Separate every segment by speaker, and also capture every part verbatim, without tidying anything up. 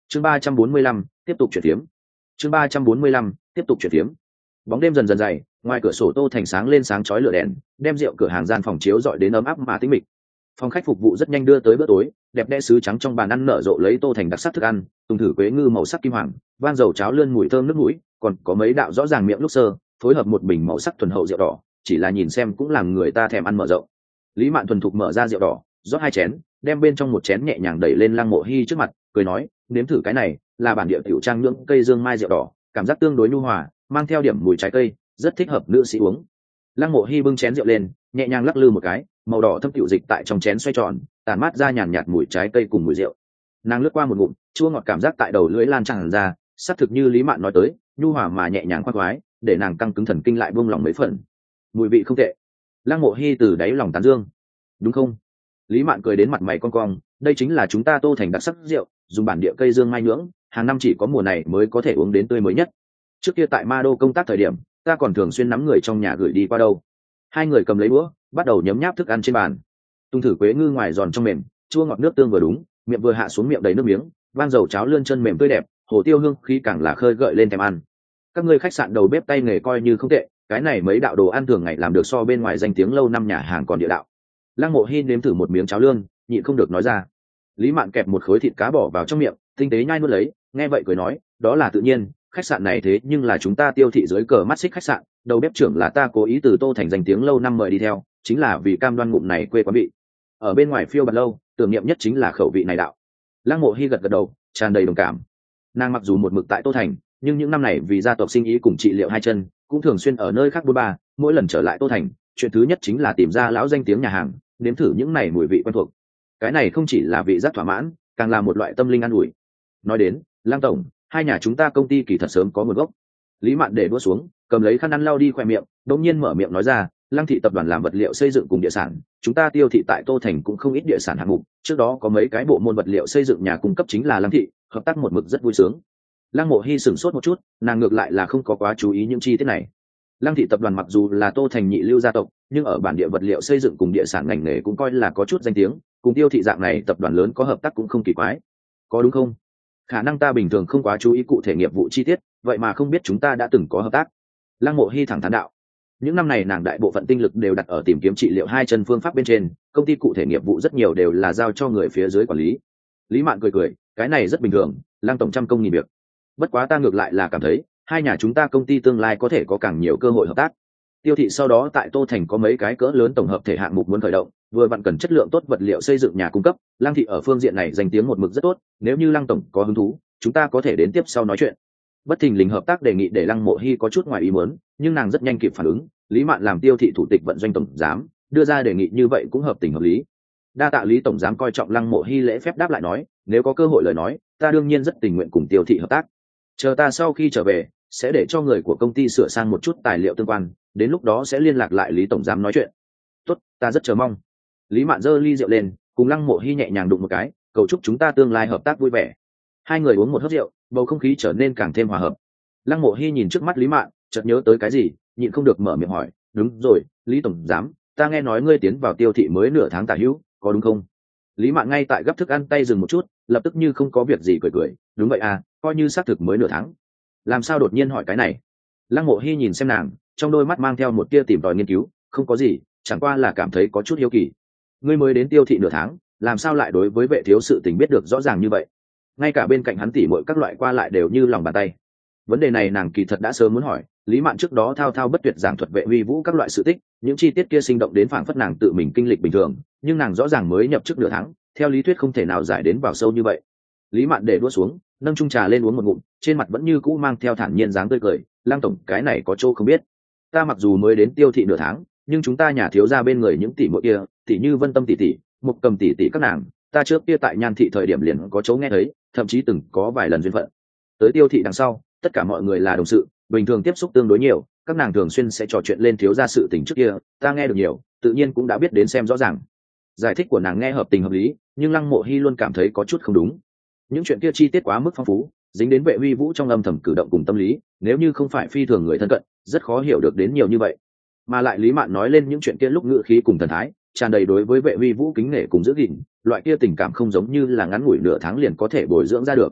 Speaker 1: chương ba trăm bốn mươi lăm tiếp tục chuyển phiếm chương ba trăm bốn mươi lăm tiếp tục chuyển phiếm bóng đêm dần dần dày, ngoài cửa sổ Tô Thành sáng lên sáng chói lửa đèn, đem rượu cửa hàng gian phòng chiếu dọi đến ấm áp mà tĩnh mịch. Phòng khách phục vụ rất nhanh đưa tới bữa tối, đẹp đẽ sứ trắng trong bàn ăn nở rộ lấy Tô Thành đặc sắc thức ăn, tùng thử quế ngư màu sắc kim hoàng, vang dầu cháo lươn mùi thơm nước mũi, còn có mấy đạo rõ ràng miệng lúc sơ, phối hợp một bình màu sắc thuần hậu rượu đỏ, chỉ là nhìn xem cũng làm người ta thèm ăn mở rộng. Lý Mạn thuần thục mở ra rượu đỏ, rót hai chén, đem bên trong một chén nhẹ nhàng đẩy lên Lăng Mộ Hi trước mặt, cười nói, nếm thử cái này, là bản địa tiểu trang nhưỡng cây dương mai rượu đỏ, cảm giác tương đối nhu hòa, mang theo điểm mùi trái cây, rất thích hợp nữ sĩ uống. Lăng Mộ Hi bưng chén rượu lên, nhẹ nhàng lắc lư một cái, màu đỏ thâm tiểu dịch tại trong chén xoay tròn, tản mát ra nhàn nhạt mùi trái cây cùng mùi rượu. Nàng lướt qua một ngụm, chua ngọt cảm giác tại đầu lưỡi lan tràn ra, xác thực như Lý Mạn nói tới, nhu hòa mà nhẹ nhàng khoan khoái, để nàng căng cứng thần kinh lại buông lòng mấy phần. Mùi vị không tệ. Lăng Mộ Hi từ đáy lòng tán dương. Đúng không? Lý Mạn cười đến mặt mày cong cong, đây chính là chúng ta Tô Thành đặc sắc rượu, dùng bản địa cây dương mai nhưỡng, hàng năm chỉ có mùa này mới có thể uống đến tươi mới nhất. Trước kia tại Ma Đô công tác thời điểm, ta còn thường xuyên nắm người trong nhà gửi đi qua đâu. Hai người cầm lấy đũa, bắt đầu nhấm nháp thức ăn trên bàn. Tung thử quế ngư ngoài giòn trong mềm, chua ngọt nước tương vừa đúng, miệng vừa hạ xuống miệng đầy nước miếng, vang dầu cháo lươn chân mềm tươi đẹp, hồ tiêu hương khí càng là khơi gợi lên thèm ăn. Các ngươi khách sạn đầu bếp tay nghề coi như không tệ, cái này mấy đạo đồ ăn thường ngày làm được so bên ngoài danh tiếng lâu năm nhà hàng còn địa đạo. Lăng Mộ Hi nếm thử một miếng cháo lươn, nhịn không được nói ra. Lý Mạn kẹp một khối thịt cá bỏ vào trong miệng, tinh tế nhai nuốt lấy, nghe vậy cười nói, đó là tự nhiên, khách sạn này thế nhưng là chúng ta tiêu thị dưới cờ mắt xích khách sạn, đầu bếp trưởng là ta cố ý từ Tô Thành danh tiếng lâu năm mời đi theo, chính là vì cam đoan ngụm này quê quán vị. Ở bên ngoài phiêu bạt lâu, tưởng niệm nhất chính là khẩu vị này đạo. Lăng Mộ Hi gật gật đầu, tràn đầy đồng cảm. Nàng mặc dù một mực tại Tô Thành, nhưng những năm này vì gia tộc sinh ý cùng trị liệu hai chân, cũng thường xuyên ở nơi khác bôn ba, mỗi lần trở lại Tô Thành, chuyện thứ nhất chính là tìm ra lão danh tiếng nhà hàng, nếm thử những này mùi vị quen thuộc. Cái này không chỉ là vị giác thỏa mãn, càng là một loại tâm linh an ủi. Nói đến, Lăng tổng, hai nhà chúng ta công ty kỳ thật sớm có nguồn gốc. Lý Mạn để đũa xuống, cầm lấy khăn ăn lau đi khóe miệng, đột nhiên mở miệng nói ra, Lăng thị tập đoàn làm vật liệu xây dựng cùng địa sản, chúng ta tiêu thị tại Tô Thành cũng không ít địa sản hạng mục, trước đó có mấy cái bộ môn vật liệu xây dựng nhà cung cấp chính là Lăng thị, hợp tác một mực rất vui sướng. Lăng Mộ Hi sửng sốt một chút, nàng ngược lại là không có quá chú ý những chi tiết này. Lăng thị tập đoàn mặc dù là Tô Thành nhị lưu gia tộc, nhưng ở bản địa vật liệu xây dựng cùng địa sản ngành nghề cũng coi là có chút danh tiếng, cùng tiêu thị dạng này tập đoàn lớn có hợp tác cũng không kỳ quái. Có đúng không? Khả năng ta bình thường không quá chú ý cụ thể nghiệp vụ chi tiết, vậy mà không biết chúng ta đã từng có hợp tác. Lăng Mộ Hi thẳng thắn đạo. Những năm này nàng đại bộ phận tinh lực đều đặt ở tìm kiếm trị liệu hai chân phương pháp bên trên, công ty cụ thể nghiệp vụ rất nhiều đều là giao cho người phía dưới quản lý. Lý Mạn cười cười, cái này rất bình thường, Lăng tổng trăm công nghìn việc. Bất quá ta ngược lại là cảm thấy, hai nhà chúng ta công ty tương lai có thể có càng nhiều cơ hội hợp tác. Tiêu thị sau đó tại Tô Thành có mấy cái cỡ lớn tổng hợp thể hạng mục muốn khởi động, vừa vặn cần chất lượng tốt vật liệu xây dựng nhà cung cấp, Lăng thị ở phương diện này danh tiếng một mực rất tốt, nếu như Lăng tổng có hứng thú, chúng ta có thể đến tiếp sau nói chuyện. Bất thình lình hợp tác đề nghị để Lăng Mộ Hi có chút ngoài ý muốn, nhưng nàng rất nhanh kịp phản ứng, Lý Mạn làm tiêu thị thủ tịch vận doanh tổng giám, đưa ra đề nghị như vậy cũng hợp tình hợp lý. Đa tạ Lý tổng giám coi trọng Lăng Mộ Hi lễ phép đáp lại nói, nếu có cơ hội lời nói, ta đương nhiên rất tình nguyện cùng tiêu thị hợp tác. Chờ ta sau khi trở về, sẽ để cho người của công ty sửa sang một chút tài liệu tương quan, đến lúc đó sẽ liên lạc lại Lý tổng giám nói chuyện. Tốt, ta rất chờ mong. Lý Mạn giơ ly rượu lên, cùng Lăng Mộ Hi nhẹ nhàng đụng một cái, cầu chúc chúng ta tương lai hợp tác vui vẻ. Hai người uống một hớp rượu, bầu không khí trở nên càng thêm hòa hợp. Lăng Mộ Hi nhìn trước mắt Lý Mạn, chợt nhớ tới cái gì, nhịn không được mở miệng hỏi, đúng rồi, Lý tổng giám, ta nghe nói ngươi tiến vào tiêu thị mới nửa tháng tả hữu, có đúng không? Lý Mạn ngay tại gấp thức ăn tay dừng một chút, lập tức như không có việc gì cười cười, đúng vậy à, coi như xác thực mới nửa tháng. Làm sao đột nhiên hỏi cái này? Lăng Mộ Hi nhìn xem nàng, trong đôi mắt mang theo một tia tìm tòi nghiên cứu, không có gì, chẳng qua là cảm thấy có chút hiếu kỳ. Ngươi mới đến tiêu thị nửa tháng, làm sao lại đối với vệ thiếu sự tình biết được rõ ràng như vậy? Ngay cả bên cạnh hắn tỉ muội các loại qua lại đều như lòng bàn tay. Vấn đề này nàng kỳ thật đã sớm muốn hỏi, Lý Mạn trước đó thao thao bất tuyệt giảng thuật vệ uy vũ các loại sự tích, những chi tiết kia sinh động đến phảng phất nàng tự mình kinh lịch bình thường, nhưng nàng rõ ràng mới nhập chức nửa tháng, theo lý thuyết không thể nào giải đến vào sâu như vậy. Lý Mạn để đũa xuống, nâng chung trà lên uống một ngụm, trên mặt vẫn như cũ mang theo thản nhiên dáng tươi cười, Lăng tổng, cái này có chỗ không biết. Ta mặc dù mới đến tiêu thị nửa tháng, nhưng chúng ta nhà thiếu gia bên người những tỷ muội kia, tỷ như Vân Tâm tỷ tỷ, Mục Cầm tỷ tỷ các nàng, ta trước kia tại Nhan thị thời điểm liền có chỗ nghe thấy, thậm chí từng có vài lần duyên phận. Tới tiêu thị đằng sau, tất cả mọi người là đồng sự, bình thường tiếp xúc tương đối nhiều, các nàng thường xuyên sẽ trò chuyện lên thiếu gia sự tình trước kia, ta nghe được nhiều, tự nhiên cũng đã biết đến xem rõ ràng. Giải thích của nàng nghe hợp tình hợp lý, nhưng Lăng Mộ Hi luôn cảm thấy có chút không đúng. Những chuyện kia chi tiết quá mức phong phú, dính đến vệ uy vũ trong âm thầm cử động cùng tâm lý, nếu như không phải phi thường người thân cận, rất khó hiểu được đến nhiều như vậy. Mà lại Lý Mạn nói lên những chuyện kia lúc ngữ khí cùng thần thái, tràn đầy đối với vệ uy vũ kính nể cùng giữ gìn, loại kia tình cảm không giống như là ngắn ngủi nửa tháng liền có thể bồi dưỡng ra được.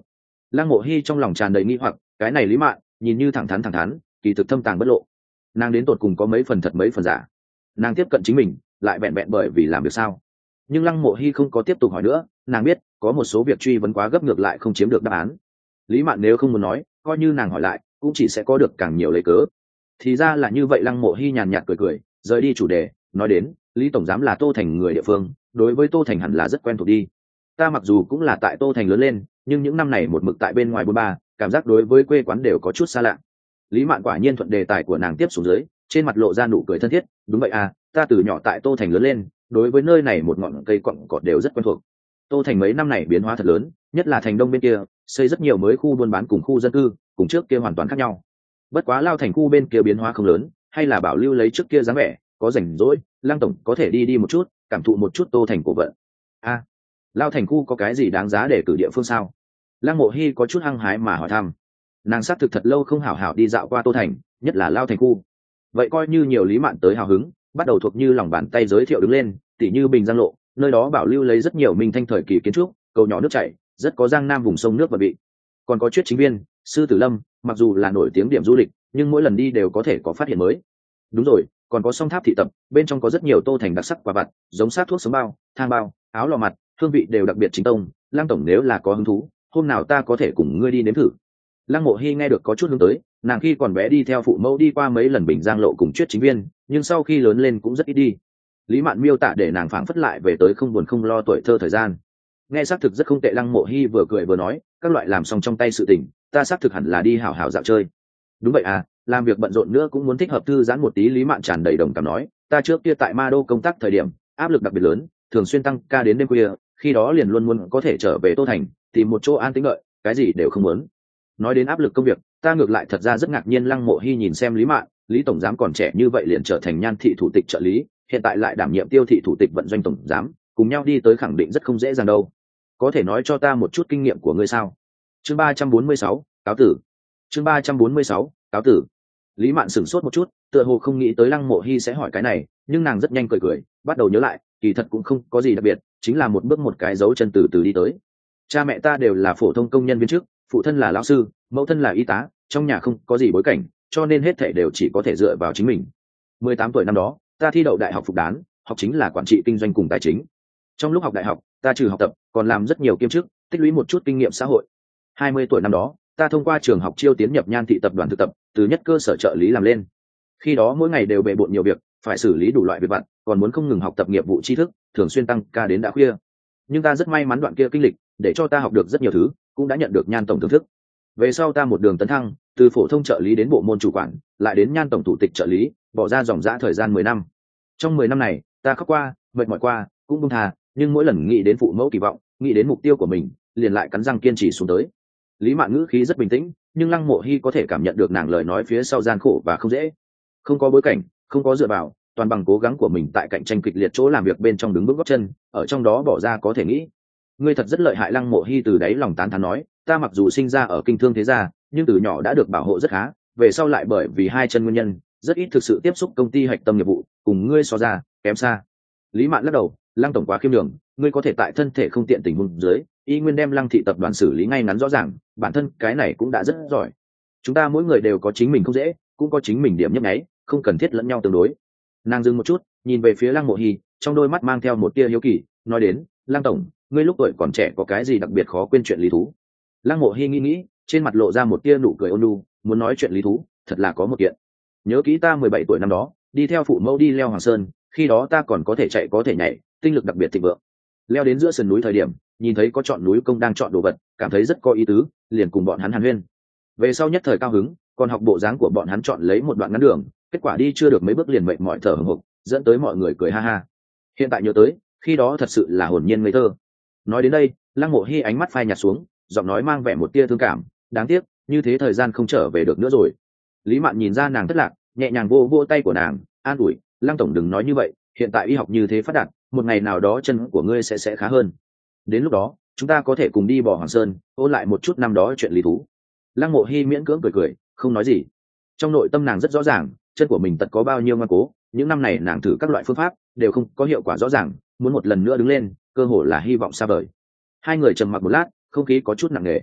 Speaker 1: Lăng Mộ Hi trong lòng tràn đầy nghi hoặc, cái này Lý Mạn nhìn như thẳng thắn thẳng thắn, kỳ thực thâm tàng bất lộ. Nàng đến tột cùng có mấy phần thật mấy phần giả. Nàng tiếp cận chính mình lại bẹn bẹn bởi vì làm việc sao? Nhưng Lăng Mộ Hi không có tiếp tục hỏi nữa, nàng biết có một số việc truy vấn quá gấp ngược lại không chiếm được đáp án. Lý Mạn nếu không muốn nói, coi như nàng hỏi lại cũng chỉ sẽ có được càng nhiều lấy cớ. Thì ra là như vậy. Lăng Mộ Hi nhàn nhạt cười cười, rời đi chủ đề, nói đến Lý tổng giám là Tô Thành người địa phương, đối với Tô Thành hẳn là rất quen thuộc đi. Ta mặc dù cũng là tại Tô Thành lớn lên, nhưng những năm này một mực tại bên ngoài bôn ba, cảm giác đối với quê quán đều có chút xa lạ. Lý Mạn quả nhiên thuận đề tài của nàng tiếp xuống dưới, trên mặt lộ ra nụ cười thân thiết. Đúng vậy à, ta từ nhỏ tại Tô Thành lớn lên, đối với nơi này một ngọn cây cọn cọt đều rất quen thuộc. Tô Thành mấy năm này biến hóa thật lớn, nhất là thành đông bên kia xây rất nhiều mới khu buôn bán cùng khu dân cư, cùng trước kia hoàn toàn khác nhau. Bất quá Lao Thành khu bên kia biến hóa không lớn, hay là bảo lưu lấy trước kia dáng vẻ. Có rảnh rỗi, Lăng tổng có thể đi đi một chút, cảm thụ một chút Tô Thành cổ vận. A, à, Lao Thành khu có cái gì đáng giá để cử địa phương sao? Lăng Mộ Hi có chút hăng hái mà hỏi thăm. Nàng xác thực thật lâu không hảo hảo đi dạo qua Tô Thành, nhất là Lao Thành khu. Vậy coi như nhiều Lý Mạn tới hào hứng, bắt đầu thuộc như lòng bàn tay giới thiệu đứng lên, tỉ như Bình Giang lộ, nơi đó bảo lưu lấy rất nhiều minh thanh thời kỳ kiến trúc, cầu nhỏ nước chảy, rất có Giang Nam vùng sông nước và vị. Còn có Chuyết Chính Viên, Sư Tử Lâm, mặc dù là nổi tiếng điểm du lịch, nhưng mỗi lần đi đều có thể có phát hiện mới. Đúng rồi, còn có Song Tháp thị tập, bên trong có rất nhiều Tô Thành đặc sắc quà vặt, giống sát thuốc sống bao, thang bao, áo lò mặt, hương vị đều đặc biệt chính tông. Lăng tổng nếu là có hứng thú, hôm nào ta có thể cùng ngươi đi nếm thử. Lăng Mộ Hi nghe được có chút hướng tới, nàng khi còn bé đi theo phụ mẫu đi qua mấy lần Bình Giang lộ cùng Chuyết Chính Viên, nhưng sau khi lớn lên cũng rất ít đi. Lý Mạn miêu tả để nàng phảng phất lại về tới không buồn không lo tuổi thơ thời gian. Nghe xác thực rất không tệ. Lăng Mộ Hi vừa cười vừa nói, các loại làm xong trong tay sự tình, ta xác thực hẳn là đi hảo hảo dạo chơi. Đúng vậy à, làm việc bận rộn nữa cũng muốn thích hợp thư giãn một tí. Lý Mạn tràn đầy đồng cảm nói, ta trước kia tại Ma Đô công tác thời điểm áp lực đặc biệt lớn, thường xuyên tăng ca đến đêm khuya, khi đó liền luôn muốn có thể trở về Tô Thành, tìm một chỗ an tĩnh đợi, cái gì đều không muốn. Nói đến áp lực công việc, ta ngược lại thật ra rất ngạc nhiên. Lăng Mộ Hi nhìn xem Lý Mạn, Lý tổng giám còn trẻ như vậy liền trở thành Nhan thị thủ tịch trợ lý, hiện tại lại đảm nhiệm Tiêu thị thủ tịch vận doanh tổng giám, cùng nhau đi tới khẳng định rất không dễ dàng đâu. Có thể nói cho ta một chút kinh nghiệm của ngươi sao? Chương ba trăm bốn mươi sáu, cáo tử. Chương ba trăm bốn mươi sáu, cáo tử. Lý Mạn sửng sốt một chút, tựa hồ không nghĩ tới Lăng Mộ Hi sẽ hỏi cái này, nhưng nàng rất nhanh cười cười, bắt đầu nhớ lại, kỳ thật cũng không có gì đặc biệt, chính là một bước một cái dấu chân từ từ đi tới. Cha mẹ ta đều là phổ thông công nhân viên chức, phụ thân là lão sư, mẫu thân là y tá, trong nhà không có gì bối cảnh, cho nên hết thảy đều chỉ có thể dựa vào chính mình. mười tám tuổi năm đó, ta thi đậu đại học Phục Đán, học chính là quản trị kinh doanh cùng tài chính. Trong lúc học đại học, ta trừ học tập, còn làm rất nhiều kiêm chức, tích lũy một chút kinh nghiệm xã hội. hai mươi tuổi năm đó, ta thông qua trường học chiêu tiến nhập Nhan thị tập đoàn thực tập, từ nhất cơ sở trợ lý làm lên. Khi đó mỗi ngày đều bề bộn nhiều việc, phải xử lý đủ loại việc vặt, còn muốn không ngừng học tập nghiệp vụ tri thức, thường xuyên tăng ca đến đã khuya. Nhưng ta rất may mắn đoạn kia kinh lịch, để cho ta học được rất nhiều thứ, cũng đã nhận được Nhan tổng thưởng thức. Về sau ta một đường tấn thăng, từ phổ thông trợ lý đến bộ môn chủ quản, lại đến Nhan tổng thủ tịch trợ lý, bỏ ra dòng dã thời gian mười năm. Trong mười năm này, ta khóc qua, mệt mỏi qua, cũng buông thà, nhưng mỗi lần nghĩ đến phụ mẫu kỳ vọng, nghĩ đến mục tiêu của mình, liền lại cắn răng kiên trì xuống tới. Lý Mạn ngữ khí rất bình tĩnh, nhưng Lăng Mộ Hi có thể cảm nhận được nàng lời nói phía sau gian khổ và không dễ. Không có bối cảnh, không có dựa vào, toàn bằng cố gắng của mình tại cạnh tranh kịch liệt chỗ làm việc bên trong đứng bước gót chân, ở trong đó bỏ ra có thể nghĩ. Ngươi thật rất lợi hại. Lăng Mộ Hi từ đáy lòng tán thán nói, ta mặc dù sinh ra ở kinh thương thế gia, nhưng từ nhỏ đã được bảo hộ rất khá, về sau lại bởi vì hai chân nguyên nhân, rất ít thực sự tiếp xúc công ty hạch tâm nghiệp vụ, cùng ngươi so ra, kém xa. Lý Mạn lắc đầu, Lăng tổng quá khiêm nhường, ngươi có thể tại thân thể không tiện tình huống dưới, y nguyên đem Lăng thị tập đoàn xử lý ngay ngắn rõ ràng, bản thân cái này cũng đã rất giỏi. Chúng ta mỗi người đều có chính mình không dễ, cũng có chính mình điểm nhấp nháy, không cần thiết lẫn nhau tương đối. Nàng dừng một chút, nhìn về phía Lăng Mộ Hi, trong đôi mắt mang theo một tia hiếu kỳ, nói đến, Lăng tổng, ngươi lúc tuổi còn trẻ có cái gì đặc biệt khó quên chuyện lý thú? Lăng Mộ Hi nghĩ nghĩ, trên mặt lộ ra một tia nụ cười ôn nhu, muốn nói chuyện lý thú, thật là có một kiện. Nhớ kỹ ta mười bảy tuổi năm đó, đi theo phụ mẫu đi leo Hoàng Sơn, khi đó ta còn có thể chạy có thể nhảy, tinh lực đặc biệt thịnh vượng. Leo đến giữa sườn núi thời điểm, nhìn thấy có chọn núi công đang chọn đồ vật, cảm thấy rất có ý tứ, liền cùng bọn hắn hàn huyên. Về sau nhất thời cao hứng, còn học bộ dáng của bọn hắn chọn lấy một đoạn ngắn đường, kết quả đi chưa được mấy bước liền mệt mỏi thở hổn hộc, dẫn tới mọi người cười ha ha. Hiện tại nhớ tới, khi đó thật sự là hồn nhiên ngây thơ. Nói đến đây, Lăng Mộ Hi ánh mắt phai nhạt xuống, giọng nói mang vẻ một tia thương cảm, đáng tiếc, như thế thời gian không trở về được nữa rồi. Lý Mạn nhìn ra nàng thất lạc, nhẹ nhàng vô vô tay của nàng, an ủi, Lăng tổng đừng nói như vậy, hiện tại y học như thế phát đạt, một ngày nào đó chân của ngươi sẽ sẽ khá hơn. Đến lúc đó, chúng ta có thể cùng đi bò Hoàng Sơn, ôn lại một chút năm đó chuyện lý thú. Lăng Mộ Hi miễn cưỡng cười cười, không nói gì. Trong nội tâm nàng rất rõ ràng, chân của mình tật có bao nhiêu ngoan cố, những năm này nàng thử các loại phương pháp, đều không có hiệu quả rõ ràng, muốn một lần nữa đứng lên, cơ hội là hy vọng xa vời. Hai người trầm mặc một lát, không khí có chút nặng nề.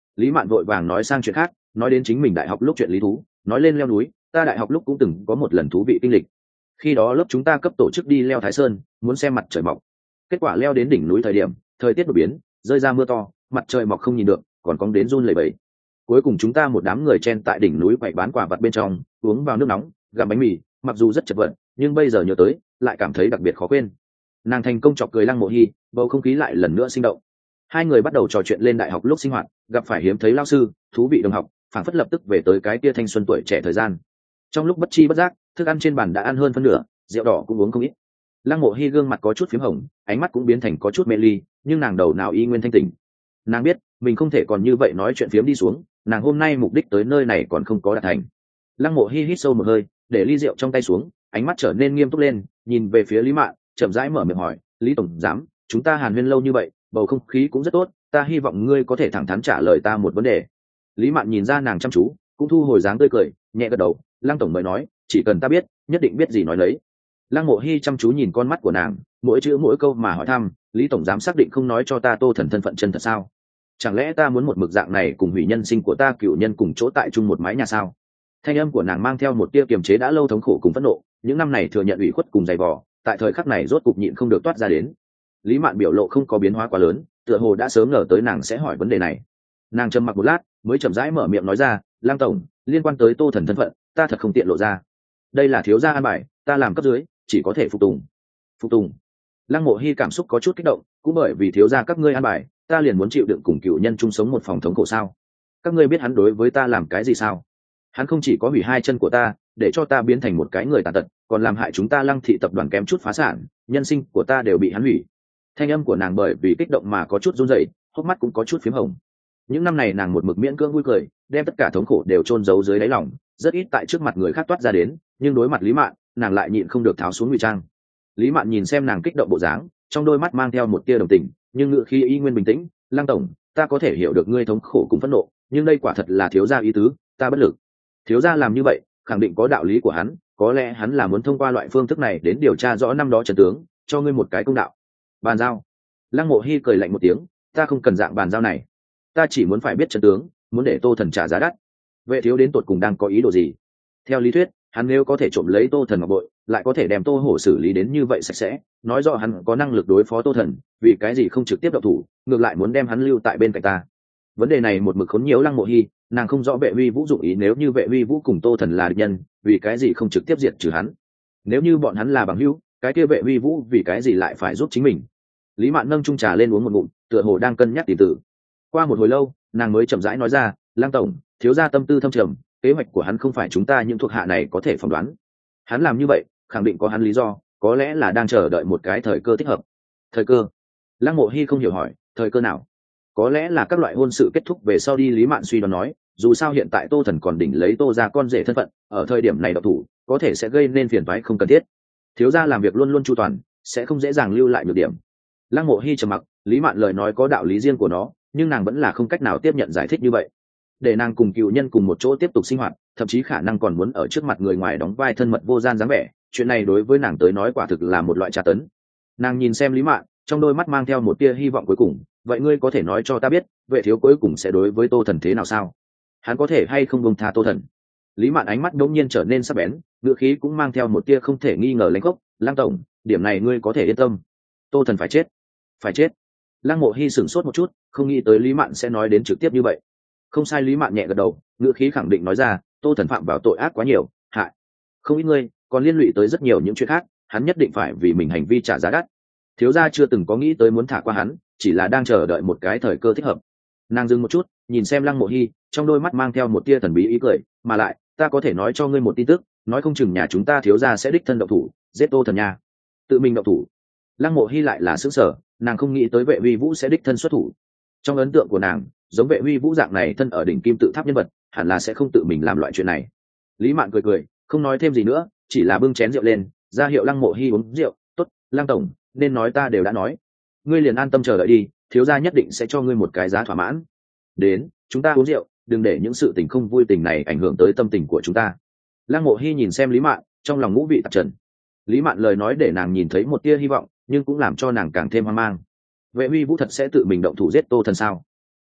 Speaker 1: Lý Mạn vội vàng nói sang chuyện khác, nói đến chính mình đại học lúc chuyện lý thú, nói lên leo núi. Ta đại học lúc cũng từng có một lần thú vị kinh lịch. Khi đó lớp chúng ta cấp tổ chức đi leo Thái Sơn, muốn xem mặt trời mọc. Kết quả leo đến đỉnh núi thời điểm thời tiết đột biến, rơi ra mưa to, mặt trời mọc không nhìn được, còn cong đến run lẩy bẩy. Cuối cùng chúng ta một đám người chen tại đỉnh núi quậy bán quả vật bên trong, uống vào nước nóng, gặm bánh mì, mặc dù rất chật vật, nhưng bây giờ nhớ tới lại cảm thấy đặc biệt khó quên. Nàng thành công chọc cười Lăng Mộ Hi, bầu không khí lại lần nữa sinh động. Hai người bắt đầu trò chuyện lên đại học lúc sinh hoạt, gặp phải hiếm thấy lao sư, thú vị đồng học, phảng phất lập tức về tới cái tia thanh xuân tuổi trẻ thời gian. Trong lúc bất chi bất giác, thức ăn trên bàn đã ăn hơn phân nửa, rượu đỏ cũng uống không ít. Lăng Mộ Hi gương mặt có chút phím hồng, ánh mắt cũng biến thành có chút mê ly, nhưng nàng đầu não y nguyên thanh tỉnh. Nàng biết mình không thể còn như vậy nói chuyện phiếm đi xuống, nàng hôm nay mục đích tới nơi này còn không có đạt thành. Lăng Mộ Hi hít sâu một hơi, để ly rượu trong tay xuống, ánh mắt trở nên nghiêm túc lên, nhìn về phía Lý Mạn, chậm rãi mở miệng hỏi, Lý tổng giám, chúng ta hàn huyên lâu như vậy, bầu không khí cũng rất tốt, ta hy vọng ngươi có thể thẳng thắn trả lời ta một vấn đề. Lý Mạn nhìn ra nàng chăm chú, cũng thu hồi dáng tươi cười, nhẹ gật đầu. Lăng tổng mới nói, chỉ cần ta biết, nhất định biết gì nói lấy. Lăng Mộ Hi chăm chú nhìn con mắt của nàng, mỗi chữ mỗi câu mà hỏi thăm, Lý tổng giám xác định không nói cho ta Tô Thần thân phận chân thật sao? Chẳng lẽ ta muốn một mực dạng này cùng hủy nhân sinh của ta cựu nhân cùng chỗ tại chung một mái nhà sao? Thanh âm của nàng mang theo một tia kiềm chế đã lâu thống khổ cùng phẫn nộ, những năm này thừa nhận ủy khuất cùng dày vò, tại thời khắc này rốt cục nhịn không được toát ra đến. Lý Mạn biểu lộ không có biến hóa quá lớn, tựa hồ đã sớm ngờ tới nàng sẽ hỏi vấn đề này. Nàng trầm mặc một lát, mới chậm rãi mở miệng nói ra, Lang tổng, liên quan tới Tô Thần thân phận, ta thật không tiện lộ ra. Đây là thiếu gia an bài, ta làm cấp dưới, chỉ có thể phục tùng. Phục tùng. Lăng Mộ Hi cảm xúc có chút kích động, cũng bởi vì thiếu gia các ngươi an bài, ta liền muốn chịu đựng cùng cựu nhân chung sống một phòng thống khổ sao? Các ngươi biết hắn đối với ta làm cái gì sao? Hắn không chỉ có hủy hai chân của ta, để cho ta biến thành một cái người tàn tật, còn làm hại chúng ta Lăng thị tập đoàn kém chút phá sản, nhân sinh của ta đều bị hắn hủy. Thanh âm của nàng bởi vì kích động mà có chút run rẩy, hốc mắt cũng có chút phím hồng. Những năm này nàng một mực miễn cưỡng vui cười, đem tất cả thống khổ đều chôn giấu dưới đáy lòng, rất ít tại trước mặt người khác toát ra đến, nhưng đối mặt Lý Mạn, nàng lại nhịn không được tháo xuống ngụy trang. Lý Mạn nhìn xem nàng kích động bộ dáng, trong đôi mắt mang theo một tia đồng tình, nhưng ngữ khí y nguyên bình tĩnh. Lăng tổng, ta có thể hiểu được ngươi thống khổ cùng phẫn nộ, nhưng đây quả thật là thiếu gia ý tứ, ta bất lực. Thiếu gia làm như vậy, khẳng định có đạo lý của hắn, có lẽ hắn là muốn thông qua loại phương thức này đến điều tra rõ năm đó trận tướng, cho ngươi một cái công đạo. Bàn giao. Lăng Mộ Hi cười lạnh một tiếng, ta không cần dạng bàn giao này, ta chỉ muốn phải biết trận tướng, muốn để Tô Thần trả giá đắt. Vệ thiếu đến tột cùng đang có ý đồ gì? Theo lý thuyết, hắn nếu có thể trộm lấy Tô Thần ngọc bội, lại có thể đem Tô Hổ xử lý đến như vậy sạch sẽ, nói rõ hắn có năng lực đối phó Tô Thần, vì cái gì không trực tiếp động thủ, ngược lại muốn đem hắn lưu tại bên cạnh ta? Vấn đề này một mực khốn nhiễu Lăng Mộ Hi, nàng không rõ Vệ Huy Vũ dụng ý, nếu như Vệ Huy Vũ cùng Tô Thần là địch nhân, vì cái gì không trực tiếp diệt trừ hắn? Nếu như bọn hắn là bằng hữu, cái kia Vệ Huy Vũ vì cái gì lại phải giúp chính mình? Lý Mạn nâng chung trà lên uống một ngụm, tựa hồ đang cân nhắc tìm tử. Qua một hồi lâu, nàng mới chậm rãi nói ra, Lăng tổng, thiếu gia tâm tư thâm trầm, kế hoạch của hắn không phải chúng ta những thuộc hạ này có thể phỏng đoán. Hắn làm như vậy, khẳng định có hắn lý do, có lẽ là đang chờ đợi một cái thời cơ thích hợp. Thời cơ? Lăng Mộ Hi không hiểu hỏi, thời cơ nào? Có lẽ là các loại hôn sự kết thúc về sau đi. Lý Mạn suy đoán nói, dù sao hiện tại Tô Thần còn đỉnh lấy Tô gia con rể thân phận, ở thời điểm này độc thủ, có thể sẽ gây nên phiền toái không cần thiết. Thiếu gia làm việc luôn luôn chu toàn, sẽ không dễ dàng lưu lại nhược điểm. Lăng Mộ Hi trầm mặc, Lý Mạn lời nói có đạo lý riêng của nó, nhưng nàng vẫn là không cách nào tiếp nhận giải thích như vậy. Để nàng cùng cựu nhân cùng một chỗ tiếp tục sinh hoạt, thậm chí khả năng còn muốn ở trước mặt người ngoài đóng vai thân mật vô gian dáng vẻ, chuyện này đối với nàng tới nói quả thực là một loại tra tấn. Nàng nhìn xem Lý Mạn, trong đôi mắt mang theo một tia hy vọng cuối cùng, vậy ngươi có thể nói cho ta biết, Vệ thiếu cuối cùng sẽ đối với Tô Thần thế nào sao? Hắn có thể hay không buông tha Tô Thần? Lý Mạn ánh mắt đột nhiên trở nên sắc bén, ngữ khí cũng mang theo một tia không thể nghi ngờ lãnh khốc. Lăng tổng, điểm này ngươi có thể yên tâm. Tô Thần phải chết, phải chết. Lăng Mộ Hi sửng sốt một chút, không nghĩ tới Lý Mạn sẽ nói đến trực tiếp như vậy. Không sai. Lý Mạn nhẹ gật đầu, ngữ khí khẳng định nói ra, Tô Thần phạm vào tội ác quá nhiều, hại không ít ngươi, còn liên lụy tới rất nhiều những chuyện khác, hắn nhất định phải vì mình hành vi trả giá đắt. Thiếu gia chưa từng có nghĩ tới muốn thả qua hắn, chỉ là đang chờ đợi một cái thời cơ thích hợp. Nàng dừng một chút, nhìn xem Lăng Mộ Hi, trong đôi mắt mang theo một tia thần bí ý cười, mà lại, ta có thể nói cho ngươi một tin tức, nói không chừng nhà chúng ta thiếu gia sẽ đích thân động thủ, giết Tô Thần nha. Tự mình động thủ? Lăng Mộ Hi lại là sửng sở, nàng không nghĩ tới Vệ Huy Vũ sẽ đích thân xuất thủ. Trong ấn tượng của nàng, giống Vệ Huy Vũ dạng này thân ở đỉnh kim tự tháp nhân vật, hẳn là sẽ không tự mình làm loại chuyện này. Lý Mạn cười cười, không nói thêm gì nữa, chỉ là bưng chén rượu lên, ra hiệu Lăng Mộ Hi uống rượu. Tốt, Lăng tổng, nên nói ta đều đã nói, ngươi liền an tâm chờ đợi đi, thiếu gia nhất định sẽ cho ngươi một cái giá thỏa mãn. Đến, chúng ta uống rượu, đừng để những sự tình không vui tình này ảnh hưởng tới tâm tình của chúng ta. Lăng Mộ Hi nhìn xem Lý Mạn, trong lòng ngũ vị tạp trần. Lý Mạn lời nói để nàng nhìn thấy một tia hy vọng, nhưng cũng làm cho nàng càng thêm hoang mang. Vệ Huy Vũ thật sẽ tự mình động thủ giết Tô Thần sao?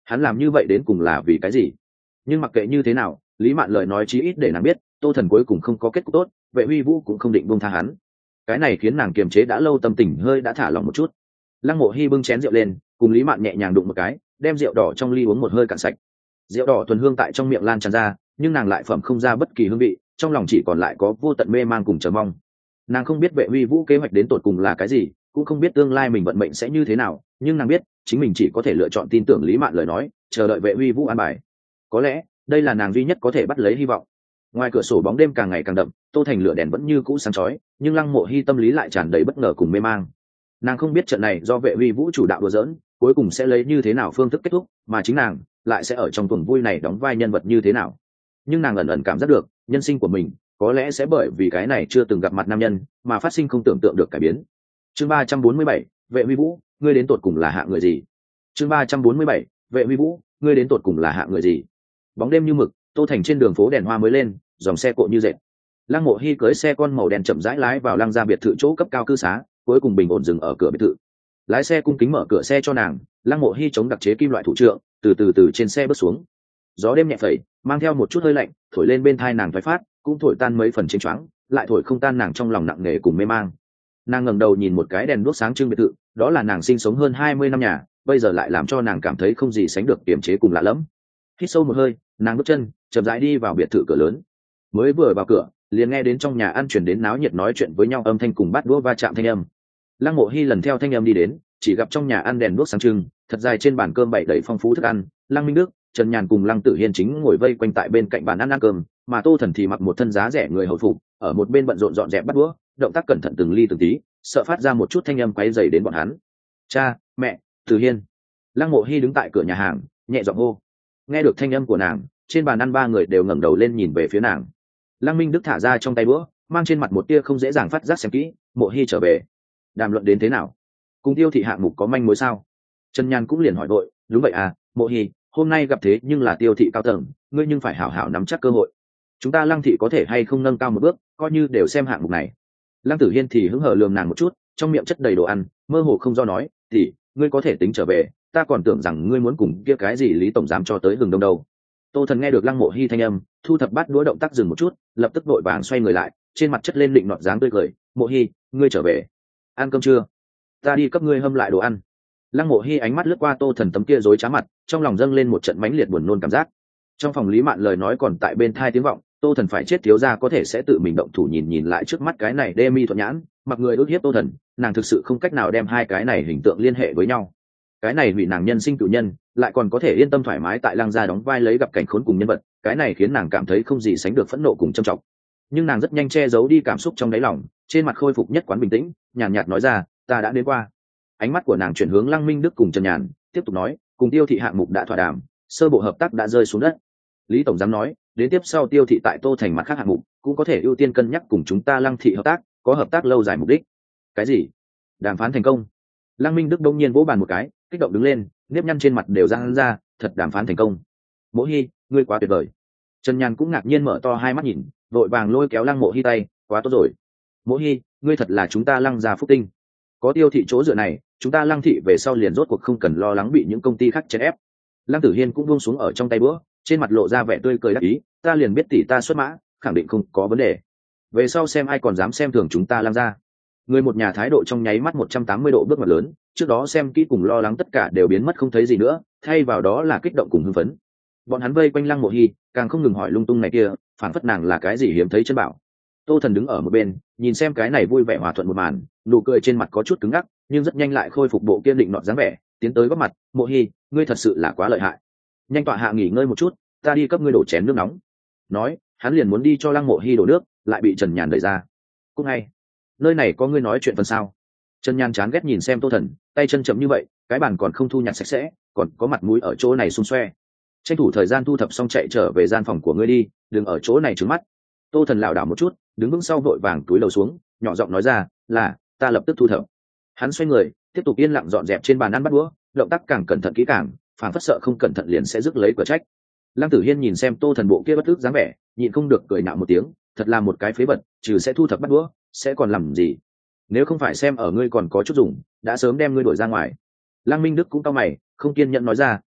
Speaker 1: hắn làm như vậy đến cùng là vì cái gì? Nhưng mặc kệ như thế nào, Lý Mạn lời nói chí ít để nàng biết Tô Thần cuối cùng không có kết cục tốt, Vệ Huy Vũ cũng không định buông tha hắn. Cái này khiến nàng kiềm chế đã lâu tâm tình hơi đã thả lỏng một chút. Lăng Mộ Hi bưng chén rượu lên, cùng Lý Mạn nhẹ nhàng đụng một cái, đem rượu đỏ trong ly uống một hơi cạn sạch. Rượu đỏ thuần hương tại trong miệng lan tràn ra, nhưng nàng lại phẩm không ra bất kỳ hương vị, trong lòng chỉ còn lại có vô tận mê man cùng chờ mong. Nàng không biết Vệ Huy Vũ kế hoạch đến tột cùng là cái gì, cũng không biết tương lai mình vận mệnh sẽ như thế nào, nhưng nàng biết chính mình chỉ có thể lựa chọn tin tưởng Lý Mạn lời nói, chờ đợi Vệ Huy Vũ an bài. Có lẽ đây là nàng duy nhất có thể bắt lấy hy vọng. Ngoài cửa sổ bóng đêm càng ngày càng đậm, Tô Thành lửa đèn vẫn như cũ sáng chói, nhưng Lăng Mộ Hi tâm lý lại tràn đầy bất ngờ cùng mê mang. Nàng không biết trận này do Vệ Huy Vũ chủ đạo đùa giỡn, cuối cùng sẽ lấy như thế nào phương thức kết thúc, mà chính nàng lại sẽ ở trong tuần vui này đóng vai nhân vật như thế nào. Nhưng nàng ẩn ẩn cảm giác được, nhân sinh của mình có lẽ sẽ bởi vì cái này chưa từng gặp mặt nam nhân mà phát sinh không tưởng tượng được cải biến. Chương ba trăm bốn mươi bảy, Vệ Huy Vũ, ngươi đến tột cùng là hạ người gì? Chương ba trăm bốn mươi bảy, Vệ Huy Vũ, ngươi đến tột cùng là hạ người gì? Bóng đêm như mực, Tô Thành trên đường phố đèn hoa mới lên, dòng xe cộ như dệt. Lăng Mộ Hi cưỡi xe con màu đen chậm rãi lái vào Lăng gia biệt thự chỗ cấp cao cư xá, cuối cùng bình ổn dừng ở cửa biệt thự. Lái xe cung kính mở cửa xe cho nàng, Lăng Mộ Hi chống đặc chế kim loại thủ trượng, từ từ từ trên xe bước xuống. Gió đêm nhẹ phẩy, mang theo một chút hơi lạnh, thổi lên bên tai nàng thoái phát, cũng thổi tan mấy phần chênh choáng, lại thổi không tan nàng trong lòng nặng nề cùng mê mang. Nàng ngẩng đầu nhìn một cái đèn đuốc sáng trưng biệt thự, đó là nàng sinh sống hơn hai mươi năm nhà, bây giờ lại làm cho nàng cảm thấy không gì sánh được kiềm chế cùng lạ lẫm. Hít sâu một hơi, nàng bước chân chậm rãi đi vào biệt thự cửa lớn. Mới vừa vào cửa, liền nghe đến trong nhà ăn truyền đến náo nhiệt nói chuyện với nhau âm thanh cùng bát đũa va chạm thanh âm. Lăng Mộ Hi lần theo thanh âm đi đến, chỉ gặp trong nhà ăn đèn đuốc sáng trưng, thật dài trên bàn cơm bày đầy phong phú thức ăn. Lăng Minh Đức, Trần Nhàn cùng Lăng Tử Hiên chính ngồi vây quanh tại bên cạnh bàn ăn ăn cơm, mà Tô Thần thì mặc một thân giá rẻ người hầu phục, ở một bên bận rộn dọn dẹp bát đũa, động tác cẩn thận từng ly từng tí, sợ phát ra một chút thanh âm quấy rầy đến bọn hắn. Cha, mẹ, Tử Hiên. Lăng Mộ Hi đứng tại cửa nhà hàng, nhẹ giọng hô. Nghe được thanh âm của nàng, trên bàn ăn ba người đều ngẩng đầu lên nhìn về phía nàng. Lăng Minh Đức thả ra trong tay bữa, mang trên mặt một tia không dễ dàng phát giác xem kỹ. Mộ Hi trở về, đàm luận đến thế nào? Cùng Tiêu thị hạng mục có manh mối sao? Trần Nhan cũng liền hỏi vội. Đúng vậy à, Mộ Hi, hôm nay gặp thế nhưng là Tiêu thị cao tầng, ngươi nhưng phải hảo hảo nắm chắc cơ hội. Chúng ta Lăng thị có thể hay không nâng cao một bước, coi như đều xem hạng mục này. Lăng Tử Hiên thì hứng hở lườm nàng một chút, trong miệng chất đầy đồ ăn, mơ hồ không do nói, thì ngươi có thể tính trở về, ta còn tưởng rằng ngươi muốn cùng kia cái gì Lý tổng giám cho tới hừng đông đâu. Tô Thần nghe được Lăng Mộ Hi thanh âm, thu thập bát đũa động tác dừng một chút, lập tức vội vàng xoay người lại, trên mặt chất lên định nọt dáng tươi cười. Mộ Hi, ngươi trở về, ăn cơm chưa? Ta đi cấp ngươi hâm lại đồ ăn. Lăng Mộ Hi ánh mắt lướt qua Tô Thần tấm kia rối trá mặt, trong lòng dâng lên một trận mãnh liệt buồn nôn cảm giác. Trong phòng Lý Mạn lời nói còn tại bên tai tiếng vọng, Tô Thần phải chết thiếu gia có thể sẽ tự mình động thủ nhìn nhìn lại trước mắt cái này đê mi thuận nhãn, mặc người ước hiếp Tô Thần, nàng thực sự không cách nào đem hai cái này hình tượng liên hệ với nhau. Cái này hủy nàng nhân sinh cựu nhân, lại còn có thể yên tâm thoải mái tại Lăng gia đóng vai lấy gặp cảnh khốn cùng nhân vật, cái này khiến nàng cảm thấy không gì sánh được phẫn nộ cùng trầm trọng. Nhưng nàng rất nhanh che giấu đi cảm xúc trong đáy lòng, trên mặt khôi phục nhất quán bình tĩnh, nhàn nhạt nói ra, ta đã đến qua. Ánh mắt của nàng chuyển hướng Lăng Minh Đức cùng Trần Nhàn, tiếp tục nói, cùng Tiêu thị hạng mục đã thỏa đàm, sơ bộ hợp tác đã rơi xuống đất. Lý tổng giám nói, đến tiếp sau Tiêu thị tại Tô Thành mặt khác hạng mục, cũng có thể ưu tiên cân nhắc cùng chúng ta Lăng thị hợp tác, có hợp tác lâu dài mục đích. Cái gì? Đàm phán thành công? Lăng Minh Đức đông nhiên vỗ bàn một cái, kích động đứng lên, nếp nhăn trên mặt đều ra hắn ra, thật đàm phán thành công. Mộ Hi, ngươi quá tuyệt vời. Trần Nhàn cũng ngạc nhiên mở to hai mắt nhìn, vội vàng lôi kéo Lăng Mộ Hi tay, quá tốt rồi. Mộ Hi, ngươi thật là chúng ta Lăng gia phúc tinh. Có Tiêu thị chỗ dựa này, chúng ta Lăng thị về sau liền rốt cuộc không cần lo lắng bị những công ty khác chèn ép. Lăng Tử Hiên cũng buông xuống ở trong tay bữa, trên mặt lộ ra vẻ tươi cười đắc ý, ta liền biết tỷ ta xuất mã, khẳng định không có vấn đề. Về sau xem ai còn dám xem thường chúng ta Lăng gia. Người một nhà thái độ trong nháy mắt một trăm tám mươi độ bước ngoặt lớn, trước đó xem kỹ cùng lo lắng tất cả đều biến mất không thấy gì nữa, thay vào đó là kích động cùng hưng phấn. Bọn hắn vây quanh Lăng Mộ Hi, càng không ngừng hỏi lung tung này kia, phản phất nàng là cái gì hiếm thấy chân bảo. Tô Thần đứng ở một bên, nhìn xem cái này vui vẻ hòa thuận một màn, nụ cười trên mặt có chút cứng ngắc, nhưng rất nhanh lại khôi phục bộ kiên định nọt dáng vẻ, tiến tới góp mặt, Mộ Hi, ngươi thật sự là quá lợi hại. Nhanh tọa hạ nghỉ ngơi một chút, ta đi cấp ngươi đổ chén nước nóng. Nói, hắn liền muốn đi cho Lăng Mộ Hi đổ nước, lại bị Trần Nhàn đẩy ra. Cũng hay, nơi này có ngươi nói chuyện phần sao? Trần Nhàn chán ghét nhìn xem Tô Thần, tay chân chậm như vậy, cái bàn còn không thu nhặt sạch sẽ, còn có mặt mũi ở chỗ này xung xoe. Tranh thủ thời gian thu thập xong chạy trở về gian phòng của ngươi đi, đừng ở chỗ này trướng mắt. Tô Thần lảo đảo một chút, đứng vững sau vội vàng túi lầu xuống, nhỏ giọng nói ra, là, ta lập tức thu thập. Hắn xoay người, tiếp tục yên lặng dọn dẹp trên bàn ăn bát đũa, động tác càng cẩn thận kỹ càng, phản phất sợ không cẩn thận liền sẽ rước lấy cửa trách. Lăng Tử Hiên nhìn xem Tô Thần bộ kia bất tức dáng vẻ, nhịn không được cười nạo một tiếng, thật là một cái phế vật, trừ sẽ thu thập bát đũa, sẽ còn làm gì? Nếu không phải xem ở ngươi còn có chút dùng, đã sớm đem ngươi đuổi ra ngoài. Lăng Minh Đức cũng cau mày, không kiên nhẫn nói ra, đi,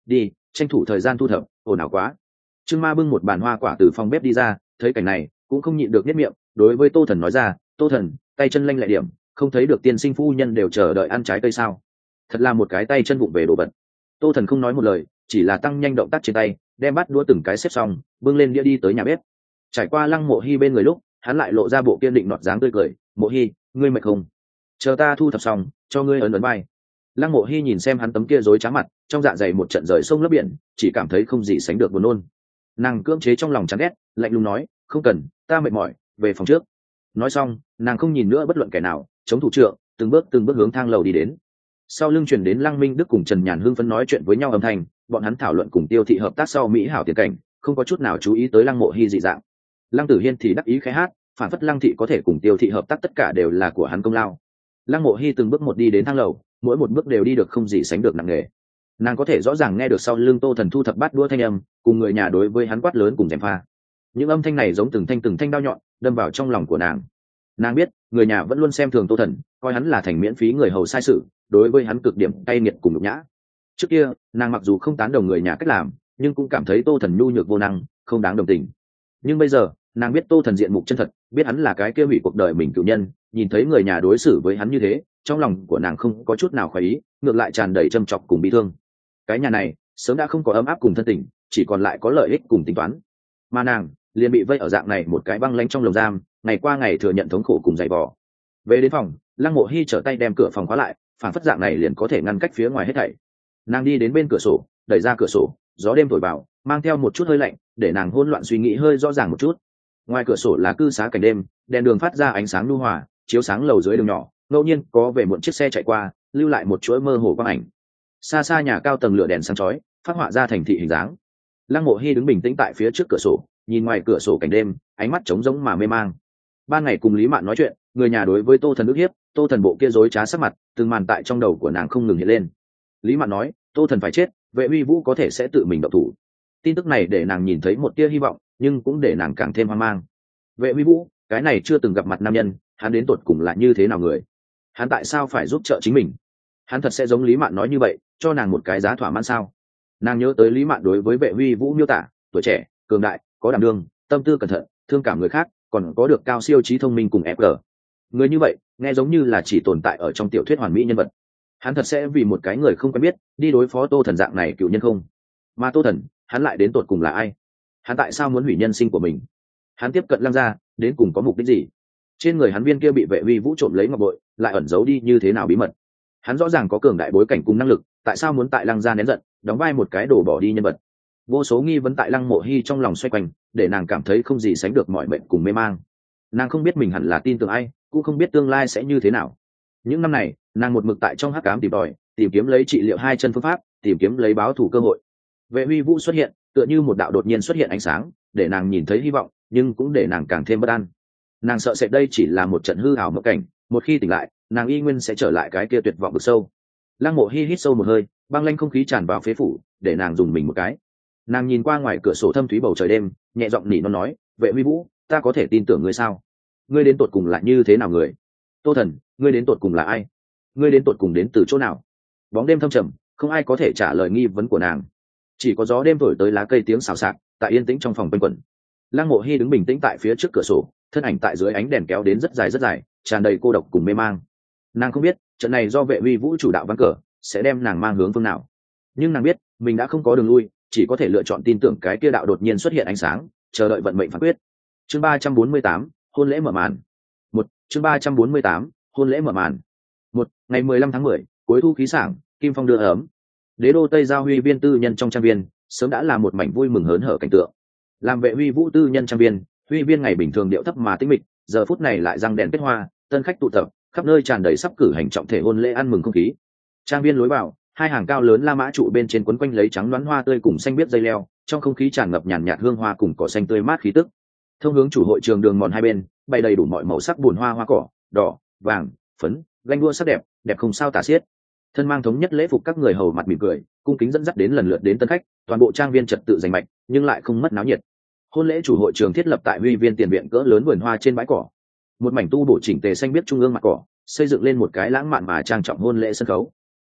Speaker 1: tranh thủ thời gian thu thập, ồn ào quá. Trương Ma bưng một bàn hoa quả từ phòng bếp đi ra, thấy cảnh này cũng không nhịn được nhếch miệng, đối với Tô Thần nói ra, Tô Thần, tay chân lanh lẹ điểm, không thấy được tiên sinh phu nhân đều chờ đợi ăn trái cây sao? Thật là một cái tay chân vụng về đồ vật. Tô Thần không nói một lời, chỉ là tăng nhanh động tác trên tay, đem bát đũa từng cái xếp xong, bưng lên đĩa đi tới nhà bếp. Trải qua Lăng Mộ Hi bên người lúc, hắn lại lộ ra bộ kiên định nọt dáng tươi cười, Mộ Hi, ngươi mệt không? Chờ ta thu thập xong, cho ngươi ấn ấn vai. Lăng Mộ Hi nhìn xem hắn tấm kia rối trá mặt, trong dạ dày một trận rời sông lấp biển, chỉ cảm thấy không gì sánh được buồn nôn. Nàng cưỡng chế trong lòng chán ghét, lạnh lùng nói, không cần, ta mệt mỏi, về phòng trước. Nói xong, nàng không nhìn nữa bất luận kẻ nào, chống thủ trượng, từng bước từng bước hướng thang lầu đi đến. Sau lưng truyền đến Lăng Minh Đức cùng Trần Nhàn hưng phấn nói chuyện với nhau âm thanh, bọn hắn thảo luận cùng Tiêu Thị hợp tác sau mỹ hảo tiền cảnh, không có chút nào chú ý tới Lăng Mộ Hi dị dạng. Lăng Tử Hiên thì đắc ý khẽ hát, phản phất Lăng Thị có thể cùng Tiêu Thị hợp tác tất cả đều là của hắn công lao. Lăng Mộ Hi từng bước một đi đến thang lầu, mỗi một bước đều đi được không gì sánh được nặng nề. Nàng có thể rõ ràng nghe được sau lưng Tô Thần thu thập bát đũa thanh âm, cùng người nhà đối với hắn quát lớn cùng gièm pha. Những âm thanh này giống từng thanh từng thanh đao nhọn, đâm vào trong lòng của nàng. Nàng biết, người nhà vẫn luôn xem thường Tô Thần, coi hắn là thành miễn phí người hầu sai sự, đối với hắn cực điểm cay nghiệt cùng nhục nhã. Trước kia, nàng mặc dù không tán đồng người nhà cách làm, nhưng cũng cảm thấy Tô Thần nhu nhược vô năng, không đáng đồng tình. Nhưng bây giờ, nàng biết Tô Thần diện mục chân thật, biết hắn là cái kia hủy cuộc đời mình cựu nhân, nhìn thấy người nhà đối xử với hắn như thế, trong lòng của nàng không có chút nào khoái ý, ngược lại tràn đầy châm chọc cùng bi thương. Cái nhà này sớm đã không có ấm áp cùng thân tình, chỉ còn lại có lợi ích cùng tính toán, mà nàng liền bị vây ở dạng này một cái băng lanh trong lồng giam, ngày qua ngày thừa nhận thống khổ cùng dày vò. Về đến phòng, Lăng Mộ Hi trở tay đem cửa phòng khóa lại, phản phất dạng này liền có thể ngăn cách phía ngoài hết thảy. Nàng đi đến bên cửa sổ, đẩy ra cửa sổ, gió đêm thổi vào, mang theo một chút hơi lạnh, để nàng hỗn loạn suy nghĩ hơi rõ ràng một chút. Ngoài cửa sổ là cư xá cảnh đêm, đèn đường phát ra ánh sáng nhu hòa, chiếu sáng lầu dưới đường nhỏ, ngẫu nhiên có về muộn chiếc xe chạy qua, lưu lại một chuỗi mơ hồ quang ảnh. Xa xa nhà cao tầng lửa đèn sáng chói, phát họa ra thành thị hình dáng. Lăng Mộ Hi đứng bình tĩnh tại phía trước cửa sổ, nhìn ngoài cửa sổ cảnh đêm, ánh mắt trống rỗng mà mê mang. Ban ngày cùng Lý Mạn nói chuyện, người nhà đối với Tô Thần ức hiếp, Tô Thần bộ kia rối trá sắc mặt, từng màn tại trong đầu của nàng không ngừng hiện lên. Lý Mạn nói, Tô Thần phải chết, Vệ Uy Vũ có thể sẽ tự mình động thủ. Tin tức này để nàng nhìn thấy một tia hy vọng, nhưng cũng để nàng càng thêm hoang mang. Vệ Uy Vũ, cái này chưa từng gặp mặt nam nhân, hắn đến tột cùng là như thế nào người? Hắn tại sao phải giúp trợ chính mình? Hắn thật sẽ giống Lý Mạn nói như vậy, cho nàng một cái giá thỏa mãn sao? Nàng nhớ tới Lý Mạn đối với Vệ Uy Vũ miêu tả, tuổi trẻ, cường đại, có đảm đương, tâm tư cẩn thận, thương cảm người khác, còn có được cao siêu trí thông minh cùng ép giê. Người như vậy, nghe giống như là chỉ tồn tại ở trong tiểu thuyết hoàn mỹ nhân vật. Hắn thật sẽ vì một cái người không quen biết, đi đối phó Tô Thần dạng này cựu nhân không? Mà Tô Thần, hắn lại đến tột cùng là ai? Hắn tại sao muốn hủy nhân sinh của mình? Hắn tiếp cận Lăng gia, đến cùng có mục đích gì? Trên người hắn viên kia bị Vệ Uy Vũ trộm lấy ngọc bội, lại ẩn giấu đi như thế nào bí mật? Hắn rõ ràng có cường đại bối cảnh cùng năng lực, tại sao muốn tại Lăng gia nén giận, đóng vai một cái đổ bỏ đi nhân vật? Vô số nghi vấn tại Lăng Mộ Hi trong lòng xoay quanh, để nàng cảm thấy không gì sánh được mọi mệnh cùng mê mang. Nàng không biết mình hẳn là tin tưởng ai, cũng không biết tương lai sẽ như thế nào. Những năm này, nàng một mực tại trong hắc ám tìm tòi, tìm kiếm lấy trị liệu hai chân phương pháp, tìm kiếm lấy báo thù cơ hội. Vệ Uy Vũ xuất hiện, tựa như một đạo đột nhiên xuất hiện ánh sáng, để nàng nhìn thấy hy vọng, nhưng cũng để nàng càng thêm bất an. Nàng sợ sệt đây chỉ là một trận hư ảo mộng cảnh, một khi tỉnh lại, nàng y nguyên sẽ trở lại cái kia tuyệt vọng vực sâu. Lăng Mộ Hi hít sâu một hơi, băng lanh không khí tràn vào phế phủ, để nàng dùng mình một cái. Nàng nhìn qua ngoài cửa sổ thâm thúy bầu trời đêm, nhẹ giọng nỉ non nói, Vệ Uy Vũ, ta có thể tin tưởng ngươi sao? Ngươi đến tột cùng là như thế nào người? Tô Thần, ngươi đến tột cùng là ai? Ngươi đến tột cùng đến từ chỗ nào? Bóng đêm thâm trầm, không ai có thể trả lời nghi vấn của nàng. Chỉ có gió đêm thổi tới lá cây tiếng xào xạc, tại yên tĩnh trong phòng quanh quẩn. Lăng Mộ Hi đứng bình tĩnh tại phía trước cửa sổ, thân ảnh tại dưới ánh đèn kéo đến rất dài rất dài, tràn đầy cô độc cùng mê mang. Nàng không biết, trận này do Vệ Uy Vũ chủ đạo ván cờ, sẽ đem nàng mang hướng phương nào. Nhưng nàng biết, mình đã không có đường lui, chỉ có thể lựa chọn tin tưởng cái kia đạo đột nhiên xuất hiện ánh sáng, chờ đợi vận mệnh phán quyết. Chương ba trăm bốn mươi tám, hôn lễ mở màn. Một, chương ba trăm bốn mươi tám, hôn lễ mở màn. Một, ngày mười lăm tháng mười, cuối thu khí sảng, kim phong đưa ấm. Đế đô Tây Giao Huy viên tư nhân trong trang viên, sớm đã là một mảnh vui mừng hớn hở cảnh tượng. Làm Vệ Uy Vũ tư nhân trang viên, Huy viên ngày bình thường điệu thấp mà tĩnh mịch, giờ phút này lại răng đèn kết hoa, tân khách tụ tập, khắp nơi tràn đầy sắp cử hành trọng thể hôn lễ ăn mừng không khí. Trang viên lối vào, hai hàng cao lớn la mã trụ bên trên quấn quanh lấy trắng đoán hoa tươi cùng xanh biếc dây leo, trong không khí tràn ngập nhàn nhạt hương hoa cùng cỏ xanh tươi mát khí tức. Thông hướng chủ hội trường đường mòn hai bên, bày đầy đủ mọi màu sắc buồn hoa hoa cỏ, đỏ, vàng, phấn, ganh đua sắc đẹp, đẹp không sao tả xiết. Thân mang thống nhất lễ phục các người hầu mặt mỉm cười, cung kính dẫn dắt đến lần lượt đến tân khách, toàn bộ trang viên trật tự rành mạch, nhưng lại không mất náo nhiệt. Hôn lễ chủ hội trường thiết lập tại Huy viên tiền viện cỡ lớn vườn hoa trên bãi cỏ. Một mảnh tu bổ chỉnh tề xanh biếc trung ương mặt cỏ, xây dựng lên một cái lãng mạn mà trang trọng hôn lễ sân khấu.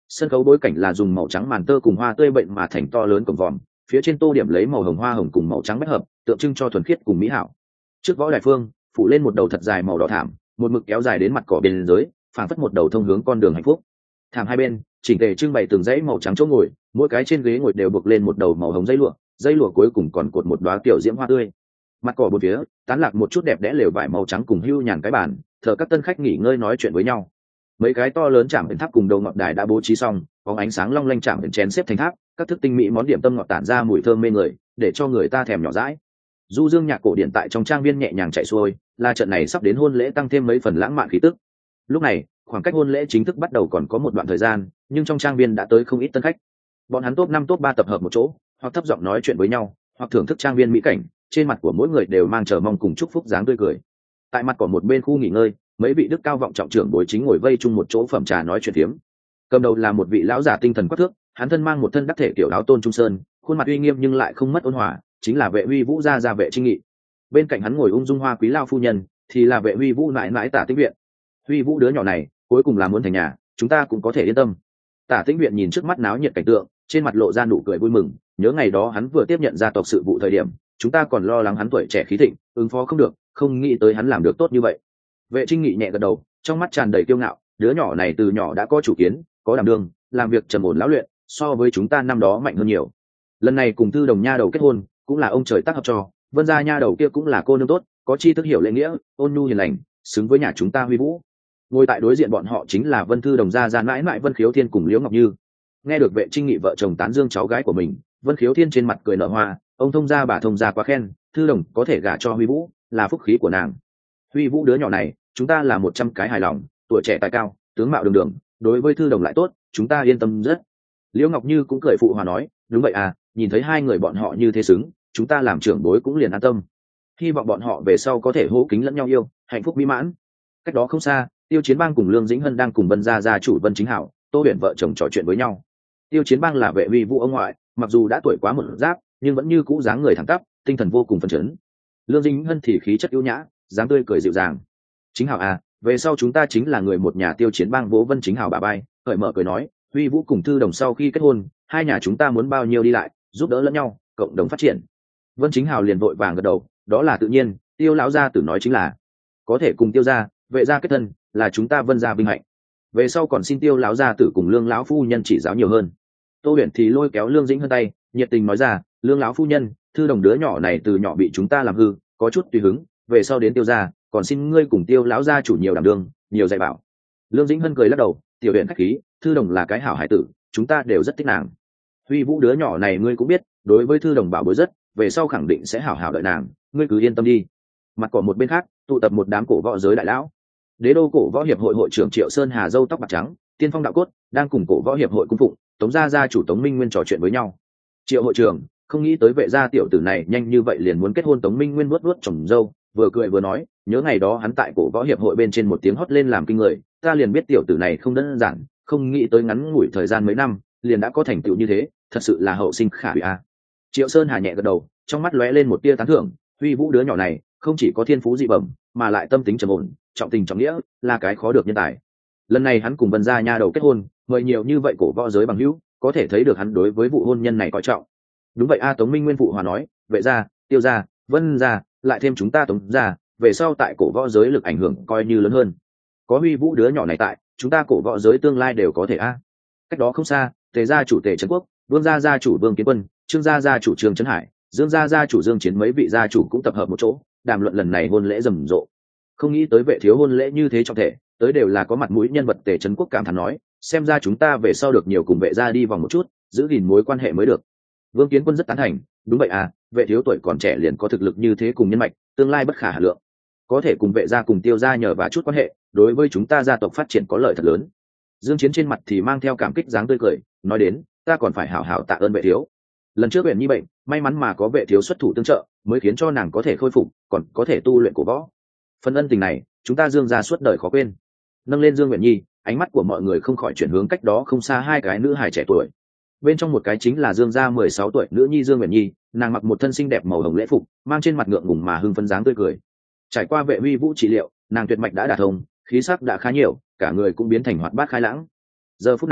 Speaker 1: Sân khấu bối cảnh là dùng màu trắng màn tơ cùng hoa tươi bệnh mà thành to lớn cổng vòm, phía trên tô điểm lấy màu hồng hoa hồng cùng màu trắng bách hợp, tượng trưng cho thuần khiết cùng mỹ hảo. Trước võ đài phương phủ lên một đầu thật dài màu đỏ thảm, một mực kéo dài đến mặt cỏ bên dưới, phảng phất một đầu thông hướng con đường hạnh phúc. Thảm hai bên chỉnh tề trưng bày từng dãy màu trắng chỗ ngồi, mỗi cái trên ghế ngồi đều buộc lên một đầu màu hồng dây lụa, dây lụa cuối cùng còn cột một đóa tiểu diễm hoa tươi. Mặt cỏ bốn phía tán lạc một chút đẹp đẽ lều vải màu trắng cùng hưu nhàn cái bàn, thờ các tân khách nghỉ ngơi nói chuyện với nhau. Mấy cái to lớn chạm biển tháp cùng đầu ngọn đài đã bố trí xong, có ánh sáng long lanh chạm biển chén xếp thành tháp, các thức tinh mỹ món điểm tâm ngọt tản ra mùi thơm mê người, để cho người ta thèm nhỏ dãi. Du dương nhạc cổ điển tại trong trang viên nhẹ nhàng chạy xuôi, là trận này sắp đến hôn lễ tăng thêm mấy phần lãng mạn khí tức. Lúc này khoảng cách hôn lễ chính thức bắt đầu còn có một đoạn thời gian, nhưng trong trang viên đã tới không ít tân khách. Bọn hắn top năm top ba tập hợp một chỗ, hoặc thấp giọng nói chuyện với nhau, hoặc thưởng thức trang viên mỹ cảnh, trên mặt của mỗi người đều mang chờ mong cùng chúc phúc dáng tươi cười. Tại mặt của một bên khu nghỉ ngơi, mấy vị đức cao vọng trọng trưởng bối chính ngồi vây chung một chỗ phẩm trà nói chuyện phiếm. Cầm đầu là một vị lão giả tinh thần quắc thước, hắn thân mang một thân đắc thể kiểu áo tôn trung sơn, khuôn mặt uy nghiêm nhưng lại không mất ôn hòa, chính là Vệ Huy Vũ gia gia Vệ Trinh Nghị. Bên cạnh hắn ngồi ung dung hoa quý lao phu nhân, thì là Vệ Huy Vũ mãi mãi Tả Tĩnh Viện. Huy Vũ đứa nhỏ này, cuối cùng là muốn thành nhà, chúng ta cũng có thể yên tâm. Tả Tĩnh Viện nhìn trước mắt náo nhiệt cảnh tượng, trên mặt lộ ra nụ cười vui mừng, nhớ ngày đó hắn vừa tiếp nhận gia tộc sự vụ thời điểm, chúng ta còn lo lắng hắn tuổi trẻ khí thịnh, ứng phó không được, không nghĩ tới hắn làm được tốt như vậy. Vệ Trinh Nghị nhẹ gật đầu, trong mắt tràn đầy kiêu ngạo, đứa nhỏ này từ nhỏ đã có chủ kiến, có đảm đương, làm việc trầm ổn lão luyện, so với chúng ta năm đó mạnh hơn nhiều. Lần này cùng Thư Đồng nha đầu kết hôn, cũng là ông trời tác hợp cho, Vân gia nha đầu kia cũng là cô nương tốt, có chi thức hiểu lễ nghĩa, ôn nhu hiền lành, xứng với nhà chúng ta Huy Vũ. Ngồi tại đối diện bọn họ chính là Vân Thư Đồng gia gia mãi mãi Vân Khiếu Thiên cùng Liễu Ngọc Như. Nghe được Vệ Trinh Nghị vợ chồng tán dương cháu gái của mình, Vân Khiếu Thiên trên mặt cười nở hoa, ông thông gia bà thông gia quá khen, Thư Đồng có thể gả cho Huy Vũ, là phúc khí của nàng. Huy Vũ đứa nhỏ này, chúng ta là một trăm cái hài lòng, tuổi trẻ tài cao, tướng mạo đường đường, đối với Thư Đồng lại tốt, chúng ta yên tâm rất. Liễu Ngọc Như cũng cười phụ hòa nói, đúng vậy à, nhìn thấy hai người bọn họ như thế xứng, chúng ta làm trưởng bối cũng liền an tâm. Hy vọng bọn họ về sau có thể hô kính lẫn nhau yêu, hạnh phúc mỹ mãn. Cách đó không xa, Tiêu Chiến Bang cùng Lương Dĩnh Hân đang cùng Vân gia gia chủ Vân Chính Hảo, Tô Huyền vợ chồng trò chuyện với nhau. Tiêu Chiến Bang là Vệ Huy Vũ ông ngoại, mặc dù đã tuổi quá một giáp, nhưng vẫn như cũ dáng người thẳng tắp, tinh thần vô cùng phấn chấn. Lương Dĩnh Hân thì khí chất ưu nhã, dáng tươi cười dịu dàng. Chính Hảo à, về sau chúng ta chính là người một nhà. Tiêu Chiến Bang vỗ Vân Chính Hảo bà bay, cởi mở cười nói, Huy Vũ cùng Thư Đồng sau khi kết hôn, hai nhà chúng ta muốn bao nhiêu đi lại, giúp đỡ lẫn nhau, cộng đồng phát triển. Vân Chính Hảo liền vội vàng gật đầu, đó là tự nhiên, Tiêu lão gia tử nói chính là, có thể cùng Tiêu gia, Vệ gia kết thân, là chúng ta Vân gia vinh hạnh. Về sau còn xin Tiêu lão gia tử cùng Lương lão phu nhân chỉ giáo nhiều hơn. Tô Huyền thì lôi kéo Lương Dĩnh Hân tay, nhiệt tình nói ra, Lương lão phu nhân, Thư Đồng đứa nhỏ này từ nhỏ bị chúng ta làm hư, có chút tùy hứng, về sau đến Tiêu gia, còn xin ngươi cùng Tiêu lão gia chủ nhiều đảm đương, nhiều dạy bảo. Lương Dĩnh Hân cười lắc đầu, tiểu Huyền khách khí, Thư Đồng là cái hảo hải tử, chúng ta đều rất thích nàng. Huy Vũ đứa nhỏ này ngươi cũng biết, đối với Thư Đồng bảo bối rất, về sau khẳng định sẽ hảo hảo đợi nàng, ngươi cứ yên tâm đi. Mặt cỏ một bên khác, tụ tập một đám cổ võ giới đại lão. Đế đô cổ võ hiệp hội hội trưởng Triệu Sơn Hà râu tóc bạc trắng, tiên phong đạo cốt, đang cùng cổ võ hiệp hội cung phụng Tống gia gia chủ Tống Minh Nguyên trò chuyện với nhau. Triệu hội trưởng, không nghĩ tới Vệ gia tiểu tử này nhanh như vậy liền muốn kết hôn. Tống Minh Nguyên vuốt vuốt chồng râu, vừa cười vừa nói, nhớ ngày đó hắn tại cổ võ hiệp hội bên trên một tiếng hót lên làm kinh người, ta liền biết tiểu tử này không đơn giản, không nghĩ tới ngắn ngủi thời gian mấy năm, liền đã có thành tựu như thế, thật sự là hậu sinh khả hủy a. Triệu Sơn Hà nhẹ gật đầu, trong mắt lóe lên một tia tán thưởng, Huy Vũ đứa nhỏ này không chỉ có thiên phú dị bẩm, mà lại tâm tính trầm ổn, trọng tình trọng nghĩa, là cái khó được nhân tài. Lần này hắn cùng Vân gia nha đầu kết hôn, mời nhiều như vậy cổ võ giới bằng hữu, có thể thấy được hắn đối với vụ hôn nhân này coi trọng. Đúng vậy a. Tống Minh Nguyên phụ hòa nói, Vệ gia, Tiêu gia, Vân gia, lại thêm chúng ta Tống gia, về sau tại cổ võ giới lực ảnh hưởng coi như lớn hơn. Có Huy Vũ đứa nhỏ này tại, chúng ta cổ võ giới tương lai đều có thể a. Cách đó không xa, Tề gia chủ Tề Trấn Quốc, Vương gia gia chủ Vương Kiến Quân, Trương gia gia chủ Trương Trấn Hải, Dương gia gia chủ Dương Chiến mấy vị gia chủ cũng tập hợp một chỗ, đàm luận lần này hôn lễ rầm rộ. Không nghĩ tới Vệ thiếu hôn lễ như thế trọng thể, tới đều là có mặt mũi nhân vật. Tề Trấn Quốc cảm thán nói, xem ra chúng ta về sau được nhiều cùng Vệ gia đi vòng một chút, giữ gìn mối quan hệ mới được. Vương Kiến Quân rất tán thành, đúng vậy à, Vệ thiếu tuổi còn trẻ liền có thực lực như thế cùng nhân mạch, tương lai bất khả hà lượng, có thể cùng Vệ gia cùng Tiêu gia nhờ và chút quan hệ, đối với chúng ta gia tộc phát triển có lợi thật lớn. Dương Chiến trên mặt thì mang theo cảm kích dáng tươi cười, nói đến, ta còn phải hảo hảo tạ ơn Vệ thiếu. Lần trước Uyển Nhi bệnh, may mắn mà có Vệ thiếu xuất thủ tương trợ, mới khiến cho nàng có thể khôi phục, còn có thể tu luyện cổ võ. Phần ân tình này, chúng ta Dương gia suốt đời khó quên. Nâng lên Dương Uyển Nhi, ánh mắt của mọi người không khỏi chuyển hướng cách đó không xa hai cái nữ hài trẻ tuổi. Bên trong một cái chính là Dương gia mười sáu tuổi nữ nhi Dương Uyển Nhi, nàng mặc một thân xinh đẹp màu hồng lễ phục, mang trên mặt ngượng ngùng mà hưng phấn dáng tươi cười. Trải qua Vệ Huy Vũ trị liệu, nàng tuyệt mạch đã đả thông, khí sắc đã khá nhiều, cả người cũng biến thành hoạt bát khai lãng. Giờ phút này,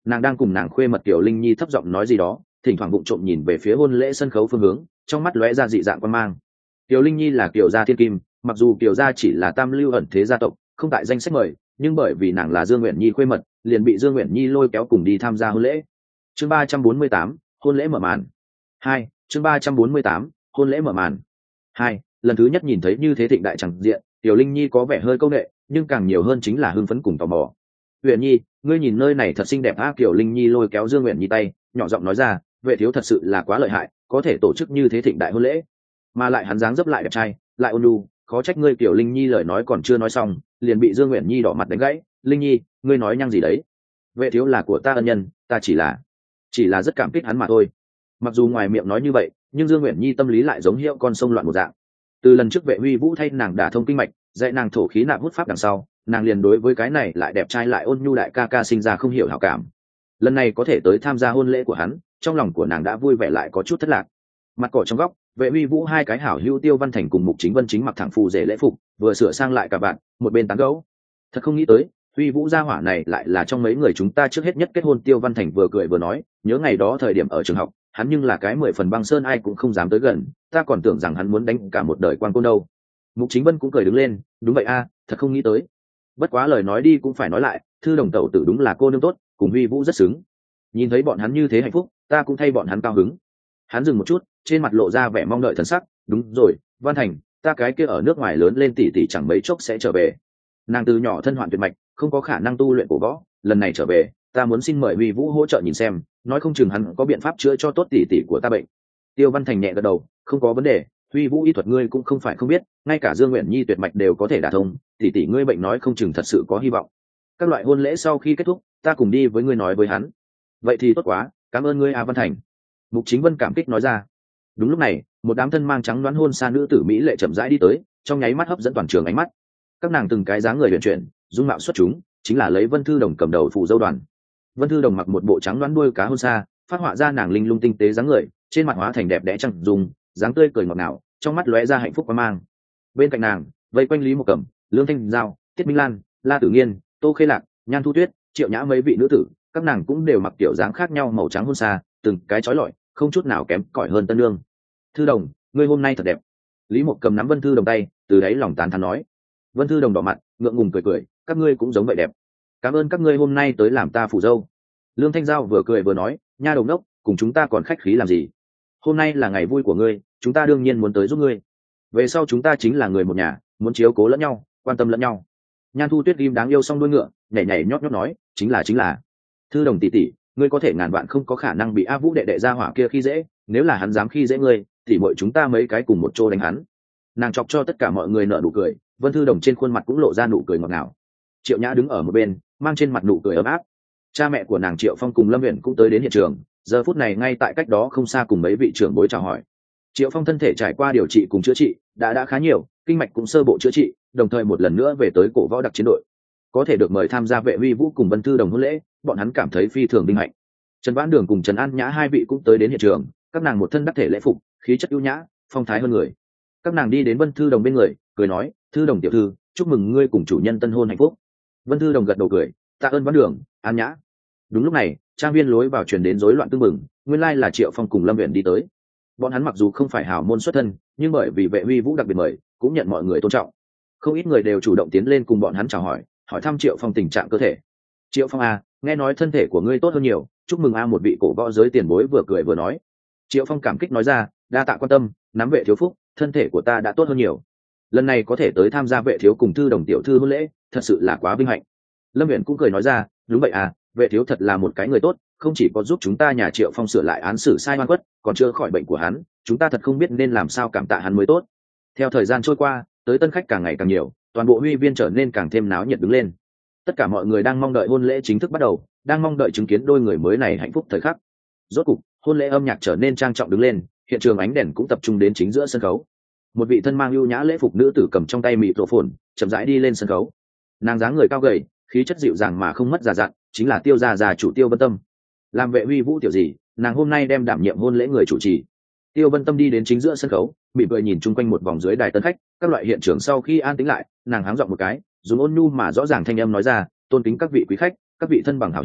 Speaker 1: Nàng đang cùng nàng khuê mật Tiểu Linh Nhi thấp giọng nói gì đó, thỉnh thoảng vụng trộm nhìn về phía hôn lễ sân khấu phương hướng, trong mắt lóe ra dị dạng quan mang. Tiểu Linh Nhi là Kiều gia thiên kim, mặc dù Kiều gia chỉ là tam lưu ẩn thế gia tộc, không tại danh sách mời, nhưng bởi vì nàng là Dương Uyển Nhi khuê mật, liền bị Dương Uyển Nhi lôi kéo cùng đi tham gia hôn lễ. Chương ba trăm bốn mươi tám, hôn lễ mở màn. Hai, chương ba trăm bốn mươi tám, hôn lễ mở màn. Hai, lần thứ nhất nhìn thấy như thế thịnh đại chẳng diện, Tiểu Linh Nhi có vẻ hơi câu nệ, nhưng càng nhiều hơn chính là hưng phấn cùng tò mò. Uyển Nhi, ngươi nhìn nơi này thật xinh đẹp a. Tiểu Linh Nhi lôi kéo Dương Uyển Nhi tay, nhỏ giọng nói ra, vệ thiếu thật sự là quá lợi hại, có thể tổ chức như thế thịnh đại hôn lễ, mà lại hắn dáng dấp lại đẹp trai, lại ôn nhu, khó trách ngươi. Tiểu Linh Nhi lời nói còn chưa nói xong, liền bị Dương Uyển Nhi đỏ mặt đánh gãy. Linh Nhi, ngươi nói nhăng gì đấy? Vệ thiếu là của ta ân nhân, ta chỉ là chỉ là rất cảm kích hắn mà thôi. Mặc dù ngoài miệng nói như vậy, nhưng Dương Uyển Nhi tâm lý lại giống hiệu con sông loạn một dạng. Từ lần trước Vệ Huy Vũ thay nàng đả thông kinh mạch, dạy nàng thổ khí nạp hút pháp đằng sau, nàng liền đối với cái này lại đẹp trai lại ôn nhu đại ca ca sinh ra không hiểu hảo cảm. Lần này có thể tới tham gia hôn lễ của hắn, trong lòng của nàng đã vui vẻ lại có chút thất lạc. Mặt cỏ trong góc, Vệ Huy Vũ hai cái hảo hữu Tiêu Văn Thành cùng Mục Chính Vân chính mặc thẳng phù rể lễ phục, vừa sửa sang lại cả bạn, một bên tán gẫu. Thật không nghĩ tới, Huy Vũ gia hỏa này lại là trong mấy người chúng ta trước hết nhất kết hôn. Tiêu Văn Thành vừa cười vừa nói, nhớ ngày đó thời điểm ở trường học, hắn nhưng là cái mười phần băng sơn ai cũng không dám tới gần, ta còn tưởng rằng hắn muốn đánh cả một đời quan côn đâu. Mục Chính Vân cũng cười đứng lên, đúng vậy a, thật không nghĩ tới. Bất quá lời nói đi cũng phải nói lại, Thư đồng tẩu tử đúng là cô nương tốt, cùng Huy Vũ rất xứng. Nhìn thấy bọn hắn như thế hạnh phúc, ta cũng thay bọn hắn cao hứng. Hắn dừng một chút, trên mặt lộ ra vẻ mong đợi thần sắc. Đúng rồi, Văn Thành, ta cái kia ở nước ngoài lớn lên tỷ tỷ chẳng mấy chốc sẽ trở về. Nàng từ nhỏ thân hoạn tuyệt mạch, không có khả năng tu luyện cổ võ, lần này trở về, ta muốn xin mời Huy Vũ hỗ trợ nhìn xem, nói không chừng hắn có biện pháp chữa cho tốt tỷ tỷ của ta bệnh. Tiêu Văn Thành nhẹ gật đầu, không có vấn đề, Huy Vũ y thuật ngươi cũng không phải không biết, ngay cả Dương Uyển Nhi tuyệt mạch đều có thể đả thông, tỷ tỷ ngươi bệnh nói không chừng thật sự có hy vọng. Các loại hôn lễ sau khi kết thúc, ta cùng đi với ngươi nói với hắn. Vậy thì tốt quá, cảm ơn ngươi A Văn Thành. Mục Chính Vân cảm kích nói ra. Đúng lúc này, một đám thân mang trắng đoán hôn xa nữ tử mỹ lệ chậm rãi đi tới, trong nháy mắt hấp dẫn toàn trường ánh mắt. Các nàng từng cái dáng người huyền chuyển, dung mạo xuất chúng, chính là lấy Vân Thư Đồng cầm đầu phụ dâu đoàn. Vân Thư Đồng mặc một bộ trắng đoán đuôi cá hôn xa, phát họa ra nàng linh lung tinh tế dáng người, trên mặt hóa thành đẹp đẽ trăng dùng, dáng tươi cười ngọt ngào, trong mắt lóe ra hạnh phúc quang mang. Bên cạnh nàng, vây quanh Lý Mộc Cẩm, Lương Thanh Giao, Tiết Minh Lan, La Tử Nghiên, Tô Khê Lạc, Nhan Thu Tuyết, Triệu Nhã mấy vị nữ tử, các nàng cũng đều mặc kiểu dáng khác nhau màu trắng hôn xa, từng cái trói lọi, không chút nào kém cỏi hơn Tân Nương. Thư Đồng, ngươi hôm nay thật đẹp. Lý Mộc Cầm nắm Vân Thư Đồng tay, từ đáy lòng tán thán nói. Vân Thư Đồng đỏ mặt, ngượng ngùng cười cười, các ngươi cũng giống vậy đẹp. Cảm ơn các ngươi hôm nay tới làm ta phụ dâu. Lương Thanh Giao vừa cười vừa nói, nha đầu ngốc, cùng chúng ta còn khách khí làm gì? Hôm nay là ngày vui của ngươi, chúng ta đương nhiên muốn tới giúp ngươi. Về sau chúng ta chính là người một nhà, muốn chiếu cố lẫn nhau, quan tâm lẫn nhau. Nhan Thu Tuyết ghim đáng yêu xong đuôi ngựa, nhảy nhảy nhót nhót nói, chính là chính là. Thư Đồng tỷ tỷ, ngươi có thể ngàn vạn không có khả năng bị A Vũ đệ đệ gia hỏa kia khi dễ, nếu là hắn dám khi dễ ngươi, thì mọi chúng ta mấy cái cùng một chỗ đánh hắn. Nàng chọc cho tất cả mọi người nở nụ cười, Vân Thư Đồng trên khuôn mặt cũng lộ ra nụ cười ngọt ngào. Triệu Nhã đứng ở một bên, mang trên mặt nụ cười ấm áp. Cha mẹ của nàng Triệu Phong cùng Lâm Uyển cũng tới đến hiện trường, giờ phút này ngay tại cách đó không xa cùng mấy vị trưởng bối chào hỏi. Triệu Phong thân thể trải qua điều trị cùng chữa trị, đã đã khá nhiều, kinh mạch cũng sơ bộ chữa trị, đồng thời một lần nữa về tới cổ võ đặc chiến đội. Có thể được mời tham gia Vệ Huy Vũ cùng Vân Thư Đồng hôn lễ, bọn hắn cảm thấy phi thường vinh hạnh. Trần Vãn Đường cùng Trần An Nhã hai vị cũng tới đến hiện trường, các nàng một thân đắc thể lễ phục, khí chất ưu nhã, phong thái hơn người. Các nàng đi đến Vân Thư Đồng bên người, cười nói, Thư Đồng tiểu thư, chúc mừng ngươi cùng chủ nhân tân hôn hạnh phúc. Vân Thư Đồng gật đầu cười, tạ ơn Vãn Đường, An Nhã. Đúng lúc này, trang viên lối vào truyền đến rối loạn tương mừng, nguyên lai là Triệu Phong cùng Lâm Uyển đi tới. Bọn hắn mặc dù không phải hào môn xuất thân, nhưng bởi vì Vệ Huy Vũ đặc biệt mời, cũng nhận mọi người tôn trọng. Không ít người đều chủ động tiến lên cùng bọn hắn chào hỏi, hỏi thăm Triệu Phong tình trạng cơ thể. Triệu Phong à, nghe nói thân thể của ngươi tốt hơn nhiều, chúc mừng a. Một vị cổ võ giới tiền bối vừa cười vừa nói. Triệu Phong cảm kích nói ra, đa tạ quan tâm, nắm Vệ thiếu phúc, thân thể của ta đã tốt hơn nhiều. Lần này có thể tới tham gia Vệ thiếu cùng Thư Đồng tiểu thư hôn lễ, thật sự là quá vinh hạnh. Lâm Uyển cũng cười nói ra, đúng vậy à, Vệ thiếu thật là một cái người tốt, không chỉ có giúp chúng ta nhà Triệu Phong sửa lại án xử sai oan khuất, còn chữa khỏi bệnh của hắn, chúng ta thật không biết nên làm sao cảm tạ hắn mới tốt. Theo thời gian trôi qua, tới tân khách càng ngày càng nhiều, toàn bộ huy viên trở nên càng thêm náo nhiệt đứng lên. Tất cả mọi người đang mong đợi hôn lễ chính thức bắt đầu, đang mong đợi chứng kiến đôi người mới này hạnh phúc thời khắc. Rốt cục, hôn lễ âm nhạc trở nên trang trọng đứng lên, hiện trường ánh đèn cũng tập trung đến chính giữa sân khấu. Một vị thân mang ưu nhã lễ phục nữ tử cầm trong tay microphone, chậm rãi đi lên sân khấu. Nàng dáng người cao gầy, khí chất dịu dàng mà không mất già dặn, chính là Tiêu gia già chủ Tiêu Vân Tâm. Làm Vệ Huy Vũ tiểu gì, nàng hôm nay đem đảm nhiệm hôn lễ người chủ trì. Tiêu Vân Tâm đi đến chính giữa sân khấu, mỉm cười nhìn chung quanh một vòng dưới đài tân khách, các loại hiện trường sau khi an tĩnh lại, nàng háng giọng một cái, dùng ôn nhu mà rõ ràng thanh âm nói ra, tôn kính các vị quý khách, các vị thân bằng hảo hữu,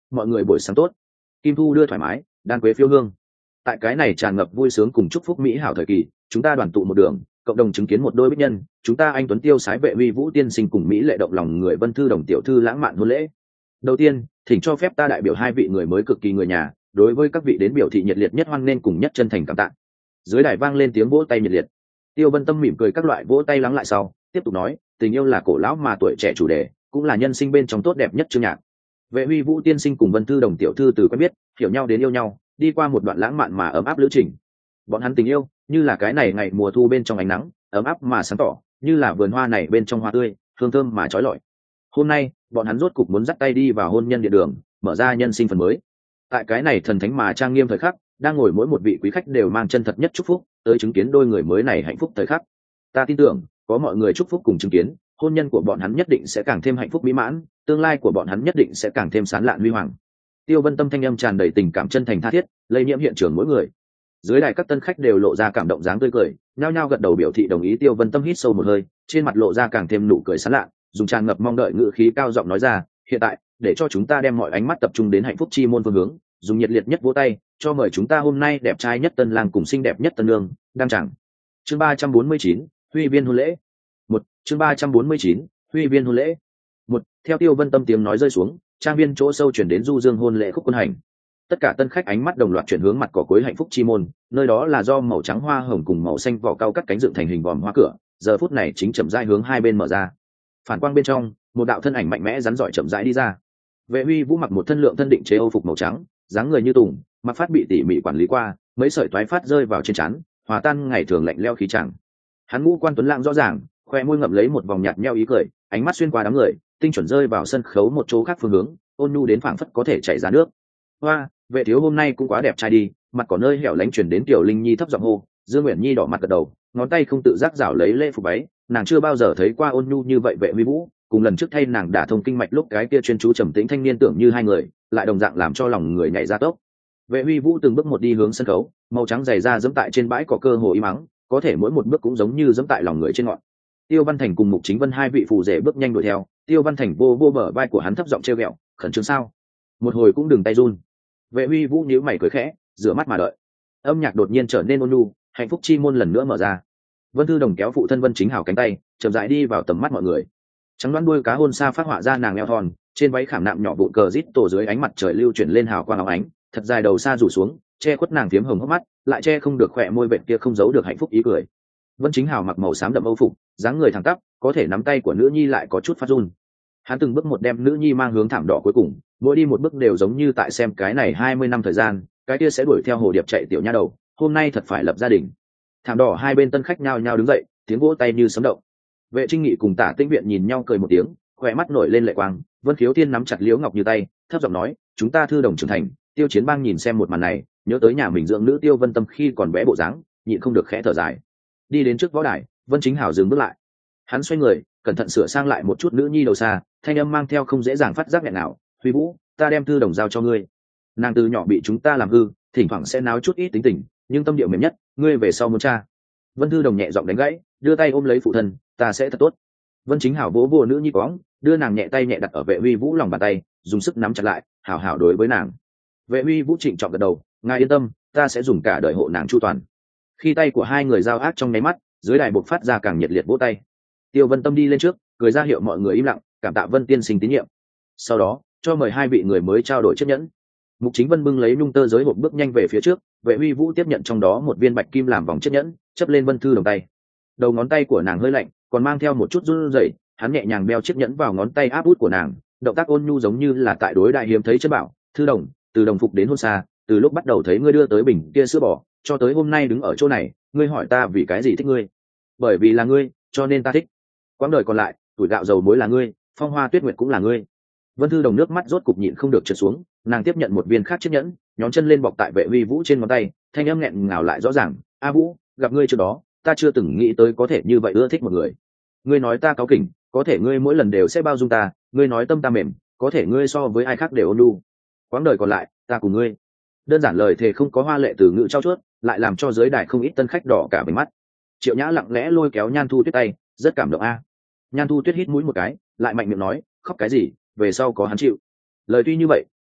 Speaker 1: mọi người buổi sáng tốt. Kim thu đưa thoải mái, đan quế phiêu hương. Tại cái này tràn ngập vui sướng cùng chúc phúc mỹ hảo thời kỳ, chúng ta đoàn tụ một đường, cộng đồng chứng kiến một đôi bích nhân, chúng ta anh tuấn tiêu sái vệ uy vũ tiên sinh cùng mỹ lệ động lòng người Vân Thư Đồng tiểu thư lãng mạn hôn lễ. Đầu tiên, thỉnh cho phép ta đại biểu hai vị người mới cực kỳ người nhà, đối với các vị đến biểu thị nhiệt liệt nhất hoan nghênh cùng nhất chân thành cảm tạ. Dưới đài vang lên tiếng vỗ tay nhiệt liệt. Tiêu Vân Tâm mỉm cười các loại vỗ tay lắng lại sau, tiếp tục nói, tình yêu là cổ lão mà tuổi trẻ chủ đề, cũng là nhân sinh bên trong tốt đẹp nhất chương nhạc. Vệ uy vũ tiên sinh cùng Vân Thư Đồng tiểu thư từ quen biết, hiểu nhau đến yêu nhau, đi qua một đoạn lãng mạn mà ấm áp lữ trình. Bọn hắn tình yêu như là cái này ngày mùa thu bên trong ánh nắng, ấm áp mà sáng tỏ, như là vườn hoa này bên trong hoa tươi, hương thơm mà trói lọi. Hôm nay, bọn hắn rốt cục muốn dắt tay đi vào hôn nhân địa đường, mở ra nhân sinh phần mới. Tại cái này thần thánh mà trang nghiêm thời khắc, đang ngồi mỗi một vị quý khách đều mang chân thật nhất chúc phúc, tới chứng kiến đôi người mới này hạnh phúc thời khắc. Ta tin tưởng, có mọi người chúc phúc cùng chứng kiến, hôn nhân của bọn hắn nhất định sẽ càng thêm hạnh phúc mỹ mãn, tương lai của bọn hắn nhất định sẽ càng thêm sáng lạn huy hoàng. Tiêu Vân Tâm thanh âm tràn đầy tình cảm chân thành tha thiết, lây nhiễm hiện trường mỗi người. Dưới đài các tân khách đều lộ ra cảm động dáng tươi cười, nhao nhao gật đầu biểu thị đồng ý. Tiêu Vân Tâm hít sâu một hơi, trên mặt lộ ra càng thêm nụ cười sán lạ, dùng tràn ngập mong đợi ngữ khí cao giọng nói ra, hiện tại, để cho chúng ta đem mọi ánh mắt tập trung đến hạnh phúc chi môn phương hướng, dùng nhiệt liệt nhất vỗ tay, cho mời chúng ta hôm nay đẹp trai nhất tân lang cùng xinh đẹp nhất tân nương, đăng chẳng. Chương ba trăm bốn mươi chín, Huy viên hôn lễ. Một, chương ba trăm bốn mươi chín, Huy viên hôn lễ. Một, theo Tiêu Vân Tâm tiếng nói rơi xuống, trang viên chỗ sâu chuyển đến du dương hôn lễ khúc quân hành. Tất cả tân khách ánh mắt đồng loạt chuyển hướng mặt cỏ cuối hạnh phúc chi môn, nơi đó là do màu trắng hoa hồng cùng màu xanh vỏ cao cắt cánh dựng thành hình vòm hoa cửa, giờ phút này chính chậm rãi hướng hai bên mở ra. Phản quang bên trong, một đạo thân ảnh mạnh mẽ rắn giỏi chậm rãi đi ra. Vệ Huy Vũ mặc một thân lượng thân định chế âu phục màu trắng, dáng người như tùng, mặc phát bị tỉ mỉ quản lý qua, mấy sợi toái phát rơi vào trên trán, hòa tan ngày thường lạnh lẽo khí chẳng. Hắn ngũ quan tuấn lãng rõ ràng, khoe môi ngậm lấy một vòng nhạt nhẽo ý cười, ánh mắt xuyên qua đám người, tinh chuẩn rơi vào sân khấu một chỗ khác phương hướng, ôn nhu đến phảng phất có thể chảy ra nước. Hoa, Vệ thiếu hôm nay cũng quá đẹp trai đi. Mặt có nơi hẻo lánh chuyển đến Tiểu Linh Nhi thấp giọng hô. Dương Nguyện Nhi đỏ mặt gật đầu, ngón tay không tự giác rảo lấy lễ phục váy, nàng chưa bao giờ thấy qua ôn nhu như vậy Vệ Huy Vũ, cùng lần trước thay nàng đả thông kinh mạch lúc cái kia chuyên chú trầm tĩnh thanh niên tưởng như hai người, lại đồng dạng làm cho lòng người nhảy ra tốc. Vệ Huy Vũ từng bước một đi hướng sân khấu, màu trắng dày ra dẫm tại trên bãi cỏ cơ hồ im mắng, có thể mỗi một bước cũng giống như dẫm tại lòng người trên ngọn. Tiêu Văn Thành cùng Mục Chính Vân hai vị phù rể bước nhanh đuổi theo, Tiêu Văn Thành vô vô bờ vai của hắn thấp giọng trêu ghẹo, khẩn trương sao? Một hồi cũng đừng tay run. Vệ Huy Vũ nhíu mày cười khẽ, rửa mắt mà đợi. Âm nhạc đột nhiên trở nên ôn nhu, hạnh phúc chi môn lần nữa mở ra. Vân Thư Đồng kéo phụ thân Vân Chính Hảo cánh tay, chậm rãi đi vào tầm mắt mọi người. Trắng đoán đuôi cá hôn sa phát họa ra nàng eo thon, trên váy khảm nạm nhỏ vụn cờ rít tổ dưới ánh mặt trời lưu chuyển lên hào quang óng ánh, thật dài đầu sa rủ xuống, che khuất nàng phiếm hồng hốc mắt, lại che không được khỏe môi vệt kia không giấu được hạnh phúc ý cười. Vân Chính Hảo mặc màu xám đậm âu phục, dáng người thẳng tắp, có thể nắm tay của nữ nhi lại có chút phát run. Hắn từng bước một đem nữ nhi mang hướng thảm đỏ cuối cùng, mỗi đi một bước đều giống như tại xem cái này hai mươi năm thời gian, cái kia sẽ đuổi theo hồ điệp chạy tiểu nha đầu, hôm nay thật phải lập gia đình. Thảm đỏ hai bên tân khách nhao nhao đứng dậy, tiếng vỗ tay như sấm động. Vệ Trinh Nghị cùng Tả Tĩnh Viện nhìn nhau cười một tiếng, khỏe mắt nổi lên lệ quang. Vân Khiếu Thiên nắm chặt Liễu Ngọc Như tay, thấp giọng nói, chúng ta Thư Đồng trưởng thành. Tiêu Chiến Bang nhìn xem một màn này, nhớ tới nhà mình dưỡng nữ Tiêu Vân Tâm khi còn bé bộ dáng, nhịn không được khẽ thở dài. Đi đến trước võ đài, Vân Chính Hảo dừng bước lại. Hắn xoay người, cẩn thận sửa sang lại một chút nữ nhi đầu xa, thanh âm mang theo không dễ dàng phát giác nghẹn nào. Huy Vũ, ta đem Thư Đồng giao cho ngươi. Nàng từ nhỏ bị chúng ta làm hư, thỉnh thoảng sẽ náo chút ít tính tình, nhưng tâm địa mềm nhất, ngươi về sau muốn cha. Vân Thư Đồng nhẹ giọng đánh gãy, đưa tay ôm lấy phụ thân, ta sẽ thật tốt. Vân Chính Hảo vỗ vỗ nữ nhi cóng, đưa nàng nhẹ tay nhẹ đặt ở Vệ Huy Vũ lòng bàn tay, dùng sức nắm chặt lại, hảo hảo đối với nàng. Vệ Huy Vũ trịnh trọng gật đầu, ngài yên tâm, ta sẽ dùng cả đời hộ nàng chu toàn. Khi tay của hai người giao ác trong nháy mắt, dưới đài bộc phát ra càng nhiệt liệt vỗ tay. Tiêu Vân Tâm đi lên trước, cười ra hiệu mọi người im lặng, cảm tạ Vân tiên sinh tín nhiệm. Sau đó, cho mời hai vị người mới trao đổi chiếc nhẫn. Mục Chính Vân bưng lấy nhung tơ giới hộp bước nhanh về phía trước, Vệ Huy Vũ tiếp nhận trong đó một viên bạch kim làm vòng chiếc nhẫn, chấp lên Vân Thư Đồng tay. Đầu ngón tay của nàng hơi lạnh, còn mang theo một chút run rẩy, hắn nhẹ nhàng đeo chiếc nhẫn vào ngón tay áp út của nàng, động tác ôn nhu giống như là tại đối đại hiếm thấy chân bảo. Thư Đồng, từ đồng phục đến hôn xa, từ lúc bắt đầu thấy ngươi đưa tới bình kia sữa bò, cho tới hôm nay đứng ở chỗ này, ngươi hỏi ta vì cái gì thích ngươi? Bởi vì là ngươi, cho nên ta thích. Quãng đời còn lại, tuổi gạo dầu muối là ngươi, phong hoa tuyết nguyệt cũng là ngươi. Vân Thư Đồng nước mắt rốt cục nhịn không được trượt xuống, nàng tiếp nhận một viên khác chiếc nhẫn, nhón chân lên bọc tại Vệ Huy Vũ trên ngón tay, thanh âm nghẹn ngào lại rõ ràng, "A Vũ, gặp ngươi trước đó, ta chưa từng nghĩ tới có thể như vậy ưa thích một người. Ngươi nói ta cáu kỉnh, có thể ngươi mỗi lần đều sẽ bao dung ta, ngươi nói tâm ta mềm, có thể ngươi so với ai khác đều ôn nhu. Quãng đời còn lại, ta cùng ngươi." Đơn giản lời thề không có hoa lệ từ ngữ trao chuốt, lại làm cho giới đài không ít tân khách đỏ cả bừng mắt. Triệu Nhã lặng lẽ lôi kéo Nhan Thu Tuyết tay, rất cảm động a. Nhan Thu Tuyết hít mũi một cái, lại mạnh miệng nói, khóc cái gì, về sau có hắn chịu. Lời tuy như vậy,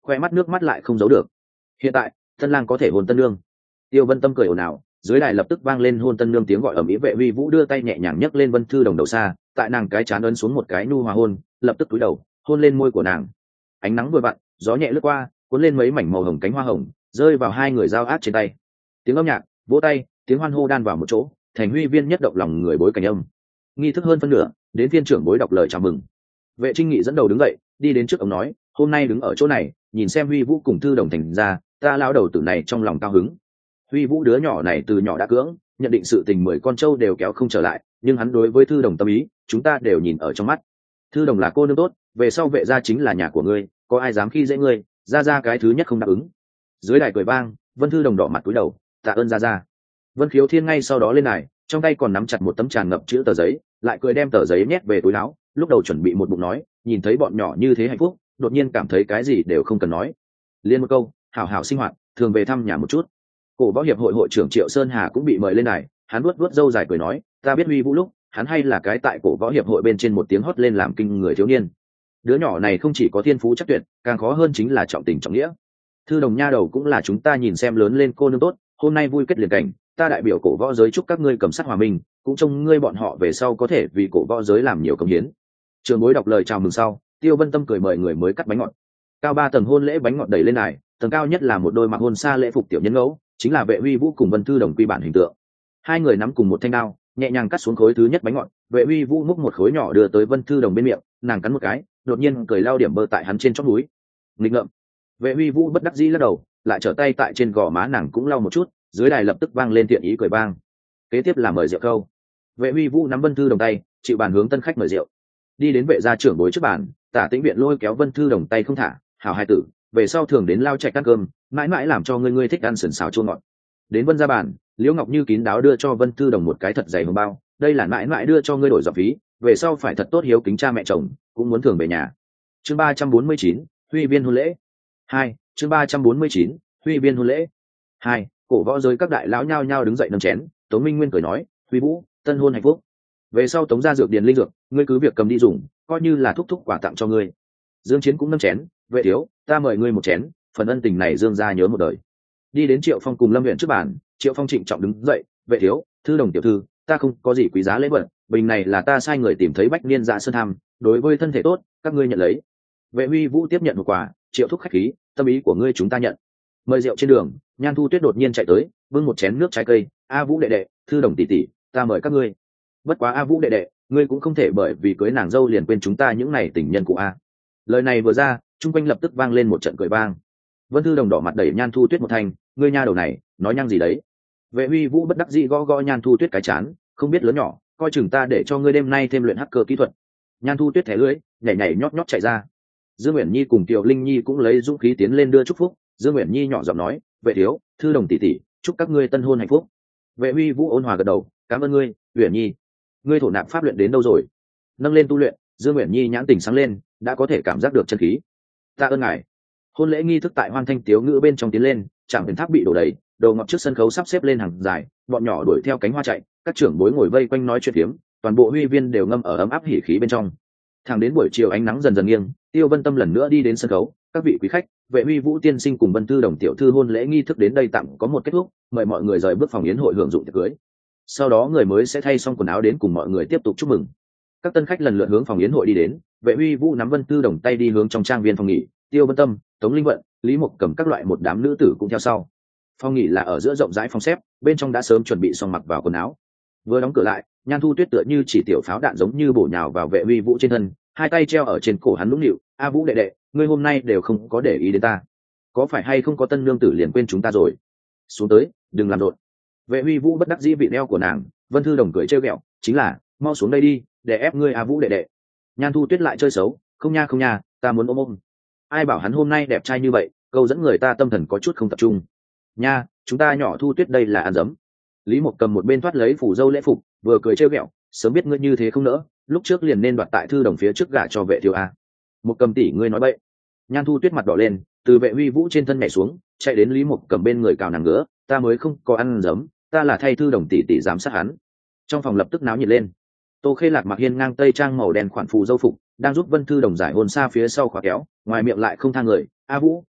Speaker 1: khoe mắt nước mắt lại không giấu được. Hiện tại tân lang có thể hôn tân nương. Tiêu Vân Tâm cười ồn ào, dưới đài lập tức vang lên hôn tân nương tiếng gọi ầm ĩ. Vệ Huy Vũ đưa tay nhẹ nhàng nhấc lên Vân Thư Đồng đầu xa, tại nàng cái trán ấn xuống một cái nu hòa hôn, lập tức cúi đầu hôn lên môi của nàng. Ánh nắng vừa vặn, gió nhẹ lướt qua, cuốn lên mấy mảnh màu hồng cánh hoa hồng, rơi vào hai người giao ác trên tay. Tiếng âm nhạc, vỗ tay, tiếng hoan hô đan vào một chỗ, thành huy viên nhất động lòng người bối cảnh âm. Nghi thức hơn phân nửa, đến phiên trưởng bối đọc lời chào mừng. Vệ Trinh Nghị dẫn đầu đứng dậy, đi đến trước ông nói, hôm nay đứng ở chỗ này, nhìn xem Huy Vũ cùng Thư Đồng thành ra, ta lão đầu tử này trong lòng cao hứng. Huy Vũ đứa nhỏ này từ nhỏ đã cưỡng, nhận định sự tình mười con trâu đều kéo không trở lại, nhưng hắn đối với Thư Đồng tâm ý, chúng ta đều nhìn ở trong mắt. Thư Đồng là cô nương tốt, về sau vệ gia chính là nhà của ngươi, có ai dám khi dễ ngươi, ra ra cái thứ nhất không đáp ứng. Dưới đài cười vang, Vân Thư Đồng đỏ mặt cúi đầu, tạ ơn ra ra. Vân Khiếu Thiên ngay sau đó lên đài, trong tay còn nắm chặt một tấm tràn ngập chữ tờ giấy, lại cười đem tờ giấy nhét về túi áo, lúc đầu chuẩn bị một bụng nói, nhìn thấy bọn nhỏ như thế hạnh phúc, đột nhiên cảm thấy cái gì đều không cần nói. Liên một câu, hảo hảo sinh hoạt, thường về thăm nhà một chút. Cổ võ hiệp hội hội trưởng Triệu Sơn Hà cũng bị mời lên đài, hắn vuốt vuốt râu dài cười nói, ta biết Huy Vũ lúc, hắn hay là cái tại cổ võ hiệp hội bên trên một tiếng hót lên làm kinh người thiếu niên. Đứa nhỏ này không chỉ có thiên phú chắc tuyệt, càng khó hơn chính là trọng tình trọng nghĩa. Thư Đồng nha đầu cũng là chúng ta nhìn xem lớn lên cô nương tốt, hôm nay vui kết liền cảnh, ta đại biểu cổ võ giới chúc các ngươi cầm sắc hòa minh, cũng trông ngươi bọn họ về sau có thể vì cổ võ giới làm nhiều công hiến. Trường bối đọc lời chào mừng sau, Tiêu Vân Tâm cười mời người mới cắt bánh ngọt. Cao ba tầng hôn lễ bánh ngọt đẩy lên này, tầng cao nhất là một đôi mặc hôn xa lễ phục tiểu nhân ngẫu, chính là Vệ Huy Vũ cùng Vân Thư Đồng quy bản hình tượng. Hai người nắm cùng một thanh đao, nhẹ nhàng cắt xuống khối thứ nhất bánh ngọt, Vệ Huy Vũ múc một khối nhỏ đưa tới Vân Thư Đồng bên miệng, nàng cắn một cái, đột nhiên cười lao điểm bơ tại hắn trên chóp núi. Nghịch ngợm. Vệ Huy Vũ bất đắc dĩ lắc đầu, lại trở tay tại trên gò má nàng cũng lau một chút, dưới đài lập tức vang lên thiện ý cười vang. Kế tiếp là mời rượu câu. Vệ Huy Vũ nắm Vân Thư Đồng tay, chịu bàn hướng tân khách mời rượu. Đi đến vệ gia trưởng bối trước bàn, Tả Tĩnh Viện lôi kéo Vân Thư Đồng tay không thả, hảo hai tử, về sau thường đến lao trạch ăn cơm, mãi mãi làm cho ngươi ngươi thích ăn sườn xào chua ngọt. Đến Vân gia bàn, Liễu Ngọc Như kín đáo đưa cho Vân Thư Đồng một cái thật dày hồng bao, đây là mãi mãi đưa cho ngươi đổi giọng phí, về sau phải thật tốt hiếu kính cha mẹ chồng, cũng muốn thường về nhà. Chương ba trăm bốn mươi chín, Huy viên hôn lễ. Hai, chương ba trăm bốn mươi chín, Huy viên hôn lễ. Hai, cổ võ giới các đại lão nhao nhao đứng dậy nâng chén, Tống Minh Nguyên cười nói, Huy Vũ, tân hôn hạnh phúc. Về sau Tống gia dược điền linh dược, ngươi cứ việc cầm đi dùng, coi như là thúc thúc quà tặng cho ngươi. Dương Chiến cũng nâng chén, Vệ thiếu, ta mời ngươi một chén, phần ân tình này Dương gia nhớ một đời. Đi đến Triệu Phong cùng Lâm Uyển trước bàn, Triệu Phong trịnh trọng đứng dậy, Vệ thiếu, Thư Đồng tiểu thư, ta không có gì quý giá lễ vật, bình này là ta sai người tìm thấy bách niên dạ sơn tham, đối với thân thể tốt, các ngươi nhận lấy. Vệ Huy Vũ tiếp nhận một quà, Triệu thúc khách khí, tâm ý của ngươi chúng ta nhận. Mời rượu trên đường, Nhan Thu Tuyết đột nhiên chạy tới, bưng một chén nước trái cây, A Vũ đệ đệ, Thư Đồng tỷ tỷ, ta mời các ngươi. Bất quá A Vũ đệ đệ, ngươi cũng không thể bởi vì cưới nàng dâu liền quên chúng ta những này tình nhân của a. Lời này vừa ra, chung quanh lập tức vang lên một trận cười vang. Vân Thư Đồng đỏ mặt đẩy Nhan Thu Tuyết một thanh, ngươi nha đầu này, nói nhăng gì đấy. Vệ Huy Vũ bất đắc dĩ gõ gõ Nhan Thu Tuyết cái chán, không biết lớn nhỏ, coi chừng ta để cho ngươi đêm nay thêm luyện hacker kỹ thuật. Nhan Thu Tuyết thẻ lưỡi, nhảy nhảy nhót nhót chạy ra. Dương Uyển Nhi cùng Tiểu Linh Nhi cũng lấy dũng khí tiến lên đưa chúc phúc. Dương Uyển Nhi nhỏ giọng nói, Vệ thiếu, Thư Đồng tỷ tỷ, chúc các ngươi tân hôn hạnh phúc. Vệ Huy Vũ ôn hòa gật đầu, cảm ơn ngươi, Uyển Nhi. Ngươi thổ nạp pháp luyện đến đâu rồi? Nâng lên tu luyện, Dương Uyển Nhi nhãn tình sáng lên, đã có thể cảm giác được chân khí. Ta ơn ngài. Hôn lễ nghi thức tại Hoan Thanh Tiếu Ngữ bên trong tiến lên, Trạm Huyền Tháp bị đổ đầy, đầu ngọc trước sân khấu sắp xếp lên hàng dài, bọn nhỏ đuổi theo cánh hoa chạy, các trưởng bối ngồi vây quanh nói chuyện phiếm, toàn bộ huy viên đều ngâm ở ấm áp hỉ khí bên trong. Thẳng đến buổi chiều ánh nắng dần dần nghiêng, Tiêu Vân Tâm lần nữa đi đến sân khấu, các vị quý khách, Vệ Huy Vũ tiên sinh cùng Vân Tư Đồng tiểu thư hôn lễ nghi thức đến đây tạm có một kết thúc, mời mọi người rời bước phòng yến hội hưởng dụng tiệc cưới. Sau đó người mới sẽ thay xong quần áo đến cùng mọi người tiếp tục chúc mừng. Các tân khách lần lượt hướng phòng yến hội đi đến, Vệ Huy Vũ nắm Vân Tư Đồng tay đi hướng trong trang viên phòng nghỉ, Tiêu Vân Tâm, Tống Linh Vận, Lý Mục cầm các loại một đám nữ tử cũng theo sau. Phòng nghỉ là ở giữa rộng rãi phòng xếp, bên trong đã sớm chuẩn bị xong mặc vào quần áo. Vừa đóng cửa lại, Nhan Thu Tuyết tựa như chỉ tiểu pháo đạn giống như bổ nhào vào Vệ Huy Vũ trên thân, hai tay treo ở trên cổ hắn nũng nịu, A Vũ đệ đệ, ngươi hôm nay đều không có để ý đến ta, có phải hay không có tân nương tử liền quên chúng ta rồi? Xuống tới, đừng làm rộn. Vệ Huy Vũ bất đắc dĩ vị đeo của nàng, Vân Thư Đồng cười trêu ghẹo, chính là, mau xuống đây đi, để ép ngươi A Vũ đệ đệ. Nhan Thu Tuyết lại chơi xấu, không nha không nha, ta muốn ôm ôm. Ai bảo hắn hôm nay đẹp trai như vậy, câu dẫn người ta tâm thần có chút không tập trung. Nha, chúng ta nhỏ Thu Tuyết đây là ăn dấm. Lý Mục cầm một bên thoát lấy phủ dâu lễ phục, vừa cười trêu ghẹo, sớm biết ngươi như thế không nỡ, lúc trước liền nên đoạt tại Thư Đồng phía trước gả cho Vệ thiếu a. Một cầm tỷ ngươi nói bậy. Nhan Thu Tuyết mặt đỏ lên, từ Vệ Huy Vũ trên thân nhảy xuống, chạy đến Lý Mục cầm bên người cào nàng ngứa, ta mới không có ăn dấm, ta là thay Thư Đồng tỷ tỷ giám sát hắn. Trong phòng lập tức náo nhiệt lên. Tô Khê Lạc mặc hiên ngang tây trang màu đen khoản phù dâu phục, đang giúp Vân Thư Đồng giải hôn xa phía sau khóa kéo, ngoài miệng lại không tha người, a Vũ,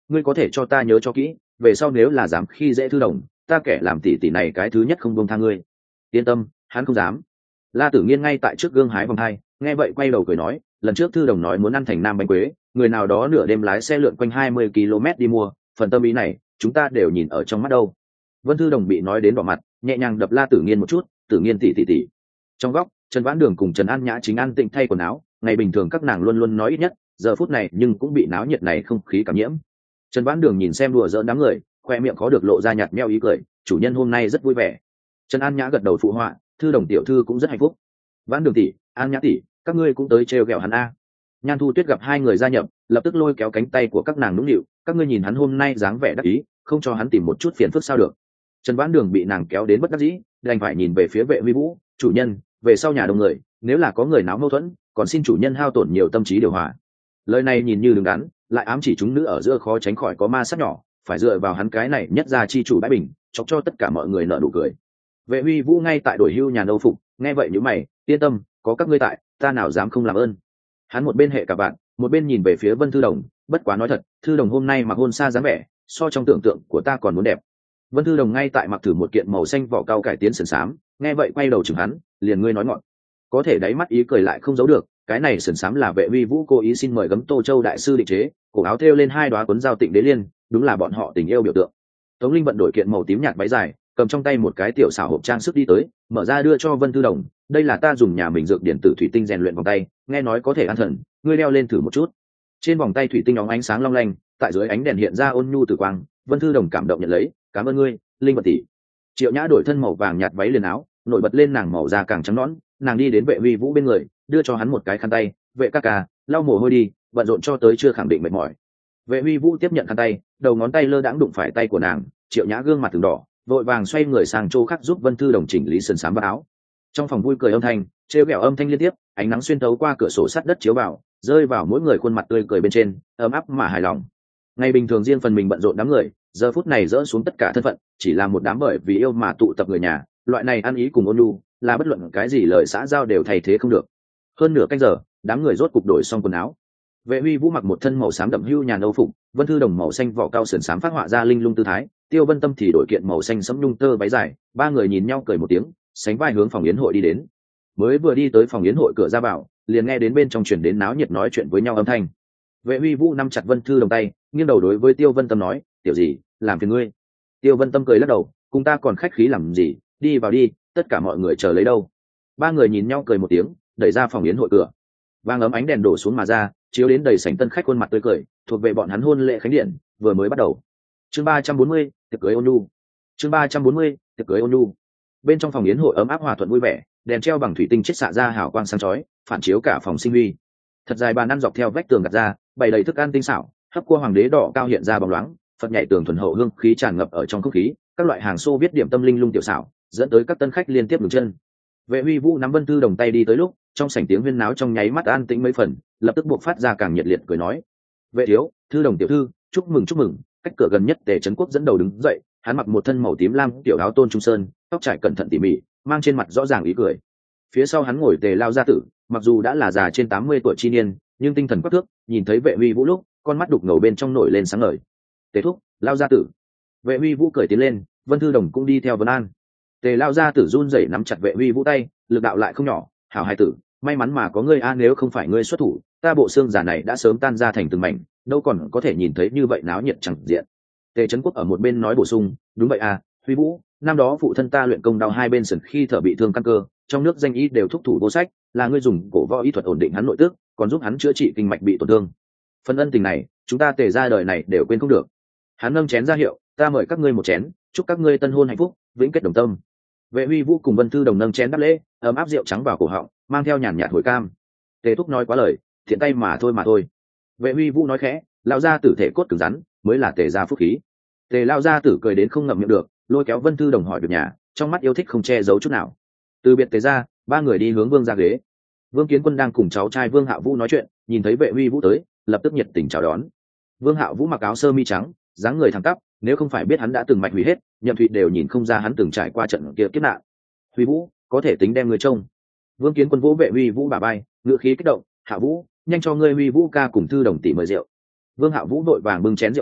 Speaker 1: ngươi có thể cho ta nhớ cho kỹ, về sau nếu là dám khi dễ Thư Đồng, ta kẻ làm tỷ tỷ này cái thứ nhất không buông tha ngươi. Yên tâm, hắn không dám. La Tử Nghiên ngay tại trước gương hái vòng hai, nghe vậy quay đầu cười nói, lần trước Thư Đồng nói muốn ăn thành nam bánh quế, người nào đó nửa đêm lái xe lượn quanh hai mươi ki lô mét đi mua, phần tâm ý này chúng ta đều nhìn ở trong mắt đâu. Vân Thư Đồng bị nói đến đỏ mặt, nhẹ nhàng đập La Tử Nghiên một chút, Tử Nghiên tỷ tỷ tỷ. Trong góc, Trần Vãn Đường cùng Trần An Nhã chính an tịnh thay quần áo, ngày bình thường các nàng luôn luôn nói ít nhất, giờ phút này nhưng cũng bị náo nhiệt này không khí cảm nhiễm. Trần Vãn Đường nhìn xem đùa giỡn đám người, khoe miệng khó được lộ ra nhạt nhẽo ý cười, chủ nhân hôm nay rất vui vẻ. Trần An Nhã gật đầu phụ họa, Thư Đồng tiểu thư cũng rất hạnh phúc. Vãn Đường tỷ, An Nhã tỷ, các ngươi cũng tới trêu ghẹo hắn a. Nhan Thu Tuyết gặp hai người gia nhập, lập tức lôi kéo cánh tay của các nàng nũng nịu, các ngươi nhìn hắn hôm nay dáng vẻ đắc ý, không cho hắn tìm một chút phiền phức sao được. Trần Vãn Đường bị nàng kéo đến bất đắc dĩ, đành phải nhìn về phía Vệ Huy Vũ, chủ nhân, về sau nhà đông người, nếu là có người náo mâu thuẫn, còn xin chủ nhân hao tổn nhiều tâm trí điều hòa. Lời này nhìn như đứng đắn, lại ám chỉ chúng nữ ở giữa khó tránh khỏi có ma sát nhỏ, phải dựa vào hắn cái này nhất ra chi chủ bãi bình, chọc cho tất cả mọi người nở nụ cười. Vệ Huy Vũ ngay tại đổi hưu nhà nâu phục, nghe vậy nhíu mày, yên tâm, có các ngươi tại, ta nào dám không làm ơn. Hắn một bên hệ cả bạn, một bên nhìn về phía Vân Thư Đồng, bất quá nói thật, Thư Đồng hôm nay mặc hôn xa dáng vẻ, so trong tưởng tượng của ta còn muốn đẹp. Vân Thư Đồng ngay tại mặc thử một kiện màu xanh vỏ cao cải tiến sườn xám, nghe vậy quay đầu chừng hắn, liền ngươi nói ngọn, có thể đáy mắt ý cười lại không giấu được, cái này sườn xám là Vệ Huy Vũ cố ý xin mời Gấm Tô Châu đại sư định chế, cổ áo thêu lên hai đóa cuốn giao tịnh đế liên, đúng là bọn họ tình yêu biểu tượng. Tống Linh vận đổi kiện màu tím nhạt váy dài, cầm trong tay một cái tiểu xảo hộp trang sức đi tới, mở ra đưa cho Vân Thư Đồng, đây là ta dùng nhà mình dược điện tử thủy tinh rèn luyện vòng tay, nghe nói có thể an thần, ngươi đeo lên thử một chút. Trên vòng tay thủy tinh óng ánh sáng long lanh, tại dưới ánh đèn hiện ra ôn nhu tử quang. Vân Thư Đồng cảm động nhận lấy, cảm ơn ngươi, Linh Vận tỷ. Triệu Nhã đổi thân màu vàng nhạt váy liền áo, nổi bật lên nàng màu da càng trắng nõn, nàng đi đến Vệ Huy Vũ bên người, đưa cho hắn một cái khăn tay, vệ ca ca, lau mồ hôi đi, bận rộn cho tới chưa khẳng định mệt mỏi. Vệ Huy Vũ tiếp nhận khăn tay, đầu ngón tay lơ đãng đụng phải tay của nàng, Triệu Nhã gương mặt từng đỏ, vội vàng xoay người sang chỗ khác giúp Vân Thư Đồng chỉnh lý sườn xám và áo. Trong phòng vui cười âm thanh, trêu ghẹo âm thanh liên tiếp, ánh nắng xuyên thấu qua cửa sổ sắt đất chiếu vào, rơi vào mỗi người khuôn mặt tươi cười bên trên, ấm áp mà hài lòng. Ngày bình thường riêng phần mình bận rộn đám người, giờ phút này dỡ xuống tất cả thân phận, chỉ là một đám bởi vì yêu mà tụ tập người nhà, loại này ăn ý cùng ôn nhu, là bất luận cái gì lời xã giao đều thay thế không được. Hơn nửa canh giờ, đám người rốt cục đổi xong quần áo. Vệ Huy Vũ mặc một thân màu xám đậm hưu nhà nâu phục, Vân Thư Đồng màu xanh vỏ cao sườn xám phát họa ra linh lung tư thái, Tiêu Vân Tâm thì đổi kiện màu xanh sẫm nhung tơ váy dài, ba người nhìn nhau cười một tiếng, sánh vai hướng phòng yến hội đi đến. Mới vừa đi tới phòng yến hội cửa ra vào, liền nghe đến bên trong truyền đến náo nhiệt nói chuyện với nhau âm thanh. Vệ Huy Vũ nắm chặt Vân Thư Đồng tay, nghiêng đầu đối với Tiêu Vân Tâm nói, tiểu gì, làm phiền ngươi. Tiêu Vân Tâm cười lắc đầu, cùng ta còn khách khí làm gì, đi vào đi, tất cả mọi người chờ lấy đâu. Ba người nhìn nhau cười một tiếng, đẩy ra phòng yến hội cửa. Vang ấm ánh đèn đổ xuống mà ra, chiếu đến đầy sảnh tân khách khuôn mặt tươi cười, thuộc về bọn hắn hôn lễ khánh điện vừa mới bắt đầu. Chương ba trăm bốn mươi, tiệc cưới ôn nhu. Chương ba trăm bốn mươi, tiệc cưới ôn nhu. Bên trong phòng yến hội ấm áp hòa thuận vui vẻ, đèn treo bằng thủy tinh chiết xạ ra hào quang sáng chói, phản chiếu cả phòng sinh huy. Thật dài bàn ăn dọc theo vách tường gạt ra, bày đầy thức ăn tinh xảo, hấp cua hoàng đế đỏ cao hiện ra bóng loáng, Phật nhảy tường thuần hậu hương khí tràn ngập ở trong không khí, các loại hàng xô viết điểm tâm linh lung tiểu xảo, dẫn tới các tân khách liên tiếp ngừng chân. Vệ Huy Vũ nắm Vân Thư Đồng tay đi tới lúc, trong sảnh tiếng huyên náo trong nháy mắt an tĩnh mấy phần, lập tức buộc phát ra càng nhiệt liệt cười nói: "Vệ thiếu, Thư Đồng tiểu thư, chúc mừng chúc mừng!" Cách cửa gần nhất Tề Trấn Quốc dẫn đầu đứng dậy, hắn mặc một thân màu tím lam tiểu áo tôn trung sơn, tóc trải cẩn thận tỉ mỉ, mang trên mặt rõ ràng ý cười. Phía sau hắn ngồi Tề Lao gia tử, mặc dù đã là già trên tám mươi tuổi chi niên, nhưng tinh thần quắc thước, nhìn thấy Vệ Huy Vũ lúc, con mắt đục ngầu bên trong nổi lên sáng ngời. "Tề thúc, Lao gia tử." Vệ Huy Vũ cười tiến lên, Vân Thư Đồng cũng đi theo vấn an. Tề Lao gia tử run rẩy nắm chặt Vệ Huy Vũ tay, lực đạo lại không nhỏ, "Hảo hai tử, may mắn mà có ngươi a, nếu không phải ngươi xuất thủ, ta bộ xương giả này đã sớm tan ra thành từng mảnh, đâu còn có thể nhìn thấy như vậy náo nhiệt chẳng diện." Tề Trấn Quốc ở một bên nói bổ sung, "Đúng vậy à, Huy Vũ, năm đó phụ thân ta luyện công đau hai bên sườn khi thở bị thương căn cơ, trong nước danh y đều thúc thủ vô sách, là ngươi dùng cổ võ y thuật ổn định hắn nội tức, còn giúp hắn chữa trị kinh mạch bị tổn thương. Phần ân tình này, chúng ta Tề ra đời này đều quên không được." Hắn nâng chén ra hiệu, "Ta mời các ngươi một chén, chúc các ngươi tân hôn hạnh phúc, vĩnh kết đồng tâm." Vệ Huy Vũ cùng Vân Thư Đồng nâng chén đáp lễ, ấm áp rượu trắng vào cổ họng, mang theo nhàn nhạt hồi cam. Tề thúc nói quá lời, thiện tay mà thôi mà thôi. Vệ Huy Vũ nói khẽ, lão gia tử thể cốt cứng rắn, mới là Tề gia phúc khí. Tề lão gia tử cười đến không ngậm miệng được, lôi kéo Vân Thư Đồng hỏi việc nhà, trong mắt yêu thích không che giấu chút nào. Từ biệt Tề gia, ba người đi hướng Vương gia ghế. Vương Kiến Quân đang cùng cháu trai Vương Hạ Vũ nói chuyện, nhìn thấy Vệ Huy Vũ tới, lập tức nhiệt tình chào đón. Vương Hạ Vũ mặc áo sơ mi trắng, dáng người thẳng tắp, nếu không phải biết hắn đã từng mạch hủy hết, Nhậm Thụy đều nhìn không ra hắn từng trải qua trận kia kiếp nạn. "Huy Vũ, có thể tính đem người trông." Vương Kiến Quân vỗ Vệ Huy Vũ bả vai, ngữ khí kích động, "Hạ Vũ, nhanh cho ngươi Huy Vũ ca cùng Thư Đồng tỷ mời rượu." Vương Hạ Vũ đội vàng bưng chén rượu lên,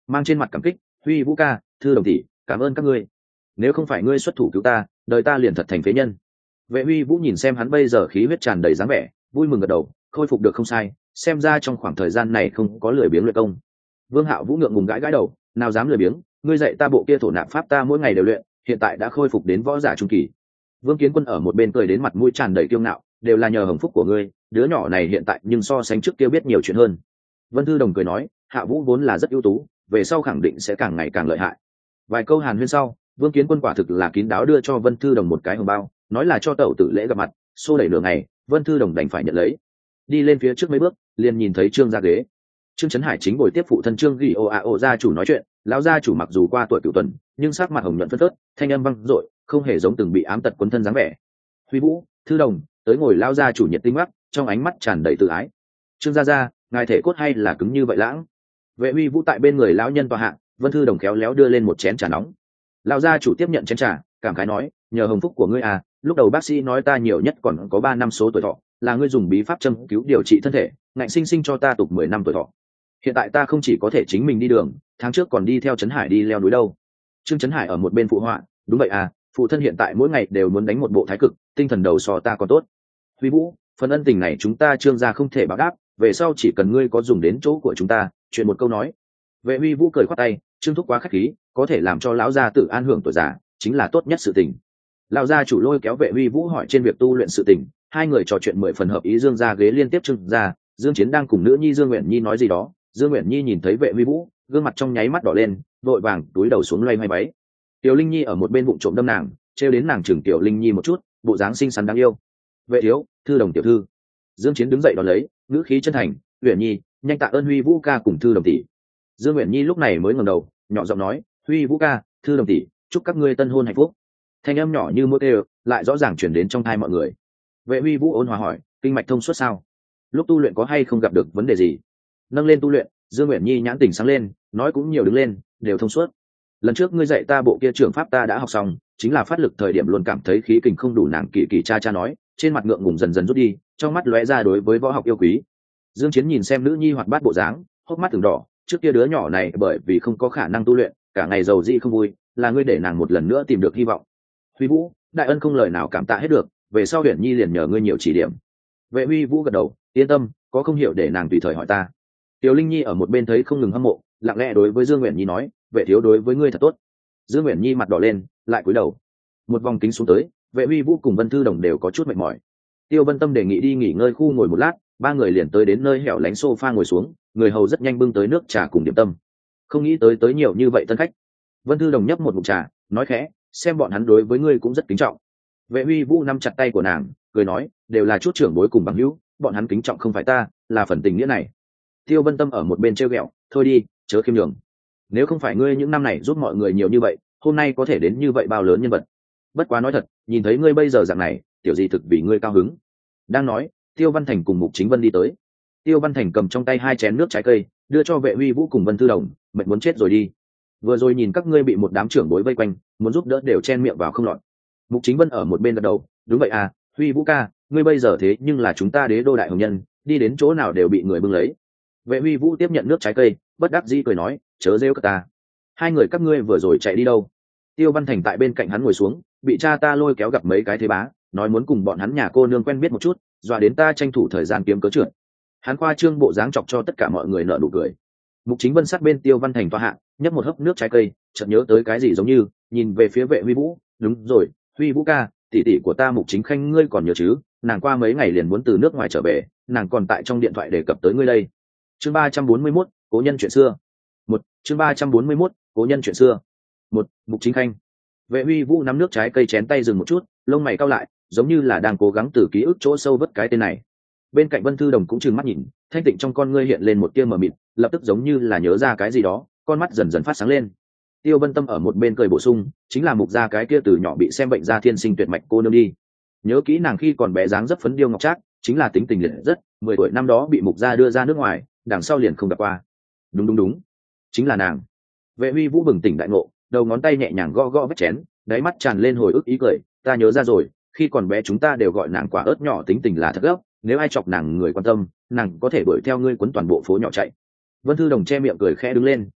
Speaker 1: mang trên mặt cảm kích, huy vũ ca, thư đồng tỷ, cảm ơn các ngươi, nếu không phải ngươi xuất thủ cứu ta, đời ta liền thật thành phế nhân. Vệ huy vũ nhìn xem hắn bây giờ khí huyết tràn đầy dáng vẻ, vui mừng gật đầu, khôi phục được không sai, xem ra trong khoảng thời gian này không có lười biếng luyện công. Vương Hạo Vũ ngượng ngùng gãi gãi đầu, nào dám lười biếng, ngươi dạy ta bộ kia thổ nạp pháp ta mỗi ngày đều luyện, hiện tại đã khôi phục đến võ giả trung kỳ. Vương Kiến Quân ở một bên cười đến mặt mũi tràn đầy kiêu ngạo, đều là nhờ hồng phúc của ngươi, đứa nhỏ này hiện tại nhưng so sánh trước kia biết nhiều chuyện hơn. Vân Thư Đồng cười nói, Hạ Vũ vốn là rất ưu tú, về sau khẳng định sẽ càng ngày càng lợi hại. Vài câu hàn huyên sau, Vương Kiến Quân quả thực là kín đáo đưa cho Vân Thư Đồng một cái hồng bao, nói là cho tẩu tử lễ gặp mặt, xô đẩy nửa ngày, Vân Thư Đồng đành phải nhận lấy. Đi lên phía trước mấy bước, liền nhìn thấy Trương gia ghế. Trương Chấn Hải chính ngồi tiếp phụ thân Trương Ghi Ô A Ô gia chủ nói chuyện, lão gia chủ mặc dù qua tuổi cửu tuần, nhưng sắc mặt hồng nhuận phấn phớt, thanh âm vang dội, không hề giống từng bị ám tật quấn thân dáng vẻ. Huy Vũ, Thư Đồng, tới ngồi lão gia chủ nhiệt tinh mắt, trong ánh mắt tràn đầy tự ái. Trương gia gia, ngài thể cốt hay là cứng như vậy lãng? Vệ Huy Vũ tại bên người lão nhân tọa hạ, Vân Thư Đồng khéo léo đưa lên một chén trà nóng. Lão gia chủ tiếp nhận chén trà, cảm khái nói, nhờ hồng phúc của ngươi à, lúc đầu bác sĩ nói ta nhiều nhất còn có ba năm số tuổi thọ, là ngươi dùng bí pháp châm cứu điều trị thân thể, ngạnh sinh sinh cho ta tục mười năm tuổi thọ. Hiện tại ta không chỉ có thể chính mình đi đường, tháng trước còn đi theo Trấn Hải đi leo núi đâu. Trương Trấn Hải ở một bên phụ họa, đúng vậy à, phụ thân hiện tại mỗi ngày đều muốn đánh một bộ thái cực, tinh thần đầu sò ta còn tốt. Huy Vũ, phần ân tình này chúng ta Trương gia không thể báo đáp, về sau chỉ cần ngươi có dùng đến chỗ của chúng ta, chuyện một câu nói. Vệ Huy Vũ cười khoát tay, Trương thúc quá khách khí, có thể làm cho lão gia tự an hưởng tuổi già, chính là tốt nhất sự tình. Lão gia chủ lôi kéo Vệ Huy Vũ hỏi trên việc tu luyện sự tình, hai người trò chuyện mười phần hợp ý. Dương gia ghế liên tiếp Trương gia, Dương Chiến đang cùng nữ nhi Dương Uyển Nhi nói gì đó, Dương Uyển Nhi nhìn thấy Vệ Huy Vũ, gương mặt trong nháy mắt đỏ lên, vội vàng túi đầu xuống loay hoay váy. Tiểu Linh Nhi ở một bên bụng trộm đâm nàng, trêu đến nàng chừng Tiểu Linh Nhi một chút, bộ dáng xinh xắn đáng yêu. Vệ thiếu, Thư Đồng tiểu thư. Dương Chiến đứng dậy đón lấy, ngữ khí chân thành, Uyển Nhi, nhanh tạ ơn Huy Vũ ca cùng Thư Đồng tỷ. Dương Uyển Nhi lúc này mới ngẩng đầu, nhỏ giọng nói, Huy Vũ ca, Thư Đồng tỷ, chúc các ngươi tân hôn hạnh phúc. Thanh âm nhỏ như mũi kêu, lại rõ ràng truyền đến trong tai mọi người. Vệ Huy Vũ ôn hòa hỏi, kinh mạch thông suốt sao? Lúc tu luyện có hay không gặp được vấn đề gì? Nâng lên tu luyện, Dương Uyển Nhi nhãn tỉnh sáng lên, nói cũng nhiều đứng lên, đều thông suốt. Lần trước ngươi dạy ta bộ kia trưởng pháp ta đã học xong, chính là phát lực thời điểm luôn cảm thấy khí kình không đủ, nàng kỳ kỳ cha cha nói, trên mặt ngượng ngùng dần dần rút đi, trong mắt lóe ra đối với võ học yêu quý. Dương Chiến nhìn xem nữ nhi hoạt bát bộ dáng, hốc mắt từng đỏ, trước kia đứa nhỏ này bởi vì không có khả năng tu luyện, cả ngày giàu dị không vui, là ngươi để nàng một lần nữa tìm được hy vọng. Huy Vũ, đại ân không lời nào cảm tạ hết được, về sau Uyển Nhi liền nhờ ngươi nhiều chỉ điểm. Vệ Huy Vũ gật đầu, yên tâm, có không hiểu để nàng tùy thời hỏi ta. Tiểu Linh Nhi ở một bên thấy không ngừng hâm mộ, lặng lẽ đối với Dương Uyển Nhi nói, vệ thiếu đối với ngươi thật tốt. Dương Uyển Nhi mặt đỏ lên, lại cúi đầu. Một vòng kính xuống tới, Vệ Huy Vũ cùng Vân Thư Đồng đều có chút mệt mỏi. Tiêu Vân Tâm đề nghị đi nghỉ ngơi khu ngồi một lát, ba người liền tới đến nơi hẻo lánh sofa ngồi xuống, người hầu rất nhanh bưng tới nước trà cùng điểm tâm. Không nghĩ tới tới nhiều như vậy tân khách. Vân Thư Đồng nhấp một ngụm trà, nói khẽ, xem bọn hắn đối với ngươi cũng rất kính trọng. Vệ Huy Vũ nắm chặt tay của nàng, cười nói, đều là chút trưởng bối cùng bằng hữu, bọn hắn kính trọng không phải ta, là phần tình nghĩa này. Tiêu Vân Tâm ở một bên trêu ghẹo, thôi đi, chớ khiêm nhường. Nếu không phải ngươi những năm này giúp mọi người nhiều như vậy, hôm nay có thể đến như vậy bao lớn nhân vật. Bất quá nói thật, nhìn thấy ngươi bây giờ dạng này, tiểu gì thực vì ngươi cao hứng. Đang nói, Tiêu Văn Thành cùng Mục Chính Vân đi tới. Tiêu Văn Thành cầm trong tay hai chén nước trái cây, đưa cho Vệ Huy Vũ cùng Vân Thư Đồng, mệt muốn chết rồi đi. Vừa rồi nhìn các ngươi bị một đám trưởng bối vây quanh, muốn giúp đỡ đều chen miệng vào không lọt. Mục Chính Vân ở một bên gật đầu, đúng vậy à, Huy Vũ ca, ngươi bây giờ thế nhưng là chúng ta đế đô đại hồng nhân, đi đến chỗ nào đều bị người bưng lấy. Vệ Huy Vũ tiếp nhận nước trái cây, bất đắc dĩ cười nói, chớ rêu cả ta. Hai người các ngươi vừa rồi chạy đi đâu? Tiêu Văn Thành tại bên cạnh hắn ngồi xuống, bị cha ta lôi kéo gặp mấy cái thế bá, nói muốn cùng bọn hắn nhà cô nương quen biết một chút, dọa đến ta tranh thủ thời gian kiếm cớ trượt. Hắn khoa trương bộ dáng chọc cho tất cả mọi người nở nụ cười. Mục Chính Vân sát bên Tiêu Văn Thành toa hạ, nhấp một hớp nước trái cây, chợt nhớ tới cái gì giống như, nhìn về phía Vệ Huy Vũ, đúng rồi, Huy Vũ ca, tỷ tỷ của ta Mục Chính Khanh ngươi còn nhớ chứ? Nàng qua mấy ngày liền muốn từ nước ngoài trở về, nàng còn tại trong điện thoại đề cập tới ngươi đây. Chương ba trăm bốn mươi mốt, cố nhân chuyện xưa. Một, chương ba trăm bốn mươi mốt, cố nhân chuyện xưa. Một, Mục Chính Khanh. Vệ Huy Vũ nắm nước trái cây chén tay dừng một chút, lông mày cau lại, giống như là đang cố gắng từ ký ức chỗ sâu vớt cái tên này. Bên cạnh Vân Thư Đồng cũng trừng mắt nhìn, thanh tịnh trong con ngươi hiện lên một tia mờ mịt, lập tức giống như là nhớ ra cái gì đó, con mắt dần dần phát sáng lên. Tiêu Vân Tâm ở một bên cười bổ sung, chính là Mục gia cái kia từ nhỏ bị xem bệnh ra thiên sinh tuyệt mạch cô nương đi. Nhớ kỹ nàng khi còn bé dáng dấp phấn điêu ngọc trác, chính là tính tình liệt rất, mười tuổi năm đó bị Mục gia đưa ra nước ngoài, đằng sau liền không gặp qua. Đúng đúng đúng, chính là nàng. Vệ Huy Vũ bừng tỉnh đại ngộ, đầu ngón tay nhẹ nhàng gõ gõ vết chén, đáy mắt tràn lên hồi ức ý cười, ta nhớ ra rồi, khi còn bé chúng ta đều gọi nàng quả ớt nhỏ, tính tình là thật gấp, nếu ai chọc nàng người quan tâm, nàng có thể đuổi theo ngươi quấn toàn bộ phố nhỏ chạy. Vân Thư Đồng che miệng cười khẽ đứng lên,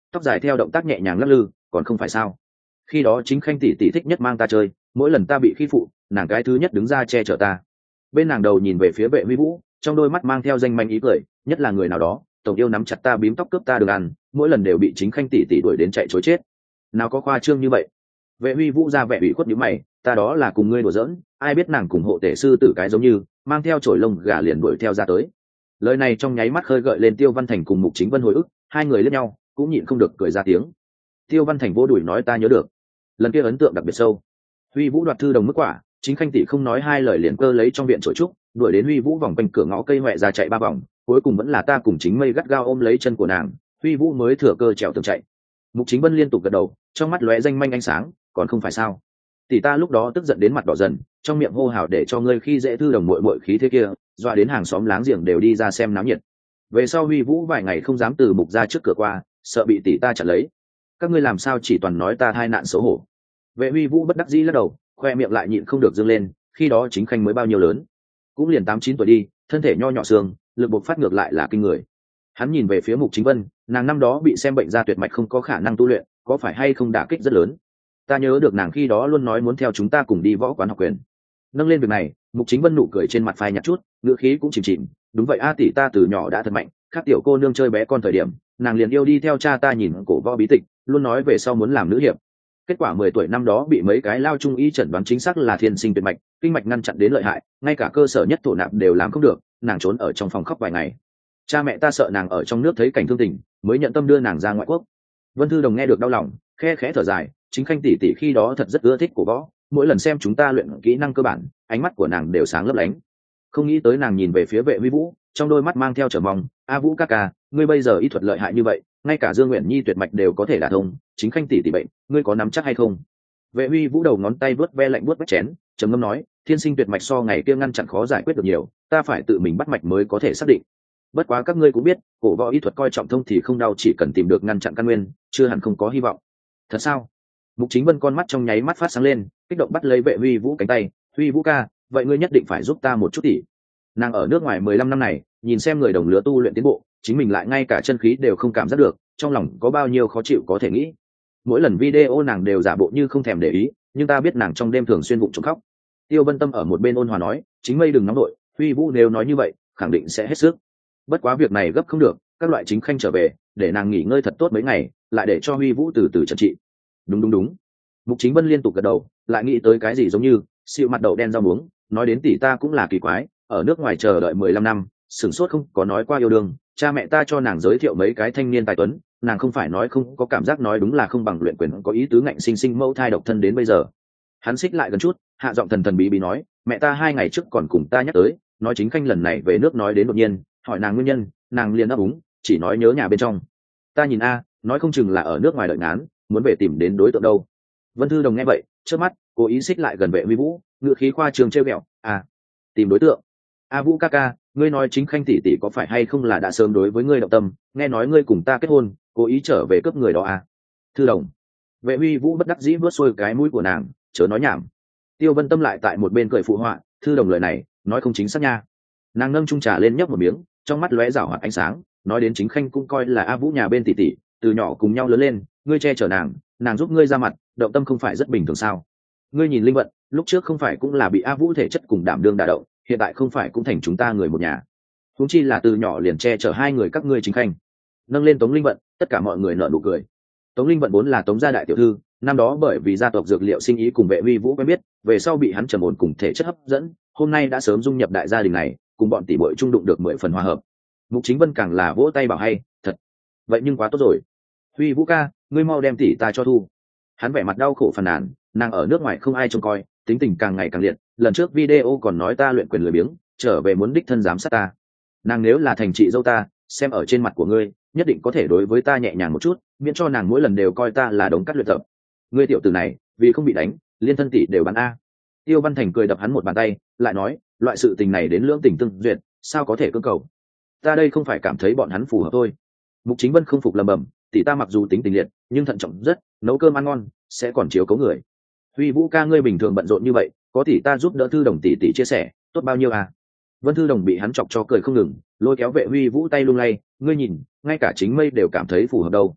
Speaker 1: tóc dài theo động tác nhẹ nhàng lắc lư, còn không phải sao? Khi đó chính khanh tỷ tỷ thích nhất mang ta chơi, mỗi lần ta bị khi phụ, nàng cái thứ nhất đứng ra che chở ta. Bên nàng đầu nhìn về phía Vệ Huy Vũ, trong đôi mắt mang theo danh manh ý cười, nhất là người nào đó tổng yêu nắm chặt ta bím tóc cướp ta được ăn, mỗi lần đều bị chính khanh tỷ tỷ đuổi đến chạy chối chết. Nào có khoa trương như vậy. Vệ Huy Vũ ra vẻ ủy khuất nhíu mày, ta đó là cùng ngươi đùa giỡn, ai biết nàng cùng hộ tể sư tử cái giống như, mang theo chổi lông gà liền đuổi theo ra tới. Lời này trong nháy mắt khơi gợi lên Tiêu Văn Thành cùng Mục Chính Vân hồi ức, hai người liếc nhau cũng nhịn không được cười ra tiếng. Tiêu Văn Thành vô đuổi nói ta nhớ được, lần kia ấn tượng đặc biệt sâu. Huy Vũ đoạt thư đồng mức quả, chính khanh tỷ không nói hai lời liền cơ lấy trong viện chổi trúc, đuổi đến Huy Vũ vòng quanh cửa ngõ cây hoẹ ra chạy ba vòng, cuối cùng vẫn là ta cùng chính mây gắt gao ôm lấy chân của nàng, Huy Vũ mới thừa cơ trèo tường chạy. Mục Chính Vân liên tục gật đầu, trong mắt lóe danh manh ánh sáng, còn không phải sao? Tỷ ta lúc đó tức giận đến mặt đỏ dần, trong miệng hô hào để cho ngươi khi dễ thư đồng muội muội khí thế kia, dọa đến hàng xóm láng giềng đều đi ra xem náo nhiệt. Về sau Huy Vũ vài ngày không dám từ mục ra trước cửa qua, sợ bị tỷ ta chặn lấy. Các ngươi làm sao chỉ toàn nói ta hai nạn xấu hổ? Vệ Huy Vũ bất đắc dĩ lắc đầu, khoe miệng lại nhịn không được dương lên, khi đó chính khanh mới bao nhiêu lớn, cũng liền tám chín tuổi đi, thân thể nho nhỏ xương, lực bộc phát ngược lại là kinh người. Hắn nhìn về phía Mục Chính Vân, nàng năm đó bị xem bệnh ra tuyệt mạch không có khả năng tu luyện, có phải hay không đả kích rất lớn? Ta nhớ được nàng khi đó luôn nói muốn theo chúng ta cùng đi võ quán học quyền. Nâng lên việc này, Mục Chính Vân nụ cười trên mặt phai nhạt chút, ngữ khí cũng chìm chìm, đúng vậy a tỷ ta từ nhỏ đã thật mạnh, khác tiểu cô nương chơi bé con thời điểm, nàng liền yêu đi theo cha ta nhìn cổ võ bí tịch, luôn nói về sau muốn làm nữ hiệp. Kết quả mười tuổi năm đó bị mấy cái lao trung y chẩn đoán chính xác là thiên sinh tuyệt mạch, kinh mạch ngăn chặn đến lợi hại, ngay cả cơ sở nhất thổ nạp đều làm không được, nàng trốn ở trong phòng khóc vài ngày. Cha mẹ ta sợ nàng ở trong nước thấy cảnh thương tình, mới nhận tâm đưa nàng ra ngoại quốc. Vân Thư Đồng nghe được đau lòng, khe khẽ thở dài, chính khanh tỷ tỷ khi đó thật rất ưa thích cổ võ, mỗi lần xem chúng ta luyện kỹ năng cơ bản, ánh mắt của nàng đều sáng lấp lánh. Không nghĩ tới nàng nhìn về phía Vệ Huy Vũ, trong đôi mắt mang theo chờ mong, a Vũ ca ca, ngươi bây giờ y thuật lợi hại như vậy, ngay cả Dương Nguyện Nhi tuyệt mạch đều có thể đả thông, chính khanh tỷ tỷ bệnh, ngươi có nắm chắc hay không? Vệ Huy Vũ đầu ngón tay vớt ve lạnh vớt vết chén, trầm ngâm nói, thiên sinh tuyệt mạch so ngày kia ngăn chặn khó giải quyết được nhiều, ta phải tự mình bắt mạch mới có thể xác định. Bất quá các ngươi cũng biết, cổ võ y thuật coi trọng thông thì không đau, chỉ cần tìm được ngăn chặn căn nguyên, chưa hẳn không có hy vọng. Thật sao? Mục Chính Vân con mắt trong nháy mắt phát sáng lên, kích động bắt lấy Vệ Huy Vũ cánh tay, Huy Vũ ca, vậy ngươi nhất định phải giúp ta một chút tỷ. Nàng ở nước ngoài mười lăm năm này, nhìn xem người đồng lứa tu luyện tiến bộ, chính mình lại ngay cả chân khí đều không cảm giác được, trong lòng có bao nhiêu khó chịu có thể nghĩ. Mỗi lần video nàng đều giả bộ như không thèm để ý, nhưng ta biết nàng trong đêm thường xuyên vụng trộm khóc. Tiêu Vân Tâm ở một bên ôn hòa nói, chính mây đừng nóng đội, Huy Vũ nếu nói như vậy, khẳng định sẽ hết sức. Bất quá việc này gấp không được, các loại chính khanh trở về, để nàng nghỉ ngơi thật tốt mấy ngày, lại để cho Huy Vũ từ từ trần trị. Đúng đúng đúng. Mục Chính Vân liên tục gật đầu, lại nghĩ tới cái gì giống như, xịu mặt đậu đen rau muống, nói đến tỷ ta cũng là kỳ quái, ở nước ngoài chờ đợi mười lăm năm, sửng sốt không có nói qua yêu đương, cha mẹ ta cho nàng giới thiệu mấy cái thanh niên tài tuấn, nàng không phải nói không có cảm giác, nói đúng là không bằng luyện quyền có ý tứ, ngạnh sinh sinh mẫu thai độc thân đến bây giờ. Hắn xích lại gần chút, hạ giọng thần thần bí bí nói, mẹ ta hai ngày trước còn cùng ta nhắc tới, nói chính khanh lần này về nước nói đến đột nhiên, hỏi nàng nguyên nhân, nàng liền đáp úng, chỉ nói nhớ nhà bên trong. Ta nhìn a, nói không chừng là ở nước ngoài đợi ngán, muốn về tìm đến đối tượng đâu. Vân Thư Đồng nghe vậy, trước mắt cố ý xích lại gần Vệ Huy Vũ, ngựa khí khoa trương trêu ghẹo, à, tìm đối tượng. A Vũ ca ca, ngươi nói chính khanh tỷ tỷ có phải hay không là đã sớm đối với ngươi động tâm, nghe nói ngươi cùng ta kết hôn, cố ý trở về cướp người đó à? Thư Đồng. Vệ Huy Vũ bất đắc dĩ vớt xuôi cái mũi của nàng, chớ nói nhảm. Tiêu Vân Tâm lại tại một bên cười phụ họa, Thư Đồng lời này nói không chính xác nha. Nàng nâng chung trà lên nhấp một miếng, trong mắt lóe rảo hoạt ánh sáng, nói đến chính khanh cũng coi là A Vũ nhà bên tỷ tỷ, từ nhỏ cùng nhau lớn lên, ngươi che chở nàng, nàng giúp ngươi ra mặt, động tâm không phải rất bình thường sao? Ngươi nhìn Linh Vận, lúc trước không phải cũng là bị A Vũ thể chất cùng đảm đương đả động, hiện tại không phải cũng thành chúng ta người một nhà. Huống chi là từ nhỏ liền che chở hai người các ngươi chính khanh. Nâng lên Tống Linh Vận, tất cả mọi người nở nụ cười. Tống Linh Vận vốn là Tống gia đại tiểu thư, năm đó bởi vì gia tộc dược liệu sinh ý cùng Vệ Huy Vũ quen biết, về sau bị hắn trầm ổn cùng thể chất hấp dẫn, hôm nay đã sớm dung nhập đại gia đình này, cùng bọn tỷ muội trung đụng được mười phần hòa hợp. Mục Chính Vân càng là vỗ tay bảo hay, thật. Vậy nhưng quá tốt rồi. Huy Vũ ca, ngươi mau đem tỷ ta cho thu. Hắn vẻ mặt đau khổ phàn nàn, nàng ở nước ngoài không ai trông coi, tính tình càng ngày càng liệt, lần trước video còn nói ta luyện quyền lười biếng, trở về muốn đích thân giám sát ta. Nàng nếu là thành chị dâu ta, xem ở trên mặt của ngươi, nhất định có thể đối với ta nhẹ nhàng một chút, miễn cho nàng mỗi lần đều coi ta là đống cắt luyện tập. Ngươi tiểu tử này, vì không bị đánh, liên thân tỷ đều bắn a. Tiêu Văn Thành cười đập hắn một bàn tay, lại nói, loại sự tình này đến lưỡng tình tương duyệt, sao có thể cưỡng cầu. Ta đây không phải cảm thấy bọn hắn phù hợp thôi. Mục Chính Vân không phục lầm bầm, tỷ ta mặc dù tính tình liệt, nhưng thận trọng rất, nấu cơm ăn ngon, sẽ còn chiếu cố người. Huy Vũ ca ngươi bình thường bận rộn như vậy, có tỷ ta giúp đỡ Thư Đồng tỷ tỷ chia sẻ, tốt bao nhiêu à? Vân Thư Đồng bị hắn chọc cho cười không ngừng, lôi kéo Vệ Huy Vũ tay lung lay, ngươi nhìn, ngay cả chính mây đều cảm thấy phù hợp đâu.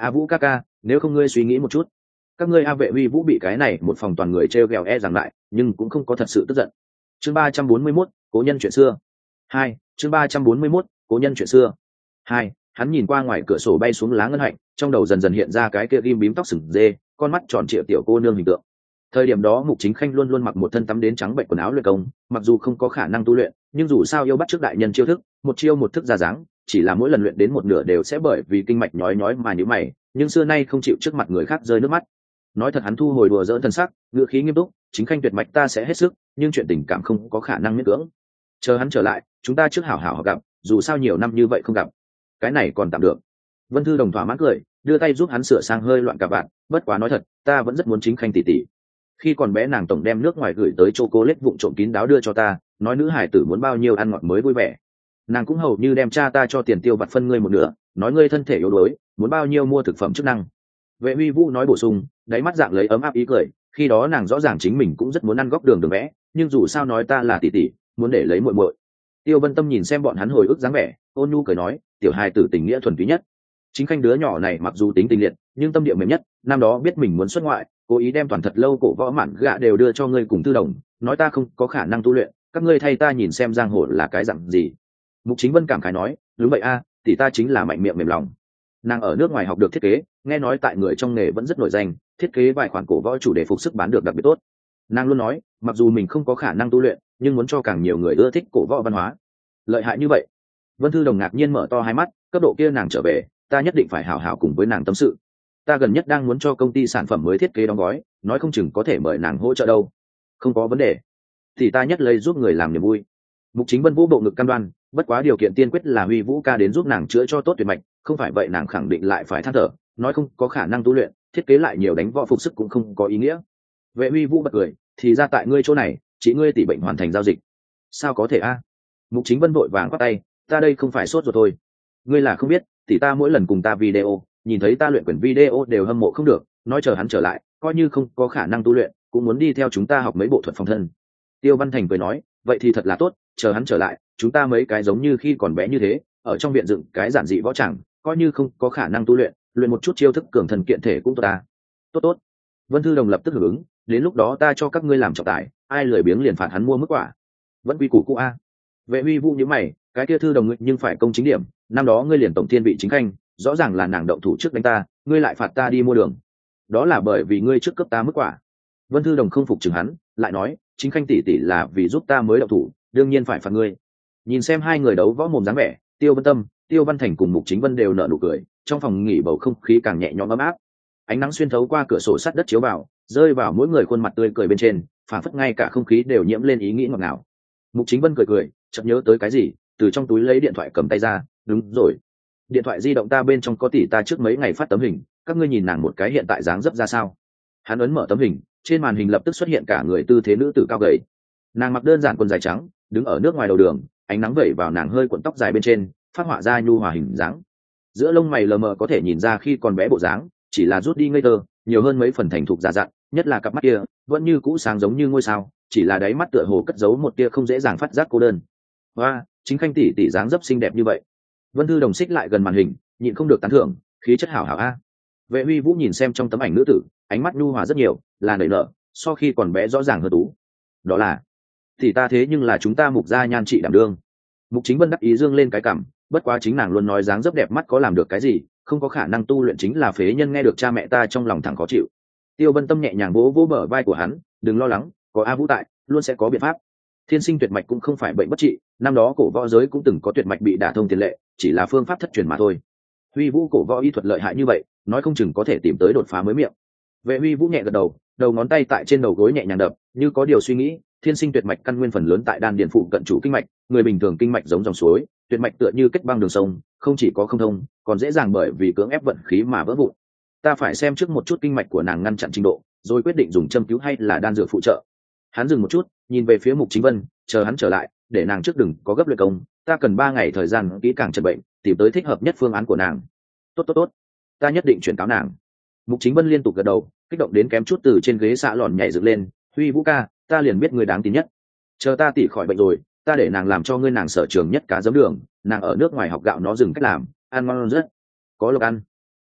Speaker 1: A Vũ ca ca, nếu không ngươi suy nghĩ một chút. Các ngươi A Vệ Huy Vũ bị cái này một phòng toàn người trêu ghẹo e rằng lại, nhưng cũng không có thật sự tức giận. Chương ba trăm bốn mươi mốt, cố nhân chuyện xưa. Hai, chương ba trăm bốn mươi mốt, cố nhân chuyện xưa. Hai, hắn nhìn qua ngoài cửa sổ bay xuống lá ngân hạnh, trong đầu dần dần hiện ra cái kia ghim bím tóc sừng dê, con mắt tròn trịa tiểu cô nương hình tượng. Thời điểm đó Mục Chính Khanh luôn luôn mặc một thân tắm đến trắng bệnh quần áo luyện công, mặc dù không có khả năng tu luyện, nhưng dù sao yêu bắt trước đại nhân chiêu thức, một chiêu một thức ra dáng, chỉ là mỗi lần luyện đến một nửa đều sẽ bởi vì kinh mạch nhói nhói mà nhíu mày, nhưng xưa nay không chịu trước mặt người khác rơi nước mắt. Nói thật hắn thu hồi đùa giỡn thân sắc, ngữ khí nghiêm túc, Chính Khanh tuyệt mạch ta sẽ hết sức, nhưng chuyện tình cảm không có khả năng miễn cưỡng. Chờ hắn trở lại, chúng ta trước hảo hảo gặp, dù sao nhiều năm như vậy không gặp, cái này còn tạm được. Vân Thư Đồng thỏa mãn cười, đưa tay giúp hắn sửa sang hơi loạn cả bạn, bất quá nói thật, ta vẫn rất muốn Chính Khanh tỷ tỷ. Khi còn bé nàng tổng đem nước ngoài gửi tới chocolate vụng trộm kín đáo đưa cho ta, nói nữ hải tử muốn bao nhiêu ăn ngọt mới vui vẻ. Nàng cũng hầu như đem cha ta cho tiền tiêu vặt phân ngươi một nửa, nói ngươi thân thể yếu đuối, muốn bao nhiêu mua thực phẩm chức năng. Vệ Huy Vũ nói bổ sung, đáy mắt dạng lấy ấm áp ý cười, khi đó nàng rõ ràng chính mình cũng rất muốn ăn góc đường đường vẽ, nhưng dù sao nói ta là tỷ tỷ, muốn để lấy muội muội. Tiêu Vân Tâm nhìn xem bọn hắn hồi ức dáng vẻ, ôn nhu cười nói, tiểu hài tử tình nghĩa thuần túy nhất. Chính Khanh đứa nhỏ này mặc dù tính tình liệt, nhưng tâm địa mềm nhất, năm đó biết mình muốn xuất ngoại, cố ý đem toàn thật lâu cổ võ mạn gạ đều đưa cho ngươi cùng Tư Đồng, nói ta không có khả năng tu luyện, các ngươi thay ta nhìn xem giang hồ là cái dạng gì. Mục Chính Vân cảm khái nói, đúng vậy a, tỷ ta chính là mạnh miệng mềm lòng. Nàng ở nước ngoài học được thiết kế, nghe nói tại người trong nghề vẫn rất nổi danh, thiết kế vài khoản cổ võ chủ đề phục sức bán được đặc biệt tốt. Nàng luôn nói, mặc dù mình không có khả năng tu luyện, nhưng muốn cho càng nhiều người ưa thích cổ võ văn hóa. Lợi hại như vậy. Vân Thư Đồng ngạc nhiên mở to hai mắt, cấp độ kia nàng trở về, ta nhất định phải hảo hảo cùng với nàng tâm sự. Ta gần nhất đang muốn cho công ty sản phẩm mới thiết kế đóng gói, nói không chừng có thể mời nàng hỗ trợ đâu. Không có vấn đề, thì ta nhất lấy giúp người làm niềm vui. Mục Chính Vân vũ bộ ngực cam đoan, bất quá điều kiện tiên quyết là Huy Vũ ca đến giúp nàng chữa cho tốt tuyệt mạch, không phải vậy nàng khẳng định lại phải than thở, nói không có khả năng tu luyện, thiết kế lại nhiều đánh võ phục sức cũng không có ý nghĩa. Vệ Huy Vũ bật cười, thì ra tại ngươi chỗ này, chỉ ngươi tỷ bệnh hoàn thành giao dịch. Sao có thể a? Mục Chính Vân vội vàng quát tay, ta đây không phải sốt rồi thôi. Ngươi là không biết, tỷ ta mỗi lần cùng ta video, nhìn thấy ta luyện quyển video đều hâm mộ không được, nói chờ hắn trở lại, coi như không có khả năng tu luyện, cũng muốn đi theo chúng ta học mấy bộ thuật phòng thân. Tiêu Văn Thành cười nói, vậy thì thật là tốt, chờ hắn trở lại, chúng ta mấy cái giống như khi còn bé như thế, ở trong viện dựng cái giản dị võ tràng, coi như không có khả năng tu luyện, luyện một chút chiêu thức cường thần kiện thể cũng tốt ta. Tốt tốt. Vân Thư Đồng lập tức hưởng ứng, đến lúc đó ta cho các ngươi làm trọng tài, ai lười biếng liền phạt hắn mua mức quả. Vẫn quy củ cũ a. Vệ Huy Vũ nhíu mày, cái kia Thư Đồng ngươi nhưng phải công chính điểm, năm đó ngươi liền tổng thiên vị Chính Khanh, rõ ràng là nàng động thủ trước đánh ta, ngươi lại phạt ta đi mua đường. Đó là bởi vì ngươi trước cấp ta mức quả. Vân Thư Đồng không phục chừng hắn, lại nói, Chính Khanh tỷ tỷ là vì giúp ta mới động thủ, đương nhiên phải phạt ngươi. Nhìn xem hai người đấu võ mồm dáng vẻ, Tiêu Vân Tâm, Tiêu Văn Thành cùng Mục Chính Vân đều nở nụ cười, trong phòng nghỉ bầu không khí càng nhẹ nhõm ấm áp. Ánh nắng xuyên thấu qua cửa sổ sắt đất chiếu vào, rơi vào mỗi người khuôn mặt tươi cười bên trên, phảng phất ngay cả không khí đều nhiễm lên ý nghĩ ngọt ngào. Mục Chính Vân cười cười, chợt nhớ tới cái gì, từ trong túi lấy điện thoại cầm tay ra, đúng rồi, điện thoại di động ta bên trong có tỷ ta trước mấy ngày phát tấm hình, các ngươi nhìn nàng một cái hiện tại dáng dấp ra sao. Hắn ấn mở tấm hình, trên màn hình lập tức xuất hiện cả người tư thế nữ tử cao gầy. Nàng mặc đơn giản quần dài trắng, đứng ở nước ngoài đầu đường, ánh nắng vẩy vào nàng hơi cuộn tóc dài bên trên, phát họa ra nhu hòa hình dáng. Giữa lông mày lờ mờ có thể nhìn ra khi còn bé bộ dáng, chỉ là rút đi ngây thơ, nhiều hơn mấy phần thành thục già dặn, nhất là cặp mắt kia, vẫn như cũ sáng giống như ngôi sao, chỉ là đáy mắt tựa hồ cất giấu một tia không dễ dàng phát giác cô đơn. Hoa, Chính Khanh tỷ tỷ dáng dấp xinh đẹp như vậy. Vân Thư Đồng xích lại gần màn hình, nhịn không được tán thưởng, khí chất hảo hảo a. Vệ Huy Vũ nhìn xem trong tấm ảnh nữ tử, ánh mắt nhu hòa rất nhiều, là nảy nở, so khi còn bé rõ ràng hơn tú. Đó là, thì ta thế nhưng là chúng ta Mục gia nhan trị đảm đương. Mục Chính Vân đắc ý dương lên cái cằm, bất quá chính nàng luôn nói dáng dấp đẹp mắt có làm được cái gì, không có khả năng tu luyện chính là phế nhân, nghe được cha mẹ ta trong lòng thẳng khó chịu. Tiêu Vân Tâm nhẹ nhàng vỗ vỗ bờ vai của hắn, đừng lo lắng, có A Vũ tại, luôn sẽ có biện pháp. Thiên sinh tuyệt mạch cũng không phải bệnh bất trị, năm đó cổ võ giới cũng từng có tuyệt mạch bị đả thông tiền lệ, chỉ là phương pháp thất truyền mà thôi. Huy Vũ cổ võ y thuật lợi hại như vậy, nói không chừng có thể tìm tới đột phá mới miệng. Vệ Huy Vũ nhẹ gật đầu, đầu ngón tay tại trên đầu gối nhẹ nhàng đập, như có điều suy nghĩ. Thiên sinh tuyệt mạch căn nguyên phần lớn tại đan điền phụ cận chủ kinh mạch, người bình thường kinh mạch giống dòng suối, tuyệt mạch tựa như kết băng đường sông, không chỉ có không thông, còn dễ dàng bởi vì cưỡng ép vận khí mà vỡ vụn. Ta phải xem trước một chút kinh mạch của nàng ngăn chặn trình độ, rồi quyết định dùng châm cứu hay là đan dược phụ trợ. Hắn dừng một chút, nhìn về phía Mục Chính Vân, chờ hắn trở lại, để nàng trước đừng có gấp luyện công, ta cần ba ngày thời gian kỹ càng chẩn bệnh, tìm tới thích hợp nhất phương án của nàng. Tốt tốt tốt, ta nhất định chuyển cáo nàng. Mục Chính Vân liên tục gật đầu, kích động đến kém chút từ trên ghế xạ lòn nhảy dựng lên. Huy Vũ ca, ta liền biết người đáng tin nhất. Chờ ta tỉ khỏi bệnh rồi, ta để nàng làm cho ngươi nàng sở trường nhất cá giấm đường, nàng ở nước ngoài học gạo nó dừng cách làm, ăn ngon rất có lộc ăn.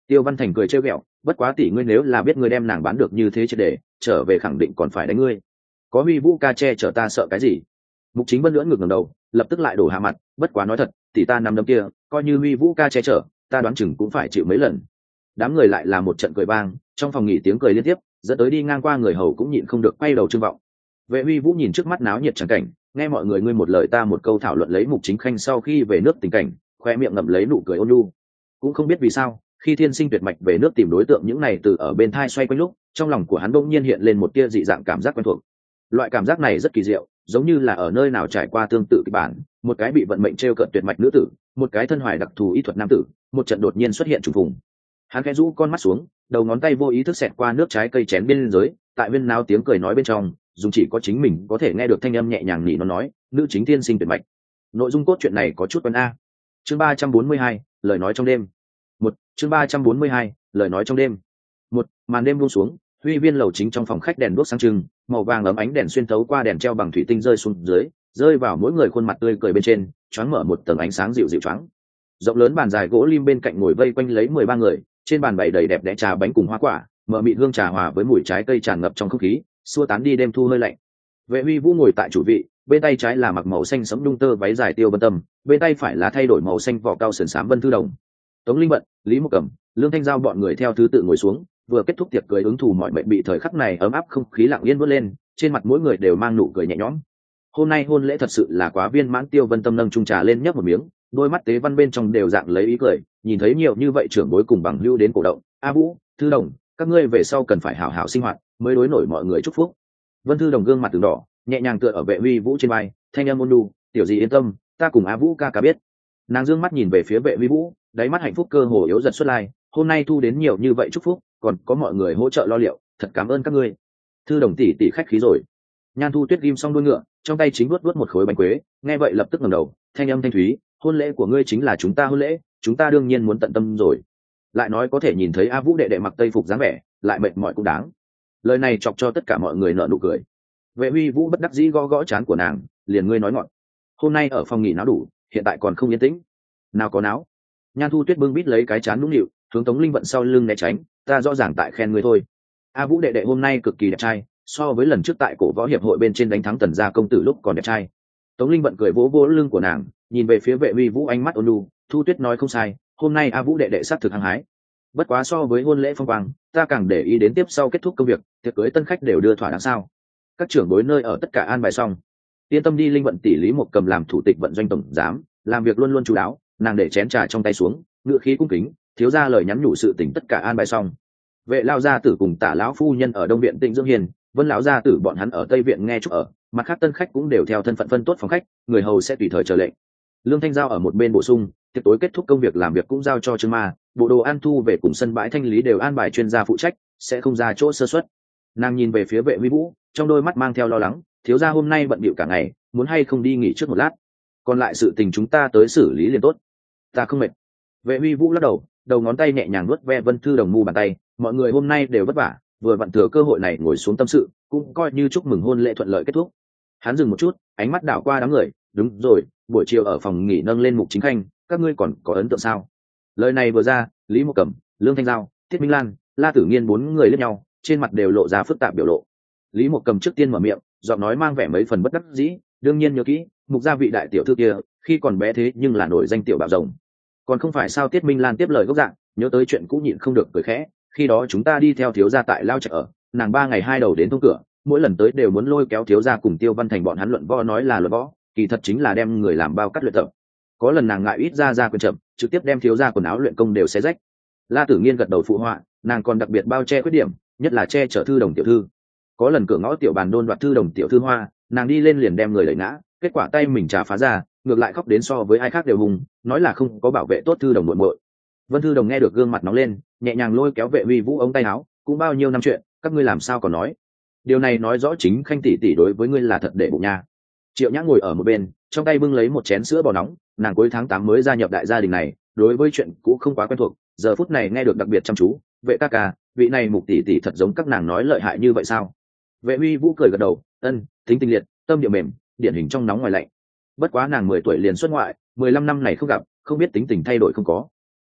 Speaker 1: Tiêu Văn Thành cười trêu ghẹo, bất quá tỷ ngươi nếu là biết ngươi đem nàng bán được như thế triệt để trở về khẳng định còn phải đánh ngươi. Có Huy Vũ ca che chở ta sợ cái gì? Mục Chính Vân lưỡn ngược ngẩng đầu, lập tức lại đổ hạ mặt, bất quá nói thật, tỷ ta nằm đấm kia, coi như Huy Vũ ca che chở, ta đoán chừng cũng phải chịu mấy lần. Đám người lại là một trận cười vang, trong phòng nghỉ tiếng cười liên tiếp, dẫn tới đi ngang qua người hầu cũng nhịn không được quay đầu trông vọng. Vệ Huy Vũ nhìn trước mắt náo nhiệt chẳng cảnh, nghe mọi người ngươi một lời ta một câu thảo luận lấy Mục Chính Khanh sau khi về nước tình cảnh, khoe miệng ngậm lấy nụ cười ôn nhu. Cũng không biết vì sao, khi Thiên Sinh tuyệt mạch về nước tìm đối tượng những này từ ở bên thai xoay quanh lúc, trong lòng của hắn bỗng nhiên hiện lên một tia dị dạng cảm giác quen thuộc. Loại cảm giác này rất kỳ diệu, giống như là ở nơi nào trải qua tương tự kịch bản, một cái bị vận mệnh trêu cợt tuyệt mạch nữ tử, một cái thân hoài đặc thù y thuật nam tử, một trận đột nhiên xuất hiện trùng phùng. Hắn khẽ rũ con mắt xuống, đầu ngón tay vô ý thức xẹt qua nước trái cây chén bên dưới, tại viên náo tiếng cười nói bên trong, dùng chỉ có chính mình có thể nghe được thanh âm nhẹ nhàng nỉ nó nói, nữ chính Thiên Sinh tuyệt mạch. Nội dung cốt truyện này có chút quen a. Chương ba trăm bốn mươi hai, lời nói trong đêm. Một, chương ba trăm bốn mươi hai, lời nói trong đêm. Một, màn đêm buông xuống, Huy Viên lầu chính trong phòng khách đèn đuốc sáng trưng, màu vàng ấm ánh đèn xuyên thấu qua đèn treo bằng thủy tinh rơi xuống dưới, rơi vào mỗi người khuôn mặt tươi cười bên trên, choáng mở một tầng ánh sáng dịu dịu choáng. Rộng lớn bàn dài gỗ lim bên cạnh ngồi vây quanh lấy mười ba người, trên bàn bày đầy đẹp đẽ trà bánh cùng hoa quả, mở mịn hương trà hòa với mùi trái cây tràn ngập trong không khí, xua tán đi đêm thu hơi lạnh. Vệ Huy Vũ ngồi tại chủ vị, bên tay trái là mặc màu xanh sẫm đung tơ váy dài Tiêu Vân Tâm, bên tay phải là thay đổi màu xanh vỏ cao sườn xám Vân Thư Đồng. Tống Linh Vận, Lý Mộc Cẩm, Lương Thanh Giao bọn người theo thứ tự ngồi xuống, vừa kết thúc tiệc cười ứng thù mọi mệnh bị thời khắc này ấm áp không khí lặng yên vút lên, trên mặt mỗi người đều mang nụ cười nhẹ nhõm. Hôm nay hôn lễ thật sự là quá viên mãn. Tiêu Vân Tâm nâng chung trà lên nhấp một miếng, đôi mắt tế văn bên trong đều dạng lấy ý cười, nhìn thấy nhiều như vậy trưởng bối cùng bằng hữu đến cổ động, a Vũ, Thư Đồng, các ngươi về sau cần phải hảo hảo sinh hoạt, mới đối nổi mọi người chúc phúc. Vân Thư Đồng gương mặt từng đỏ, nhẹ nhàng tựa ở Vệ Huy Vũ trên vai, thanh âm ôn nhu, tiểu gì yên tâm, ta cùng a Vũ ca ca biết. Nàng dương mắt nhìn về phía Vệ Huy Vũ, đáy mắt hạnh phúc cơ hồ yếu dần xuất lai, hôm nay thu đến nhiều như vậy chúc phúc, còn có mọi người hỗ trợ lo liệu, thật cảm ơn các ngươi. Thư Đồng tỷ tỷ khách khí rồi. Nhan Thu Tuyết ghim xong đuôi ngựa, trong tay chính vuốt vuốt một khối bánh quế, nghe vậy lập tức ngẩng đầu, thanh âm thanh thúy, hôn lễ của ngươi chính là chúng ta hôn lễ, chúng ta đương nhiên muốn tận tâm rồi. Lại nói có thể nhìn thấy A Vũ đệ đệ mặc tây phục dáng vẻ, lại mệt mỏi cũng đáng. Lời này chọc cho tất cả mọi người nở nụ cười. Vệ Huy Vũ bất đắc dĩ gõ gõ trán của nàng, liền ngươi nói ngọn. Hôm nay ở phòng nghỉ náo đủ, hiện tại còn không yên tĩnh. Nào có náo. Nhan Thu Tuyết bưng bít lấy cái trán nũng nịu, hướng Tống Linh Vận sau lưng né tránh, ta rõ ràng tại khen ngươi thôi. A Vũ đệ đệ hôm nay cực kỳ đẹp trai, so với lần trước tại cổ võ hiệp hội bên trên đánh thắng Tần gia công tử lúc còn đẹp trai. Tống Linh Vận cười vỗ vỗ lưng của nàng, nhìn về phía Vệ Huy Vũ ánh mắt ôn nhu, Thu Tuyết nói không sai, hôm nay A Vũ đệ đệ sát thực hăng hái. Bất quá so với hôn lễ phong quang, ta càng để ý đến tiếp sau kết thúc công việc, tiệc cưới tân khách đều đưa thỏa đáng sao? Các trưởng bối nơi ở tất cả an bài xong, yên tâm đi. Linh Vận tỷ Lý Một Cầm làm thủ tịch vận doanh tổng giám, làm việc luôn luôn chú đáo, nàng để chén trà trong tay xuống, ngựa khí cung kính, thiếu gia lời nhắn nhủ sự tình tất cả an bài xong. Vệ lao gia tử cùng Tả lão phu nhân ở Đông viện Tịnh Dương Hiền, Vân lão gia tử bọn hắn ở Tây viện nghe chúc ở, mặt khác tân khách cũng đều theo thân phận phân tốt phòng khách, người hầu sẽ tùy thời chờ lệnh. Lương Thanh Giao ở một bên bổ sung, tiệc tối kết thúc công việc làm việc cũng giao cho Trương Ma, bộ đồ an thu về cùng sân bãi thanh lý đều an bài chuyên gia phụ trách, sẽ không ra chỗ sơ suất. Nàng nhìn về phía Vệ Huy Vũ, trong đôi mắt mang theo lo lắng, thiếu gia hôm nay bận bịu cả ngày, muốn hay không đi nghỉ trước một lát, còn lại sự tình chúng ta tới xử lý liền tốt. Ta không mệt. Vệ Huy Vũ lắc đầu, đầu ngón tay nhẹ nhàng nuốt ve Vân Thư Đồng mu bàn tay, mọi người hôm nay đều vất vả, vừa vặn thừa cơ hội này ngồi xuống tâm sự, cũng coi như chúc mừng hôn lễ thuận lợi kết thúc. Hắn dừng một chút, ánh mắt đảo qua đám người, đúng rồi, buổi chiều ở phòng nghỉ nâng lên Mục Chính Khanh, các ngươi còn có ấn tượng sao? Lời này vừa ra, Lý Mộc Cẩm, Lương Thanh Giao, Tiết Minh Lan, La Tử Nghiên bốn người liếc nhau, trên mặt đều lộ ra phức tạp biểu lộ. Lý Mộc Cẩm trước tiên mở miệng, giọng nói mang vẻ mấy phần bất đắc dĩ, đương nhiên nhớ kỹ, Mục gia vị đại tiểu thư kia, khi còn bé thế nhưng là nổi danh tiểu bạo rồng. Còn không phải sao? Tiết Minh Lan tiếp lời gốc dạng, nhớ tới chuyện cũ nhịn không được cười khẽ, khi đó chúng ta đi theo thiếu gia tại lao trạch ở, nàng ba ngày hai đầu đến thông cửa, mỗi lần tới đều muốn lôi kéo thiếu gia cùng Tiêu Văn Thành bọn hắn luận võ, nói là luận võ, kỳ thật chính là đem người làm bao cắt luyện tập. Có lần nàng ngại ít ra ra quyền chậm, trực tiếp đem thiếu gia quần áo luyện công đều xé rách. La Tử Nghiên gật đầu phụ họa, nàng còn đặc biệt bao che khuyết điểm, nhất là che chở Thư Đồng tiểu thư. Có lần cửa ngõ tiểu bàn đôn đoạt Thư Đồng tiểu thư hoa, nàng đi lên liền đem người đẩy ngã, kết quả tay mình trà phá ra, ngược lại khóc đến so với ai khác đều hùng, nói là không có bảo vệ tốt Thư Đồng muội muội. Vân Thư Đồng nghe được gương mặt nóng lên, nhẹ nhàng lôi kéo Vệ Huy Vũ ống tay áo, cũng bao nhiêu năm chuyện, các ngươi làm sao còn nói? Điều này nói rõ chính Khanh tỷ tỷ đối với ngươi là thật để bụng nha. Triệu Nhã ngồi ở một bên, trong tay bưng lấy một chén sữa bò nóng, nàng cuối tháng tám mới gia nhập đại gia đình này, đối với chuyện cũ không quá quen thuộc, giờ phút này nghe được đặc biệt chăm chú. Vệ ca ca, vị này Mục tỷ tỷ thật giống các nàng nói lợi hại như vậy sao? Vệ Huy Vũ cười gật đầu, ân, tính tình liệt, tâm địa mềm, điển hình trong nóng ngoài lạnh. Bất quá nàng mười tuổi liền xuất ngoại, mười lăm năm này không gặp, không biết tính tình thay đổi không có.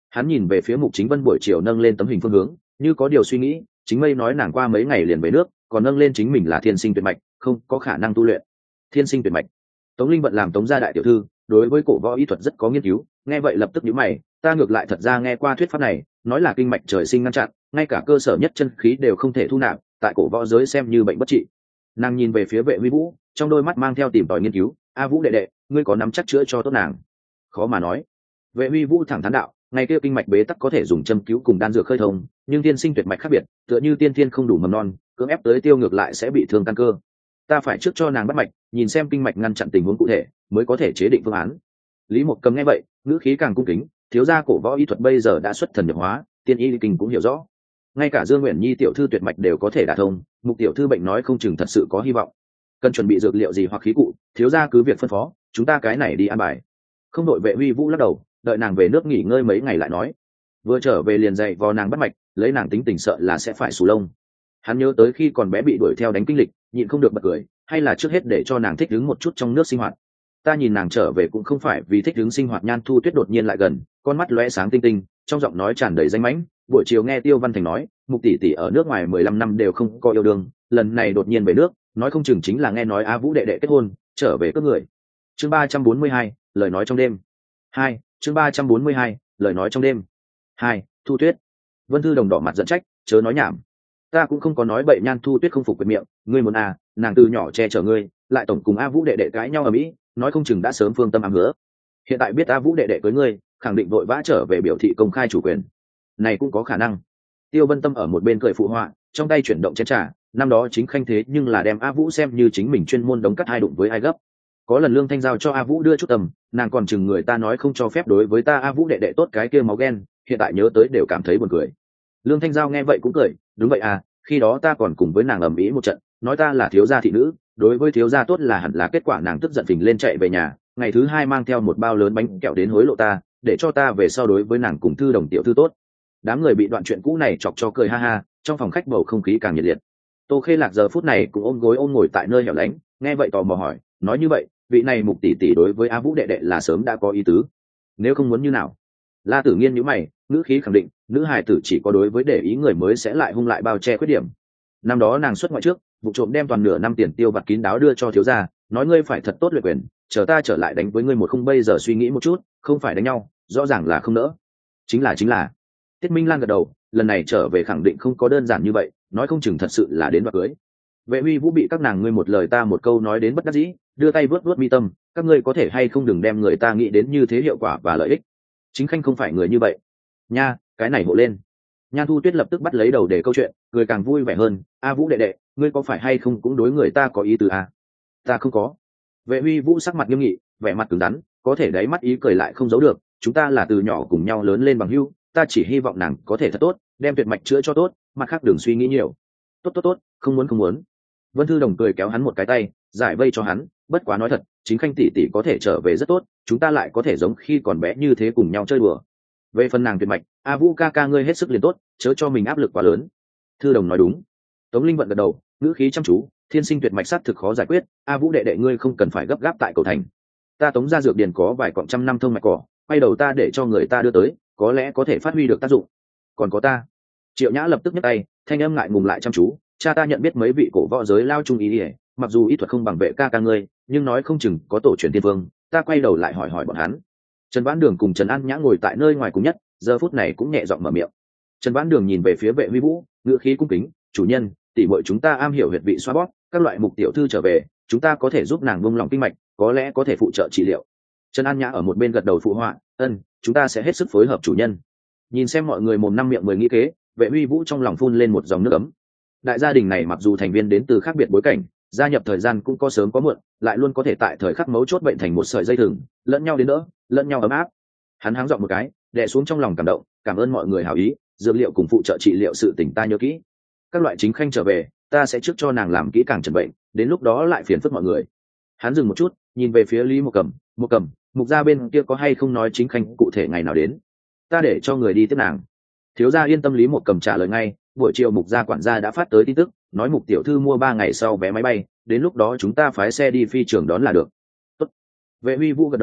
Speaker 1: Hắn nhìn về phía Mục Chính Vân buổi chiều nâng lên tấm hình phương hướng, như có điều suy nghĩ. Chính Mây nói nàng qua mấy ngày liền về nước, còn nâng lên chính mình là thiên sinh tuyệt mạch, không có khả năng tu luyện. Thiên sinh tuyệt mạch. Tống Linh Vận làm Tống gia đại tiểu thư, đối với cổ võ y thuật rất có nghiên cứu, nghe vậy lập tức nhíu mày, ta ngược lại thật ra nghe qua thuyết pháp này, nói là kinh mạch trời sinh ngăn chặn, ngay cả cơ sở nhất chân khí đều không thể thu nạp, tại cổ võ giới xem như bệnh bất trị. Nàng nhìn về phía Vệ Huy Vũ, trong đôi mắt mang theo tìm tòi nghiên cứu, a Vũ đệ đệ, ngươi có nắm chắc chữa cho tốt nàng? Khó mà nói. Vệ Huy Vũ thẳng thắn đạo, ngày kia kinh mạch bế tắc có thể dùng châm cứu cùng đan dược khơi thông, nhưng tiên sinh tuyệt mạch khác biệt, tựa như tiên thiên không đủ mầm non, cưỡng ép tới tiêu ngược lại sẽ bị thương căn cơ. Ta phải trước cho nàng bắt mạch, nhìn xem kinh mạch ngăn chặn tình huống cụ thể, mới có thể chế định phương án. Lý Mộc Cầm nghe vậy, ngữ khí càng cung kính, thiếu gia cổ võ y thuật bây giờ đã xuất thần nhập hóa, tiên y kinh cũng hiểu rõ. Ngay cả Dương Uyển Nhi tiểu thư tuyệt mạch đều có thể đả thông, Mục tiểu thư bệnh nói không chừng thật sự có hy vọng. Cần chuẩn bị dược liệu gì hoặc khí cụ, thiếu gia cứ việc phân phó, chúng ta cái này đi an bài. Không đội Vệ Huy Vũ lắc đầu, đợi nàng về nước nghỉ ngơi mấy ngày lại nói. Vừa trở về liền dậy vò nàng bắt mạch, lấy nàng tính tình sợ là sẽ phải xù lông. Hắn nhớ tới khi còn bé bị đuổi theo đánh kinh lịch, nhịn không được bật cười, hay là trước hết để cho nàng thích ứng một chút trong nước sinh hoạt. Ta nhìn nàng trở về cũng không phải vì thích ứng sinh hoạt. Nhan Thu Tuyết đột nhiên lại gần, con mắt lóe sáng tinh tinh, trong giọng nói tràn đầy danh mãnh. Buổi chiều nghe Tiêu Văn Thành nói, Mục tỷ tỷ ở nước ngoài mười lăm năm đều không có yêu đương, lần này đột nhiên về nước, nói không chừng chính là nghe nói A Vũ đệ đệ kết hôn, trở về cướp người. Chương ba trăm bốn mươi hai, lời nói trong đêm. Hai, chương ba trăm bốn mươi hai, lời nói trong đêm. Hai, Thu Tuyết. Vân Thư Đồng đỏ mặt giận trách, chớ nói nhảm. Ta cũng không có nói bậy. Nhan Thu Tuyết không phục quyệt miệng, ngươi muốn à, nàng từ nhỏ che chở ngươi, lại tổng cùng A Vũ đệ đệ cãi nhau ở mỹ, nói không chừng đã sớm phương tâm ám hứa. Hiện tại biết A Vũ đệ đệ cưới ngươi, khẳng định vội vã trở về biểu thị công khai chủ quyền. Này cũng có khả năng. Tiêu Vân Tâm ở một bên cười phụ họa, trong tay chuyển động chén trà, năm đó chính khanh thế nhưng là đem A Vũ xem như chính mình chuyên môn đóng cắt hai đụng với ai gấp. Có lần Lương Thanh giao cho A Vũ đưa chút tầm, nàng còn chừng người ta nói không cho phép đối với ta A Vũ đệ đệ tốt cái kia máu ghen, hiện tại nhớ tới đều cảm thấy buồn cười. Lương Thanh giao nghe vậy cũng cười, đúng vậy à, khi đó ta còn cùng với nàng ầm ĩ một trận, nói ta là thiếu gia thị nữ, đối với thiếu gia tốt là hẳn là kết quả. Nàng tức giận phình lên chạy về nhà, ngày thứ hai mang theo một bao lớn bánh kẹo đến hối lộ ta, để cho ta về sau đối với nàng cùng Thư Đồng tiểu thư tốt. Đám người bị đoạn chuyện cũ này chọc cho cười ha ha, trong phòng khách bầu không khí càng nhiệt liệt. Tô Khê Lạc giờ phút này cũng ôm gối ôm ngồi tại nơi hẻo lánh, nghe vậy tò mò hỏi, nói như vậy vị này Mục tỷ tỷ đối với A Vũ đệ đệ là sớm đã có ý tứ, nếu không muốn như nào? La Tử Nghiên nhíu mày, ngữ khí khẳng định, nữ hài tử chỉ có đối với để ý người mới sẽ lại hung lại bao che khuyết điểm. Năm đó nàng xuất ngoại trước, vụ trộm đem toàn nửa năm tiền tiêu vặt kín đáo đưa cho thiếu gia, nói ngươi phải thật tốt luyện quyền, chờ ta trở lại đánh với ngươi một không. Bây giờ suy nghĩ một chút, không phải đánh nhau, rõ ràng là không nỡ. Chính là chính là. Tiết Minh Lan gật đầu, lần này trở về khẳng định không có đơn giản như vậy, nói không chừng thật sự là đến đoạt cưới. Vệ Huy Vũ bị các nàng ngươi một lời ta một câu nói đến bất đắc dĩ, đưa tay vớt vớt mi tâm, các ngươi có thể hay không đừng đem người ta nghĩ đến như thế hiệu quả và lợi ích. Chính khanh không phải người như vậy. Nha, cái này hộ lên. Nhan Thu Tuyết lập tức bắt lấy đầu để câu chuyện, người càng vui vẻ hơn, A Vũ đệ đệ, ngươi có phải hay không cũng đối người ta có ý tứ à? Ta không có. Vệ Huy Vũ sắc mặt nghiêm nghị, vẻ mặt cứng rắn, có thể đáy mắt ý cười lại không giấu được, chúng ta là từ nhỏ cùng nhau lớn lên bằng hữu, ta chỉ hy vọng nàng có thể thật tốt, đem tuyệt mạch chữa cho tốt, mặt khác đừng suy nghĩ nhiều. Tốt tốt tốt, không muốn không muốn. Vân Thư Đồng cười kéo hắn một cái tay, giải vây cho hắn, bất quá nói thật, chính khanh tỷ tỷ có thể trở về rất tốt, chúng ta lại có thể giống khi còn bé như thế cùng nhau chơi đùa. Về phần nàng tuyệt mạch, A Vũ ca ca ngươi hết sức liền tốt, chớ cho mình áp lực quá lớn. Thư Đồng nói đúng. Tống Linh Vận gật đầu, ngữ khí chăm chú, thiên sinh tuyệt mạch sát thực khó giải quyết, A Vũ đệ đệ ngươi không cần phải gấp gáp tại cầu thành. Ta Tống gia dược điền có vài cọng trăm năm thông mạch cỏ, quay đầu ta để cho người ta đưa tới, có lẽ có thể phát huy được tác dụng. Còn có ta. Triệu Nhã lập tức nhấc tay, thanh âm ngại ngùng lại chăm chú, cha ta nhận biết mấy vị cổ võ giới lao trung ý ỉa, mặc dù y thuật không bằng Vệ ca ca ngươi, nhưng nói không chừng có tổ truyền tiên vương. Ta quay đầu lại hỏi hỏi bọn hắn. Trần Vãn Đường cùng Trần An Nhã ngồi tại nơi ngoài cùng nhất, giờ phút này cũng nhẹ giọng mở miệng. Trần Vãn Đường nhìn về phía Vệ Huy Vũ, ngữ khí cung kính, chủ nhân, tỷ muội chúng ta am hiểu huyệt vị xoa bóp, các loại Mục tiểu thư trở về, chúng ta có thể giúp nàng buông lòng kinh mạch, có lẽ có thể phụ trợ trị liệu. Trần An Nhã ở một bên gật đầu phụ họa, ân, chúng ta sẽ hết sức phối hợp chủ nhân. Nhìn xem mọi người mồm năm miệng mười nghĩ kế, Vệ Huy Vũ trong lòng phun lên một dòng nước ấm. Đại gia đình này mặc dù thành viên đến từ khác biệt bối cảnh, gia nhập thời gian cũng có sớm có muộn, lại luôn có thể tại thời khắc mấu chốt bệnh thành một sợi dây thừng, lẫn nhau đến đỡ, lẫn nhau ấm áp. Hắn háng giọng một cái, đè xuống trong lòng cảm động, cảm ơn mọi người hảo ý, dược liệu cùng phụ trợ trị liệu sự tình ta nhớ kỹ. Các loại chính khanh trở về, ta sẽ trước cho nàng làm kỹ càng chẩn bệnh, đến lúc đó lại phiền phức mọi người. Hắn dừng một chút, nhìn về phía Lý Một Cầm, Một Cầm, Mục gia bên kia có hay không nói chính khanh cụ thể ngày nào đến? Ta để cho người đi tiếp nàng. Thiếu gia yên tâm. Lý Một Cầm trả lời ngay, buổi chiều Mục gia quản gia đã phát tới tin tức, nói Mục tiểu thư mua ba ngày sau vé máy bay, đến lúc đó chúng ta phái xe đi phi trường đón là được. Tốt. Vệ Huy Vũ gật đầu,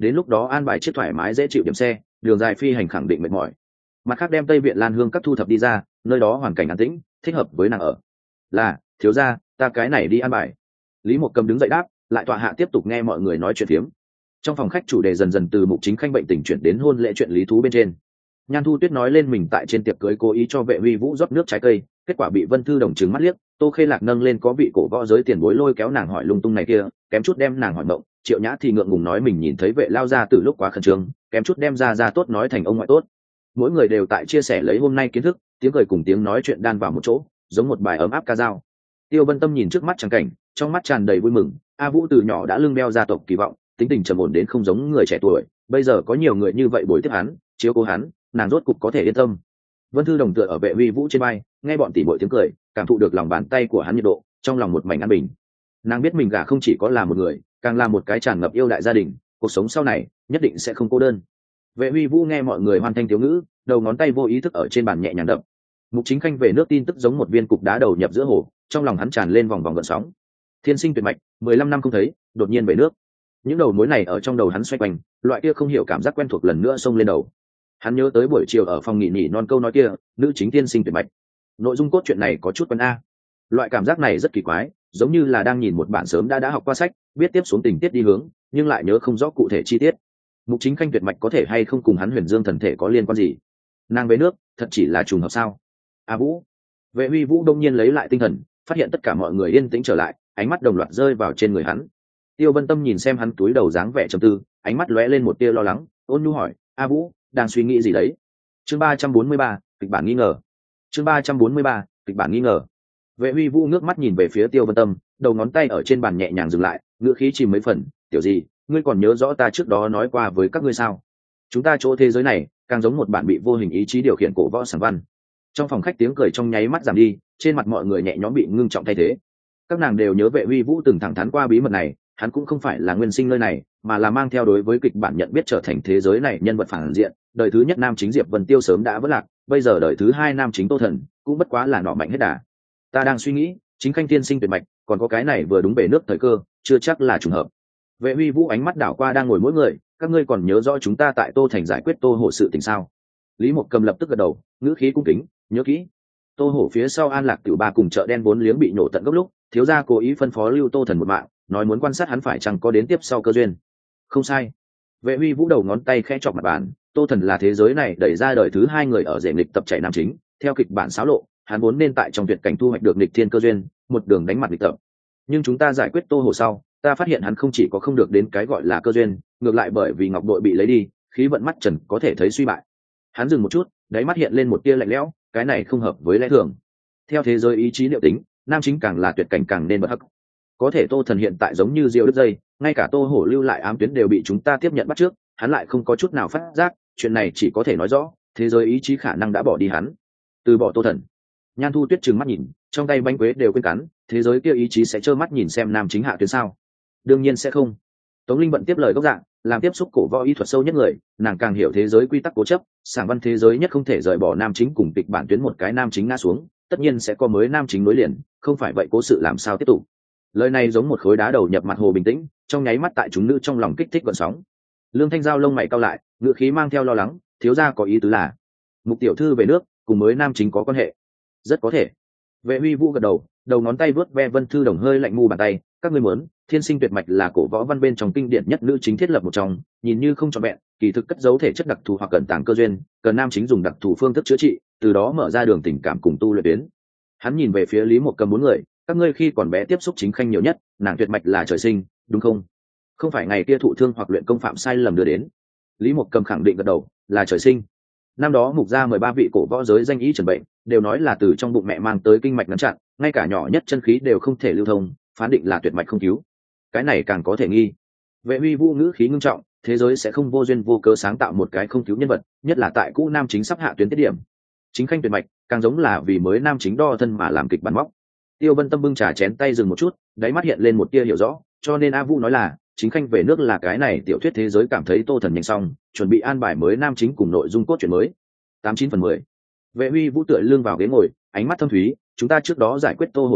Speaker 1: đến lúc đó an bài chiếc thoải mái dễ chịu điểm xe, đường dài phi hành khẳng định mệt mỏi. Mặt khác đem Tây Viện Lan Hương các thu thập đi ra, nơi đó hoàn cảnh an tĩnh, thích hợp với nàng ở. Là, thiếu gia, ta cái này đi an bài. Lý Mộc Cầm đứng dậy đáp, lại tọa hạ tiếp tục nghe mọi người nói chuyện phiếm. Trong phòng khách chủ đề dần dần từ Mục Chính Khanh bệnh tình chuyển đến hôn lễ chuyện lý thú bên trên. Nhan Thu Tuyết nói lên mình tại trên tiệc cưới cố ý cho Vệ Huy Vũ rót nước trái cây, kết quả bị Vân Thư Đồng trừng mắt liếc. Tô Khê Lạc nâng lên có vị cổ võ giới tiền bối lôi kéo nàng hỏi lung tung này kia, kém chút đem nàng hỏi mộng. Triệu Nhã thì ngượng ngùng nói mình nhìn thấy Vệ lao ra từ lúc quá khẩn trương, kém chút đem ra ra tốt nói thành ông ngoại tốt. Mỗi người đều tại chia sẻ lấy hôm nay kiến thức, tiếng cười cùng tiếng nói chuyện đan vào một chỗ, giống một bài ấm áp ca dao. Tiêu Vân Tâm nhìn trước mắt trắng cảnh, trong mắt tràn đầy vui mừng. A Vũ từ nhỏ đã lưng đeo gia tộc kỳ vọng, tính tình trầm ổn đến không giống người trẻ tuổi, bây giờ có nhiều người như vậy bồi tiếp hắn, chiếu cố hắn, nàng rốt cục có thể yên tâm. Vân Thư Đồng tựa ở Vệ Huy Vũ trên vai, nghe bọn tỷ muội tiếng cười, cảm thụ được lòng bàn tay của hắn nhiệt độ, trong lòng một mảnh an bình. Nàng biết mình gả không chỉ có là một người, càng là một cái tràn ngập yêu đại gia đình, cuộc sống sau này nhất định sẽ không cô đơn. Vệ Huy Vũ nghe mọi người hoan thanh thiếu ngữ, đầu ngón tay vô ý thức ở trên bàn nhẹ nhàng đập. Mục Chính Khanh về nước tin tức giống một viên cục đá đầu nhập giữa hồ, trong lòng hắn tràn lên vòng vòng gợn sóng. Thiên sinh tuyệt mạch, mười lăm năm không thấy, đột nhiên về nước. Những đầu mối này ở trong đầu hắn xoay quanh, loại kia không hiểu cảm giác quen thuộc lần nữa xông lên đầu. Hắn nhớ tới buổi chiều ở phòng nghỉ nghỉ non câu nói kia, nữ chính thiên sinh tuyệt mạch. Nội dung cốt truyện này có chút quen a. Loại cảm giác này rất kỳ quái, giống như là đang nhìn một bản sớm đã đã học qua sách, biết tiếp xuống tình tiết đi hướng, nhưng lại nhớ không rõ cụ thể chi tiết. Mục Chính Khanh tuyệt mạch có thể hay không cùng hắn Huyền Dương thần thể có liên quan gì? Nàng về nước, thật chỉ là trùng hợp sao? A Vũ. Vệ Huy Vũ đông nhiên lấy lại tinh thần, phát hiện tất cả mọi người yên tĩnh trở lại, ánh mắt đồng loạt rơi vào trên người hắn. Tiêu Vân Tâm nhìn xem hắn túi đầu dáng vẻ trầm tư, ánh mắt lóe lên một tia lo lắng, ôn nhu hỏi, "A Vũ, đang suy nghĩ gì đấy?" Chương ba trăm bốn mươi ba, kịch bản nghi ngờ. Chương ba trăm bốn mươi ba, kịch bản nghi ngờ. Vệ Huy Vũ ngước mắt nhìn về phía Tiêu Vân Tâm, đầu ngón tay ở trên bàn nhẹ nhàng dừng lại, ngữ khí chìm mấy phần, "Tiểu gì, ngươi còn nhớ rõ ta trước đó nói qua với các ngươi sao? Chúng ta chỗ thế giới này, càng giống một bản bị vô hình ý chí điều khiển cổ võ sản văn." Trong phòng khách tiếng cười trong nháy mắt giảm đi, trên mặt mọi người nhẹ nhõm bị ngưng trọng thay thế. Các nàng đều nhớ Vệ Huy Vũ từng thẳng thắn qua bí mật này, hắn cũng không phải là nguyên sinh nơi này, mà là mang theo đối với kịch bản nhận biết trở thành thế giới này nhân vật phản diện. Đời thứ nhất nam chính Diệp Vân Tiêu sớm đã vỡ lạc, bây giờ đời thứ hai nam chính Tô Thần cũng bất quá là nọ mạnh hết đà. Ta đang suy nghĩ, chính Khanh tiên sinh tuyệt mạch, còn có cái này vừa đúng bể nước thời cơ, chưa chắc là trùng hợp. Vệ Huy Vũ ánh mắt đảo qua đang ngồi mỗi người, các ngươi còn nhớ rõ chúng ta tại Tô Thành giải quyết Tô Hổ sự tình sao? Lý Mộc Cầm lập tức gật đầu, ngữ khí cung kính, nhớ kỹ. Tô Hổ phía sau An Lạc Tiểu Ba cùng chợ đen vốn liếng bị nổ tận gốc lúc, thiếu gia cố ý phân phó lưu Tô Thần một mạng, nói muốn quan sát hắn phải chăng có đến tiếp sau cơ duyên. Không sai. Vệ Huy Vũ đầu ngón tay khẽ chọc mặt bàn, Tô Thần là thế giới này đẩy ra đời thứ hai người ở rể nghịch tập chạy nam chính, theo kịch bản xáo lộ, hắn vốn nên tại trong tuyệt cảnh thu hoạch được nghịch thiên cơ duyên, một đường đánh mặt nghịch tập. Nhưng chúng ta giải quyết Tô Hổ sau, ta phát hiện hắn không chỉ có không được đến cái gọi là cơ duyên, ngược lại bởi vì ngọc bội bị lấy đi, khí vận mắt trần có thể thấy suy bại. Hắn dừng một chút, đáy mắt hiện lên một tia lạnh lẽo, cái này không hợp với lẽ thường. Theo thế giới ý chí liệu tính, nam chính càng là tuyệt cảnh càng nên bất hắc. Có thể Tô Thần hiện tại giống như diều đứt dây, ngay cả Tô Hổ lưu lại ám tuyến đều bị chúng ta tiếp nhận bắt trước, hắn lại không có chút nào phát giác, chuyện này chỉ có thể nói rõ, thế giới ý chí khả năng đã bỏ đi hắn, từ bỏ Tô Thần. Nhan Thu Tuyết trừng mắt nhìn, trong tay bánh quế đều quên cắn, thế giới kia ý chí sẽ trơ mắt nhìn xem nam chính hạ tuyến sao? Đương nhiên sẽ không. Tống Linh Vận tiếp lời gốc dạng, làm tiếp xúc cổ võ y thuật sâu nhất người, nàng càng hiểu thế giới quy tắc cố chấp, sảng văn thế giới nhất không thể rời bỏ nam chính cùng kịch bản tuyến một cái nam chính ngã xuống, tất nhiên sẽ có mới nam chính nối liền, không phải vậy cố sự làm sao tiếp tục. Lời này giống một khối đá đầu nhập mặt hồ bình tĩnh, trong nháy mắt tại chúng nữ trong lòng kích thích gợn sóng. Lương Thanh Giao lông mày cau lại, ngữ khí mang theo lo lắng, thiếu gia có ý tứ là Mục tiểu thư về nước cùng mới nam chính có quan hệ? Rất có thể. Vệ Huy Vũ gật đầu, đầu ngón tay vớt ve Vân Thư Đồng hơi lạnh mu bàn tay, các ngươi muốn, thiên sinh tuyệt mạch là cổ võ văn bên trong kinh điển nhất nữ chính thiết lập một trong, nhìn như không trọn vẹn, kỳ thực cất giấu thể chất đặc thù hoặc cẩn tàng cơ duyên, cần nam chính dùng đặc thù phương thức chữa trị, từ đó mở ra đường tình cảm cùng tu luyện tuyến. Hắn nhìn về phía Lý Mộc Cầm bốn người, các ngươi khi còn bé tiếp xúc chính Khanh nhiều nhất, nàng tuyệt mạch là trời sinh, đúng không? Không phải ngày kia thụ thương hoặc luyện công phạm sai lầm đưa đến. Lý Mộc Cầm khẳng định gật đầu, là trời sinh. Năm đó mục gia mười ba vị cổ võ giới danh ý trần bệnh, đều nói là từ trong bụng mẹ mang tới kinh mạch ngăn chặn, ngay cả nhỏ nhất chân khí đều không thể lưu thông, phán định là tuyệt mạch không cứu. Cái này càng có thể nghi. Vệ Huy Vũ ngữ khí ngưng trọng, thế giới sẽ không vô duyên vô cớ sáng tạo một cái không cứu nhân vật, nhất là tại cũ nam chính sắp hạ tuyến tiết điểm. Chính Khanh tuyệt mạch, càng giống là vì mới nam chính đo thân mà làm kịch bản móc. Tiêu Vân Tâm bưng trà chén tay dừng một chút, đáy mắt hiện lên một tia hiểu rõ, cho nên A Vũ nói là chính Khanh về nước là cái này tiểu thuyết thế giới cảm thấy Tô Thần nhanh xong, chuẩn bị an bài mới nam chính cùng nội dung cốt truyện mới. Tám chín phần mười. Vệ Huy Vũ tựa lưng vào ghế ngồi, ánh mắt thâm thúy, chúng ta trước đó giải quyết Tô Hồ sau,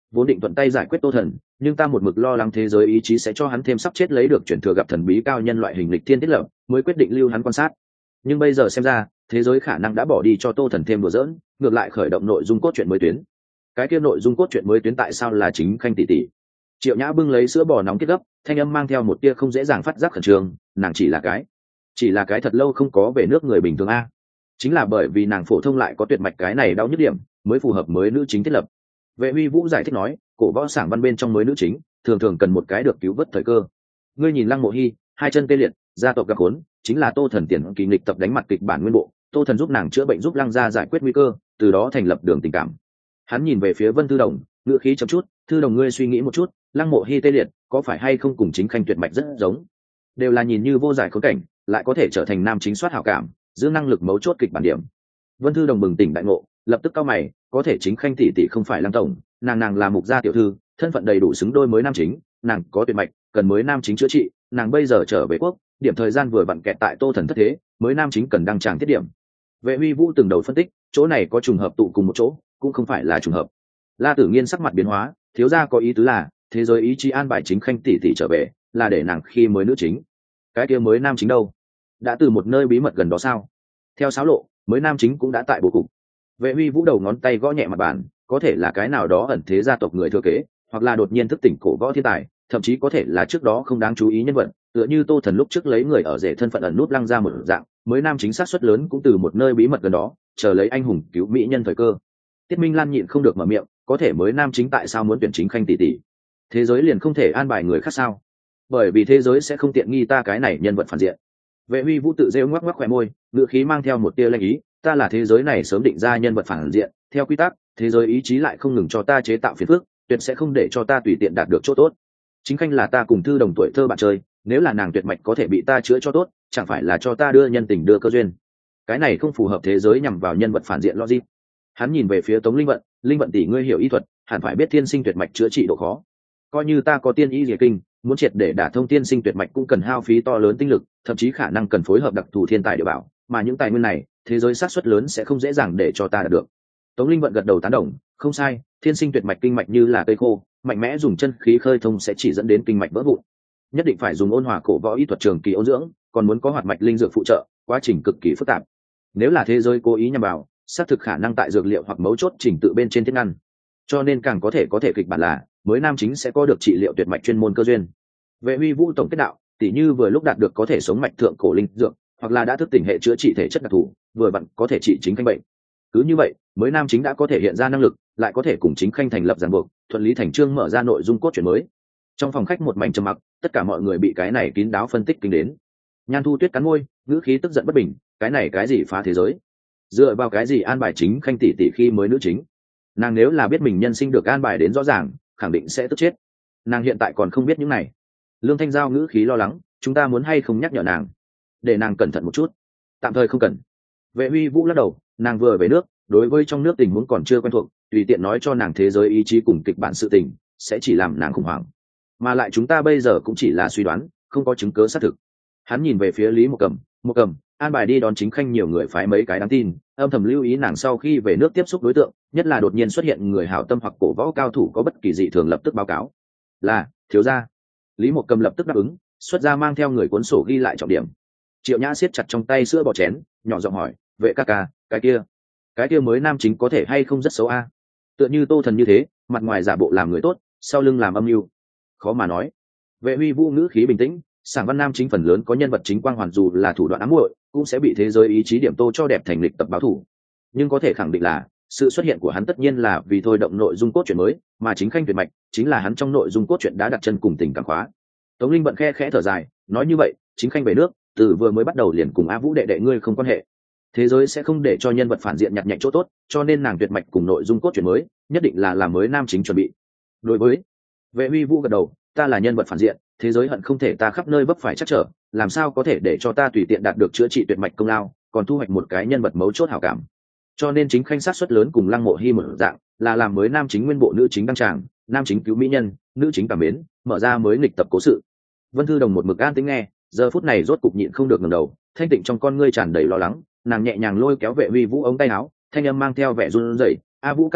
Speaker 1: vốn định thuận tay giải quyết Tô Thần, nhưng ta một mực lo lắng thế giới ý chí sẽ cho hắn thêm sắp chết lấy được chuyển thừa gặp thần bí cao nhân loại hình lịch thiên thiết lập, mới quyết định lưu hắn quan sát. Nhưng bây giờ xem ra, thế giới khả năng đã bỏ đi cho Tô Thần thêm đùa giỡn, ngược lại khởi động nội dung cốt truyện mới tuyến. Cái kia nội dung cốt truyện mới tuyến tại sao là chính Khanh tỷ tỷ? Triệu Nhã bưng lấy sữa bò nóng kết gấp, thanh âm mang theo một tia không dễ dàng phát giác khẩn trương, nàng chỉ là cái, chỉ là cái thật lâu không có về nước người bình thường a. Chính là bởi vì nàng phổ thông lại có tuyệt mạch cái này đau nhức điểm, mới phù hợp mới nữ chính thiết lập. Vệ Huy Vũ giải thích nói, cổ võ sảng văn bên trong mới nữ chính, thường thường cần một cái được cứu vớt thời cơ. Ngươi nhìn Lăng Mộ Hi, hai chân tê liệt, gia tộc gặp khốn, chính là Tô Thần tiền kỳ nghịch tập đánh mặt kịch bản nguyên bộ, Tô Thần giúp nàng chữa bệnh giúp Lăng gia giải quyết nguy cơ, từ đó thành lập đường tình cảm. Hắn nhìn về phía Vân Thư Đồng, ngữ khí chậm chút, "Thư Đồng ngươi suy nghĩ một chút, Lăng Mộ Hi tê liệt, có phải hay không cùng chính Khanh tuyệt mạch rất giống? Đều là nhìn như vô giải khốn cảnh, lại có thể trở thành nam chính soát hảo cảm, giữ năng lực mấu chốt kịch bản điểm." Vân Thư Đồng bừng tỉnh đại ngộ, lập tức cau mày, có thể chính Khanh tỷ tỷ không phải Lăng tổng, nàng nàng là mục gia tiểu thư, thân phận đầy đủ xứng đôi mới nam chính, nàng có tuyệt mạch, cần mới nam chính chữa trị, nàng bây giờ trở về quốc, điểm thời gian vừa vặn kẹt tại Tô Thần thất thế, mới nam chính cần đăng tràng tiết điểm. Vệ Huy Vũ từng đầu phân tích, chỗ này có trùng hợp tụ cùng một chỗ, cũng không phải là trùng hợp. La Tử Nghiên sắc mặt biến hóa, thiếu gia có ý tứ là, thế giới ý chí an bài chính Khanh tỷ tỷ trở về, là để nàng khi mới nữ chính. Cái kia mới nam chính đâu? Đã từ một nơi bí mật gần đó sao? Theo xáo lộ, mới nam chính cũng đã tại bố cục. Vệ Huy Vũ đầu ngón tay gõ nhẹ mặt bàn, có thể là cái nào đó ẩn thế gia tộc người thừa kế, hoặc là đột nhiên thức tỉnh cổ võ thiên tài, thậm chí có thể là trước đó không đáng chú ý nhân vật, tựa như Tô Thần lúc trước lấy người ở rể thân phận ẩn núp Lăng ra một dạng, mới nam chính xác suất lớn cũng từ một nơi bí mật gần đó, chờ lấy anh hùng cứu mỹ nhân thời cơ. Tiết Minh Lan nhịn không được mở miệng, có thể mới nam chính tại sao muốn tuyển chính Khanh tỷ tỷ? Thế giới liền không thể an bài người khác sao? Bởi vì thế giới sẽ không tiện nghi ta cái này nhân vật phản diện. Vệ Huy Vũ tự rêu ngoắc ngoắc khóe môi, ngữ khí mang theo một tia lanh ý, ta là thế giới này sớm định ra nhân vật phản diện, theo quy tắc, thế giới ý chí lại không ngừng cho ta chế tạo phiền phức, tuyệt sẽ không để cho ta tùy tiện đạt được chỗ tốt. Chính Khanh là ta cùng Thư Đồng tuổi thơ bạn chơi, nếu là nàng tuyệt mạch có thể bị ta chữa cho tốt, chẳng phải là cho ta đưa nhân tình đưa cơ duyên. Cái này không phù hợp thế giới nhằm vào nhân vật phản diện logic. Hắn nhìn về phía Tống Linh Vận, Linh Vận tỷ ngươi hiểu y thuật, hẳn phải biết tiên sinh tuyệt mạch chữa trị độ khó. Coi như ta có tiên y diệt kinh, muốn triệt để đả thông tiên sinh tuyệt mạch cũng cần hao phí to lớn tinh lực, thậm chí khả năng cần phối hợp đặc thù thiên tài địa bảo, mà những tài nguyên này, thế giới xác suất lớn sẽ không dễ dàng để cho ta đạt được. Tống Linh Vận gật đầu tán đồng, không sai, thiên sinh tuyệt mạch kinh mạch như là cây khô, mạnh mẽ dùng chân khí khơi thông sẽ chỉ dẫn đến kinh mạch vỡ vụn. Nhất định phải dùng ôn hòa cổ võ y thuật trường kỳ ôn dưỡng, còn muốn có hoạt mạch linh dược phụ trợ, quá trình cực kỳ phức tạp. Nếu là thế giới cố ý nhằm vào, xác thực khả năng tại dược liệu hoặc mấu chốt trình tự bên trên thiết ngăn. Cho nên càng có thể có thể kịch bản là, mới nam chính sẽ có được trị liệu tuyệt mạch chuyên môn cơ duyên. Vệ Huy Vũ tổng kết đạo, tỉ như vừa lúc đạt được có thể sống mạch thượng cổ linh dược, hoặc là đã thức tỉnh hệ chữa trị thể chất đặc thù, vừa vặn có thể trị chính Khanh bệnh. Cứ như vậy, mới nam chính đã có thể hiện ra năng lực, lại có thể cùng chính Khanh thành lập ràng buộc, thuận lý thành chương mở ra nội dung cốt truyện mới. Trong phòng khách một mảnh trầm mặc, tất cả mọi người bị cái này kín đáo phân tích kinh đến. Nhan Thu Tuyết cắn môi, ngữ khí tức giận bất bình, cái này cái gì phá thế giới? Dựa vào cái gì an bài chính Khanh tỷ tỷ khi mới nữ chính? Nàng nếu là biết mình nhân sinh được an bài đến rõ ràng, khẳng định sẽ tức chết. Nàng hiện tại còn không biết những này. Lương Thanh Giao ngữ khí lo lắng, chúng ta muốn hay không nhắc nhở nàng, để nàng cẩn thận một chút. Tạm thời không cần. Vệ Huy Vũ lắc đầu, nàng vừa về nước, đối với trong nước tình huống còn chưa quen thuộc, tùy tiện nói cho nàng thế giới ý chí cùng kịch bản sự tình, sẽ chỉ làm nàng khủng hoảng. Mà lại chúng ta bây giờ cũng chỉ là suy đoán, không có chứng cứ xác thực. Hắn nhìn về phía Lý Một Cầm, Một Cầm, an bài đi đón chính Khanh nhiều người phái mấy cái đáng tin, âm thầm lưu ý nàng sau khi về nước tiếp xúc đối tượng, nhất là đột nhiên xuất hiện người hảo tâm hoặc cổ võ cao thủ có bất kỳ dị thường lập tức báo cáo. Là, thiếu gia. Lý Một Cầm lập tức đáp ứng, xuất ra mang theo người cuốn sổ ghi lại trọng điểm. Triệu Nhã siết chặt trong tay sữa bò chén, nhỏ giọng hỏi, vệ ca ca, cái kia, cái kia mới nam chính có thể hay không rất xấu a? Tựa như Tô Thần như thế, mặt ngoài giả bộ làm người tốt, sau lưng làm âm mưu. Khó mà nói. Vệ Huy Vũ ngữ khí bình tĩnh, Sảng Văn nam chính phần lớn có nhân vật chính quang hoàn dù là thủ đoạn ám muội, cũng sẽ bị thế giới ý chí điểm tô cho đẹp thành lịch tập báo thủ. Nhưng có thể khẳng định là, sự xuất hiện của hắn tất nhiên là vì thôi động nội dung cốt truyện mới, mà chính Khanh tuyệt mạch chính là hắn trong nội dung cốt truyện đã đặt chân cùng tình cảm khóa. Tống Linh bận khe khẽ thở dài, nói như vậy, chính Khanh về nước, từ vừa mới bắt đầu liền cùng A Vũ đệ đệ ngươi không quan hệ. Thế giới sẽ không để cho nhân vật phản diện nhặt nhạnh chỗ tốt, cho nên nàng tuyệt mạch cùng nội dung cốt truyện mới, nhất định là làm mới nam chính chuẩn bị. Đối với Vệ Huy Vũ gật đầu, ta là nhân vật phản diện, thế giới hận không thể ta khắp nơi vấp phải chắc trở, làm sao có thể để cho ta tùy tiện đạt được chữa trị tuyệt mạch công lao, còn thu hoạch một cái nhân vật mấu chốt hảo cảm. Cho nên chính Khanh sát suất lớn cùng Lăng Mộ Hi một dạng, là làm mới nam chính nguyên bộ nữ chính đăng tràng, nam chính cứu mỹ nhân, nữ chính cảm mến, mở ra mới nghịch tập cố sự. Vân Thư Đồng một mực an tĩnh nghe, giờ phút này rốt cục nhịn không được ngẩng đầu, thanh tịnh trong con ngươi tràn đầy lo lắng, nàng nhẹ nhàng lôi kéo Vệ Huy Vũ ống tay áo, thanh âm mang theo vẻ run rẩy, "A Vũ ca ca,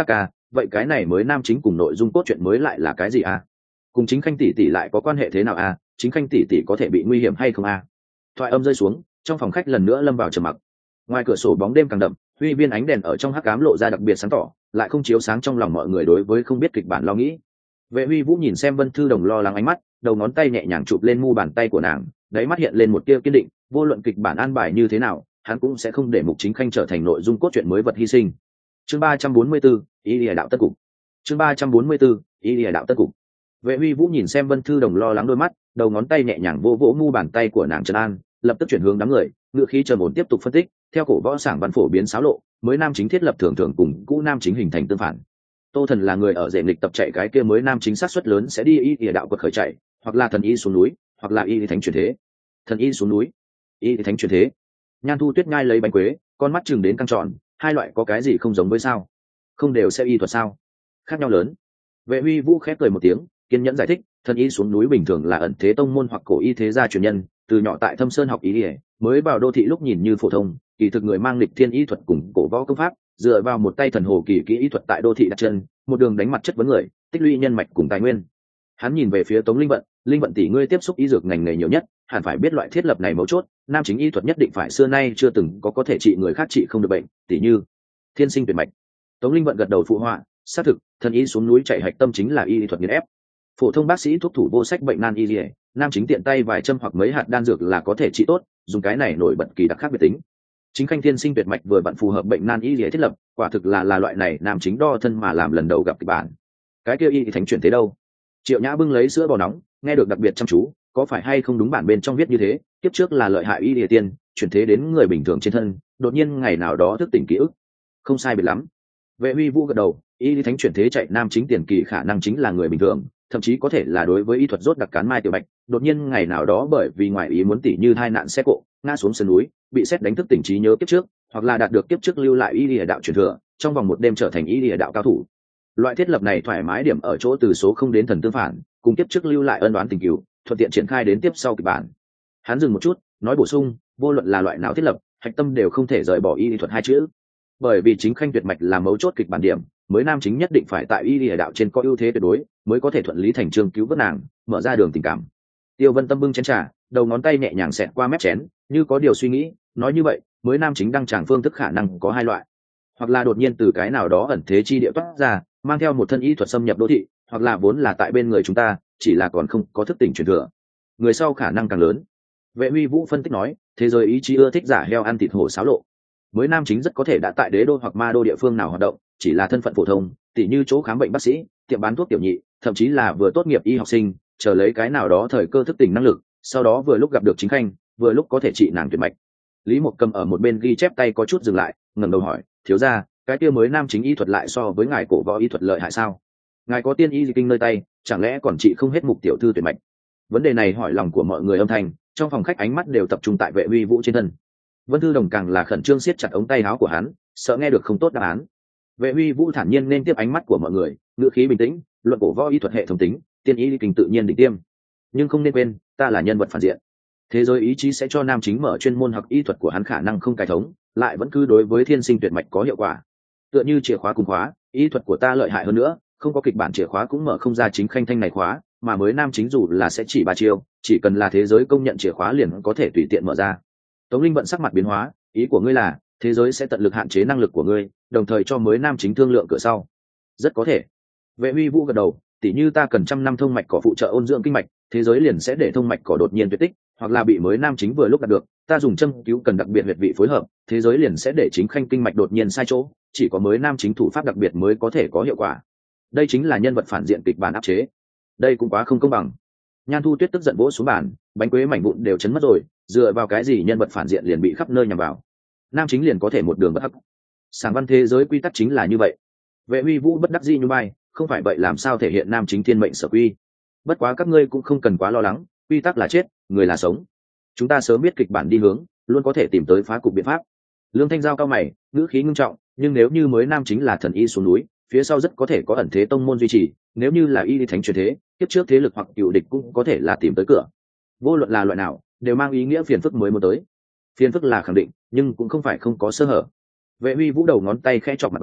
Speaker 1: vậy cái này mới nam chính cùng nội dung cốt truyện mới lại là cái gì à? Cùng chính khanh tỷ tỷ lại có quan hệ thế nào à? Chính khanh tỷ tỷ có thể bị nguy hiểm hay không à? Thoại âm rơi xuống, trong phòng khách lần nữa lâm vào trầm mặc. Ngoài cửa sổ bóng đêm càng đậm, huy viên ánh đèn ở trong hắc ám lộ ra đặc biệt sáng tỏ, lại không chiếu sáng trong lòng mọi người đối với không biết kịch bản lo nghĩ. Vệ Huy Vũ nhìn xem Vân Thư Đồng lo lắng ánh mắt, đầu ngón tay nhẹ nhàng chụp lên mu bàn tay của nàng, đáy mắt hiện lên một tia kiên định, vô luận kịch bản an bài như thế nào, hắn cũng sẽ không để Mục Chính Khanh trở thành nội dung cốt truyện mới vật hy sinh. Chương ba trăm bốn mươi 4, ý lìa đạo tất cục. Chương ba trăm bốn mươi 4, ý lìa đạo tất cục. Vệ Huy Vũ nhìn xem Vân Thư Đồng lo lắng đôi mắt, đầu ngón tay nhẹ nhàng vỗ vỗ mu bàn tay của nàng trấn an, lập tức chuyển hướng đám người, ngựa khí trầm ổn tiếp tục phân tích, theo cổ võ sảng văn phổ biến xáo lộ, mới nam chính thiết lập thường thường cùng cũ nam chính hình thành tương phản. Tô Thần là người ở rể nghịch tập chạy cái kia mới nam chính sát suất lớn sẽ đi y ỉa đạo quật khởi chạy, hoặc là thần y xuống núi, hoặc là y thánh chuyển thế. Thần y xuống núi, y thánh chuyển thế. Nhan Thu Tuyết nhai lấy bánh quế, con mắt chừng đến căng tròn, hai loại có cái gì không giống với sao? Không đều sẽ y thuật sao? Khác nhau lớn. Vệ Huy Vũ khép cười một tiếng, kiên nhẫn giải thích, thần y xuống núi bình thường là ẩn thế tông môn hoặc cổ y thế gia truyền nhân, từ nhỏ tại Thâm Sơn học y ỉa, mới vào đô thị lúc nhìn như phổ thông, kỳ thực người mang lịch thiên y thuật cùng cổ võ công pháp, dựa vào một tay thần hồ kỳ kỹ y thuật tại đô thị đặt chân, một đường đánh mặt chất vấn người, tích lũy nhân mạch cùng tài nguyên. Hắn nhìn về phía Tống Linh Vận, Linh Vận tỷ ngươi tiếp xúc y dược ngành nghề nhiều nhất, hẳn phải biết loại thiết lập này mấu chốt, nam chính y thuật nhất định phải xưa nay chưa từng có có thể trị người khác trị không được bệnh, tỷ như thiên sinh tuyệt mạch. Tống Linh Vận gật đầu phụ họa, xác thực, thần y xuống núi chạy hạch tâm chính là y thuật nghiền ép. Phổ thông bác sĩ thuốc thủ vô sách bệnh nan y liễu, nam chính tiện tay vài châm hoặc mấy hạt đan dược là có thể trị tốt, dùng cái này nổi bật kỳ đặc khác biệt tính. Chính Khanh thiên sinh tuyệt mạch vừa bạn phù hợp bệnh nan y liễu thiết lập, quả thực là là loại này nam chính đo thân mà làm lần đầu gặp kịch bản. Cái kia y thì thánh chuyển thế đâu? Triệu Nhã bưng lấy sữa bò nóng, nghe được đặc biệt chăm chú, có phải hay không đúng bản bên trong viết như thế, kiếp trước là lợi hại y liễu tiên, chuyển thế đến người bình thường trên thân, đột nhiên ngày nào đó thức tỉnh ký ức. Không sai biệt lắm. Vệ Huy Vũ gật đầu, y lý thánh chuyển thế chạy nam chính tiền kỳ khả năng chính là người bình thường, thậm chí có thể là đối với y thuật rốt đặc cán mai tiểu bạch, đột nhiên ngày nào đó bởi vì ngoài ý muốn tỉ như hai nạn xe cộ, ngã xuống sườn núi, bị sét đánh thức tỉnh trí nhớ kiếp trước, hoặc là đạt được kiếp trước lưu lại y lìa đạo truyền thừa, trong vòng một đêm trở thành y lìa đạo cao thủ. Loại thiết lập này thoải mái điểm ở chỗ từ số không đến thần tương phản, cùng kiếp trước lưu lại ân oán tình cừu, thuận tiện triển khai đến tiếp sau kịch bản. Hắn dừng một chút, nói bổ sung, vô luận là loại nào thiết lập, hạch tâm đều không thể rời bỏ y lý thuật hai chữ. Bởi vì chính Khanh tuyệt mạch là mấu chốt kịch bản điểm, mới nam chính nhất định phải tại y lìa đạo trên có ưu thế tuyệt đối, mới có thể thuận lý thành chương cứu vớt nàng, mở ra đường tình cảm. Tiêu Vân Tâm bưng chén trà, đầu ngón tay nhẹ nhàng xẹt qua mép chén, như có điều suy nghĩ, nói như vậy, mới nam chính đăng tràng phương thức khả năng có hai loại, hoặc là đột nhiên từ cái nào đó ẩn thế chi địa toát ra, mang theo một thân y thuật xâm nhập đô thị, hoặc là vốn là tại bên người chúng ta, chỉ là còn không có thức tỉnh truyền thừa. Người sau khả năng càng lớn. Vệ Huy Vũ phân tích nói, thế giới ý chí ưa thích giả heo ăn thịt hổ xáo lộ. Mới nam chính rất có thể đã tại đế đô hoặc ma đô địa phương nào hoạt động, chỉ là thân phận phổ thông, tỉ như chỗ khám bệnh bác sĩ, tiệm bán thuốc tiểu nhị, thậm chí là vừa tốt nghiệp y học sinh, chờ lấy cái nào đó thời cơ thức tỉnh năng lực, sau đó vừa lúc gặp được chính Khanh, vừa lúc có thể trị nàng tuyệt mạch. Lý Mộc Cầm ở một bên ghi chép tay có chút dừng lại, ngẩng đầu hỏi, thiếu gia, cái kia mới nam chính y thuật lại so với ngài cổ võ y thuật lợi hại sao? Ngài có tiên y dị kinh nơi tay, chẳng lẽ còn trị không hết Mục tiểu thư tuyệt mạch? Vấn đề này hỏi lòng của mọi người âm thanh, trong phòng khách ánh mắt đều tập trung tại Vệ Huy Vũ trên thân. Vân Thư Đồng càng là khẩn trương siết chặt ống tay áo của hắn, sợ nghe được không tốt đáp án. Vệ Huy Vũ thản nhiên nên tiếp ánh mắt của mọi người, ngữ khí bình tĩnh, luận cổ võ y thuật hệ thống tính, tiên y kinh tự nhiên đỉnh tiêm. Nhưng không nên quên, ta là nhân vật phản diện. Thế giới ý chí sẽ cho nam chính mở chuyên môn học y thuật của hắn khả năng không cải thống, lại vẫn cứ đối với thiên sinh tuyệt mạch có hiệu quả. Tựa như chìa khóa cùng khóa, y thuật của ta lợi hại hơn nữa, không có kịch bản chìa khóa cũng mở không ra chính Khanh thanh này khóa, mà mới nam chính dù là sẽ chỉ ba chiêu, chỉ cần là thế giới công nhận chìa khóa liền có thể tùy tiện mở ra. Tống Linh Vận sắc mặt biến hóa, ý của ngươi là thế giới sẽ tận lực hạn chế năng lực của ngươi, đồng thời cho mới nam chính thương lượng cửa sau. Rất có thể. Vệ Huy Vũ gật đầu, tỉ như ta cần trăm năm thông mạch cỏ phụ trợ ôn dưỡng kinh mạch, thế giới liền sẽ để thông mạch cỏ đột nhiên tuyệt tích, hoặc là bị mới nam chính vừa lúc đạt được, ta dùng châm cứu cần đặc biệt huyệt vị phối hợp, thế giới liền sẽ để chính Khanh kinh mạch đột nhiên sai chỗ, chỉ có mới nam chính thủ pháp đặc biệt mới có thể có hiệu quả. Đây chính là nhân vật phản diện kịch bản áp chế. Đây cũng quá không công bằng. Nhan Thu Tuyết tức giận vỗ xuống bàn, bánh quế mảnh vụn đều chấn mất rồi, dựa vào cái gì nhân vật phản diện liền bị khắp nơi nhằm vào, nam chính liền có thể một đường bất hắc. Sảng văn thế giới quy tắc chính là như vậy. Vệ Huy Vũ bất đắc dĩ như bay, không phải vậy làm sao thể hiện nam chính thiên mệnh sở quy. Bất quá các ngươi cũng không cần quá lo lắng, quy tắc là chết, người là sống. Chúng ta sớm biết kịch bản đi hướng, luôn có thể tìm tới phá cục biện pháp. Lương Thanh Giao cao mày, ngữ khí ngưng trọng, nhưng nếu như mới nam chính là thần y xuống núi, phía sau rất có thể có ẩn thế tông môn duy trì, nếu như là y lý thánh truyền thế, tiếp trước thế lực hoặc cựu địch cũng có thể là tìm tới cửa. Vô luận là loại nào, đều mang ý nghĩa phiền phức mới muốn tới. Phiền phức là khẳng định, nhưng cũng không phải không có sơ hở. Vệ Huy Vũ đầu ngón tay khẽ chọc mặt bàn,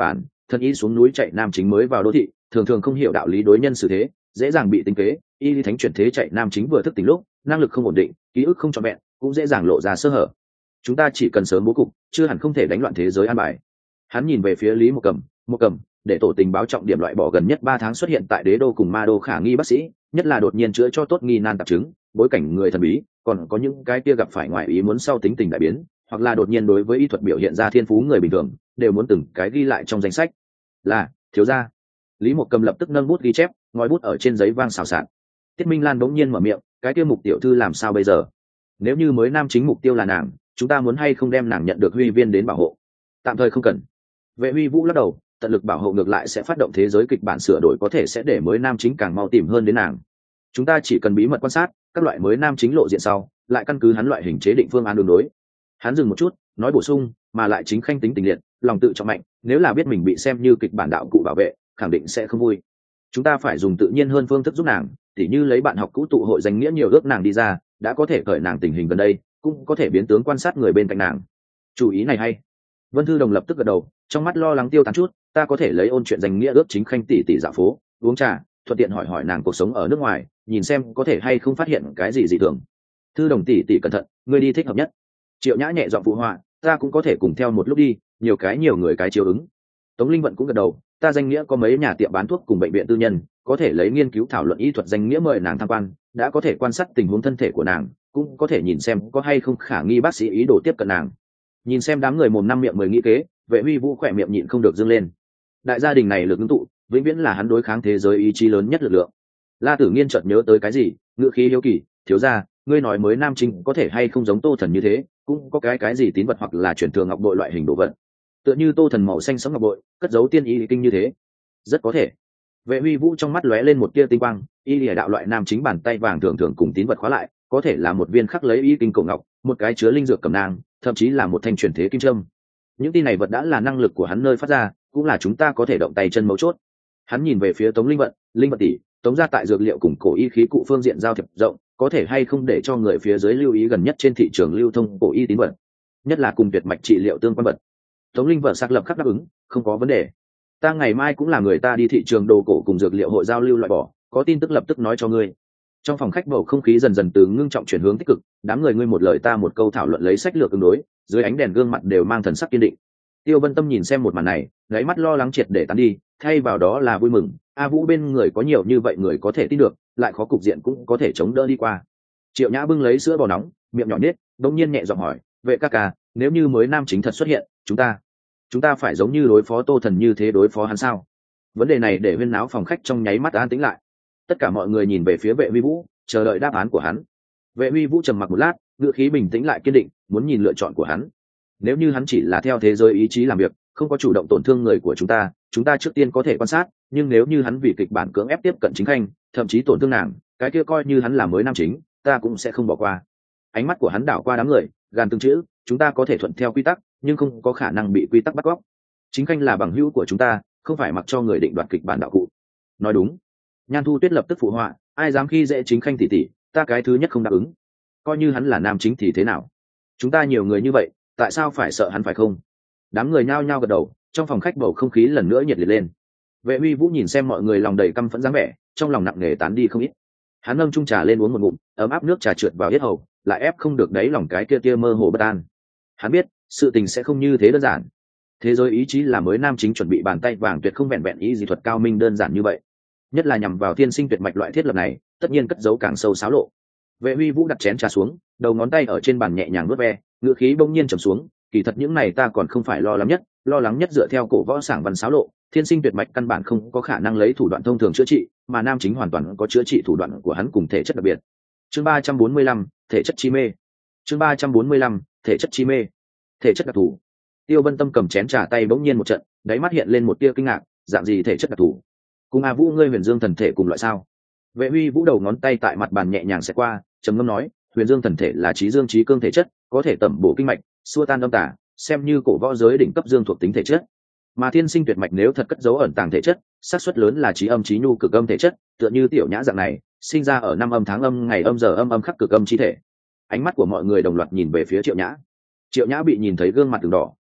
Speaker 1: thân y xuống núi chạy nam chính mới vào đô thị thường thường không hiểu đạo lý đối nhân xử thế, dễ dàng bị tính kế. Y lý thánh chuyển thế chạy nam chính vừa thức tỉnh lúc năng lực không ổn định, ký ức không trọn vẹn, cũng dễ dàng lộ ra sơ hở. Chúng ta chỉ cần sớm bố cục, chưa hẳn không thể đánh loạn thế giới an bài. Hắn nhìn về phía Lý Một Cầm, Một Cầm, để tổ tình báo trọng điểm loại bỏ gần nhất ba tháng xuất hiện tại đế đô cùng ma đô khả nghi bác sĩ, nhất là đột nhiên chữa cho tốt nghi nan tạp chứng, bối cảnh người thần bí, còn có những cái kia gặp phải ngoại ý muốn sau tính tình đại biến, hoặc là đột nhiên đối với y thuật biểu hiện ra thiên phú người bình thường, đều muốn từng cái ghi lại trong danh sách. Là, thiếu gia. Lý Một Cầm lập tức nâng bút ghi chép, ngòi bút ở trên giấy vang xào xạc. Tiết Minh Lan bỗng nhiên mở miệng, cái kia Mục tiểu thư làm sao bây giờ? Nếu như mới nam chính mục tiêu là nàng, chúng ta muốn hay không đem nàng nhận được Huy Viên đến bảo hộ? Tạm thời không cần. Vệ Huy Vũ lắc đầu, tận lực bảo hộ ngược lại sẽ phát động thế giới kịch bản sửa đổi, có thể sẽ để mới nam chính càng mau tìm hơn đến nàng. Chúng ta chỉ cần bí mật quan sát các loại mới nam chính lộ diện sau, lại căn cứ hắn loại hình chế định phương án đường đối. Hắn dừng một chút, nói bổ sung, mà lại chính khanh tính tình liệt, lòng tự trọng mạnh, nếu là biết mình bị xem như kịch bản đạo cụ bảo vệ, khẳng định sẽ không vui. Chúng ta phải dùng tự nhiên hơn phương thức giúp nàng, tỉ như lấy bạn học cũ tụ hội danh nghĩa nhiều ước nàng đi ra, đã có thể cởi nàng tình hình gần đây, cũng có thể biến tướng quan sát người bên cạnh nàng. Chủ ý này hay. Vân Thư Đồng lập tức gật đầu, trong mắt lo lắng tiêu tán chút, ta có thể lấy ôn chuyện danh nghĩa ước chính khanh tỷ tỷ dạo phố, uống trà, thuận tiện hỏi hỏi nàng cuộc sống ở nước ngoài, nhìn xem có thể hay không phát hiện cái gì dị thường. Thư Đồng tỷ tỷ cẩn thận, ngươi đi thích hợp nhất. Triệu Nhã nhẹ giọng phụ họa, ta cũng có thể cùng theo một lúc đi, nhiều cái nhiều người cái chiếu ứng. Tống Linh Vận cũng gật đầu, ta danh nghĩa có mấy nhà tiệm bán thuốc cùng bệnh viện tư nhân, có thể lấy nghiên cứu thảo luận y thuật danh nghĩa mời nàng tham quan, đã có thể quan sát tình huống thân thể của nàng, cũng có thể nhìn xem có hay không khả nghi bác sĩ ý đồ tiếp cận nàng. Nhìn xem đám người mồm năm miệng mười nghĩ kế, Vệ Huy Vũ khỏe miệng nhịn không được dâng lên. Đại gia đình này lực ngưng tụ, vĩnh viễn là hắn đối kháng thế giới ý chí lớn nhất lực lượng. La Tử Nghiên chợt nhớ tới cái gì, ngữ khí hiếu kỳ, thiếu gia, ngươi nói mới nam chính có thể hay không giống Tô Thần như thế, cũng có cái cái gì tín vật hoặc là truyền thừa ngọc bội loại hình đồ vật. Tựa như Tô Thần màu xanh sẫm ngọc bội, cất giấu tiên y kinh như thế. Rất có thể. Vệ Huy Vũ trong mắt lóe lên một tia tinh quang, y lìa đạo loại nam chính bàn tay vàng thường thường cùng tín vật khóa lại, có thể là một viên khắc lấy y kinh cổ ngọc, một cái chứa linh dược cẩm nang, thậm chí là một thanh truyền thế kim trâm. Những tin này vật đã là năng lực của hắn nơi phát ra, cũng là chúng ta có thể động tay chân mấu chốt. Hắn nhìn về phía Tống Linh Vận, Linh Vận tỷ, Tống gia tại dược liệu cùng cổ y khí cụ phương diện giao thiệp rộng, có thể hay không để cho người phía dưới lưu ý gần nhất trên thị trường lưu thông cổ y tín vật, nhất là cùng tuyệt mạch trị liệu tương quan vật. Tống Linh Vận xác lập khắc đáp ứng, không có vấn đề. Ta ngày mai cũng là người ta đi thị trường đồ cổ cùng dược liệu hội giao lưu loại bỏ, có tin tức lập tức nói cho ngươi. Trong phòng khách bầu không khí dần dần từ ngưng trọng chuyển hướng tích cực, đám người ngươi một lời ta một câu thảo luận lấy sách lược ứng đối, dưới ánh đèn gương mặt đều mang thần sắc kiên định. Tiêu Vân Tâm nhìn xem một màn này, gáy mắt lo lắng triệt để tán đi, thay vào đó là vui mừng. A Vũ bên người có nhiều như vậy người có thể tin được, lại khó cục diện cũng có thể chống đỡ đi qua. Triệu Nhã bưng lấy sữa bò nóng, miệng nhỏ nết, đống nhiên nhẹ giọng hỏi, vệ ca ca, nếu như mới nam chính thật xuất hiện, chúng ta chúng ta phải giống như đối phó Tô Thần như thế đối phó hắn sao? Vấn đề này để huyên náo phòng khách trong nháy mắt an tĩnh lại. Tất cả mọi người nhìn về phía Vệ Huy Vũ, chờ đợi đáp án của hắn. Vệ Huy Vũ trầm mặc một lát, ngữ khí bình tĩnh lại kiên định, muốn nhìn lựa chọn của hắn. Nếu như hắn chỉ là theo thế giới ý chí làm việc, không có chủ động tổn thương người của chúng ta, chúng ta trước tiên có thể quan sát, nhưng nếu như hắn vì kịch bản cưỡng ép tiếp cận chính khanh, thậm chí tổn thương nàng, cái kia coi như hắn là mới nam chính, ta cũng sẽ không bỏ qua. Ánh mắt của hắn đảo qua đám người, gàn từng chữ, chúng ta có thể thuận theo quy tắc, nhưng không có khả năng bị quy tắc bắt cóc. Chính khanh là bằng hữu của chúng ta, không phải mặc cho người định đoạt kịch bản đạo cụ. Nói đúng. Nhan Thu Tuyết lập tức phụ họa, ai dám khi dễ chính khanh tỷ tỷ, ta cái thứ nhất không đáp ứng. Coi như hắn là nam chính thì thế nào? Chúng ta nhiều người như vậy, tại sao phải sợ hắn phải không? Đám người nhao nhao gật đầu, trong phòng khách bầu không khí lần nữa nhiệt liệt lên. Vệ Huy Vũ nhìn xem mọi người lòng đầy căm phẫn dáng vẻ, trong lòng nặng nề tán đi không ít. Hắn ngâm chung trà lên uống một ngụm, ấm áp nước trà trượt vào yết hầu, lại ép không được đáy lòng cái kia kia mơ hồ bất an. Hắn biết, sự tình sẽ không như thế đơn giản. Thế giới ý chí là mới nam chính chuẩn bị bàn tay vàng tuyệt không vẹn vẹn ý dị thuật cao minh đơn giản như vậy. Nhất là nhằm vào thiên sinh tuyệt mạch loại thiết lập này, tất nhiên cất giấu càng sâu xáo lộ. Vệ Huy Vũ đặt chén trà xuống, đầu ngón tay ở trên bàn nhẹ nhàng vuốt ve, ngựa khí bỗng nhiên trầm xuống, kỳ thật những này ta còn không phải lo lắng nhất, lo lắng nhất dựa theo cổ võ sảng văn xáo lộ, thiên sinh tuyệt mạch căn bản không có khả năng lấy thủ đoạn thông thường chữa trị, mà nam chính hoàn toàn có chữa trị thủ đoạn của hắn cùng thể chất đặc biệt. Chương ba trăm bốn mươi lăm, thể chất chi mê. Chương ba trăm bốn mươi lăm, thể chất chi mê. Thể chất đặc thù. Tiêu Vân Tâm cầm chén trà tay bỗng nhiên một trận, đáy mắt hiện lên một tia kinh ngạc, dạng gì thể chất đặc thù? Cùng A Vũ ngươi Huyền Dương thần thể cùng loại sao? Vệ Huy Vũ đầu ngón tay tại mặt bàn nhẹ nhàng xẹt qua, trầm ngâm nói, Huyền Dương thần thể là trí dương trí cương thể chất, có thể tẩm bổ kinh mạch, xua tan âm tà, xem như cổ võ giới đỉnh cấp dương thuộc tính thể chất. Mà thiên sinh tuyệt mạch nếu thật cất giấu ẩn tàng thể chất, xác suất lớn là trí âm trí nhu cực âm thể chất, tựa như tiểu nhã dạng này, sinh ra ở năm âm tháng âm ngày âm giờ âm âm khắc cực âm chi thể. Ánh mắt của mọi người đồng loạt nhìn về phía Triệu Nhã. Triệu Nhã bị nhìn thấy gương mặt từng đỏ,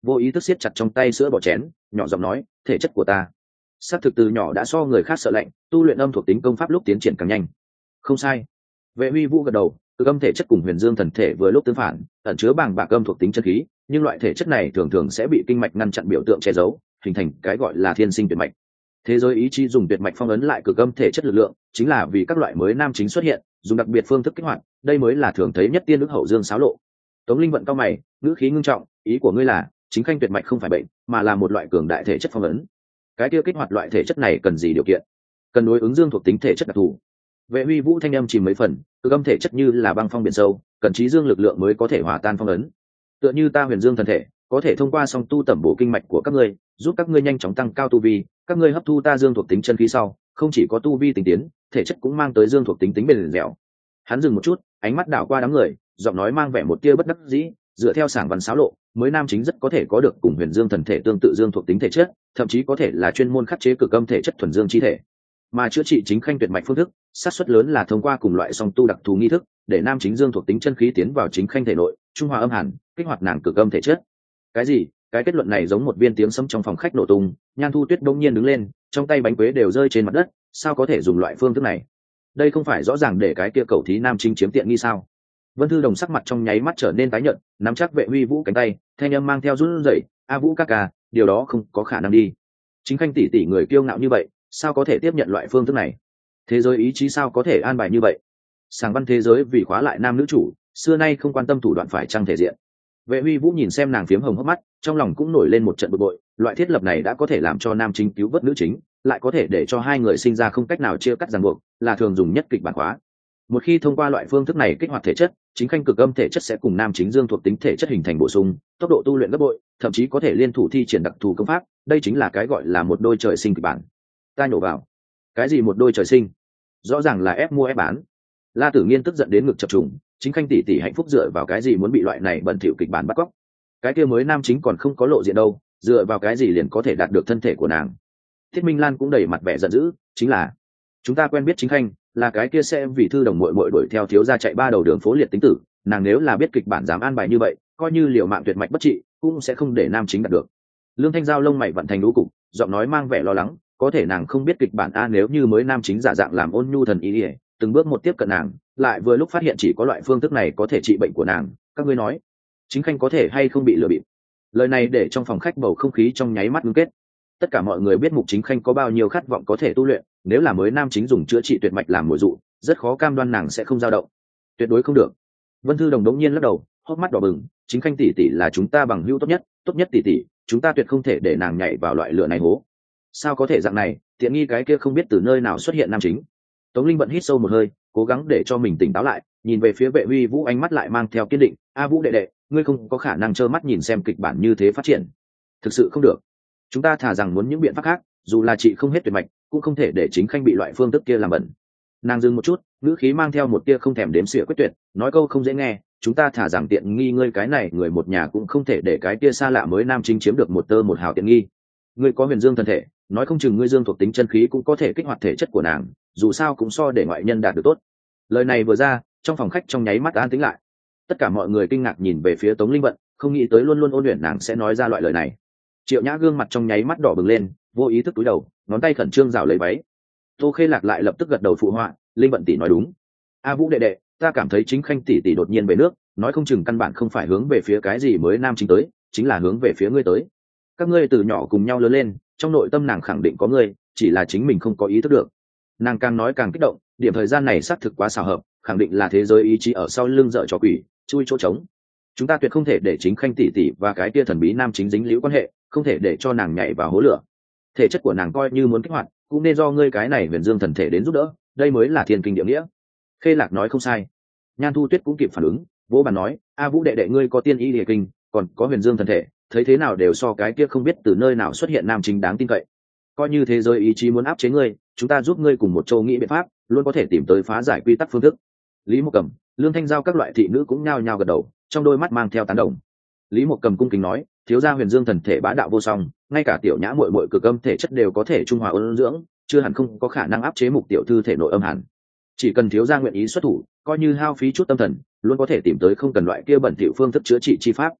Speaker 1: vô ý thức siết chặt trong tay sữa bỏ chén, nhỏ giọng nói, thể chất của ta xác thực từ nhỏ đã so người khác sợ lạnh, tu luyện âm thuộc tính công pháp lúc tiến triển càng nhanh. Không sai. Vệ Huy Vũ gật đầu, cực âm thể chất cùng huyền dương thần thể vừa lúc tương phản, ẩn chứa bàng bạc âm thuộc tính chân khí, nhưng loại thể chất này thường thường sẽ bị kinh mạch ngăn chặn biểu tượng che giấu, hình thành cái gọi là thiên sinh tuyệt mạch. Thế giới ý chí dùng tuyệt mạch phong ấn lại cực âm thể chất lực lượng, chính là vì các loại mới nam chính xuất hiện, dùng đặc biệt phương thức kích hoạt, đây mới là thường thấy nhất tiên đức hậu dương xáo lộ. Tống Linh vận cao mày, ngữ khí ngưng trọng, ý của ngươi là, chính khanh tuyệt mạch không phải bệnh, mà là một loại cường đại thể chất phong ấn. Cái kia kích hoạt loại thể chất này cần gì điều kiện? Cần đối ứng dương thuộc tính thể chất đặc thù. Vệ Huy Vũ thanh âm chìm mấy phần, cực âm thể chất như là băng phong biển sâu, cần trí dương lực lượng mới có thể hòa tan phong ấn. Tựa như ta huyền dương thần thể, có thể thông qua song tu tẩm bổ kinh mạch của các ngươi, giúp các ngươi nhanh chóng tăng cao tu vi, các ngươi hấp thu ta dương thuộc tính chân khí sau, không chỉ có tu vi tinh tiến, thể chất cũng mang tới dương thuộc tính tính bền dẻo. Hắn dừng một chút, ánh mắt đảo qua đám người, giọng nói mang vẻ một tia bất đắc dĩ, dựa theo sảng văn xáo lộ, mới nam chính rất có thể có được cùng huyền dương thần thể tương tự dương thuộc tính thể chất, thậm chí có thể là chuyên môn khắc chế cực âm thể chất thuần dương chi thể. Mà chữa trị chính khanh tuyệt mạch phương thức, xác suất lớn là thông qua cùng loại song tu đặc thù nghi thức, để nam chính dương thuộc tính chân khí tiến vào chính khanh thể nội, trung hòa âm hàn, kích hoạt nàng cực âm thể chất. Cái gì? Cái kết luận này giống một viên tiếng sấm trong phòng khách nổ tung, Nhan Thu Tuyết đông nhiên đứng lên, trong tay bánh quế đều rơi trên mặt đất, sao có thể dùng loại phương thức này? Đây không phải rõ ràng để cái kia cầu thí nam chính chiếm tiện nghi sao? Vân Thư Đồng sắc mặt trong nháy mắt trở nên tái nhợt, nắm chắc Vệ Huy Vũ cánh tay, thanh âm mang theo run rẩy, "A Vũ ca ca, điều đó không có khả năng đi. Chính khanh tỷ tỷ người kiêu ngạo như vậy, sao có thể tiếp nhận loại phương thức này? Thế giới ý chí sao có thể an bài như vậy? Sàng văn thế giới vì khóa lại nam nữ chủ, xưa nay không quan tâm thủ đoạn phải trang thể diện." Vệ Huy Vũ nhìn xem nàng phiếm hồng hốc mắt, trong lòng cũng nổi lên một trận bực bội, loại thiết lập này đã có thể làm cho nam chính cứu vớt nữ chính, lại có thể để cho hai người sinh ra không cách nào chia cắt ràng buộc, là thường dùng nhất kịch bản khóa. Một khi thông qua loại phương thức này kích hoạt thể chất, chính khanh cực âm thể chất sẽ cùng nam chính dương thuộc tính thể chất hình thành bổ sung, tốc độ tu luyện gấp bội, thậm chí có thể liên thủ thi triển đặc thù công pháp, đây chính là cái gọi là một đôi trời sinh kịch bản. Ta nhổ vào. Cái gì một đôi trời sinh? Rõ ràng là ép mua ép bán. La Tử Nghiên tức giận đến ngực chập trùng, chính khanh tỷ tỷ hạnh phúc dựa vào cái gì muốn bị loại này bẩn thỉu kịch bản bắt cóc? Cái kia mới nam chính còn không có lộ diện đâu, dựa vào cái gì liền có thể đạt được thân thể của nàng? Thiết Minh Lan cũng đầy mặt vẻ giận dữ, chính là chúng ta quen biết chính khanh, là cái kia sẽ vì thư đồng muội muội đuổi theo thiếu gia chạy ba đầu đường phố liệt tính tử, nàng nếu là biết kịch bản dám an bài như vậy, coi như liều mạng tuyệt mạch bất trị, cũng sẽ không để nam chính đạt được. Lương Thanh Giao lông mày vận thành lũ cục, giọng nói mang vẻ lo lắng, có thể nàng không biết kịch bản a, nếu như mới nam chính giả dạng làm ôn nhu thần y, từng bước một tiếp cận nàng, lại vừa lúc phát hiện chỉ có loại phương thức này có thể trị bệnh của nàng, các ngươi nói chính khanh có thể hay không bị lừa bịp? Lời này để trong phòng khách bầu không khí trong nháy mắt ngưng kết. Tất cả mọi người biết Mục Chính Khanh có bao nhiêu khát vọng có thể tu luyện, nếu là mới nam chính dùng chữa trị tuyệt mạch làm mồi dụ, rất khó cam đoan nàng sẽ không dao động. Tuyệt đối không được. Vân Thư Đồng đống nhiên lắc đầu, hốc mắt đỏ bừng, Chính Khanh tỷ tỷ là chúng ta bằng hữu tốt nhất, tốt nhất tỷ tỷ, chúng ta tuyệt không thể để nàng nhảy vào loại lửa này hố. Sao có thể dạng này, tiện nghi cái kia không biết từ nơi nào xuất hiện nam chính. Tống Linh Bận hít sâu một hơi, cố gắng để cho mình tỉnh táo lại, nhìn về phía Vệ Huy Vũ, ánh mắt lại mang theo kiên định, "A Vũ đệ đệ, ngươi không có khả năng trơ mắt nhìn xem kịch bản như thế phát triển. Thực sự không được. Chúng ta thà rằng muốn những biện pháp khác, dù là chị không hết tuyệt mạch, cũng không thể để Chính Khanh bị loại phương thức kia làm bẩn." Nàng dừng một chút, ngữ khí mang theo một tia không thèm đếm xỉa quyết tuyệt, nói câu không dễ nghe, "Chúng ta thà rằng tiện nghi ngươi cái này người một nhà, cũng không thể để cái tia xa lạ mới nam chính chiếm được một tơ một hào tiện nghi. Ngươi có huyền dương thân thể, nói không chừng ngươi dương thuộc tính chân khí cũng có thể kích hoạt thể chất của nàng, dù sao cũng so để ngoại nhân đạt được tốt." Lời này vừa ra, trong phòng khách trong nháy mắt an tĩnh lại. Tất cả mọi người kinh ngạc nhìn về phía Tống Linh Vận, không nghĩ tới luôn luôn ôn luyện nàng sẽ nói ra loại lời này. Triệu Nhã gương mặt trong nháy mắt đỏ bừng lên, vô ý thức cúi đầu, ngón tay khẩn trương rảo lấy váy. Tô Khê Lạc lại lập tức gật đầu phụ họa, "Linh Vận tỷ nói đúng. A Vũ đệ đệ, ta cảm thấy Chính Khanh tỷ tỷ đột nhiên về nước, nói không chừng căn bản không phải hướng về phía cái gì mới nam chính tới, chính là hướng về phía ngươi tới. Các ngươi từ nhỏ cùng nhau lớn lên, trong nội tâm nàng khẳng định có ngươi, chỉ là chính mình không có ý thức được." Nàng càng nói càng kích động, điểm thời gian này xác thực quá xảo hợp, khẳng định là thế giới ý chí ở sau lưng dợ trò quỷ, chui chỗ trống. Chúng ta tuyệt không thể để Chính Khanh tỷ tỷ và cái kia thần bí nam chính dính líu quan hệ, không thể để cho nàng nhảy vào hố lửa. Thể chất của nàng coi như muốn kích hoạt, cũng nên do ngươi cái này huyền dương thần thể đến giúp đỡ, đây mới là thiên kinh địa nghĩa. Khê Lạc nói không sai. Nhan Thu Tuyết cũng kịp phản ứng, vỗ bàn nói, "A Vũ đệ đệ ngươi có tiên ý địa kinh, còn có huyền dương thần thể, thấy thế nào đều so cái kia không biết từ nơi nào xuất hiện nam chính đáng tin cậy. Coi như thế giới ý chí muốn áp chế ngươi, chúng ta giúp ngươi cùng một châu nghĩ biện pháp, luôn có thể tìm tới phá giải quy tắc phương thức." Lý Mộc Cầm, Lương Thanh Giao các loại thị nữ cũng nhao nhao gật đầu, trong đôi mắt mang theo tán đồng. Lý Mộc Cầm cung kính nói, "Thiếu gia huyền dương thần thể bá đạo vô song, ngay cả tiểu nhã muội muội cực âm thể chất đều có thể trung hòa ôn dưỡng, chưa hẳn không có khả năng áp chế Mục tiểu thư thể nội âm hàn. Chỉ cần thiếu gia nguyện ý xuất thủ, coi như hao phí chút tâm thần, luôn có thể tìm tới không cần loại kia bẩn thỉu phương thức chữa trị chi pháp."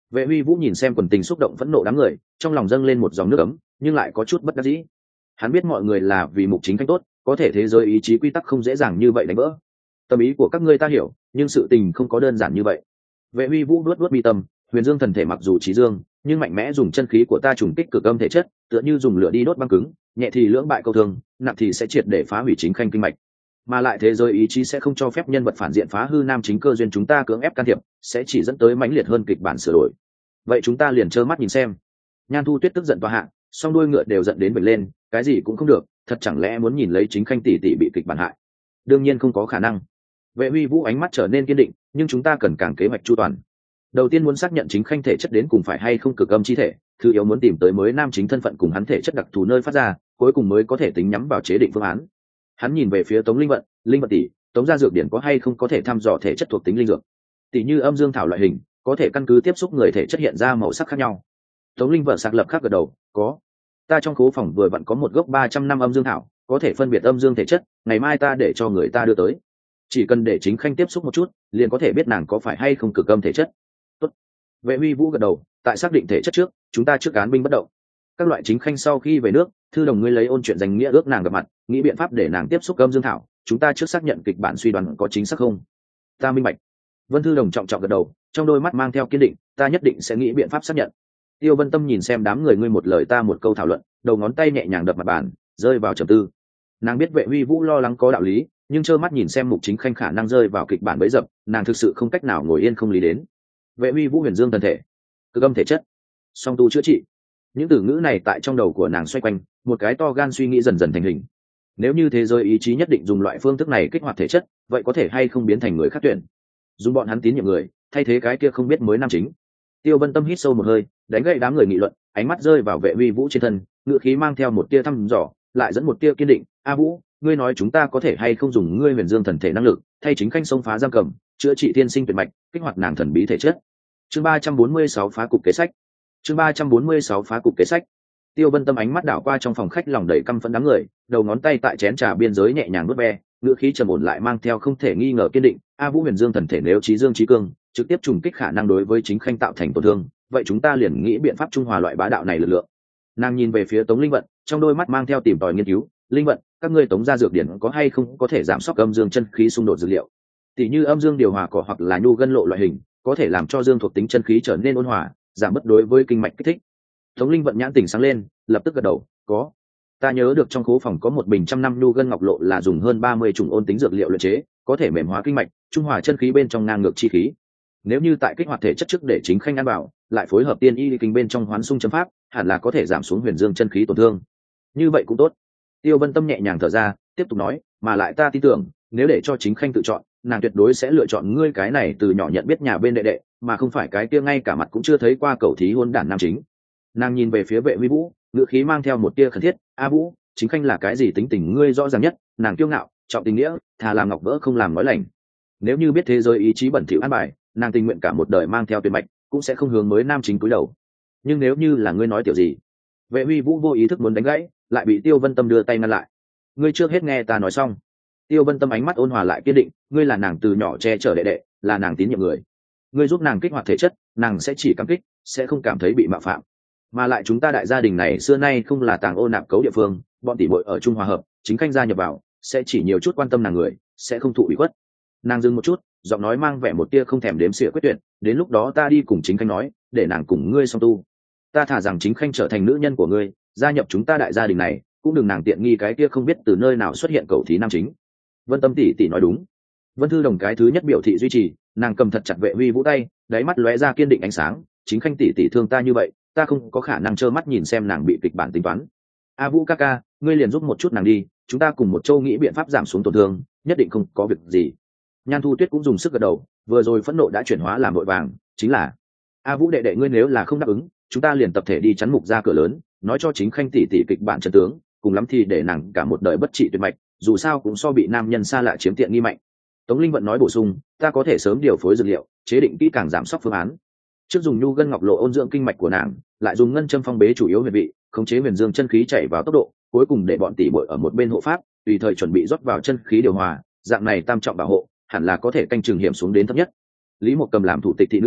Speaker 1: Vệ Huy Vũ nhìn xem quần tình xúc động phẫn nộ đám người, trong lòng dâng lên một dòng nước ấm, nhưng lại có chút bất đắc dĩ. Hắn biết mọi người là vì mục chính khanh tốt, có thể thế giới ý chí quy tắc không dễ dàng như vậy đánh vỡ. Tâm ý của các ngươi ta hiểu, nhưng sự tình không có đơn giản như vậy. Vệ Huy Vũ nuốt nuốt mi tâm, Huyền Dương thần thể mặc dù trí dương, nhưng mạnh mẽ dùng chân khí của ta trùng kích cực âm thể chất, tựa như dùng lửa đi đốt băng cứng, nhẹ thì lưỡng bại câu thương, nặng thì sẽ triệt để phá hủy chính khanh kinh mạch. Mà lại thế giới ý chí sẽ không cho phép nhân vật phản diện phá hư nam chính cơ duyên chúng ta cưỡng ép can thiệp, sẽ chỉ dẫn tới mãnh liệt hơn kịch bản sửa đổi. Vậy chúng ta liền trơ mắt nhìn xem. Nhan Thu Tuyết tức giận toa hạ, song đuôi ngựa đều giận đến bật lên, cái gì cũng không được, thật chẳng lẽ muốn nhìn lấy chính khanh tỷ tỷ bị kịch bản hại? Đương nhiên không có khả năng. Vệ Huy Vũ ánh mắt trở nên kiên định, nhưng chúng ta cần càng kế hoạch chu toàn. Đầu tiên muốn xác nhận chính khanh thể chất đến cùng phải hay không cực âm chi thể, thứ yếu muốn tìm tới mới nam chính thân phận cùng hắn thể chất đặc thù nơi phát ra, cuối cùng mới có thể tính nhắm vào chế định phương án. Hắn nhìn về phía Tống Linh Vận, Linh Vận tỷ, Tống gia dược điển có hay không có thể thăm dò thể chất thuộc tính linh dược, tỷ như âm dương thảo loại hình, có thể căn cứ tiếp xúc người thể chất hiện ra màu sắc khác nhau. Tống Linh Vận sạc lập khác gật đầu, có. Ta trong khố phòng vừa vặn có một gốc ba trăm năm âm dương thảo, có thể phân biệt âm dương thể chất, ngày mai ta để cho người ta đưa tới. Chỉ cần để chính khanh tiếp xúc một chút, liền có thể biết nàng có phải hay không cực âm thể chất. Tốt. Vệ Huy Vũ gật đầu, tại xác định thể chất trước, chúng ta trước án binh bất động. Các loại chính khanh sau khi về nước, thư đồng ngươi lấy ôn chuyện danh nghĩa ước nàng gặp mặt, nghĩ biện pháp để nàng tiếp xúc âm dương thảo, chúng ta trước xác nhận kịch bản suy đoán có chính xác không. Ta minh bạch. Vân thư đồng trọng trọng gật đầu, trong đôi mắt mang theo kiên định, ta nhất định sẽ nghĩ biện pháp xác nhận. Tiêu Vân Tâm nhìn xem đám người ngươi một lời ta một câu thảo luận, đầu ngón tay nhẹ nhàng đập mặt bàn, rơi vào trầm tư. Nàng biết Vệ Huy Vũ lo lắng có đạo lý, nhưng trơ mắt nhìn xem mục chính khanh khả năng rơi vào kịch bản bấy dập, nàng thực sự không cách nào ngồi yên không lý đến. Vệ Huy Vũ huyền dương thân thể, cực âm thể chất, song tu chữa trị. Những từ ngữ này tại trong đầu của nàng xoay quanh, một cái to gan suy nghĩ dần dần thành hình. Nếu như thế giới ý chí nhất định dùng loại phương thức này kích hoạt thể chất, vậy có thể hay không biến thành người khác tuyển, dùng bọn hắn tín nhiệm người thay thế cái kia không biết mới nam chính. Tiêu Vân Tâm hít sâu một hơi, đánh gậy đám người nghị luận, ánh mắt rơi vào Vệ Huy Vũ trên thân, ngữ khí mang theo một tia thăm dò, lại dẫn một tia kiên định. A Vũ, ngươi nói chúng ta có thể hay không dùng ngươi huyền dương thần thể năng lực thay chính khanh xông phá giam cầm, chữa trị tiên sinh tuyệt mạch, kích hoạt nàng thần bí thể chất. Chương ba trăm bốn mươi sáu phá cục kế sách. Chương ba trăm bốn mươi sáu phá cục kế sách. Tiêu Vân Tâm ánh mắt đảo qua trong phòng khách lòng đầy căm phẫn đám người, đầu ngón tay tại chén trà biên giới nhẹ nhàng vuốt ve, ngữ khí trầm ổn lại mang theo không thể nghi ngờ kiên định. A Vũ huyền dương thần thể nếu trí dương trí cương, trực tiếp trùng kích khả năng đối với chính khanh tạo thành tổn thương, vậy chúng ta liền nghĩ biện pháp trung hòa loại bá đạo này lực lượng. Nàng nhìn về phía Tống Linh Vận, trong đôi mắt mang theo tìm tòi nghiên cứu. Linh Vận, các ngươi Tống gia dược điển có hay không có thể giảm sóc âm dương chân khí xung đột dược liệu, tỷ như âm dương điều hòa cỏ hoặc là nhu gân lộ loại hình, có thể làm cho dương thuộc tính chân khí trở nên ôn hòa, giảm bất đối với kinh mạch kích thích. Tống Linh Vận nhãn tỉnh sáng lên, lập tức gật đầu, có. Ta nhớ được trong khố phòng có một bình trăm năm nhu gân ngọc lộ là dùng hơn ba mươi chủng ôn tính dược liệu luyện chế, có thể mềm hóa kinh mạch, trung hòa chân khí bên trong ngang ngược chi khí. Nếu như tại kích hoạt thể chất trước để chính khanh ăn bảo, lại phối hợp tiên y kinh bên trong hoán xung chấm pháp, hẳn là có thể giảm xuống huyền dương chân khí tổn thương. Như vậy cũng tốt. Tiêu Vân Tâm nhẹ nhàng thở ra, tiếp tục nói, mà lại ta tin tưởng, nếu để cho chính khanh tự chọn, nàng tuyệt đối sẽ lựa chọn ngươi cái này từ nhỏ nhận biết nhà bên đệ đệ, mà không phải cái kia ngay cả mặt cũng chưa thấy qua cầu thí hôn đản nam chính. Nàng nhìn về phía Vệ Huy Vũ, ngữ khí mang theo một tia khẩn thiết, A Vũ, chính khanh là cái gì tính tình ngươi rõ ràng nhất, nàng kiêu ngạo, trọng tình nghĩa, thà làm ngọc vỡ không làm nói lành. Nếu như biết thế giới ý chí bẩn thỉu an bài, nàng tình nguyện cả một đời mang theo tuyệt mạch, cũng sẽ không hướng mới nam chính cúi đầu. Nhưng nếu như là ngươi nói tiểu gì? Vệ Huy Vũ vô ý thức muốn đánh gãy, lại bị Tiêu Vân Tâm đưa tay ngăn lại. Ngươi trước hết nghe ta nói xong. Tiêu Vân Tâm ánh mắt ôn hòa lại kiên định, ngươi là nàng từ nhỏ che chở đệ đệ, là nàng tín nhiệm người. Ngươi giúp nàng kích hoạt thể chất, nàng sẽ chỉ cảm kích, sẽ không cảm thấy bị mạo phạm. Mà lại chúng ta đại gia đình này xưa nay không là tàng ô nạp cấu địa phương, bọn tỷ muội ở chung hòa hợp, chính khanh gia nhập vào, sẽ chỉ nhiều chút quan tâm nàng người, sẽ không thụ ủy khuất. Nàng dừng một chút, giọng nói mang vẻ một tia không thèm đếm xỉa quyết tuyệt, đến lúc đó ta đi cùng chính khanh nói, để nàng cùng ngươi song tu. Ta thả rằng chính khanh trở thành nữ nhân của ngươi, gia nhập chúng ta đại gia đình này, cũng đừng nàng tiện nghi cái kia không biết từ nơi nào xuất hiện cầu thí nam chính. Vân Tâm tỷ tỷ nói đúng. Vân Thư Đồng cái thứ nhất biểu thị duy trì, nàng cầm thật chặt Vệ Huy Vũ tay, đáy mắt lóe ra kiên định ánh sáng, chính khanh tỷ tỷ thương ta như vậy, ta không có khả năng trơ mắt nhìn xem nàng bị kịch bản tính toán. A Vũ ca ca, ngươi liền giúp một chút nàng đi, chúng ta cùng một châu nghĩ biện pháp giảm xuống tổn thương, nhất định không có việc gì. Nhan Thu Tuyết cũng dùng sức gật đầu, vừa rồi phẫn nộ đã chuyển hóa làm vội vàng, chính là A Vũ đệ đệ ngươi nếu là không đáp ứng, chúng ta liền tập thể đi chắn mục ra cửa lớn, nói cho chính khanh tỷ tỷ kịch bản chân tướng, cùng lắm thì để nàng cả một đời bất trị tuyệt mạch, dù sao cũng so bị nam nhân xa lạ chiếm tiện nghi mạnh. Tống Linh Vận nói bổ sung, ta có thể sớm điều phối dược liệu, chế định kỹ càng giảm sóc phương án. Trước dùng nhu gân ngọc lộ ôn dưỡng kinh mạch của nàng, lại dùng ngân châm phong bế chủ yếu huyệt vị, khống chế huyền dương chân khí chảy vào tốc độ, cuối cùng để bọn tỷ muội ở một bên hộ pháp, tùy thời chuẩn bị rót vào chân khí điều hòa, dạng này tam trọng bảo hộ, hẳn là có thể canh chừng hiểm xuống đến thấp nhất. Lý Mộc Cầm làm thủ tịch thị nữ,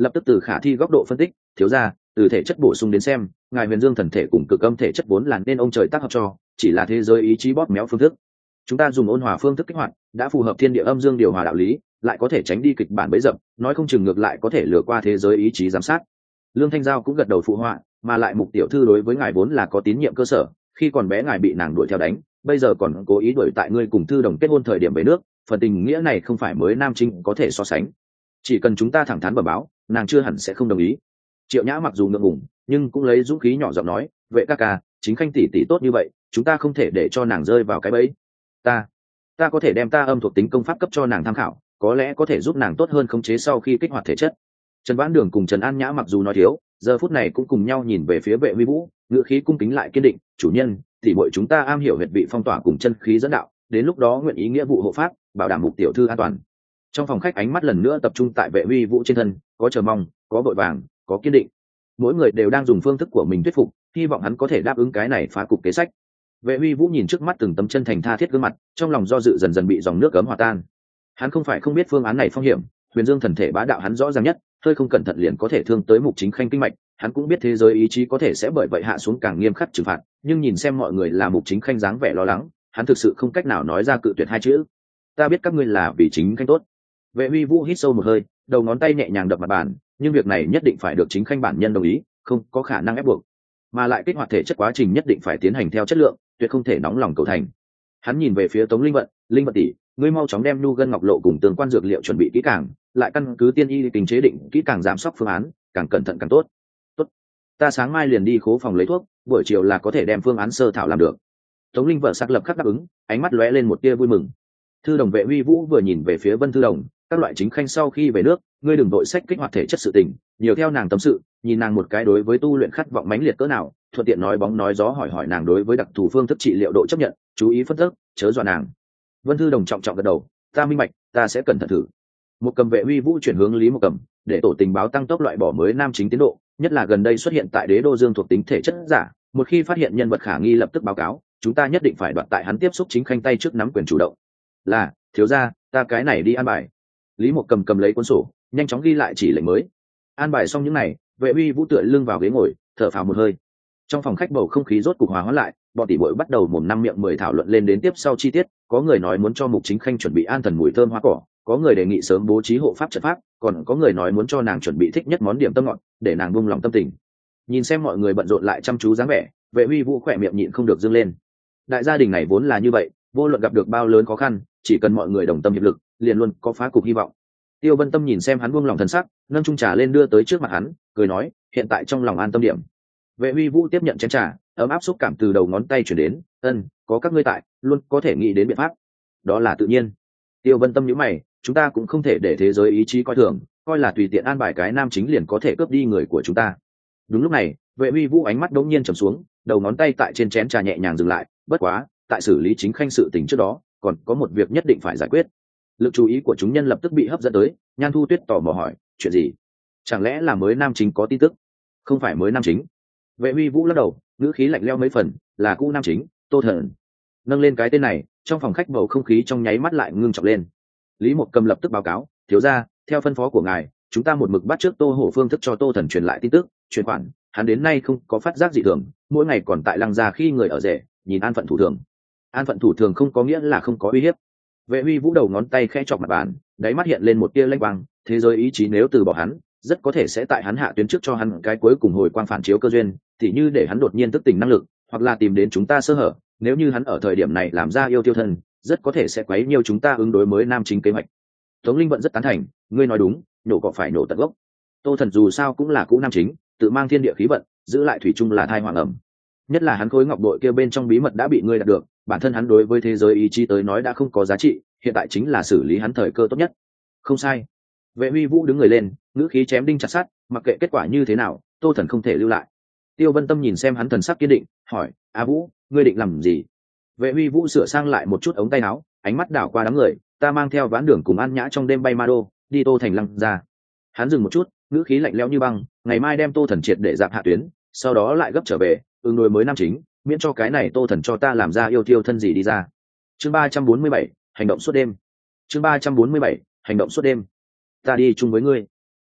Speaker 1: lập tức từ khả thi góc độ phân tích, thiếu ra từ thể chất bổ sung đến xem, ngài huyền dương thần thể cùng cực âm thể chất vốn là nên ông trời tác hợp cho, chỉ là thế giới ý chí bóp méo phương thức. Chúng ta dùng ôn hòa phương thức kích hoạt, đã phù hợp thiên địa âm dương điều hòa đạo lý, lại có thể tránh đi kịch bản bấy dập, nói không chừng ngược lại có thể lừa qua thế giới ý chí giám sát. Lương Thanh Giao cũng gật đầu phụ họa, mà lại Mục tiểu thư đối với ngài vốn là có tín nhiệm cơ sở, khi còn bé ngài bị nàng đuổi theo đánh, bây giờ còn cố ý đuổi tại ngươi cùng thư đồng kết hôn thời điểm về nước, phần tình nghĩa này không phải mới nam trinh có thể so sánh. Chỉ cần chúng ta thẳng thắn bẩm báo, nàng chưa hẳn sẽ không đồng ý. Triệu Nhã mặc dù ngượng ngùng, nhưng cũng lấy dũng khí nhỏ giọng nói, vệ ca ca, chính khanh tỷ tỷ tốt như vậy, chúng ta không thể để cho nàng rơi vào cái bẫy. Ta, ta có thể đem ta âm thuộc tính công pháp cấp cho nàng tham khảo, có lẽ có thể giúp nàng tốt hơn khống chế sau khi kích hoạt thể chất. Trần Vãn Đường cùng Trần An Nhã mặc dù nói thiếu, giờ phút này cũng cùng nhau nhìn về phía Vệ Huy Vũ, ngữ khí cung kính lại kiên định, chủ nhân, tỷ muội chúng ta am hiểu huyệt vị phong tỏa cùng chân khí dẫn đạo, đến lúc đó nguyện ý nghĩa vụ hộ pháp, bảo đảm Mục tiểu thư an toàn. Trong phòng khách ánh mắt lần nữa tập trung tại Vệ Huy Vũ trên thân, có chờ mong, có vội vàng, có kiên định. Mỗi người đều đang dùng phương thức của mình thuyết phục, hy vọng hắn có thể đáp ứng cái này phá cục kế sách. Vệ Huy Vũ nhìn trước mắt từng tấm chân thành tha thiết gương mặt, trong lòng do dự dần dần bị dòng nước cấm hòa tan. Hắn không phải không biết phương án này phong hiểm, huyền dương thần thể bá đạo hắn rõ ràng nhất, hơi không cẩn thận liền có thể thương tới Mục Chính Khanh kinh mạch, hắn cũng biết thế giới ý chí có thể sẽ bởi vậy hạ xuống càng nghiêm khắc trừng phạt, nhưng nhìn xem mọi người là Mục Chính Khanh dáng vẻ lo lắng, hắn thực sự không cách nào nói ra cự tuyệt hai chữ. Ta biết các ngươi là vì Chính Khanh tốt. Vệ Huy Vũ hít sâu một hơi, đầu ngón tay nhẹ nhàng đập mặt bàn, nhưng việc này nhất định phải được Chính Khanh bản nhân đồng ý, không có khả năng ép buộc, mà lại kích hoạt thể chất quá trình nhất định phải tiến hành theo chất lượng, tuyệt không thể nóng lòng cầu thành. Hắn nhìn về phía Tống Linh Vận, Linh Vận tỷ, ngươi mau chóng đem nu gân ngọc lộ cùng tương quan dược liệu chuẩn bị kỹ càng, lại căn cứ tiên y tình chế định kỹ càng giảm sóc phương án, càng cẩn thận càng tốt. Tốt, ta sáng mai liền đi khố phòng lấy thuốc, buổi chiều là có thể đem phương án sơ thảo làm được. Tống Linh Vận sắc lập khắc đáp ứng, ánh mắt lóe lên một tia vui mừng. Thư đồng Vệ Huy Vũ vừa nhìn về phía Vân Thư Đồng, các loại Chính Khanh sau khi về nước, ngươi đừng đội sách kích hoạt thể chất sự tình, nhiều theo nàng tâm sự, nhìn nàng một cái đối với tu luyện khát vọng mãnh liệt cỡ nào, thuận tiện nói bóng nói gió hỏi hỏi nàng đối với đặc thù phương thức trị liệu độ chấp nhận, chú ý phân tích, chớ dọa nàng. Vân Thư Đồng trọng trọng gật đầu, ta minh bạch, ta sẽ cẩn thận thử. Một cầm Vệ Huy Vũ chuyển hướng Lý Một Cầm, để tổ tình báo tăng tốc loại bỏ mới nam chính tiến độ, nhất là gần đây xuất hiện tại Đế Đô Dương thuộc tính thể chất giả, một khi phát hiện nhân vật khả nghi lập tức báo cáo, chúng ta nhất định phải đoạt tại hắn tiếp xúc Chính Khanh tay trước nắm quyền chủ động. Là, thiếu gia, ta cái này đi an bài. Lý Một Cầm cầm lấy cuốn sổ, nhanh chóng ghi lại chỉ lệnh mới. An bài xong những này, Vệ Huy Vũ tựa lưng vào ghế ngồi, thở phào một hơi. Trong phòng khách bầu không khí rốt cục hòa hoãn lại, bọn tỷ muội bắt đầu mồm năm miệng mười thảo luận lên đến tiếp sau chi tiết, có người nói muốn cho Mục Chính Khanh chuẩn bị an thần mùi thơm hoa cỏ, có người đề nghị sớm bố trí hộ pháp trận pháp, còn có người nói muốn cho nàng chuẩn bị thích nhất món điểm tâm ngọt, để nàng buông lòng tâm tình. Nhìn xem mọi người bận rộn lại chăm chú dáng vẻ, Vệ Huy Vũ khỏe miệng nhịn không được dương lên. Đại gia đình này vốn là như vậy, vô luận gặp được bao lớn khó khăn, chỉ cần mọi người đồng tâm hiệp lực, liền luôn có phá cục hy vọng. Tiêu Vân Tâm nhìn xem hắn buông lòng thần sắc, nâng chung trà lên đưa tới trước mặt hắn, cười nói, hiện tại trong lòng an tâm điểm. Vệ Huy Vũ tiếp nhận chén trà, ấm áp xúc cảm từ đầu ngón tay chuyển đến, ân, có các ngươi tại, luôn có thể nghĩ đến biện pháp. Đó là tự nhiên. Tiêu Vân Tâm nhíu mày, chúng ta cũng không thể để thế giới ý chí coi thường, coi là tùy tiện an bài cái nam chính liền có thể cướp đi người của chúng ta. Đúng lúc này, Vệ Huy Vũ ánh mắt đống nhiên trầm xuống, đầu ngón tay tại trên chén trà nhẹ nhàng dừng lại, bất quá, tại xử lý Chính Khanh sự tình trước đó, còn có một việc nhất định phải giải quyết. Lực chú ý của chúng nhân lập tức bị hấp dẫn tới, Nhan Thu Tuyết tò mò hỏi, chuyện gì? Chẳng lẽ là mới nam chính có tin tức? Không phải mới nam chính. Vệ Huy Vũ lắc đầu, ngữ khí lạnh lẽo mấy phần, là cũ nam chính, Tô Thần. Nâng lên cái tên này, trong phòng khách bầu không khí trong nháy mắt lại ngưng trọng lên. Lý Một Cầm lập tức báo cáo, thiếu gia, theo phân phó của ngài, chúng ta một mực bắt trước Tô Hổ phương thức cho Tô Thần truyền lại tin tức, chuyển khoản, hắn đến nay không có phát giác dị thường, mỗi ngày còn tại Lăng Gia khi người ở rể, nhìn an phận thủ thường. An phận thủ thường không có nghĩa là không có uy hiếp. Vệ Huy Vũ đầu ngón tay khẽ chọc mặt bàn, đáy mắt hiện lên một tia lanh quang, thế giới ý chí nếu từ bỏ hắn, rất có thể sẽ tại hắn hạ tuyến trước cho hắn cái cuối cùng hồi quang phản chiếu cơ duyên, tỉ như để hắn đột nhiên thức tỉnh năng lực, hoặc là tìm đến chúng ta sơ hở, nếu như hắn ở thời điểm này làm ra yêu tiêu thân, rất có thể sẽ quấy nhiều chúng ta ứng đối mới nam chính kế hoạch. Tống Linh Vận rất tán thành, ngươi nói đúng, nổ cỏ phải nổ tận gốc. Tô Thần dù sao cũng là cũ nam chính, tự mang thiên địa khí vận, giữ lại thủy chung là thai hoàng ẩm. Nhất là hắn khối ngọc bội kia bên trong bí mật đã bị ngươi đạt được, bản thân hắn đối với thế giới ý chí tới nói đã không có giá trị, hiện tại chính là xử lý hắn thời cơ tốt nhất. Không sai. Vệ Huy Vũ đứng người lên, ngữ khí chém đinh chặt sắt, mặc kệ kết quả như thế nào, Tô Thần không thể lưu lại. Tiêu Vân Tâm nhìn xem hắn thần sắc kiên định, hỏi, A Vũ, ngươi định làm gì? Vệ Huy Vũ sửa sang lại một chút ống tay áo, ánh mắt đảo qua đám người, ta mang theo Vãn Đường cùng An Nhã trong đêm bay ma đô, đi Tô Thành Lăng ra. Hắn dừng một chút, ngữ khí lạnh lẽo như băng, ngày mai đem Tô Thần triệt để dạp hạ tuyến, sau đó lại gấp trở về, ứng đối mới nam chính, miễn cho cái này Tô Thần cho ta làm ra yêu tiêu thân gì đi ra. Chương ba trăm bốn mươi bảy, hành động suốt đêm. Chương ba trăm bốn mươi bảy, hành động suốt đêm. Ta đi chung với ngươi.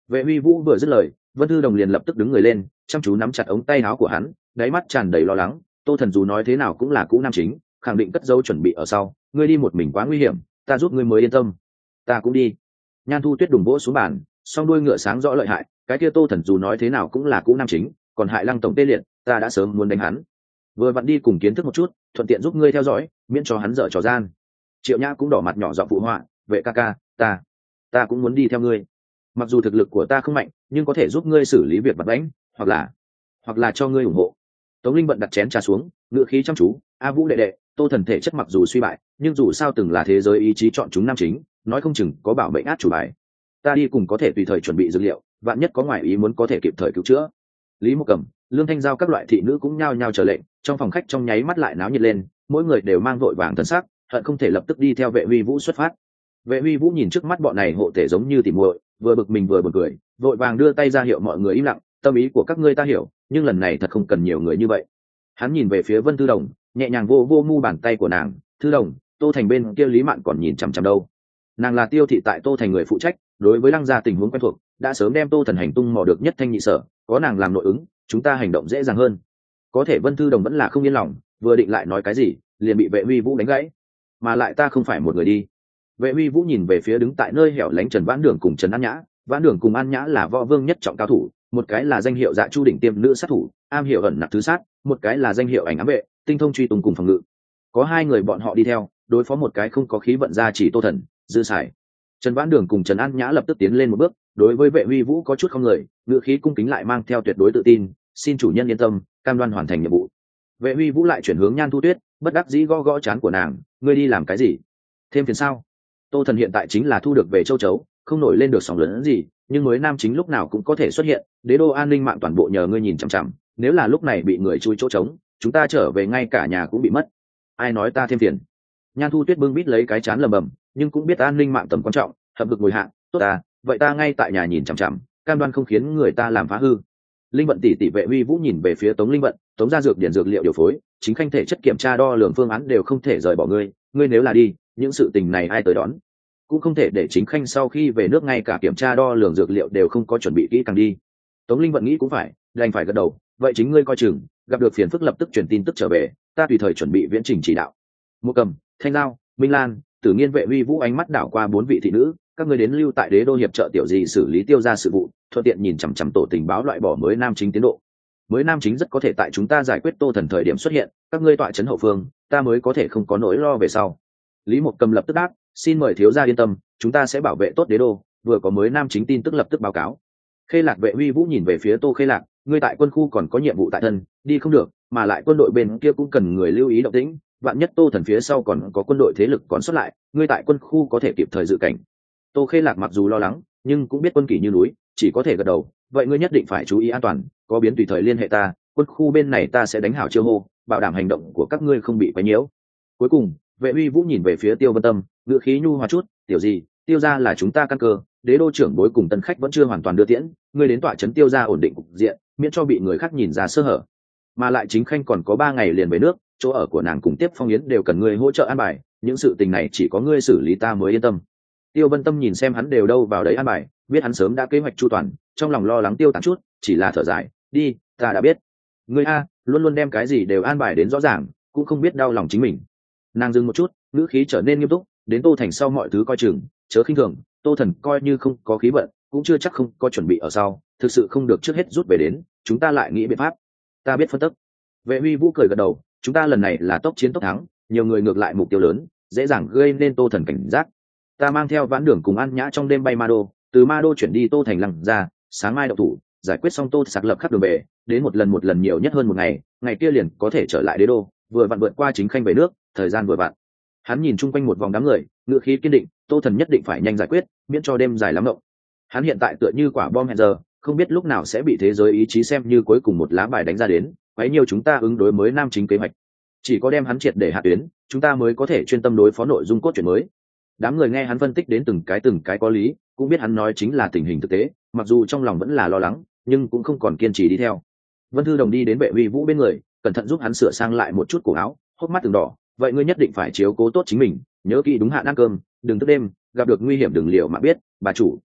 Speaker 1: Vệ Huy Vũ vừa dứt lời, Vân Thư Đồng liền lập tức đứng người lên, chăm chú nắm chặt ống tay áo của hắn, đáy mắt tràn đầy lo lắng. Tô Thần dù nói thế nào cũng là cũ nam chính, khẳng định cất dấu chuẩn bị ở sau, ngươi đi một mình quá nguy hiểm, ta giúp ngươi mới yên tâm. Ta cũng đi. Nhan Thu Tuyết đùng vỗ xuống bàn, song đuôi ngựa sáng rõ lợi hại, cái kia Tô Thần dù nói thế nào cũng là cũ nam chính, còn hại Lăng tổng tê liệt, ta đã sớm muốn đánh hắn. Vừa vặn đi cùng kiến thức một chút, thuận tiện giúp ngươi theo dõi, miễn cho hắn dở trò gian. Triệu Nhã cũng đỏ mặt nhỏ giọng phụ họa, vệ ca ca, ta, ta cũng muốn đi theo ngươi. Mặc dù thực lực của ta không mạnh, nhưng có thể giúp ngươi xử lý việc vặt vãnh, hoặc là, hoặc là cho ngươi ủng hộ. Tống Linh Vận đặt chén trà xuống, ngựa khí chăm chú, a Vũ đệ đệ, Tô Thần thể chất mặc dù suy bại, nhưng dù sao từng là thế giới ý chí chọn chúng nam chính, nói không chừng có bảo mệnh át chủ bài. Ta đi cùng có thể tùy thời chuẩn bị dữ liệu, vạn nhất có ngoại ý muốn có thể kịp thời cứu chữa. Lý Mộc Cẩm, Lương Thanh Giao các loại thị nữ cũng nhao nhao trở lệnh, trong phòng khách trong nháy mắt lại náo nhiệt lên, mỗi người đều mang vội vàng thần sắc, hận không thể lập tức đi theo Vệ Huy Vũ xuất phát. Vệ Huy Vũ nhìn trước mắt bọn này hộ thể giống như tỉ muội, vừa bực mình vừa buồn cười, vội vàng đưa tay ra hiệu mọi người im lặng, tâm ý của các ngươi ta hiểu, nhưng lần này thật không cần nhiều người như vậy. Hắn nhìn về phía Vân Thư Đồng, nhẹ nhàng vô vô mu bàn tay của nàng, Thư Đồng, Tô Thành bên kia Lý Mạn còn nhìn chằm chằm đâu. Nàng là Tiêu thị tại Tô Thành người phụ trách, đối với Lăng gia tình huống quen thuộc, đã sớm đem Tô Thần hành tung mò được nhất thanh nhị sở, có nàng làm nội ứng, chúng ta hành động dễ dàng hơn. Có thể Vân Thư Đồng vẫn là không yên lòng, vừa định lại nói cái gì, liền bị Vệ Huy Vũ đánh gãy. Mà lại ta không phải một người đi. Vệ Huy Vũ nhìn về phía đứng tại nơi hẻo lánh Trần Vãn Đường cùng Trần An Nhã, Vãn Đường cùng An Nhã là võ vương nhất trọng cao thủ, một cái là danh hiệu Dạ Chu đỉnh tiêm nữ sát thủ, am hiểu ẩn nặc thứ sát, một cái là danh hiệu ảnh ám vệ, tinh thông truy tung cùng phòng ngự. Có hai người bọn họ đi theo, đối phó một cái không có khí vận gia chỉ Tô Thần, dư xài. Trần Vãn Đường cùng Trần An Nhã lập tức tiến lên một bước, đối với Vệ Huy Vũ có chút không người, ngữ khí cung kính lại mang theo tuyệt đối tự tin, xin chủ nhân yên tâm, cam đoan hoàn thành nhiệm vụ. Vệ Huy Vũ lại chuyển hướng Nhan Thu Tuyết, bất đắc dĩ gõ gõ trán của nàng, ngươi đi làm cái gì? Thêm phiền sao? Tô Thần hiện tại chính là thu được về châu chấu, không nổi lên được sóng lớn gì, nhưng mới nam chính lúc nào cũng có thể xuất hiện, đế đô an ninh mạng toàn bộ nhờ ngươi nhìn chằm chằm, nếu là lúc này bị người chui chỗ trống, chúng ta trở về ngay cả nhà cũng bị mất. Ai nói ta thêm phiền? Nhan Thu Tuyết bưng bít lấy cái chán lầm bầm, nhưng cũng biết an ninh mạng tầm quan trọng, hợp lực ngồi hạ, tốt ta, vậy ta ngay tại nhà nhìn chằm chằm, cam đoan không khiến người ta làm phá hư. Linh Vận tỷ tỷ Vệ Huy Vũ nhìn về phía Tống Linh Vận, Tống gia dược điển dược liệu điều phối, chính khanh thể chất kiểm tra đo lường phương án đều không thể rời bỏ ngươi, ngươi nếu là đi, những sự tình này ai tới đón? Cũng không thể để chính khanh sau khi về nước ngay cả kiểm tra đo lường dược liệu đều không có chuẩn bị kỹ càng đi. Tống Linh Vận nghĩ cũng phải, đành phải gật đầu, vậy chính ngươi coi chừng, gặp được phiền phức lập tức truyền tin tức trở về, ta tùy thời chuẩn bị viễn trình chỉ đạo. Mộ Cầm, Thanh Giao, Minh Lan, Tử Nghiên Vệ Huy Vũ ánh mắt đảo qua bốn vị thị nữ, các ngươi đến lưu tại đế đô hiệp trợ tiểu gì xử lý tiêu ra sự vụ, thuận tiện nhìn chằm chằm tổ tình báo loại bỏ mới nam chính tiến độ. Mới nam chính rất có thể tại chúng ta giải quyết Tô Thần thời điểm xuất hiện, các ngươi tọa trấn hậu phương, ta mới có thể không có nỗi lo về sau. Lý Mộc Cầm lập tức đáp, xin mời thiếu gia yên tâm, chúng ta sẽ bảo vệ tốt đế đô, vừa có mới nam chính tin tức lập tức báo cáo. Khê Lạc Vệ Huy Vũ nhìn về phía Tô Khê Lạc, ngươi tại quân khu còn có nhiệm vụ tại thân, đi không được, mà lại quân đội bên kia cũng cần người lưu ý động tĩnh, vạn nhất Tô Thần phía sau còn có quân đội thế lực còn xuất lại, ngươi tại quân khu có thể kịp thời dự cảnh. Tô Khê Lạc mặc dù lo lắng, nhưng cũng biết quân kỷ như núi, chỉ có thể gật đầu, vậy ngươi nhất định phải chú ý an toàn, có biến tùy thời liên hệ ta, quân khu bên này ta sẽ đánh hảo chiêu hô, bảo đảm hành động của các ngươi không bị quấy nhiễu. Cuối cùng, Vệ Huy Vũ nhìn về phía Tiêu Vân Tâm, ngữ khí nhu hòa chút, tiểu gì, Tiêu gia là chúng ta căn cơ, đế đô trưởng bối cùng tân khách vẫn chưa hoàn toàn đưa tiễn, ngươi đến tọa trấn Tiêu gia ổn định cục diện, miễn cho bị người khác nhìn ra sơ hở. Mà lại chính khanh còn có ba ngày liền về nước, chỗ ở của nàng cùng tiếp Phong Yến đều cần ngươi hỗ trợ an bài, những sự tình này chỉ có ngươi xử lý ta mới yên tâm. Tiêu Vân Tâm nhìn xem hắn đều đâu vào đấy an bài, biết hắn sớm đã kế hoạch chu toàn, trong lòng lo lắng tiêu tán chút, chỉ là thở dài, đi, ta đã biết. Ngươi a, luôn luôn đem cái gì đều an bài đến rõ ràng, cũng không biết đau lòng chính mình. Nàng dừng một chút, ngữ khí trở nên nghiêm túc, đến Tô Thành sau mọi thứ coi chừng, chớ khinh thường, Tô Thần coi như không có khí vận, cũng chưa chắc không có chuẩn bị ở sau, thực sự không được trước hết rút về đến, chúng ta lại nghĩ biện pháp. Ta biết phân tích. Vệ Huy Vũ cười gật đầu, chúng ta lần này là tốc chiến tốc thắng, nhiều người ngược lại mục tiêu lớn, dễ dàng gây nên Tô Thần cảnh giác. Ta mang theo Vãn Đường cùng An Nhã trong đêm bay Ma Đô, từ Ma Đô chuyển đi Tô Thành Lăng ra, sáng mai đậu thủ, giải quyết xong Tô sạc lập khắp đường về, đến một lần một lần nhiều nhất hơn một ngày, ngày kia liền có thể trở lại đế đô, vừa vặn vượt qua chính khanh về nước, thời gian vừa vặn. Hắn nhìn chung quanh một vòng đám người, ngựa khí kiên định, Tô Thần nhất định phải nhanh giải quyết, miễn cho đêm dài lắm động. Hắn hiện tại tựa như quả bom hẹn giờ, không biết lúc nào sẽ bị thế giới ý chí xem như cuối cùng một lá bài đánh ra đến, quấy nhiều chúng ta ứng đối mới nam chính kế hoạch. Chỉ có đem hắn triệt để hạ tuyến, chúng ta mới có thể chuyên tâm đối phó nội dung cốt truyện mới. Đám người nghe hắn phân tích đến từng cái từng cái có lý, cũng biết hắn nói chính là tình hình thực tế, mặc dù trong lòng vẫn là lo lắng, nhưng cũng không còn kiên trì đi theo. Vân Thư Đồng đi đến Vệ Huy Vũ bên người, cẩn thận giúp hắn sửa sang lại một chút cổ áo, hốc mắt từng đỏ, vậy ngươi nhất định phải chiếu cố tốt chính mình, nhớ kỹ đúng hạn ăn cơm, đừng thức đêm, gặp được nguy hiểm đừng liều mà biết, bà chủ.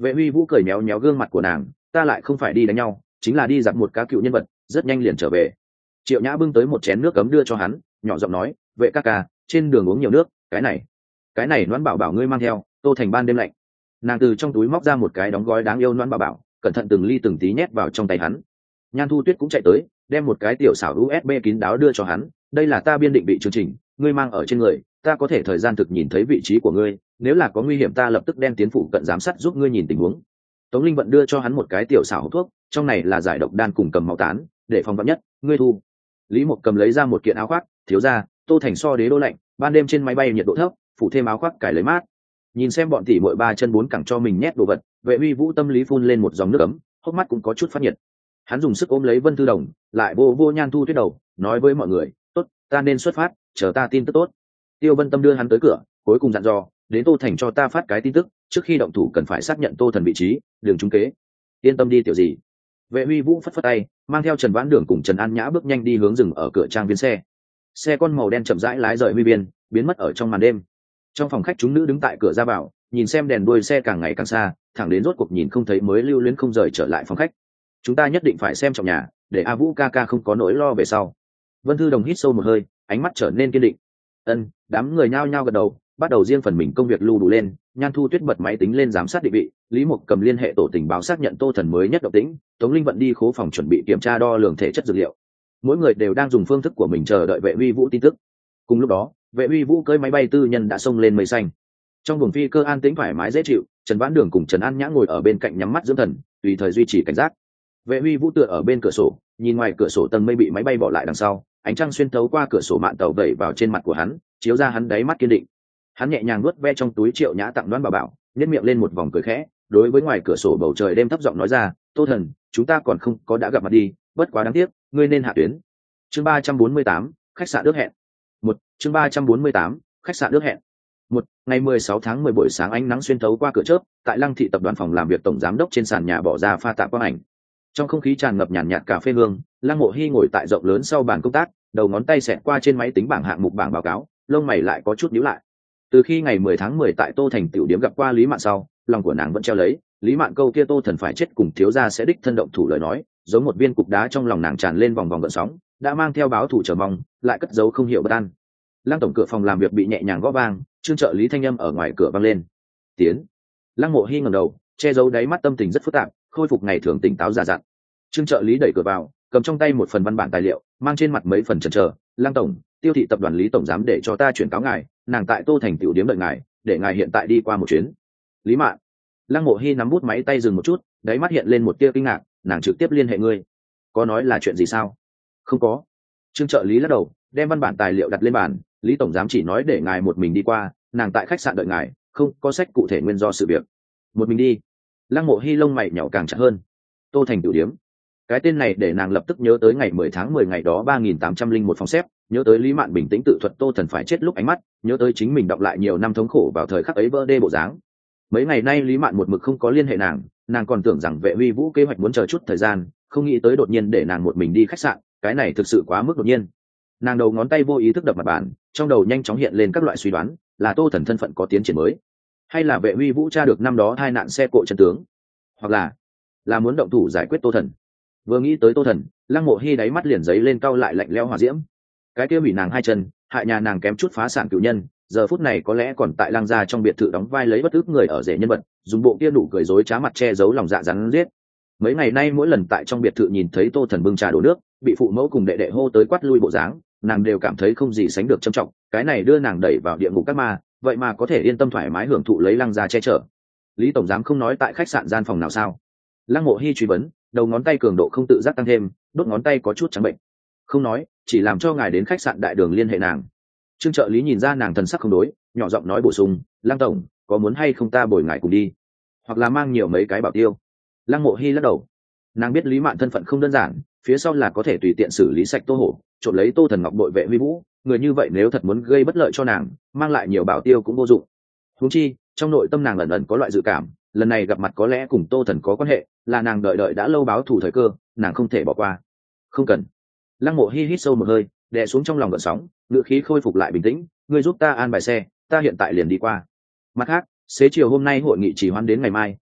Speaker 1: Vệ Huy Vũ cười méo méo gương mặt của nàng, ta lại không phải đi đánh nhau, chính là đi giặt một cá cựu nhân vật, rất nhanh liền trở về. Triệu Nhã bưng tới một chén nước cấm đưa cho hắn, nhỏ giọng nói, vệ ca ca, trên đường uống nhiều nước, cái này cái này Noãn Bảo Bảo ngươi mang theo, Tô Thành ban đêm lạnh. Nàng từ trong túi móc ra một cái đóng gói đáng yêu Noãn Bảo Bảo, cẩn thận từng ly từng tí nhét vào trong tay hắn. Nhan Thu Tuyết cũng chạy tới, đem một cái tiểu xảo u ét bê kín đáo đưa cho hắn, đây là ta biên định vị chương trình, ngươi mang ở trên người, ta có thể thời gian thực nhìn thấy vị trí của ngươi, nếu là có nguy hiểm ta lập tức đem tiến phụ cận giám sát giúp ngươi nhìn tình huống. Tống Linh Vận đưa cho hắn một cái tiểu xảo hộp thuốc, trong này là giải độc đan cùng cầm máu tán, để phòng vạn nhất, ngươi thu. Lý Mộc cầm lấy ra một kiện áo khoác, thiếu gia, Tô Thành so đế đô lạnh, ban đêm trên máy bay nhiệt độ thấp, phủ thêm áo khoác cài lấy mát. Nhìn xem bọn tỷ muội ba chân bốn cẳng cho mình nhét đồ vật, Vệ Huy Vũ tâm lý phun lên một dòng nước ấm, hốc mắt cũng có chút phát nhiệt. Hắn dùng sức ôm lấy Vân Thư Đồng, lại vô vô Nhan Thu Tuyết đầu, nói với mọi người, tốt, ta nên xuất phát, chờ ta tin tức tốt. Tiêu Vân Tâm đưa hắn tới cửa, cuối cùng dặn dò, đến Tô Thành cho ta phát cái tin tức, trước khi động thủ cần phải xác nhận Tô Thần vị trí, đường trúng kế. Yên tâm đi tiểu gì. Vệ Huy Vũ phất phất tay, mang theo Trần Vãn Đường cùng Trần An Nhã bước nhanh đi hướng rừng ở cửa trang viên xe. Xe con màu đen chậm rãi lái rời huy biên, biến mất ở trong màn đêm. Trong phòng khách chúng nữ đứng tại cửa ra vào, nhìn xem đèn đuôi xe càng ngày càng xa, thẳng đến rốt cuộc nhìn không thấy mới lưu luyến không rời trở lại phòng khách. Chúng ta nhất định phải xem trọng nhà, để A Vũ ca ca không có nỗi lo về sau. Vân Thư Đồng hít sâu một hơi, ánh mắt trở nên kiên định. Ân, đám người nhao nhao gật đầu, bắt đầu riêng phần mình công việc lưu đủ lên. Nhan Thu Tuyết bật máy tính lên giám sát định vị, Lý Mộc cầm liên hệ tổ tình báo xác nhận Tô Thần mới nhất động tĩnh, Tống Linh Vận đi khố phòng chuẩn bị kiểm tra đo lường thể chất dược liệu. Mỗi người đều đang dùng phương thức của mình chờ đợi Vệ Huy Vũ tin tức. Cùng lúc đó, Vệ Huy Vũ cưỡi máy bay tư nhân đã xông lên mây xanh. Trong buồng phi cơ an tĩnh thoải mái dễ chịu, Trần Vãn Đường cùng Trần An Nhã ngồi ở bên cạnh nhắm mắt dưỡng thần, tùy thời duy trì cảnh giác. Vệ Huy Vũ tựa ở bên cửa sổ, nhìn ngoài cửa sổ tầng mây bị máy bay bỏ lại đằng sau, ánh trăng xuyên thấu qua cửa sổ mạn tàu vẩy vào trên mặt của hắn, chiếu ra hắn đáy mắt kiên định. Hắn nhẹ nhàng nuốt ve trong túi Triệu Nhã tặng Đoan Bảo Bảo, nhếch miệng lên một vòng cười khẽ, đối với ngoài cửa sổ bầu trời đêm thấp giọng nói ra, Tô Thần, chúng ta còn không có đã gặp mặt đi, bất quá đáng tiếc, ngươi nên hạ tuyến. Chương ba trăm bốn mươi tám, khách sạn ước hẹn. Một, chương ba trăm bốn mươi tám, khách sạn ước hẹn. Một, ngày mười sáu tháng mười buổi sáng ánh nắng xuyên thấu qua cửa chớp, tại Lăng thị tập đoàn phòng làm việc tổng giám đốc trên sàn nhà bỏ ra pha tạ quang ảnh. Trong không khí tràn ngập nhàn nhạt cà phê hương, Lăng Mộ Hi ngồi tại rộng lớn sau bàn công tác, đầu ngón tay xẹt qua trên máy tính bảng hạng mục bảng báo cáo, lông mày lại có chút nhíu lại. Từ khi ngày mười tháng mười tại Tô Thành tiểu điểm gặp qua Lý Mạn sau, lòng của nàng vẫn treo lấy, Lý Mạn câu kia Tô Thần phải chết cùng thiếu gia sẽ đích thân động thủ lời nói, giống một viên cục đá trong lòng nàng tràn lên vòng vòng gợn sóng, đã mang theo báo thù chờ mong, lại cất giấu không hiểu bất an. Lăng tổng cửa phòng làm việc bị nhẹ nhàng gõ vang, Trương trợ lý thanh âm ở ngoài cửa vang lên. Tiến. Lăng Mộ Hi ngẩng đầu, che giấu đáy mắt tâm tình rất phức tạp, khôi phục ngày thường tỉnh táo già dặn. Trương trợ lý đẩy cửa vào, cầm trong tay một phần văn bản tài liệu, mang trên mặt mấy phần chần chờ. Lăng tổng, Tiêu thị tập đoàn Lý tổng giám để cho ta chuyển cáo ngài, nàng tại Tô Thành tiểu điếm đợi ngài, để ngài hiện tại đi qua một chuyến. Lý Mạn. Lăng Mộ Hi nắm bút máy tay dừng một chút, đáy mắt hiện lên một tia kinh ngạc, nàng trực tiếp liên hệ ngươi. Có nói là chuyện gì sao? Không có. Trương trợ lý lắc đầu, đem văn bản tài liệu đặt lên bàn, Lý tổng giám chỉ nói để ngài một mình đi qua, nàng tại khách sạn đợi ngài, không có sách cụ thể nguyên do sự việc. Một mình đi. Lăng Mộ Hi lông mày nhíu càng chặt hơn. Tô Thành tiểu điếm. Cái tên này để nàng lập tức nhớ tới ngày mười tháng mười ngày đó ba nghìn tám trăm lẻ một phòng xếp, nhớ tới Lý Mạn bình tĩnh tự thuật Tô Thần phải chết lúc ánh mắt, nhớ tới chính mình đọc lại nhiều năm thống khổ vào thời khắc ấy vỡ đê bộ dáng. Mấy ngày nay Lý Mạn một mực không có liên hệ nàng, nàng còn tưởng rằng Vệ Huy Vũ kế hoạch muốn chờ chút thời gian, không nghĩ tới đột nhiên để nàng một mình đi khách sạn, cái này thực sự quá mức đột nhiên. Nàng đầu ngón tay vô ý thức đập mặt bàn, trong đầu nhanh chóng hiện lên các loại suy đoán, là Tô Thần thân phận có tiến triển mới, hay là Vệ Huy Vũ tra được năm đó hai nạn xe cộ chân tướng, hoặc là là muốn động thủ giải quyết Tô Thần. Vừa nghĩ tới Tô Thần, Lăng Mộ Hi đáy mắt liền giấy lên cau lại lạnh lẽo hỏa diễm. Cái kia hủy nàng hai chân, hại nhà nàng kém chút phá sản cửu nhân, giờ phút này có lẽ còn tại Lăng gia trong biệt thự đóng vai lấy bất ức người ở rể nhân vật, dùng bộ kia nụ cười dối trá mặt che giấu lòng dạ rắn giết. Mấy ngày nay mỗi lần tại trong biệt thự nhìn thấy Tô Thần bưng trà đổ nước, bị phụ mẫu cùng đệ đệ hô tới quát lui bộ dáng, nàng đều cảm thấy không gì sánh được trầm trọng, cái này đưa nàng đẩy vào địa ngục các ma, vậy mà có thể yên tâm thoải mái hưởng thụ lấy Lăng gia che chở. Lý tổng giám không nói tại khách sạn gian phòng nào sao? Lăng Mộ Hi truy vấn, đầu ngón tay cường độ không tự giác tăng thêm, đốt ngón tay có chút trắng bệnh. Không nói, chỉ làm cho ngài đến khách sạn đại đường liên hệ nàng. Trương trợ lý nhìn ra nàng thần sắc không đối, nhỏ giọng nói bổ sung, Lăng tổng, có muốn hay không ta bồi ngài cùng đi, hoặc là mang nhiều mấy cái bảo tiêu. Lăng Mộ Hi lắc đầu, nàng biết Lý Mạn thân phận không đơn giản, phía sau là có thể tùy tiện xử lý sạch Tô Hổ, trộm lấy Tô Thần ngọc bội Vệ Huy Vũ, người như vậy nếu thật muốn gây bất lợi cho nàng, mang lại nhiều bảo tiêu cũng vô dụng. Huống chi, trong nội tâm nàng ẩn ẩn có loại dự cảm, lần này gặp mặt có lẽ cùng Tô Thần có quan hệ, là nàng đợi đợi đã lâu báo thù thời cơ, nàng không thể bỏ qua. Không cần. Lăng Mộ Hi hít sâu một hơi, đè xuống trong lòng gợn sóng, ngữ khí khôi phục lại bình tĩnh, ngươi giúp ta an bài xe, ta hiện tại liền đi qua. Mặt khác, xế chiều hôm nay hội nghị chỉ hoãn đến ngày mai,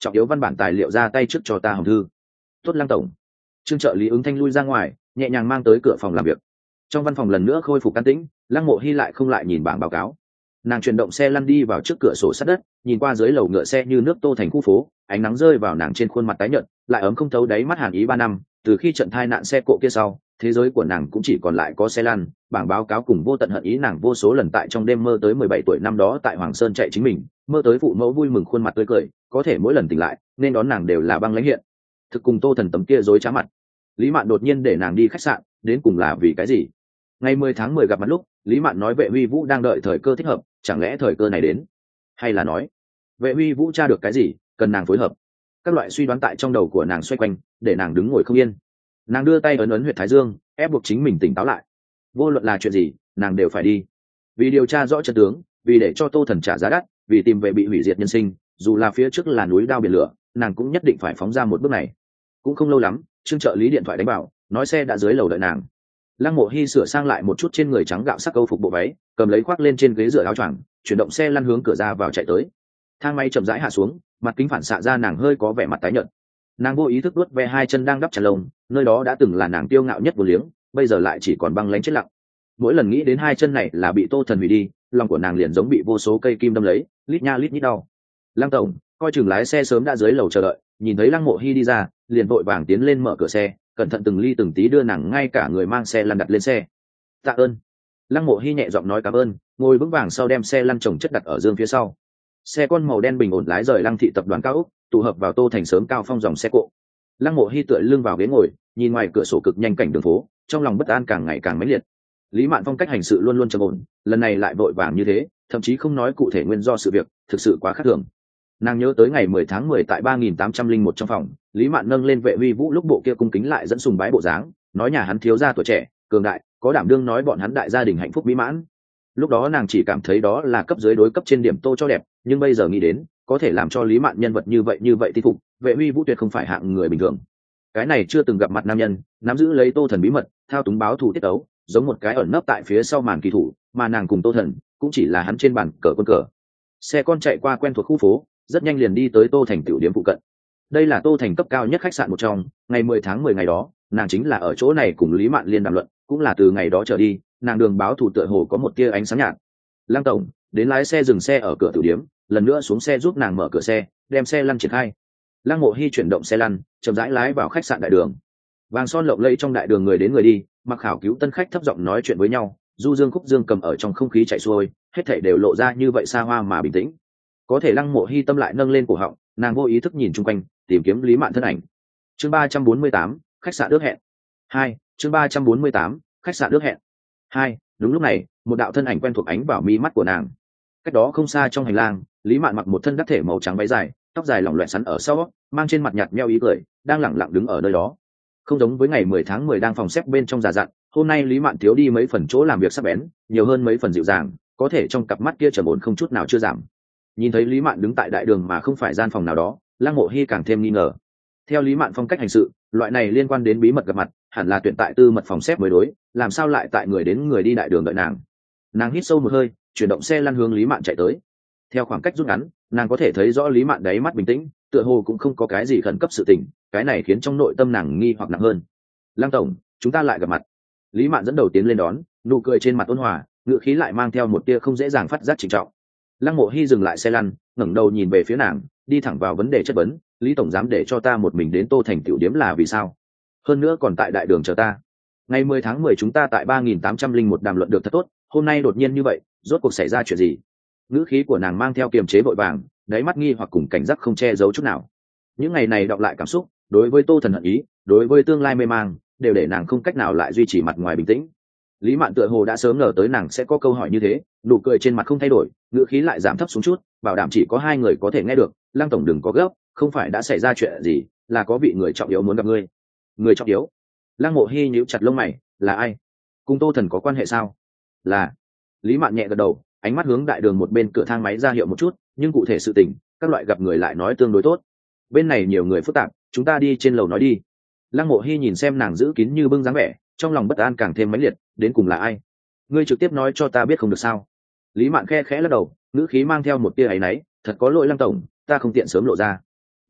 Speaker 1: trọng yếu văn bản tài liệu ra tay trước cho ta hồng thư. Tốt Lăng tổng. Trương trợ lý ứng thanh lui ra ngoài, nhẹ nhàng mang tới cửa phòng làm việc. Trong văn phòng lần nữa khôi phục an tĩnh, Lăng Mộ Hi lại không lại nhìn bảng báo cáo. Nàng chuyển động xe lăn đi vào trước cửa sổ sát đất, nhìn qua dưới lầu ngựa xe như nước Tô Thành khu phố, ánh nắng rơi vào nàng trên khuôn mặt tái nhợt, lại ấm không thấu đáy mắt hàn ý ba năm, từ khi trận tai nạn xe cộ kia sau, thế giới của nàng cũng chỉ còn lại có xe lăn, bảng báo cáo cùng vô tận hận ý. Nàng vô số lần tại trong đêm mơ tới mười bảy tuổi năm đó tại Hoàng Sơn chạy chính mình, mơ tới phụ mẫu vui mừng khuôn mặt tươi cười, có thể mỗi lần tỉnh lại, nên đón nàng đều là băng lãnh hiện thực cùng Tô Thần tấm kia dối trá mặt. Lý Mạn đột nhiên để nàng đi khách sạn, đến cùng là vì cái gì? Ngày mười tháng mười gặp mặt lúc, Lý Mạn nói Vệ Huy Vũ đang đợi thời cơ thích hợp, chẳng lẽ thời cơ này đến? Hay là nói, Vệ Huy Vũ tra được cái gì, cần nàng phối hợp? Các loại suy đoán tại trong đầu của nàng xoay quanh, để nàng đứng ngồi không yên. Nàng đưa tay ấn ấn huyệt thái dương, ép buộc chính mình tỉnh táo lại. Vô luận là chuyện gì, nàng đều phải đi. Vì điều tra rõ chân tướng, vì để cho Tô Thần trả giá đắt, vì tìm về bị hủy diệt nhân sinh, dù là phía trước là núi đao biển lửa, nàng cũng nhất định phải phóng ra một bước này. Cũng không lâu lắm, Trương trợ lý điện thoại đánh bảo, nói xe đã dưới lầu đợi nàng. Lăng Mộ Hi sửa sang lại một chút trên người trắng gạo sắc câu phục bộ váy, cầm lấy khoác lên trên ghế dựa áo choàng, chuyển động xe lăn hướng cửa ra vào chạy tới. Thang máy chậm rãi hạ xuống, mặt kính phản xạ ra nàng hơi có vẻ mặt tái nhợt. Nàng vô ý thức đuốt ve hai chân đang đắp chăn lông, nơi đó đã từng là nàng tiêu ngạo nhất vô liếng, bây giờ lại chỉ còn băng lãnh chết lặng. Mỗi lần nghĩ đến hai chân này là bị Tô Thần hủy đi, lòng của nàng liền giống bị vô số cây kim đâm lấy, lít nha lít nhít đau. Lăng tổng, coi chừng lái xe sớm đã dưới lầu chờ đợi, nhìn thấy Lăng Mộ Hi đi ra, liền vội vàng tiến lên mở cửa xe, cẩn thận từng ly từng tí đưa nàng ngay cả người mang xe lăn đặt lên xe. Tạ ơn. Lăng Mộ Hi nhẹ giọng nói cảm ơn, ngồi vững vàng sau đem xe lăn chồng chất đặt ở dương phía sau. Xe con màu đen bình ổn lái rời Lăng thị tập đoàn cao ốc, tụ hợp vào Tô Thành sớm cao phong dòng xe cộ. Lăng Mộ Hi tựa lưng vào ghế ngồi, nhìn ngoài cửa sổ cực nhanh cảnh đường phố, trong lòng bất an càng ngày càng mãnh liệt. Lý Mạn Phong cách hành sự luôn luôn trầm ổn, lần này lại vội vàng như thế, thậm chí không nói cụ thể nguyên do sự việc, thực sự quá khác thường. Nàng nhớ tới ngày mười tháng mười tại ba nghìn tám trăm lẻ một trong phòng, Lý Mạn nâng lên Vệ Huy Vũ lúc bộ kia cung kính lại dẫn sùng bái bộ dáng, nói nhà hắn thiếu gia tuổi trẻ, cường đại, có đảm đương nói bọn hắn đại gia đình hạnh phúc mỹ mãn. Lúc đó nàng chỉ cảm thấy đó là cấp dưới đối cấp trên điểm tô cho đẹp, nhưng bây giờ nghĩ đến, có thể làm cho Lý Mạn nhân vật như vậy như vậy tin phục, Vệ Huy Vũ tuyệt không phải hạng người bình thường. Cái này chưa từng gặp mặt nam nhân, nắm giữ lấy Tô Thần bí mật, thao túng báo thù tiết ấu, giống một cái ẩn nấp tại phía sau màn kỳ thủ, mà nàng cùng Tô Thần cũng chỉ là hắn trên bàn cờ quân cờ. Xe con chạy qua quen thuộc khu phố, rất nhanh liền đi tới Tô Thành tiểu điểm phụ cận. Đây là Tô Thành cấp cao nhất khách sạn một trong, ngày mười tháng mười ngày đó, nàng chính là ở chỗ này cùng Lý Mạn Liên đàm luận, cũng là từ ngày đó trở đi, nàng đường báo thù tựa hồ có một tia ánh sáng nhạt. Lăng tổng, đến lái xe dừng xe ở cửa tiểu điểm, lần nữa xuống xe giúp nàng mở cửa xe, đem xe lăn triển khai. Lăng Mộ Hi chuyển động xe lăn, chậm rãi lái vào khách sạn đại đường. Vàng son lộng lẫy trong đại đường người đến người đi, mặc khảo cứu tân khách thấp giọng nói chuyện với nhau, du dương khúc dương cầm ở trong không khí chạy xuôi, hết thảy đều lộ ra như vậy xa hoa mà bình tĩnh. Có thể Lăng Mộ Hi tâm lại nâng lên cổ họng, nàng vô ý thức nhìn chung quanh, tìm kiếm Lý Mạn thân ảnh. Chương ba trăm bốn mươi tám, khách sạn ước hẹn. Hai, chương ba trăm bốn mươi tám, khách sạn ước hẹn. Hai, đúng lúc này, một đạo thân ảnh quen thuộc ánh vào mi mắt của nàng. Cách đó không xa trong hành lang, Lý Mạn mặc một thân đắc thể màu trắng váy dài, tóc dài lỏng loẹt sắn ở sau, mang trên mặt nhạt nhẽo ý cười, đang lẳng lặng đứng ở nơi đó. Không giống với ngày mười tháng mười đang phòng xếp bên trong già dặn, hôm nay Lý Mạn thiếu đi mấy phần chỗ làm việc sắc bén, nhiều hơn mấy phần dịu dàng, có thể trong cặp mắt kia trầm ổn không chút nào chưa giảm. Nhìn thấy Lý Mạn đứng tại đại đường mà không phải gian phòng nào đó, Lăng Mộ Hi càng thêm nghi ngờ. Theo Lý Mạn phong cách hành sự, loại này liên quan đến bí mật gặp mặt, hẳn là tuyển tại tư mật phòng xếp mới đối, làm sao lại tại người đến người đi đại đường đợi nàng. Nàng hít sâu một hơi, chuyển động xe lăn hướng Lý Mạn chạy tới. Theo khoảng cách rút ngắn, nàng có thể thấy rõ Lý Mạn đáy mắt bình tĩnh, tựa hồ cũng không có cái gì khẩn cấp sự tình, cái này khiến trong nội tâm nàng nghi hoặc nặng hơn. Lăng tổng, chúng ta lại gặp mặt. Lý Mạn dẫn đầu tiến lên đón, nụ cười trên mặt ôn hòa, ngữ khí lại mang theo một tia không dễ dàng phát giác trịnh trọng. Lăng Mộ Hi dừng lại xe lăn, ngẩng đầu nhìn về phía nàng, đi thẳng vào vấn đề chất vấn, Lý tổng dám để cho ta một mình đến Tô Thành tiểu điếm là vì sao? Hơn nữa còn tại đại đường chờ ta. Ngày mười tháng mười chúng ta tại ba nghìn tám trăm lẻ một đàm luận được thật tốt, hôm nay đột nhiên như vậy, rốt cuộc xảy ra chuyện gì? Ngữ khí của nàng mang theo kiềm chế vội vàng, đáy mắt nghi hoặc cùng cảnh giác không che giấu chút nào. Những ngày này đọc lại cảm xúc, đối với Tô Thần hận ý, đối với tương lai mê mang, đều để nàng không cách nào lại duy trì mặt ngoài bình tĩnh. Lý Mạn tựa hồ đã sớm ngờ tới nàng sẽ có câu hỏi như thế, nụ cười trên mặt không thay đổi, ngữ khí lại giảm thấp xuống chút, bảo đảm chỉ có hai người có thể nghe được. Lăng tổng đừng có gấp, không phải đã xảy ra chuyện gì, là có vị người trọng yếu muốn gặp ngươi. Người trọng yếu? Lăng Mộ Hi nhíu chặt lông mày, là ai? Cùng Tô Thần có quan hệ sao? Là. Lý Mạn nhẹ gật đầu, ánh mắt hướng đại đường một bên cửa thang máy ra hiệu một chút, nhưng cụ thể sự tình, các loại gặp người lại nói tương đối tốt. Bên này nhiều người phức tạp, chúng ta đi trên lầu nói đi. Lăng Mộ Hi nhìn xem nàng giữ kín như bưng dáng vẻ, trong lòng bất an càng thêm mãnh liệt, đến cùng là ai? Ngươi trực tiếp nói cho ta biết không được sao? Lý Mạn khe khẽ lắc đầu, ngữ khí mang theo một tia áy náy, thật có lỗi Lăng tổng, ta không tiện sớm lộ ra.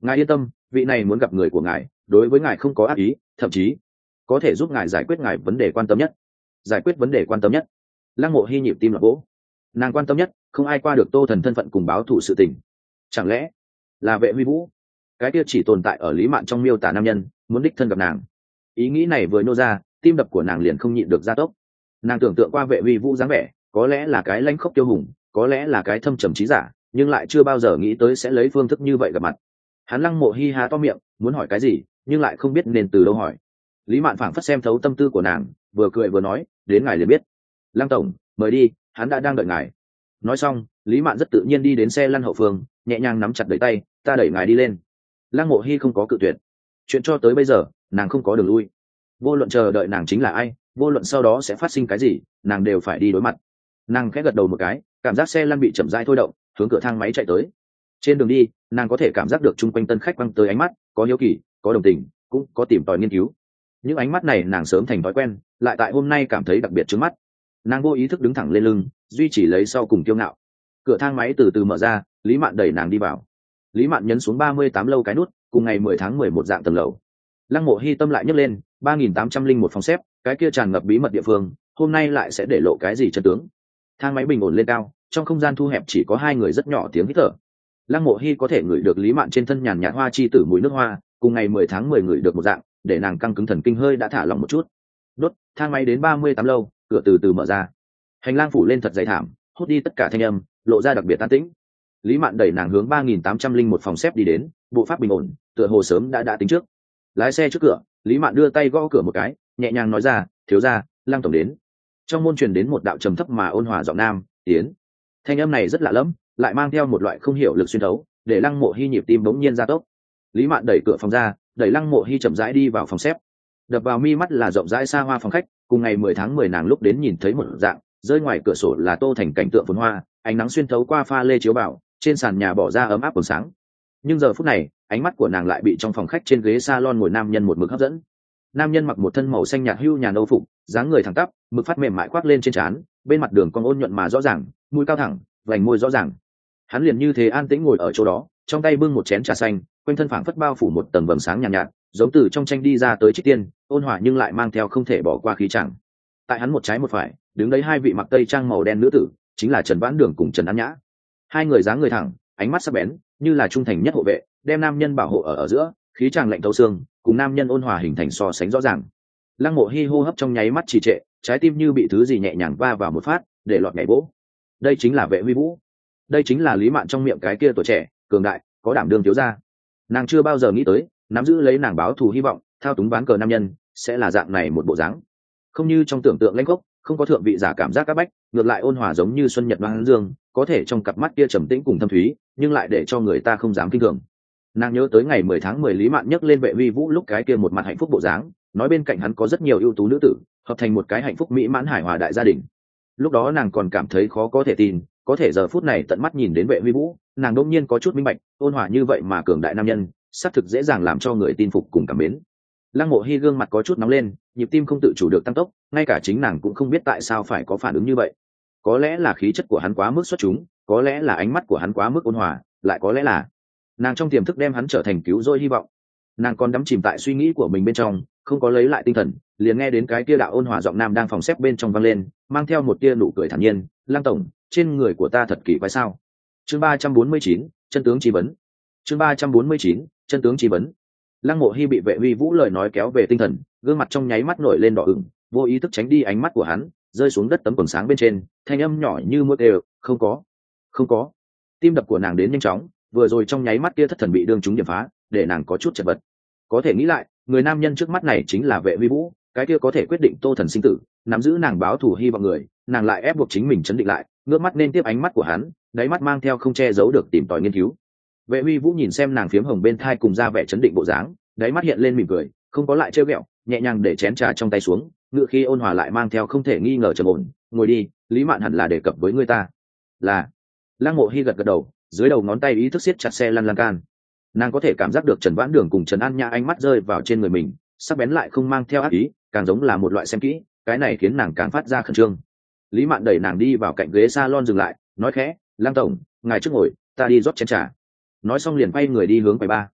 Speaker 1: Ngài yên tâm, vị này muốn gặp người của ngài, đối với ngài không có ác ý, thậm chí có thể giúp ngài giải quyết ngài vấn đề quan tâm nhất. Giải quyết vấn đề quan tâm nhất. Lăng Mộ Hi nhịp tim lập vỗ. Nàng quan tâm nhất không ai qua được Tô Thần thân phận cùng báo thù sự tình. Chẳng lẽ là Vệ Huy Vũ? Cái kia chỉ tồn tại ở Lý Mạn trong miêu tả nam nhân muốn đích thân gặp nàng. Ý nghĩ này vừa nô ra, tim đập của nàng liền không nhịn được gia tốc. Nàng tưởng tượng qua Vệ Huy Vũ dáng vẻ, có lẽ là cái lãnh khốc tiêu hùng, có lẽ là cái thâm trầm trí giả, nhưng lại chưa bao giờ nghĩ tới sẽ lấy phương thức như vậy gặp mặt. Hắn Lăng Mộ Hi há to miệng muốn hỏi cái gì, nhưng lại không biết nên từ đâu hỏi. Lý Mạn phảng phất xem thấu tâm tư của nàng, vừa cười vừa nói, đến ngài liền biết. Lăng tổng, mời đi, hắn đã đang đợi ngài. Nói xong, Lý Mạn rất tự nhiên đi đến xe lăn hậu phương, nhẹ nhàng nắm chặt đẩy tay, ta đẩy ngài đi lên. Lăng Mộ Hi không có cự tuyệt. Chuyện cho tới bây giờ, nàng không có đường lui. Vô luận chờ đợi nàng chính là ai, vô luận sau đó sẽ phát sinh cái gì, nàng đều phải đi đối mặt. Nàng khẽ gật đầu một cái, cảm giác xe lăn bị chậm rãi thôi động, hướng cửa thang máy chạy tới. Trên đường đi, nàng có thể cảm giác được chung quanh tân khách quăng tới ánh mắt, có hiếu kỳ, có đồng tình, cũng có tìm tòi nghiên cứu. Những ánh mắt này nàng sớm thành thói quen, lại tại hôm nay cảm thấy đặc biệt trước mắt. Nàng vô ý thức đứng thẳng lên lưng, duy trì lấy sau cùng kiêu ngạo. Cửa thang máy từ từ mở ra, Lý Mạn đẩy nàng đi vào. Lý Mạn nhấn xuống ba mươi tám lâu cái nút, cùng ngày mười tháng mười một dạng tầng lầu. Lăng Mộ Hi tâm lại nhấc lên, ba nghìn tám trăm linh một phòng xếp, cái kia tràn ngập bí mật địa phương, hôm nay lại sẽ để lộ cái gì chân tướng. Thang máy bình ổn lên cao, trong không gian thu hẹp chỉ có hai người rất nhỏ tiếng hít thở. Lăng Mộ Hi có thể ngửi được Lý Mạn trên thân nhàn nhạt hoa chi tử mùi nước hoa, cùng ngày mười tháng mười ngửi được một dạng, để nàng căng cứng thần kinh hơi đã thả lỏng một chút. Đốt, thang máy đến ba mươi tám lâu, cửa từ từ mở ra. Hành lang phủ lên thật dày thảm, hút đi tất cả thanh âm, lộ ra đặc biệt an tĩnh. Lý Mạn đẩy nàng hướng ba nghìn tám trăm linh một phòng xếp đi đến, bộ pháp bình ổn, tựa hồ sớm đã đã tính trước. Lái xe trước cửa, Lý Mạn đưa tay gõ cửa một cái, nhẹ nhàng nói ra, thiếu gia, Lăng tổng đến. Trong môn truyền đến một đạo trầm thấp mà ôn hòa giọng nam, tiến. Thanh âm này rất lạ lẫm, lại mang theo một loại không hiểu lực xuyên thấu, để Lăng Mộ Hi nhịp tim bỗng nhiên gia tốc. Lý Mạn đẩy cửa phòng ra, đẩy Lăng Mộ Hi chậm rãi đi vào phòng xếp. Đập vào mi mắt là rộng rãi xa hoa phòng khách, cùng ngày mười tháng mười nàng lúc đến nhìn thấy một dạng, rơi ngoài cửa sổ là tô thành cảnh tượng phồn hoa, ánh nắng xuyên thấu qua pha lê chiếu vào, trên sàn nhà bỏ ra ấm áp buổi sáng. Nhưng giờ phút này, ánh mắt của nàng lại bị trong phòng khách trên ghế salon ngồi nam nhân một mực hấp dẫn. Nam nhân mặc một thân màu xanh nhạt hưu nhàn âu phục, dáng người thẳng tắp, mực phát mềm mại khoác lên trên trán, bên mặt đường cong ôn nhuận mà rõ ràng, mũi cao thẳng, vành môi rõ ràng. Hắn liền như thế an tĩnh ngồi ở chỗ đó, trong tay bưng một chén trà xanh, quanh thân phảng phất bao phủ một tầng vầng sáng nhàn nhạt, nhạt, giống từ trong tranh đi ra tới trích tiên, ôn hòa nhưng lại mang theo không thể bỏ qua khí chẳng. Tại hắn một trái một phải, đứng đấy hai vị mặc tây trang màu đen nữ tử, chính là Trần Vãn Đường cùng Trần An Nhã. Hai người dáng người thẳng, ánh mắt sắc bén, như là trung thành nhất hộ vệ, đem nam nhân bảo hộ ở ở giữa, khí chàng lạnh thấu xương, cùng nam nhân ôn hòa hình thành so sánh rõ ràng. Lăng Mộ Hi hô hấp trong nháy mắt trì trệ, trái tim như bị thứ gì nhẹ nhàng va vào một phát, để lọt nhảy vỗ. Đây chính là Vệ Huy Vũ, đây chính là Lý Mạn trong miệng cái kia tuổi trẻ, cường đại, có đảm đương thiếu gia. Nàng chưa bao giờ nghĩ tới, nắm giữ lấy nàng báo thù hy vọng, thao túng bán cờ nam nhân, sẽ là dạng này một bộ dáng. Không như trong tưởng tượng lãnh khốc, không có thượng vị giả cảm giác các bách, ngược lại ôn hòa giống như xuân nhật đoan dương, có thể trong cặp mắt kia trầm tĩnh cùng thâm thúy, nhưng lại để cho người ta không dám kinh thường. Nàng nhớ tới ngày mười tháng mười Lý Mạn nhấc lên Vệ Huy Vũ lúc cái kia một mặt hạnh phúc bộ dáng, nói bên cạnh hắn có rất nhiều ưu tú nữ tử, hợp thành một cái hạnh phúc mỹ mãn hài hòa đại gia đình. Lúc đó nàng còn cảm thấy khó có thể tin, có thể giờ phút này tận mắt nhìn đến Vệ Huy Vũ, nàng đột nhiên có chút minh bạch, ôn hòa như vậy mà cường đại nam nhân, xác thực dễ dàng làm cho người tin phục cùng cảm mến. Lăng Mộ Hi gương mặt có chút nóng lên, nhịp tim không tự chủ được tăng tốc, ngay cả chính nàng cũng không biết tại sao phải có phản ứng như vậy. Có lẽ là khí chất của hắn quá mức xuất chúng, có lẽ là ánh mắt của hắn quá mức ôn hòa, lại có lẽ là nàng trong tiềm thức đem hắn trở thành cứu rỗi hy vọng. Nàng còn đắm chìm tại suy nghĩ của mình bên trong, không có lấy lại tinh thần, liền nghe đến cái kia đạo ôn hòa giọng nam đang phòng xếp bên trong vang lên, mang theo một tia nụ cười thản nhiên, "Lăng tổng, trên người của ta thật kỳ quái sao?" Chương ba trăm bốn mươi chín, chân tướng chi vấn. Chương ba trăm bốn mươi chín, chân tướng chi vấn. Lăng Mộ Hi bị Vệ Huy Vũ lời nói kéo về tinh thần, gương mặt trong nháy mắt nổi lên đỏ ửng, vô ý thức tránh đi ánh mắt của hắn, rơi xuống đất tấm quần sáng bên trên, thanh âm nhỏ như mưa đều, "Không có, không có." Tim đập của nàng đến nhanh chóng, vừa rồi trong nháy mắt kia thất thần bị đương trúng điểm phá, để nàng có chút chật vật. Có thể nghĩ lại, người nam nhân trước mắt này chính là Vệ Huy Vũ, cái kia có thể quyết định Tô Thần sinh tử, nắm giữ nàng báo thù hy vọng người, nàng lại ép buộc chính mình chấn định lại, ngước mắt nên tiếp ánh mắt của hắn, đáy mắt mang theo không che giấu được tìm tòi nghiên cứu. Vệ Huy Vũ nhìn xem nàng phiếm hồng bên thai cùng ra vẻ chấn định bộ dáng, đáy mắt hiện lên mỉm cười, không có lại trêu ghẹo, nhẹ nhàng để chén trà trong tay xuống, ngựa khi ôn hòa lại mang theo không thể nghi ngờ trầm ổn, "Ngồi đi, Lý Mạn hẳn là đề cập với ngươi ta." "Là." Lăng Mộ Hi gật gật đầu, dưới đầu ngón tay ý thức siết chặt xe lăn lan can. Nàng có thể cảm giác được Trần Vãn Đường cùng Trần An Nhã ánh mắt rơi vào trên người mình, sắc bén lại không mang theo ác ý, càng giống là một loại xem kỹ, cái này khiến nàng càng phát ra khẩn trương. Lý Mạn đẩy nàng đi vào cạnh ghế salon dừng lại, nói khẽ, "Lăng tổng, ngài trước ngồi, ta đi rót chén trà." Nói xong liền quay người đi hướng quầy bar.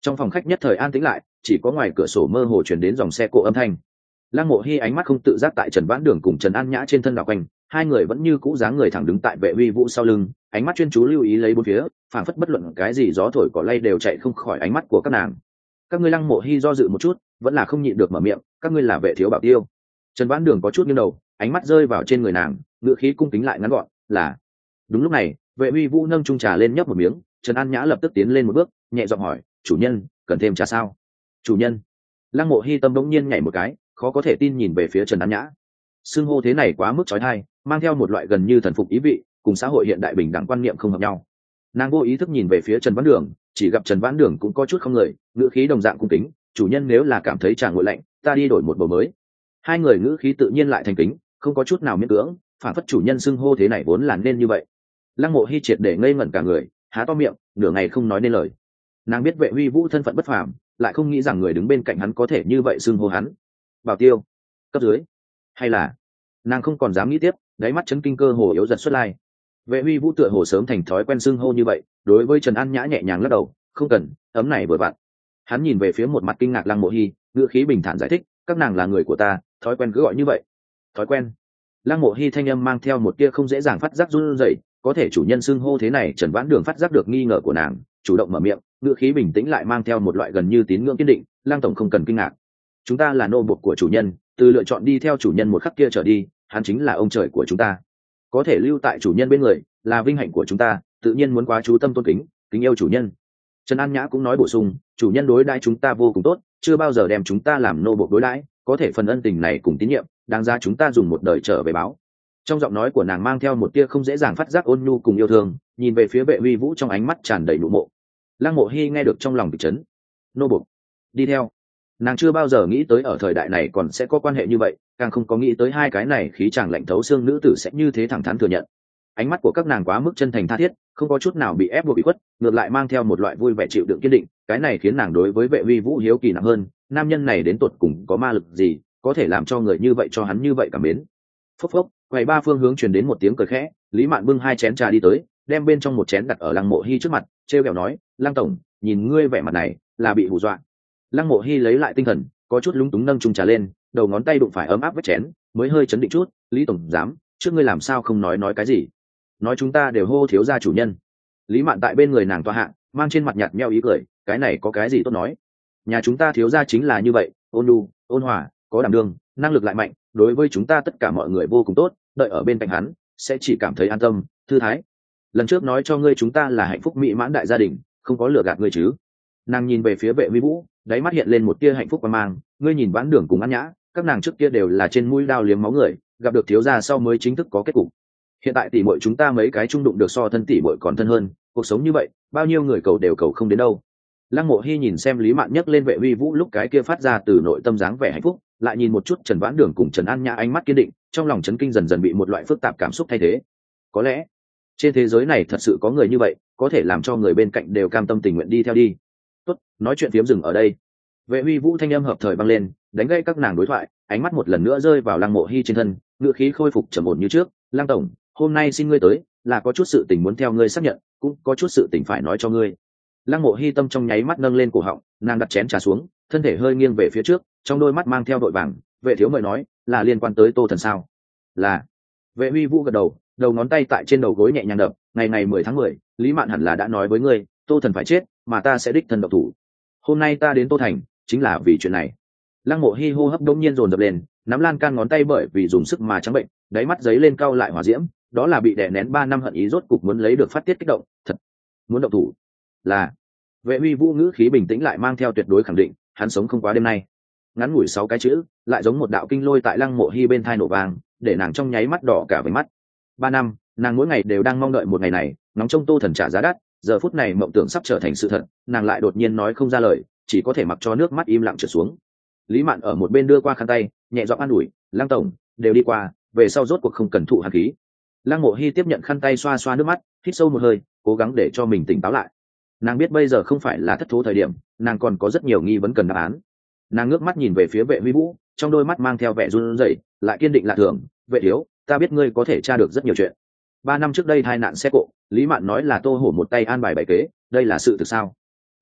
Speaker 1: Trong phòng khách nhất thời an tĩnh lại, chỉ có ngoài cửa sổ mơ hồ chuyển đến dòng xe cộ âm thanh. Lăng Mộ Hi ánh mắt không tự giác tại Trần Vãn Đường cùng Trần An Nhã trên thân đảo quanh, hai người vẫn như cũ dáng người thẳng đứng tại Vệ Uy Vũ sau lưng, ánh mắt chuyên chú lưu ý lấy bốn phía, phảng phất bất luận cái gì gió thổi cỏ lay đều chạy không khỏi ánh mắt của các nàng. Các ngươi Lăng Mộ Hi do dự một chút, vẫn là không nhịn được mở miệng, các ngươi là Vệ thiếu bảo tiêu. Trần Vãn Đường có chút nghiêng đầu, ánh mắt rơi vào trên người nàng, ngữ khí cung kính lại ngắn gọn, là. Đúng lúc này, Vệ Uy Vũ nâng chung trà lên nhấp một miếng, Trần An Nhã lập tức tiến lên một bước, nhẹ giọng hỏi, chủ nhân, cần thêm trà sao? Chủ nhân. Lăng Mộ Hi tâm đống nhiên nhảy một cái, khó có thể tin nhìn về phía Trần An Nhã. Xưng hô thế này quá mức chói tai, mang theo một loại gần như thần phục ý vị, cùng xã hội hiện đại bình đẳng quan niệm không hợp nhau. Nàng vô ý thức nhìn về phía Trần Vãn Đường, chỉ gặp Trần Vãn Đường cũng có chút không người, ngữ khí đồng dạng cung kính, chủ nhân nếu là cảm thấy trà nguội lạnh, ta đi đổi một bầu mới. Hai người ngữ khí tự nhiên lại thành kính, không có chút nào miễn cưỡng, phản phất chủ nhân xưng hô thế này vốn là nên như vậy. Lăng Mộ Hi triệt để ngây ngẩn cả người, há to miệng, nửa ngày không nói nên lời. Nàng biết Vệ Uy Vũ thân phận bất phàm, lại không nghĩ rằng người đứng bên cạnh hắn có thể như vậy xưng hô hắn. Bảo tiêu, cấp dưới, hay là nàng không còn dám nghĩ tiếp, đáy mắt chấn kinh cơ hồ yếu dần xuất lai. Vệ Uy Vũ tựa hồ sớm thành thói quen xưng hô như vậy, đối với Trần An Nhã nhẹ nhàng lắc đầu, không cần, ấm này vừa vặn. Hắn nhìn về phía một mặt kinh ngạc Lăng Mộ Hi, ngữ khí bình thản giải thích, các nàng là người của ta, thói quen cứ gọi như vậy. Thói quen. Lăng Mộ Hi thanh âm mang theo một tia không dễ dàng phát giác run rẩy, có thể chủ nhân xưng hô thế này Trần Vãn Đường phát giác được nghi ngờ của nàng, chủ động mở miệng, ngữ khí bình tĩnh lại mang theo một loại gần như tín ngưỡng kiên định, Lăng tổng không cần kinh ngạc. Chúng ta là nô bộc của chủ nhân, từ lựa chọn đi theo chủ nhân một khắc kia trở đi, hắn chính là ông trời của chúng ta. Có thể lưu tại chủ nhân bên người, là vinh hạnh của chúng ta, tự nhiên muốn quá chú tâm tôn kính, kính yêu chủ nhân. Trần An Nhã cũng nói bổ sung, chủ nhân đối đãi chúng ta vô cùng tốt, chưa bao giờ đem chúng ta làm nô bộc đối đãi, có thể phần ân tình này cùng tín nhiệm, đáng ra chúng ta dùng một đời trở về báo. Trong giọng nói của nàng mang theo một tia không dễ dàng phát giác ôn nhu cùng yêu thương, nhìn về phía Vệ Uy Vũ trong ánh mắt tràn đầy nụ mộ. Lăng Mộ Hi nghe được trong lòng bị chấn. Nô bộc, đi theo. Nàng chưa bao giờ nghĩ tới ở thời đại này còn sẽ có quan hệ như vậy, càng không có nghĩ tới hai cái này khí chàng lạnh thấu xương nữ tử sẽ như thế thẳng thắn thừa nhận. Ánh mắt của các nàng quá mức chân thành tha thiết, không có chút nào bị ép buộc bị khuất, ngược lại mang theo một loại vui vẻ chịu đựng kiên định, cái này khiến nàng đối với Vệ Uy Vũ hiếu kỳ nặng hơn, nam nhân này đến tột cùng có ma lực gì, có thể làm cho người như vậy cho hắn như vậy cảm mến. Phốc phốc, quầy ba phương hướng truyền đến một tiếng cười khẽ, Lý Mạn bưng hai chén trà đi tới, đem bên trong một chén đặt ở Lăng Mộ Hi trước mặt, trêu ghẹo nói, Lăng tổng, nhìn ngươi vẻ mặt này, là bị hù dọa. Lăng Mộ Hi lấy lại tinh thần, có chút lúng túng nâng chung trà lên, đầu ngón tay đụng phải ấm áp vết chén, mới hơi chấn định chút, Lý tổng dám, trước ngươi làm sao không nói nói cái gì? Nói chúng ta đều hô thiếu gia chủ nhân. Lý Mạn tại bên người nàng tọa hạ, mang trên mặt nhạt nhẽo ý cười, cái này có cái gì tốt nói? Nhà chúng ta thiếu gia chính là như vậy, ôn nhu, ôn hòa, có đảm đương, năng lực lại mạnh, đối với chúng ta tất cả mọi người vô cùng tốt, đợi ở bên cạnh hắn sẽ chỉ cảm thấy an tâm, thư thái. Lần trước nói cho ngươi chúng ta là hạnh phúc mỹ mãn đại gia đình, không có lừa gạt ngươi chứ? Nàng nhìn về phía Vệ Uy Vũ, đáy mắt hiện lên một tia hạnh phúc và mang, ngươi nhìn Vãn Đường cùng An Nhã, các nàng trước kia đều là trên mũi đao liếm máu người, gặp được thiếu gia sau mới chính thức có kết cục. Hiện tại tỷ muội chúng ta mấy cái chung đụng được so thân tỷ muội còn thân hơn, cuộc sống như vậy, bao nhiêu người cầu đều cầu không đến đâu. Lăng Mộ Hi nhìn xem Lý Mạn nhấc lên Vệ Uy Vũ lúc cái kia phát ra từ nội tâm dáng vẻ hạnh phúc, lại nhìn một chút Trần Vãn Đường cùng Trần An Nhã ánh mắt kiên định, trong lòng chấn kinh dần dần bị một loại phức tạp cảm xúc thay thế. Có lẽ trên thế giới này thật sự có người như vậy, có thể làm cho người bên cạnh đều cam tâm tình nguyện đi theo đi. Tốt, nói chuyện phiếm dừng ở đây. Vệ Uy Vũ thanh âm hợp thời vang lên, đánh gãy các nàng đối thoại, ánh mắt một lần nữa rơi vào Lăng Mộ Hi trên thân, ngữ khí khôi phục trầm ổn như trước, Lăng tổng, hôm nay xin ngươi tới, là có chút sự tình muốn theo ngươi xác nhận, cũng có chút sự tình phải nói cho ngươi. Lăng Mộ Hi tâm trong nháy mắt nâng lên cổ họng, nàng đặt chén trà xuống, thân thể hơi nghiêng về phía trước, trong đôi mắt mang theo đội vàng. Vệ thiếu mời nói, là liên quan tới Tô Thần sao? Là. Vệ Uy Vũ gật đầu, đầu ngón tay tại trên đầu gối nhẹ nhàng đập, ngày ngày mười tháng mười, Lý Mạn hẳn là đã nói với ngươi, Tô Thần phải chết, mà ta sẽ đích thân độc thủ. Hôm nay ta đến Tô Thành, chính là vì chuyện này. Lăng Mộ Hi hô hấp đột nhiên dồn dập lên, nắm lan can ngón tay bởi vì dùng sức mà trắng bệnh, đáy mắt giấy lên cau lại hỏa diễm, đó là bị đè nén ba năm hận ý rốt cục muốn lấy được phát tiết kích động, thật, muốn động thủ. Là. Vệ Uy Vũ ngữ khí bình tĩnh lại mang theo tuyệt đối khẳng định, hắn sống không quá đêm nay. Ngắn ngủi sáu cái chữ, lại giống một đạo kinh lôi tại Lăng Mộ Hi bên tai nổ vang, để nàng trong nháy mắt đỏ cả với mắt. Ba năm, nàng mỗi ngày đều đang mong đợi một ngày này, nóng trông Tô Thần trả giá đắt, giờ phút này mộng tưởng sắp trở thành sự thật, nàng lại đột nhiên nói không ra lời, chỉ có thể mặc cho nước mắt im lặng trượt xuống. Lý Mạn ở một bên đưa qua khăn tay, nhẹ giọng an ủi, Lăng tổng, đều đi qua, về sau rốt cuộc không cần thụ hàn khí. Lăng Mộ Hi tiếp nhận khăn tay xoa xoa nước mắt, hít sâu một hơi, cố gắng để cho mình tỉnh táo lại. Nàng biết bây giờ không phải là thất thố thời điểm, nàng còn có rất nhiều nghi vấn cần đáp án. Nàng ngước mắt nhìn về phía Vệ Uy Vũ, trong đôi mắt mang theo vẻ run rẩy, lại kiên định lạ thường, Vệ thiếu, ta biết ngươi có thể tra được rất nhiều chuyện. Ba năm trước đây tai nạn xe cộ, Lý Mạn nói là Tô Hổ một tay an bài bày kế, đây là sự thực sao?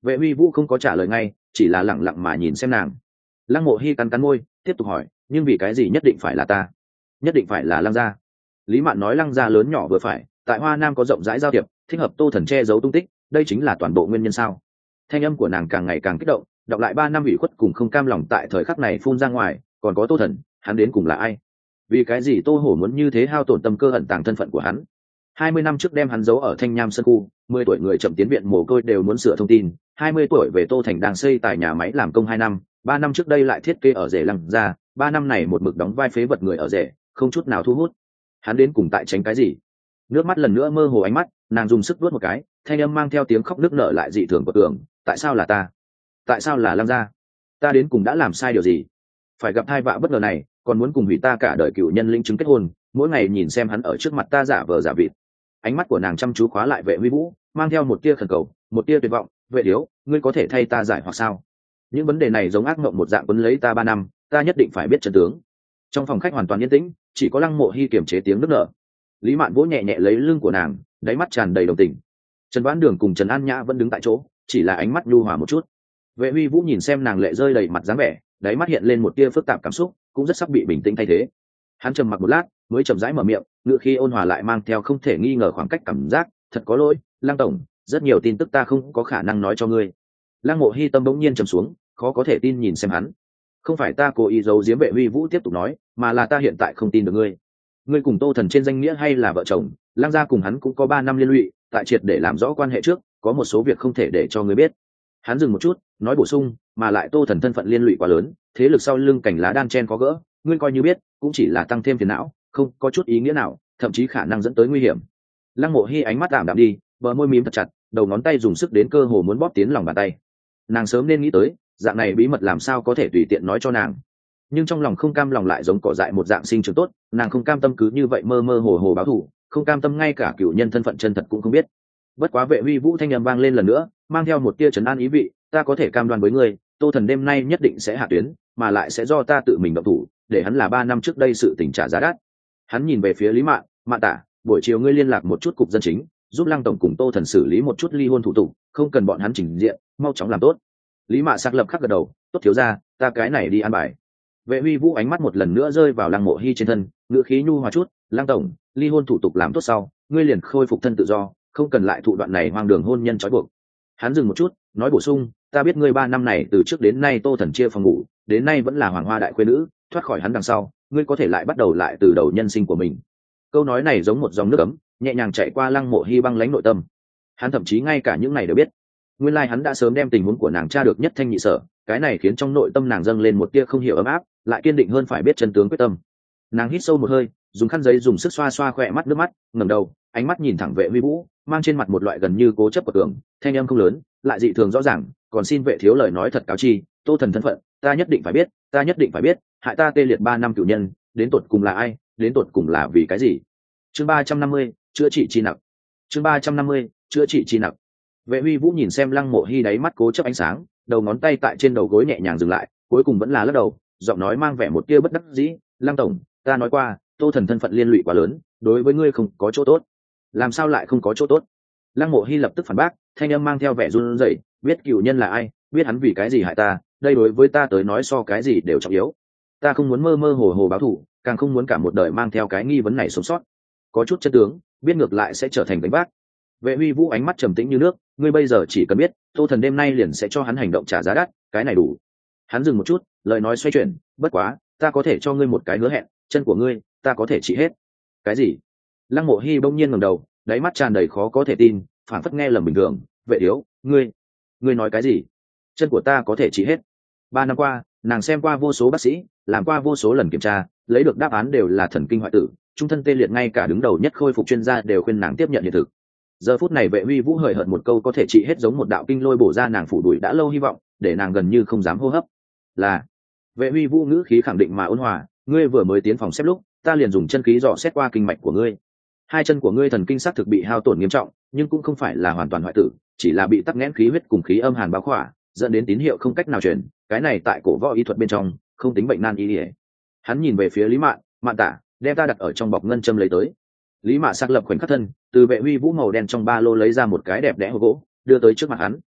Speaker 1: Vệ Huy Vũ không có trả lời ngay, chỉ là lặng lặng mà nhìn xem nàng. Lăng Mộ Hi cắn cắn môi, tiếp tục hỏi, nhưng vì cái gì nhất định phải là ta, nhất định phải là Lăng gia? Lý Mạn nói Lăng gia lớn nhỏ vừa phải, tại Hoa Nam có rộng rãi giao thiệp, thích hợp Tô Thần che giấu tung tích, đây chính là toàn bộ nguyên nhân sao? Thanh âm của nàng càng ngày càng kích động, đọc lại ba năm ủy khuất cùng không cam lòng tại thời khắc này phun ra ngoài, còn có Tô Thần, hắn đến cùng là ai? Vì cái gì Tô Hổ muốn như thế hao tổn tâm cơ ẩn tàng thân phận của hắn? Hai mươi năm trước đem hắn giấu ở Thanh Nham Sơn khu, mười tuổi người chậm tiến viện mồ côi đều muốn sửa thông tin, hai mươi tuổi về Tô Thành đang xây tại nhà máy làm công hai năm, ba năm trước đây lại thiết kế ở rể Lăng gia, ba năm này một mực đóng vai phế vật người ở rể, không chút nào thu hút. Hắn đến cùng tại tránh cái gì? Nước mắt lần nữa mơ hồ ánh mắt, nàng dùng sức vuốt một cái, thanh âm mang theo tiếng khóc nức nở lại dị thường của tưởng, tại sao là ta? Tại sao là Lăng gia? Ta đến cùng đã làm sai điều gì? Phải gặp hai vạ bất ngờ này, còn muốn cùng hủy ta cả đời cựu nhân linh chứng kết hôn, mỗi ngày nhìn xem hắn ở trước mặt ta giả vờ giả vịt. Ánh mắt của nàng chăm chú khóa lại Vệ Huy Vũ, mang theo một tia khẩn cầu, một tia tuyệt vọng. Vệ Điếu, ngươi có thể thay ta giải hoặc sao? Những vấn đề này giống ác mộng một dạng quấn lấy ta ba năm, ta nhất định phải biết chân tướng. Trong phòng khách hoàn toàn yên tĩnh, chỉ có Lăng Mộ Hi kiềm chế tiếng nức nở. Lý Mạn vỗ nhẹ nhẹ lấy lưng của nàng, đáy mắt tràn đầy đồng tình. Trần Vãn Đường cùng Trần An Nhã vẫn đứng tại chỗ, chỉ là ánh mắt nhu hòa một chút. Vệ Huy Vũ nhìn xem nàng lệ rơi đầy mặt dáng vẻ, đáy mắt hiện lên một tia phức tạp cảm xúc, cũng rất sắp bị bình tĩnh thay thế. Hắn trầm mặc một lát, mới chậm rãi mở miệng, ngựa khi ôn hòa lại mang theo không thể nghi ngờ khoảng cách cảm giác, thật có lỗi, Lăng tổng, rất nhiều tin tức ta không có khả năng nói cho ngươi. Lăng Mộ Hi tâm bỗng nhiên trầm xuống, khó có thể tin nhìn xem hắn. Không phải ta cố ý giấu giếm Vệ Huy Vũ tiếp tục nói, mà là ta hiện tại không tin được ngươi. Ngươi cùng Tô Thần trên danh nghĩa hay là vợ chồng, Lăng gia cùng hắn cũng có ba năm liên lụy, tại triệt để làm rõ quan hệ trước, có một số việc không thể để cho ngươi biết. Hắn dừng một chút, nói bổ sung, mà lại Tô Thần thân phận liên lụy quá lớn, thế lực sau lưng cảnh lá đan chen có gỡ, ngươi coi như biết, cũng chỉ là tăng thêm phiền não, không có chút ý nghĩa nào, thậm chí khả năng dẫn tới nguy hiểm. Lăng Mộ Hi ánh mắt ảm đạm đi, bờ môi mím thật chặt, đầu ngón tay dùng sức đến cơ hồ muốn bóp tiến lòng bàn tay. Nàng sớm nên nghĩ tới, dạng này bí mật làm sao có thể tùy tiện nói cho nàng. Nhưng trong lòng không cam lòng lại giống cỏ dại một dạng sinh trưởng tốt, nàng không cam tâm cứ như vậy mơ mơ hồ hồ báo thù, không cam tâm ngay cả cựu nhân thân phận chân thật cũng không biết. Bất quá Vệ Huy Vũ thanh âm vang lên lần nữa, mang theo một tia trấn an ý vị, ta có thể cam đoan với ngươi, Tô Thần đêm nay nhất định sẽ hạ tuyến, mà lại sẽ do ta tự mình động thủ, để hắn là ba năm trước đây sự tình trả giá đắt. Hắn nhìn về phía Lý Mạn, Mạn tả, buổi chiều ngươi liên lạc một chút cục dân chính, giúp Lăng tổng cùng Tô Thần xử lý một chút ly hôn thủ tục, không cần bọn hắn trình diện, mau chóng làm tốt. Lý Mạn xác lập khắc gật đầu, tốt thiếu gia, ta cái này đi an bài. Vệ Huy Vũ ánh mắt một lần nữa rơi vào Lăng Mộ Hi trên thân, ngữ khí nhu hòa chút, Lăng tổng, ly hôn thủ tục làm tốt sau, ngươi liền khôi phục thân tự do, không cần lại thụ đoạn này hoang đường hôn nhân trói buộc. Hắn dừng một chút, nói bổ sung, ta biết ngươi ba năm này từ trước đến nay Tô Thần chia phòng ngủ, đến nay vẫn là hoàng hoa đại khuê nữ, thoát khỏi hắn đằng sau, ngươi có thể lại bắt đầu lại từ đầu nhân sinh của mình. Câu nói này giống một dòng nước ấm, nhẹ nhàng chạy qua Lăng Mộ Hi băng lãnh nội tâm. Hắn thậm chí ngay cả những này đều biết. Nguyên lai like hắn đã sớm đem tình huống của nàng tra được nhất thanh nhị sở, cái này khiến trong nội tâm nàng dâng lên một tia không hiểu ấm áp, lại kiên định hơn phải biết chân tướng quyết tâm. Nàng hít sâu một hơi, dùng khăn giấy dùng sức xoa xoa khỏe mắt nước mắt, ngẩng đầu, ánh mắt nhìn thẳng Vệ Huy Vũ, mang trên mặt một loại gần như cố chấp của tưởng, thanh âm không lớn, lại dị thường rõ ràng, còn xin Vệ thiếu lời nói thật cáo chi, Tô Thần thân phận, ta nhất định phải biết, ta nhất định phải biết, hại ta tê liệt ba năm cửu nhân, đến tột cùng là ai, đến tột cùng là vì cái gì? Chương ba trăm năm mươi, chữa trị chi nặc. Chương ba trăm năm mươi, chữa trị chi nặc. Vệ Huy Vũ nhìn xem Lăng Mộ Hi đáy mắt cố chấp ánh sáng, đầu ngón tay tại trên đầu gối nhẹ nhàng dừng lại, cuối cùng vẫn là lắc đầu, giọng nói mang vẻ một tia bất đắc dĩ, Lăng tổng, ta nói qua, Tô Thần thân phận liên lụy quá lớn, đối với ngươi không có chỗ tốt. Làm sao lại không có chỗ tốt? Lăng Mộ Hi lập tức phản bác, thanh âm mang theo vẻ run rẩy, biết cựu nhân là ai, biết hắn vì cái gì hại ta, đây đối với ta tới nói so cái gì đều trọng yếu. Ta không muốn mơ mơ hồ hồ báo thù, càng không muốn cả một đời mang theo cái nghi vấn này sống sót. Có chút chân tướng, biết ngược lại sẽ trở thành đánh bác. Vệ Huy Vũ ánh mắt trầm tĩnh như nước, ngươi bây giờ chỉ cần biết, Tô Thần đêm nay liền sẽ cho hắn hành động trả giá đắt, cái này đủ. Hắn dừng một chút, lời nói xoay chuyển, bất quá, ta có thể cho ngươi một cái hứa hẹn, chân của ngươi, ta có thể trị hết. Cái gì? Lăng Mộ Hi bỗng nhiên ngẩng đầu, đáy mắt tràn đầy khó có thể tin, phản phất nghe lầm bình thường, Vệ thiếu, ngươi, ngươi nói cái gì? Chân của ta có thể trị hết? Ba năm qua, nàng xem qua vô số bác sĩ, làm qua vô số lần kiểm tra, lấy được đáp án đều là thần kinh hoại tử, trung thân tê liệt, ngay cả đứng đầu nhất khôi phục chuyên gia đều khuyên nàng tiếp nhận hiện thực. Giờ phút này Vệ Huy Vũ hời hợt một câu có thể trị hết giống một đạo kinh lôi bổ ra nàng phủ đuổi đã lâu hy vọng, để nàng gần như không dám hô hấp. Là. Vệ Huy Vũ ngữ khí khẳng định mà ôn hòa, ngươi vừa mới tiến phòng xếp lúc, ta liền dùng chân khí dò xét qua kinh mạch của ngươi. Hai chân của ngươi thần kinh xác thực bị hao tổn nghiêm trọng, nhưng cũng không phải là hoàn toàn hoại tử, chỉ là bị tắc nghẽn khí huyết cùng khí âm hàn bao khỏa, dẫn đến tín hiệu không cách nào truyền, cái này tại cổ võ y thuật bên trong, không tính bệnh nan y. Hắn nhìn về phía Lý Mạn, Mạn tả, đem ta đặt ở trong bọc ngân châm lấy tới. Lý Mạn xác lập khoảnh khắc thân, từ Vệ Huy Vũ màu đen trong ba lô lấy ra một cái đẹp đẽ hộp gỗ, đưa tới trước mặt hắn.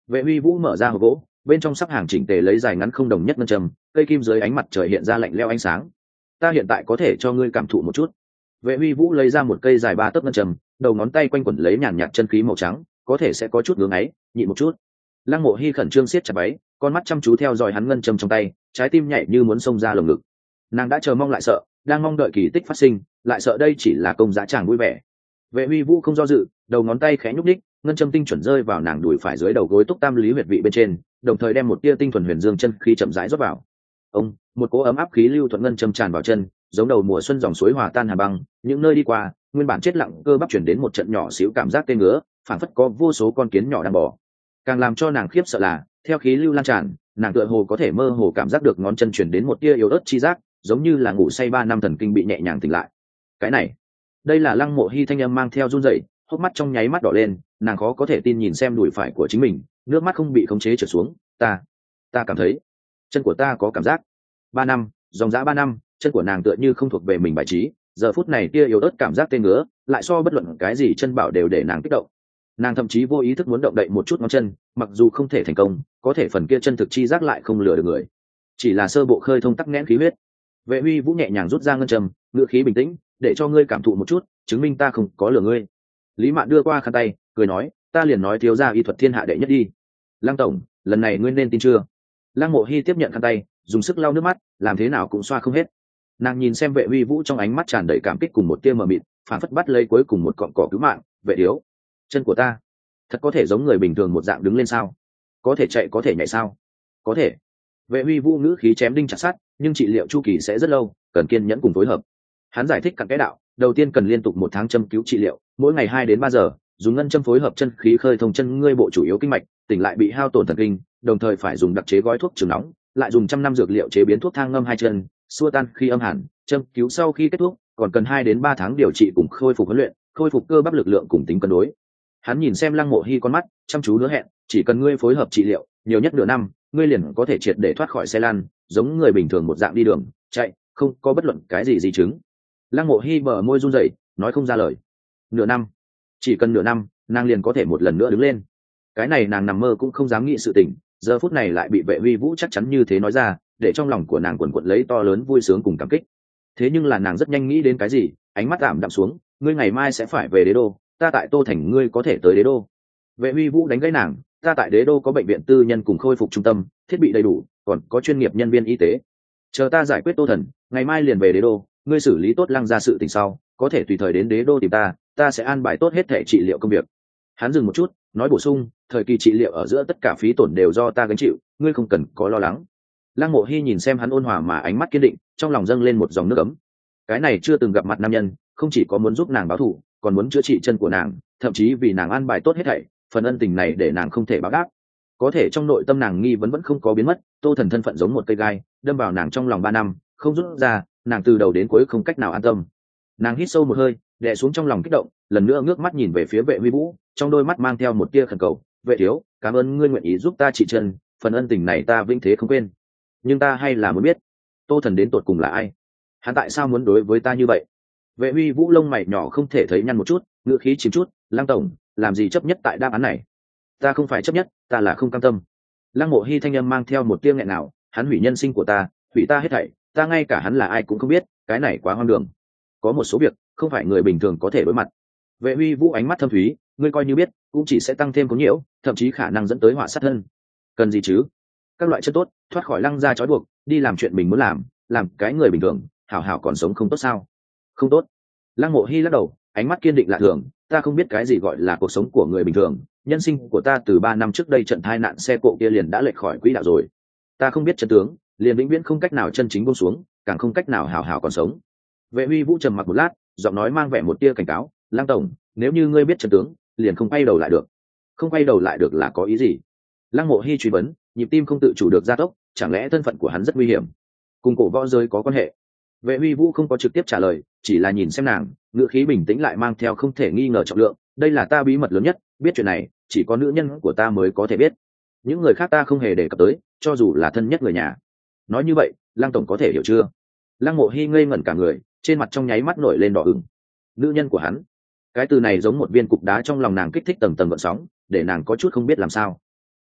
Speaker 1: Vệ Huy Vũ mở ra hộp gỗ, bên trong sắp hàng chỉnh tề lấy dài ngắn không đồng nhất ngân châm, cây kim dưới ánh mặt trời hiện ra lạnh lẽo ánh sáng. Ta hiện tại có thể cho ngươi cảm thụ một chút. Vệ Huy Vũ lấy ra một cây dài ba tấc ngân châm, đầu ngón tay quanh quẩn lấy nhàn nhạt chân khí màu trắng, có thể sẽ có chút ngứa ngáy, nhịn một chút. Lăng Mộ Hi khẩn trương siết chặt váy, con mắt chăm chú theo dõi hắn ngân châm trong tay, trái tim nhảy như muốn xông ra lồng ngực. Nàng đã chờ mong lại sợ, đang mong đợi kỳ tích phát sinh, lại sợ đây chỉ là công giá chàng vui vẻ. Vệ Huy Vũ không do dự, đầu ngón tay khẽ nhúc nhích, ngân châm tinh chuẩn rơi vào nàng đùi phải dưới đầu gối túc tam lý huyệt vị bên trên, đồng thời đem một tia tinh thuần huyền dương chân khí chậm rãi rót vào. Ông, một cỗ ấm áp khí lưu thuận ngân châm tràn vào chân, giống đầu mùa xuân dòng suối hòa tan hà băng, những nơi đi qua, nguyên bản chết lặng cơ bắp chuyển đến một trận nhỏ xíu cảm giác tê ngứa, phảng phất có vô số con kiến nhỏ đang bò. Càng làm cho nàng khiếp sợ là, theo khí lưu lan tràn, nàng tựa hồ có thể mơ hồ cảm giác được ngón chân chuyển đến một tia yếu ớt chi giác, giống như là ngủ say ba năm thần kinh bị nhẹ nhàng tỉnh lại. Cái này, đây là Lăng Mộ Hi thanh âm mang theo run rẩy, hốc mắt trong nháy mắt đỏ lên, nàng khó có thể tin nhìn xem đùi phải của chính mình, nước mắt không bị khống chế trượt xuống. Ta, ta cảm thấy, chân của ta có cảm giác. Ba năm, dòng dã ba năm, chân của nàng tựa như không thuộc về mình bài trí, giờ phút này tia yếu ớt cảm giác tê ngứa, lại so bất luận cái gì chân bảo đều để nàng kích động. Nàng thậm chí vô ý thức muốn động đậy một chút ngón chân, mặc dù không thể thành công, có thể phần kia chân thực chi giác lại không lừa được người, chỉ là sơ bộ khơi thông tắc nghẽn khí huyết. Vệ Huy Vũ nhẹ nhàng rút ra ngân trầm, ngựa khí bình tĩnh, để cho ngươi cảm thụ một chút, chứng minh ta không có lừa ngươi. Lý Mạn đưa qua khăn tay, cười nói, ta liền nói thiếu gia y thuật thiên hạ đệ nhất đi. Lăng tổng, lần này ngươi nên tin chưa? Lăng Mộ Hi tiếp nhận khăn tay, dùng sức lau nước mắt, làm thế nào cũng xoa không hết. Nàng nhìn xem Vệ Huy Vũ trong ánh mắt tràn đầy cảm kích cùng một tia mờ mịt, phản phất bắt lấy cuối cùng một cọng cỏ cứu mạng. Vệ thiếu, chân của ta thật có thể giống người bình thường một dạng đứng lên sao? Có thể chạy có thể nhảy sao? Có thể. Vệ Huy Vũ ngữ khí chém đinh chặt sắt, nhưng trị liệu chu kỳ sẽ rất lâu, cần kiên nhẫn cùng phối hợp. Hắn giải thích cặn kẽ đạo, đầu tiên cần liên tục một tháng châm cứu trị liệu, mỗi ngày hai đến ba giờ, dùng ngân châm phối hợp chân khí khơi thông chân ngươi bộ chủ yếu kinh mạch, tỉnh lại bị hao tổn thần kinh, đồng thời phải dùng đặc chế gói thuốc trường nóng, lại dùng trăm năm dược liệu chế biến thuốc thang ngâm hai chân, xua tan khi âm hàn, châm cứu sau khi kết thúc, còn cần hai đến ba tháng điều trị cùng khôi phục huấn luyện, khôi phục cơ bắp lực lượng cùng tính cân đối. Hắn nhìn xem Lăng Mộ Hi con mắt, chăm chú hứa hẹn, chỉ cần ngươi phối hợp trị liệu, nhiều nhất nửa năm, ngươi liền có thể triệt để thoát khỏi xe lăn, giống người bình thường một dạng đi đường, chạy, không có bất luận cái gì di chứng. Lăng Mộ Hi bờ môi run rẩy, nói không ra lời. Nửa năm, chỉ cần nửa năm, nàng liền có thể một lần nữa đứng lên. Cái này nàng nằm mơ cũng không dám nghĩ sự tình, giờ phút này lại bị Vệ Huy Vũ chắc chắn như thế nói ra, để trong lòng của nàng quần quật lấy to lớn vui sướng cùng cảm kích. Thế nhưng là nàng rất nhanh nghĩ đến cái gì, ánh mắt ảm đạm xuống, ngươi ngày mai sẽ phải về Đế đô, ta tại Tô Thành, ngươi có thể tới Đế đô. Vệ Huy Vũ đánh gãy nàng, ta tại Đế đô có bệnh viện tư nhân cùng khôi phục trung tâm, thiết bị đầy đủ, còn có chuyên nghiệp nhân viên y tế. Chờ ta giải quyết Tô Thần, ngày mai liền về Đế đô, ngươi xử lý tốt Lăng gia sự tình sau, có thể tùy thời đến Đế đô tìm ta, ta sẽ an bài tốt hết thể trị liệu công việc. Hắn dừng một chút, nói bổ sung, thời kỳ trị liệu ở giữa tất cả phí tổn đều do ta gánh chịu, ngươi không cần có lo lắng. Lăng Mộ Hi nhìn xem hắn ôn hòa mà ánh mắt kiên định, trong lòng dâng lên một dòng nước ấm. Cái này chưa từng gặp mặt nam nhân, không chỉ có muốn giúp nàng báo thù, còn muốn chữa trị chân của nàng, thậm chí vì nàng an bài tốt hết thảy, phần ân tình này để nàng không thể báo đáp. Có thể trong nội tâm nàng nghi vấn vẫn không có biến mất, Tô Thần thân phận giống một cây gai, đâm vào nàng trong lòng ba năm, không rút ra, nàng từ đầu đến cuối không cách nào an tâm. Nàng hít sâu một hơi, đè xuống trong lòng kích động, lần nữa ngước mắt nhìn về phía Vệ Huy Vũ, trong đôi mắt mang theo một tia khẩn cầu, "Vệ thiếu, cảm ơn ngươi nguyện ý giúp ta trị chân, phần ân tình này ta vĩnh thế không quên. Nhưng ta hay là muốn biết, Tô Thần đến tột cùng là ai? Hắn tại sao muốn đối với ta như vậy?" Vệ Huy Vũ lông mày nhỏ không thể thấy nhăn một chút, ngữ khí chìm chút, "Lăng tổng, làm gì chấp nhất tại đáp án này?" "Ta không phải chấp nhất, ta là không cam tâm." Lăng Mộ Hi thanh âm mang theo một tia nghẹn nào, "Hắn hủy nhân sinh của ta, hủy ta hết thảy, ta ngay cả hắn là ai cũng không biết, cái này quá hoang đường. Có một số việc không phải người bình thường có thể đối mặt." Vệ Huy Vũ ánh mắt thâm thúy, "Ngươi coi như biết, cũng chỉ sẽ tăng thêm có nhiễu, thậm chí khả năng dẫn tới họa sát thân. Cần gì chứ? Các loại chất tốt, thoát khỏi Lăng gia trói buộc, đi làm chuyện mình muốn làm, làm cái người bình thường, hảo hảo còn sống không tốt sao?" "Không tốt." Lăng Mộ Hi lắc đầu, ánh mắt kiên định lạ thường, "Ta không biết cái gì gọi là cuộc sống của người bình thường, nhân sinh của ta từ ba năm trước đây trận tai nạn xe cộ kia liền đã lệch khỏi quỹ đạo rồi. Ta không biết chân tướng, liền vĩnh viễn không cách nào chân chính buông xuống, càng không cách nào hảo hảo còn sống." Vệ Huy Vũ trầm mặc một lát, giọng nói mang vẻ một tia cảnh cáo, "Lăng tổng, nếu như ngươi biết chân tướng, liền không quay đầu lại được." "Không quay đầu lại được là có ý gì?" Lăng Mộ Hi truy vấn, nhịp tim không tự chủ được gia tốc, chẳng lẽ thân phận của hắn rất nguy hiểm, cùng cổ võ giới có quan hệ? Vệ Huy Vũ không có trực tiếp trả lời, chỉ là nhìn xem nàng, ngữ khí bình tĩnh lại mang theo không thể nghi ngờ trọng lượng, "Đây là ta bí mật lớn nhất, biết chuyện này, chỉ có nữ nhân của ta mới có thể biết. Những người khác ta không hề đề cập tới, cho dù là thân nhất người nhà." Nói như vậy, Lăng tổng có thể hiểu chưa? Lăng Mộ Hi ngây ngẩn cả người, trên mặt trong nháy mắt nổi lên đỏ ửng. Nữ nhân của hắn, cái từ này giống một viên cục đá trong lòng nàng kích thích tầng tầng gợn sóng, để nàng có chút không biết làm sao.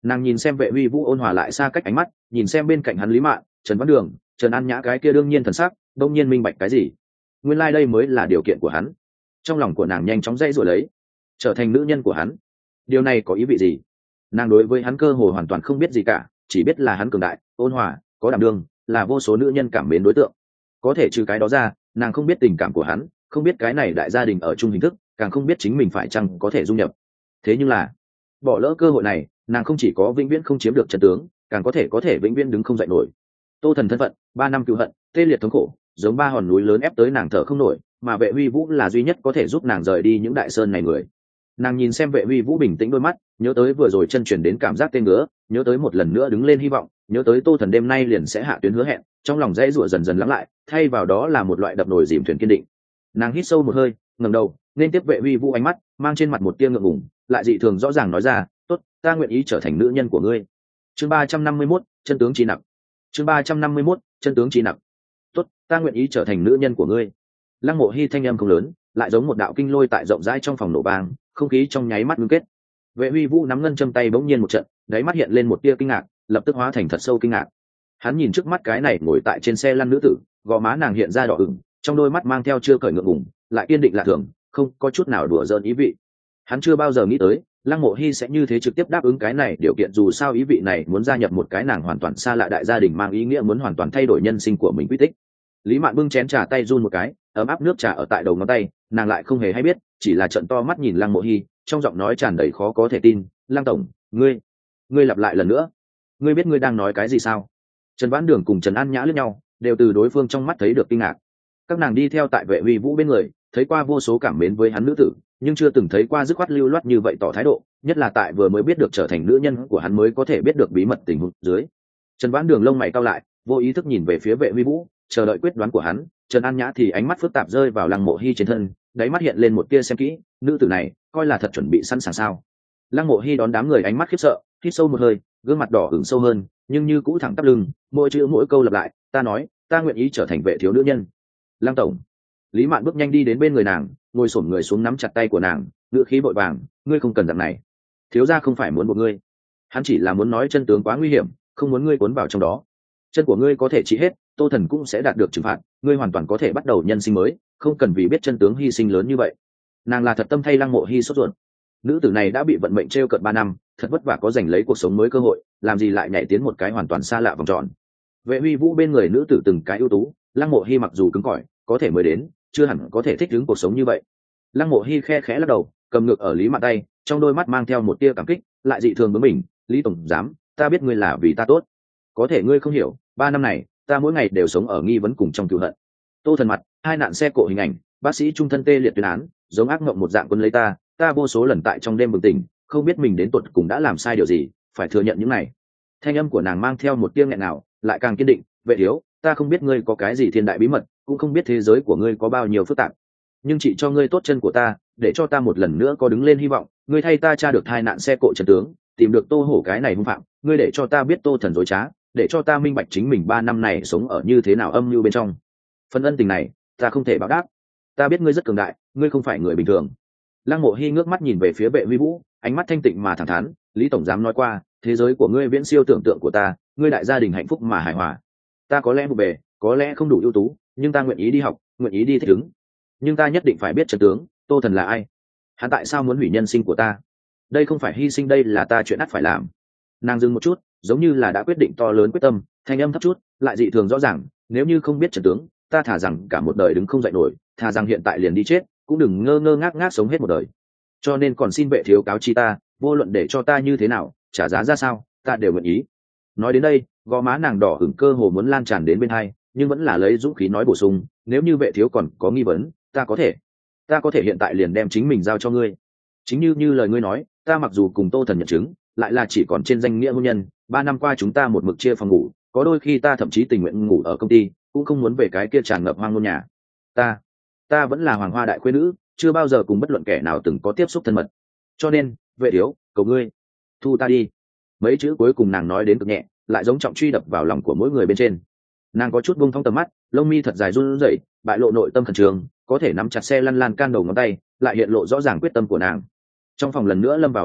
Speaker 1: Nàng nhìn xem vệ huy vũ ôn hòa lại xa cách ánh mắt, nhìn xem bên cạnh hắn Lý Mạn, Trần Văn Đường, Trần An Nhã cái kia đương nhiên thần sắc, đông nhiên minh bạch cái gì. Nguyên lai like đây mới là điều kiện của hắn. Trong lòng của nàng nhanh chóng dãy rồi lấy, trở thành nữ nhân của hắn. Điều này có ý vị gì? Nàng đối với hắn cơ hồ hoàn toàn không biết gì cả, chỉ biết là hắn cường đại, ôn hòa, có đảm đương, là vô số nữ nhân cảm mến đối tượng. Có thể trừ cái đó ra, nàng không biết tình cảm của hắn, không biết cái này đại gia đình ở chung hình thức, càng không biết chính mình phải chăng có thể dung nhập. Thế nhưng là, bỏ lỡ cơ hội này, nàng không chỉ có vĩnh viễn không chiếm được chân tướng, càng có thể có thể vĩnh viễn đứng không dậy nổi. Tô Thần thân phận, ba năm cựu hận, tê liệt thống khổ, giống ba hòn núi lớn ép tới nàng thở không nổi, mà Vệ Huy Vũ là duy nhất có thể giúp nàng rời đi những đại sơn này người. Nàng nhìn xem Vệ Huy Vũ bình tĩnh đôi mắt, nhớ tới vừa rồi chân chuyển đến cảm giác tê ngứa, nhớ tới một lần nữa đứng lên hy vọng, nhớ tới Tô Thần đêm nay liền sẽ hạ tuyến hứa hẹn, trong lòng dãy rủa dần dần lắng lại, thay vào đó là một loại đập nồi dìm thuyền kiên định. Nàng hít sâu một hơi, ngẩng đầu, nên tiếp Vệ Huy Vũ ánh mắt, mang trên mặt một tia ngượng ngùng, lại dị thường rõ ràng nói ra, "Tốt, ta nguyện ý trở thành nữ nhân của ngươi." Chương ba trăm năm mươi mốt, chân tướng chi nặc. Chương ba trăm năm mươi mốt, chân tướng chi nặc. "Tốt, ta nguyện ý trở thành nữ nhân của ngươi." Lăng Mộ Hi thanh âm không lớn, lại giống một đạo kinh lôi tại rộng rãi trong phòng nổ vang, không khí trong nháy mắt ngưng kết. Vệ Huy Vũ nắm ngân châm tay bỗng nhiên một trận, đáy mắt hiện lên một tia kinh ngạc, lập tức hóa thành thật sâu kinh ngạc. Hắn nhìn trước mắt cái này ngồi tại trên xe lăn nữ tử, gò má nàng hiện ra đỏ ửng, trong đôi mắt mang theo chưa cởi ngượng ngùng, lại kiên định lạ thường, không có chút nào đùa giỡn ý vị. Hắn chưa bao giờ nghĩ tới, Lăng Mộ Hi sẽ như thế trực tiếp đáp ứng cái này điều kiện, dù sao ý vị này muốn gia nhập một cái nàng hoàn toàn xa lạ đại gia đình mang ý nghĩa muốn hoàn toàn thay đổi nhân sinh của mình quy tích. Lý Mạn bưng chén trà tay run một cái, ấm áp nước trà ở tại đầu ngón tay, nàng lại không hề hay biết, chỉ là trợn to mắt nhìn Lăng Mộ Hi, trong giọng nói tràn đầy khó có thể tin, "Lăng tổng, ngươi, ngươi lặp lại lần nữa, ngươi biết ngươi đang nói cái gì sao?" Trần Vãn Đường cùng Trần An Nhã liếc nhau, đều từ đối phương trong mắt thấy được kinh ngạc. Các nàng đi theo tại Vệ Huy Vũ bên người, thấy qua vô số cảm mến với hắn nữ tử, nhưng chưa từng thấy qua dứt khoát lưu loát như vậy tỏ thái độ, nhất là tại vừa mới biết được trở thành nữ nhân của hắn mới có thể biết được bí mật tình huống dưới. Trần Vãn Đường lông mày cau lại, vô ý thức nhìn về phía Vệ Huy Vũ, chờ đợi quyết đoán của hắn. Trần An Nhã thì ánh mắt phức tạp rơi vào Lăng Mộ Hi trên thân, đáy mắt hiện lên một tia xem kỹ, nữ tử này coi là thật chuẩn bị sẵn sàng sao? Lăng Mộ Hi đón đám người ánh mắt khiếp sợ, hít sâu một hơi, gương mặt đỏ ửng sâu hơn, nhưng như cũ thẳng tắp lưng, mỗi chữ mỗi câu lặp lại, "Ta nói, ta nguyện ý trở thành vệ thiếu nữ nhân." "Lăng tổng." Lý Mạn bước nhanh đi đến bên người nàng, ngồi xổm người xuống nắm chặt tay của nàng, ngữ khí vội vàng, "Ngươi không cần dạng này. Thiếu gia không phải muốn buộc ngươi, hắn chỉ là muốn nói chân tướng quá nguy hiểm, không muốn ngươi cuốn vào trong đó. Chân của ngươi có thể trị hết, Tô Thần cũng sẽ đạt được trừng phạt, ngươi hoàn toàn có thể bắt đầu nhân sinh mới, không cần vì biết chân tướng hy sinh lớn như vậy." Nàng là thật tâm thay Lăng Mộ Hi sốt ruột. Nữ tử này đã bị vận mệnh trêu cợt ba năm, thật vất vả có giành lấy cuộc sống mới cơ hội, làm gì lại nhảy tiến một cái hoàn toàn xa lạ vòng tròn. Vệ Huy Vũ bên người nữ tử từng cái ưu tú, Lăng Mộ Hi mặc dù cứng cỏi, có thể mới đến, chưa hẳn có thể thích ứng cuộc sống như vậy. Lăng Mộ Hi khe khẽ lắc đầu, cầm ngược ở Lý Mạn tay, trong đôi mắt mang theo một tia cảm kích, lại dị thường bướng bỉnh, "Lý tổng giám, ta biết ngươi là vì ta tốt, có thể ngươi không hiểu, ba năm này, ta mỗi ngày đều sống ở nghi vấn cùng trong cừu hận." Tô Thần mặt, hai nạn xe cộ hình ảnh, bác sĩ trung thân tê liệt tuyên án, giống ác mộng một dạng quân lấy ta, ta vô số lần tại trong đêm bừng tỉnh, không biết mình đến tuột cùng đã làm sai điều gì, phải thừa nhận những này. Thanh âm của nàng mang theo một tia nghẹn nào, lại càng kiên định, "Vệ thiếu, ta không biết ngươi có cái gì thiên đại bí mật, cũng không biết thế giới của ngươi có bao nhiêu phức tạp, nhưng chỉ cho ngươi tốt chân của ta, để cho ta một lần nữa có đứng lên hy vọng, ngươi thay ta tra được hai nạn xe cộ chân tướng, tìm được Tô Hổ cái này hung phạm, ngươi để cho ta biết Tô Thần dối trá, để cho ta minh bạch chính mình ba năm này sống ở như thế nào âm mưu bên trong. Phần ân tình này, ta không thể báo đáp. Ta biết ngươi rất cường đại, ngươi không phải người bình thường." Lăng Mộ Hi ngước mắt nhìn về phía Vệ Huy Vũ, ánh mắt thanh tịnh mà thẳng thắn, "Lý tổng giám nói qua, thế giới của ngươi viễn siêu tưởng tượng của ta, ngươi đại gia đình hạnh phúc mà hài hòa. Ta có lẽ vụ bề, có lẽ không đủ ưu tú, nhưng ta nguyện ý đi học, nguyện ý đi thích ứng. Nhưng ta nhất định phải biết chân tướng, Tô Thần là ai? Hắn tại sao muốn hủy nhân sinh của ta? Đây không phải hy sinh, đây là ta chuyện ắt phải làm." Nàng dừng một chút, giống như là đã quyết định to lớn quyết tâm, thanh âm thấp chút, lại dị thường rõ ràng, "Nếu như không biết chân tướng, ta thả rằng cả một đời đứng không dậy nổi, thả rằng hiện tại liền đi chết, cũng đừng ngơ ngơ ngác ngác sống hết một đời. Cho nên còn xin vệ thiếu cáo chi ta, vô luận để cho ta như thế nào, trả giá ra sao, ta đều nguyện ý." Nói đến đây, gò má nàng đỏ ửng cơ hồ muốn lan tràn đến bên hai, nhưng vẫn là lấy dũng khí nói bổ sung, "Nếu như vệ thiếu còn có nghi vấn, ta có thể ta có thể hiện tại liền đem chính mình giao cho ngươi. Chính như như lời ngươi nói, ta mặc dù cùng Tô Thần nhận chứng, lại là chỉ còn trên danh nghĩa hôn nhân, ba năm qua chúng ta một mực chia phòng ngủ, có đôi khi ta thậm chí tình nguyện ngủ ở công ty, cũng không muốn về cái kia tràn ngập hoang ngôn nhà. Ta, ta vẫn là hoàng hoa đại khuê nữ, chưa bao giờ cùng bất luận kẻ nào từng có tiếp xúc thân mật. Cho nên, vệ thiếu, cầu ngươi, thu ta đi." Mấy chữ cuối cùng nàng nói đến cực nhẹ, lại giống trọng truy đập vào lòng của mỗi người bên trên. Nàng có chút buông thong tầm mắt, lông mi thật dài run rẩy, bại lộ nội tâm khẩn trương, có thể nắm chặt xe lăn lan can đầu ngón tay, lại hiện lộ rõ ràng quyết tâm của nàng. Trong phòng lần nữa lâm vào yên tĩnh,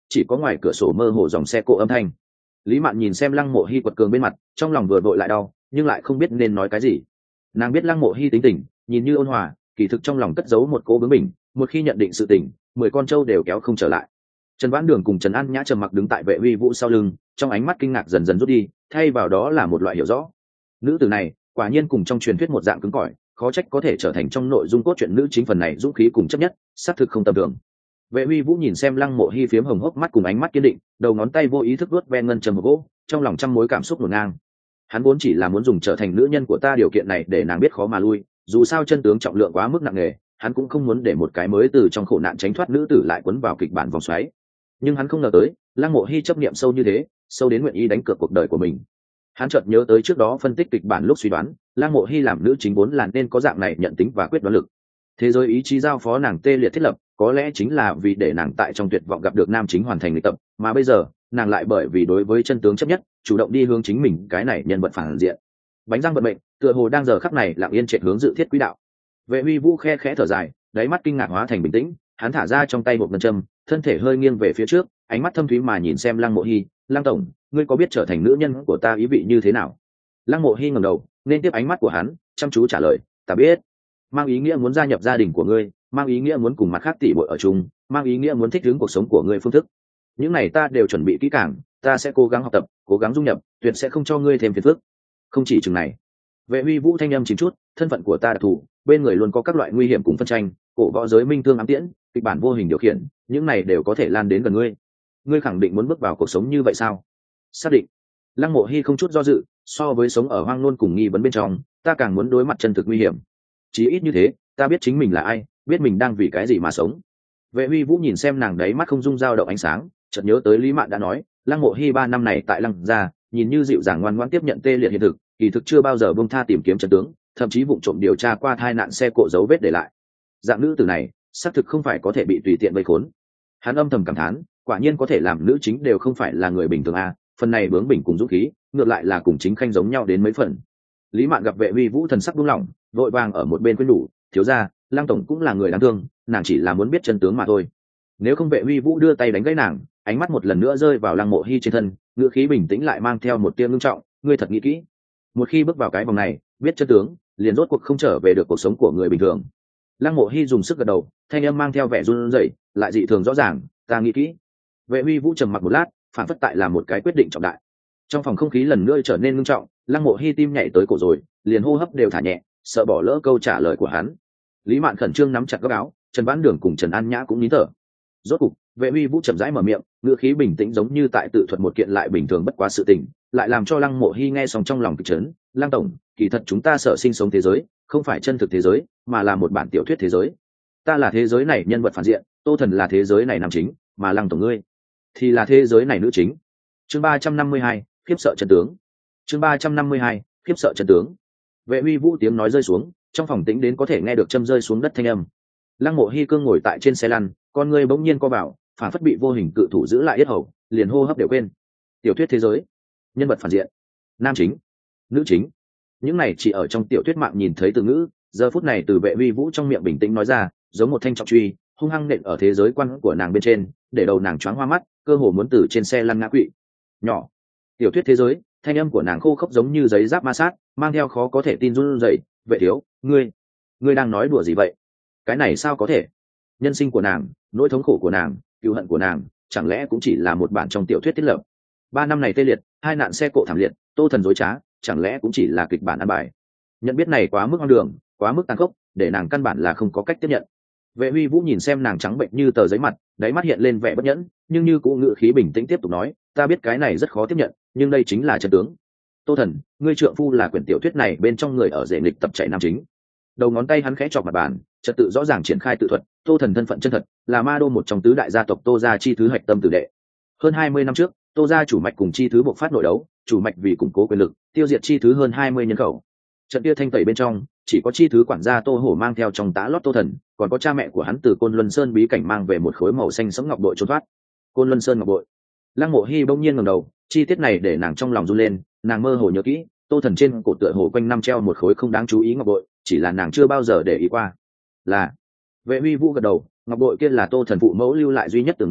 Speaker 1: chỉ có ngoài cửa sổ mơ hồ dòng xe cộ âm thanh. Lý Mạn nhìn xem Lăng Mộ Hi quật cường bên mặt, trong lòng vừa vội lại đau, nhưng lại không biết nên nói cái gì. Nàng biết Lăng Mộ Hi tính tình, nhìn như ôn hòa, kỳ thực trong lòng cất giấu một cố bướng bỉnh, một khi nhận định sự tình, mười con trâu đều kéo không trở lại. Trần Vãn Đường cùng Trần An Nhã trầm mặc đứng tại Vệ Uy Vũ sau lưng, trong ánh mắt kinh ngạc dần dần rút đi, thay vào đó là một loại hiểu rõ. Nữ tử này, quả nhiên cùng trong truyền thuyết một dạng cứng cỏi, khó trách có thể trở thành trong nội dung cốt truyện nữ chính phần này dũng khí cùng chấp nhất, xác thực không tầm thường. Vệ Uy Vũ nhìn xem Lăng Mộ Hi phiếm hồng hốc mắt cùng ánh mắt kiên định, đầu ngón tay vô ý thức vuốt ve ngân trầm gỗ, trong lòng trăm mối cảm xúc hỗn ngang. Hắn vốn chỉ là muốn dùng trở thành nữ nhân của ta điều kiện này để nàng biết khó mà lui, dù sao chân tướng trọng lượng quá mức nặng nề, hắn cũng không muốn để một cái mới từ trong khổ nạn tránh thoát nữ tử lại quấn vào kịch bản vòng xoáy. Nhưng hắn không ngờ tới, Lăng Mộ Hi chấp niệm sâu như thế, sâu đến nguyện ý đánh cược cuộc đời của mình. Hắn chợt nhớ tới trước đó phân tích kịch bản lúc suy đoán, Lăng Mộ Hi làm nữ chính vốn là nên có dạng này nhận tính và quyết đoán lực. Thế giới ý chí giao phó nàng tê liệt thiết lập, có lẽ chính là vì để nàng tại trong tuyệt vọng gặp được nam chính hoàn thành luyện tập, mà bây giờ, nàng lại bởi vì đối với chân tướng chấp nhất, chủ động đi hướng chính mình cái này nhân vật phản diện. Bánh răng vận mệnh, tựa hồ đang giờ khắc này lặng yên chạy hướng dự thiết quỹ đạo. Vệ Uy Vũ khe khẽ thở dài, đáy mắt kinh ngạc hóa thành bình tĩnh, hắn thả ra trong tay một ngân châm, thân thể hơi nghiêng về phía trước, ánh mắt thâm thúy mà nhìn xem Lăng Mộ Hi, "Lăng tổng, ngươi có biết trở thành nữ nhân của ta ý vị như thế nào?" Lăng Mộ Hi ngẩng đầu, nên tiếp ánh mắt của hắn, chăm chú trả lời, "Ta biết." Mang ý nghĩa muốn gia nhập gia đình của ngươi, mang ý nghĩa muốn cùng mặt khác tỷ muội ở chung, mang ý nghĩa muốn thích ứng cuộc sống của ngươi phương thức. Những này ta đều chuẩn bị kỹ càng, ta sẽ cố gắng học tập, cố gắng dung nhập, tuyệt sẽ không cho ngươi thêm phiền phức. Không chỉ chừng này. Vệ Uy Vũ thanh âm chìm chút, thân phận của ta đặc thù, bên người luôn có các loại nguy hiểm cùng phân tranh, cổ võ giới minh thương ám tiễn, kịch bản vô hình điều khiển, những này đều có thể lan đến gần ngươi. Ngươi khẳng định muốn bước vào cuộc sống như vậy sao? Xác định. Lăng Mộ Hi không chút do dự, so với sống ở hoang luôn cùng nghi vấn bên trong, ta càng muốn đối mặt chân thực nguy hiểm. Chí ít như thế, ta biết chính mình là ai, biết mình đang vì cái gì mà sống. Vệ Uy Vũ nhìn xem nàng đấy mắt không dung dao động ánh sáng, chợt nhớ tới Lý Mạn đã nói, Lăng Mộ Hi ba năm này tại Lăng gia, nhìn như dịu dàng ngoan ngoãn tiếp nhận tê liệt hiện thực, kỳ thực chưa bao giờ buông tha tìm kiếm chân tướng, thậm chí vụng trộm điều tra qua tai nạn xe cộ dấu vết để lại. Dạng nữ tử này, xác thực không phải có thể bị tùy tiện vây khốn. Hắn âm thầm cảm thán, quả nhiên có thể làm nữ chính đều không phải là người bình thường a, phần này bướng bỉnh cùng dũng khí, ngược lại là cùng chính khanh giống nhau đến mấy phần. Lý Mạn gặp Vệ Uy Vũ thần sắc buông lỏng, vội vàng ở một bên khuyên nhủ, thiếu gia, Lăng tổng cũng là người đáng thương, nàng chỉ là muốn biết chân tướng mà thôi. Nếu không Vệ Uy Vũ đưa tay đánh gãy nàng, ánh mắt một lần nữa rơi vào Lăng Mộ Hi trên thân, ngữ khí bình tĩnh lại mang theo một tia ngưng trọng, ngươi thật nghĩ kỹ. Một khi bước vào cái vòng này, biết chân tướng, liền rốt cuộc không trở về được cuộc sống của người bình thường. Lăng Mộ Hi dùng sức gật đầu, thanh âm mang theo vẻ run rẩy, lại dị thường rõ ràng, ta nghĩ kỹ. Vệ Uy Vũ trầm mặc một lát, phản phất tại làm một cái quyết định trọng đại. Trong phòng không khí lần nữa trở nên ngưng trọng, Lăng Mộ Hi tim nhảy tới cổ rồi, liền hô hấp đều thả nhẹ, sợ bỏ lỡ câu trả lời của hắn. Lý Mạn khẩn trương nắm chặt góc áo, Trần Vãn Đường cùng Trần An Nhã cũng nín thở. Rốt cục, Vệ Uy Vũ chậm rãi mở miệng, ngữ khí bình tĩnh giống như tại tự thuật một kiện lại bình thường bất quá sự tình, lại làm cho Lăng Mộ Hi nghe xong trong lòng kịch chấn. Lăng tổng, kỳ thật chúng ta sợ sinh sống thế giới, không phải chân thực thế giới, mà là một bản tiểu thuyết thế giới. Ta là thế giới này nhân vật phản diện, Tô Thần là thế giới này nam chính, mà Lăng tổng ngươi thì là thế giới này nữ chính. Chương ba trăm năm mươi hai, khiếp sợ chân tướng. Chương ba trăm năm mươi hai, khiếp sợ chân tướng. Vệ Uy Vũ tiếng nói rơi xuống, trong phòng tĩnh đến có thể nghe được châm rơi xuống đất thanh âm. Lăng Mộ Hi cương ngồi tại trên xe lăn, con người bỗng nhiên co vào, phản phất bị vô hình cự thủ giữ lại yết hầu, liền hô hấp đều quên. Tiểu thuyết thế giới, nhân vật phản diện, nam chính, nữ chính, những này chỉ ở trong tiểu thuyết mạng nhìn thấy từ ngữ, giờ phút này từ Vệ Uy Vũ trong miệng bình tĩnh nói ra, giống một thanh trọng truy, hung hăng nện ở thế giới quan của nàng bên trên, để đầu nàng choáng hoa mắt, cơ hồ muốn từ trên xe lăn ngã quỵ. Nhỏ, tiểu thuyết thế giới, thanh âm của nàng khô khốc giống như giấy giáp ma sát, mang theo khó có thể tin run rẩy. Vệ thiếu, ngươi, ngươi đang nói đùa gì vậy? Cái này sao có thể? Nhân sinh của nàng, nỗi thống khổ của nàng, cựu hận của nàng, chẳng lẽ cũng chỉ là một bản trong tiểu thuyết thiết lập? Ba năm này tê liệt, hai nạn xe cộ thảm liệt, Tô Thần dối trá, chẳng lẽ cũng chỉ là kịch bản ăn bài? Nhận biết này quá mức hoang đường, quá mức tàn khốc, để nàng căn bản là không có cách tiếp nhận. Vệ Uy Vũ nhìn xem nàng trắng bệnh như tờ giấy mặt, đáy mắt hiện lên vẻ bất nhẫn, nhưng như cũng ngữ khí bình tĩnh tiếp tục nói, ta biết cái này rất khó tiếp nhận, nhưng đây chính là chân tướng. Tô Thần, ngươi trượng phu là quyển tiểu thuyết này bên trong người ở rể nghịch tập chạy nam chính. Đầu ngón tay hắn khẽ chọc mặt bàn, trật tự rõ ràng triển khai tự thuật, Tô Thần thân phận chân thật, là ma đô một trong tứ đại gia tộc Tô gia chi thứ hạch tâm tử đệ. Hơn hai mươi năm trước, Tô gia chủ mạch cùng chi thứ bộc phát nội đấu, chủ mạch vì củng cố quyền lực, tiêu diệt chi thứ hơn hai mươi nhân khẩu. Trận kia thanh tẩy bên trong, chỉ có chi thứ quản gia Tô Hổ mang theo trong tá lót Tô Thần, còn có cha mẹ của hắn từ Côn Luân Sơn bí cảnh mang về một khối màu xanh sẫm ngọc bội trốn thoát. Côn Luân Sơn ngọc bội. Lăng Mộ Hi bỗng nhiên ngẩng đầu, chi tiết này để nàng trong lòng run lên, nàng mơ hồ nhớ kỹ, Tô Thần trên cổ tựa hồ quanh năm treo một khối không đáng chú ý ngọc bội, chỉ là nàng chưa bao giờ để ý qua. Là. Vệ Uy Vũ gật đầu, ngọc bội kia là Tô Thần phụ mẫu lưu lại duy nhất tưởng niệm,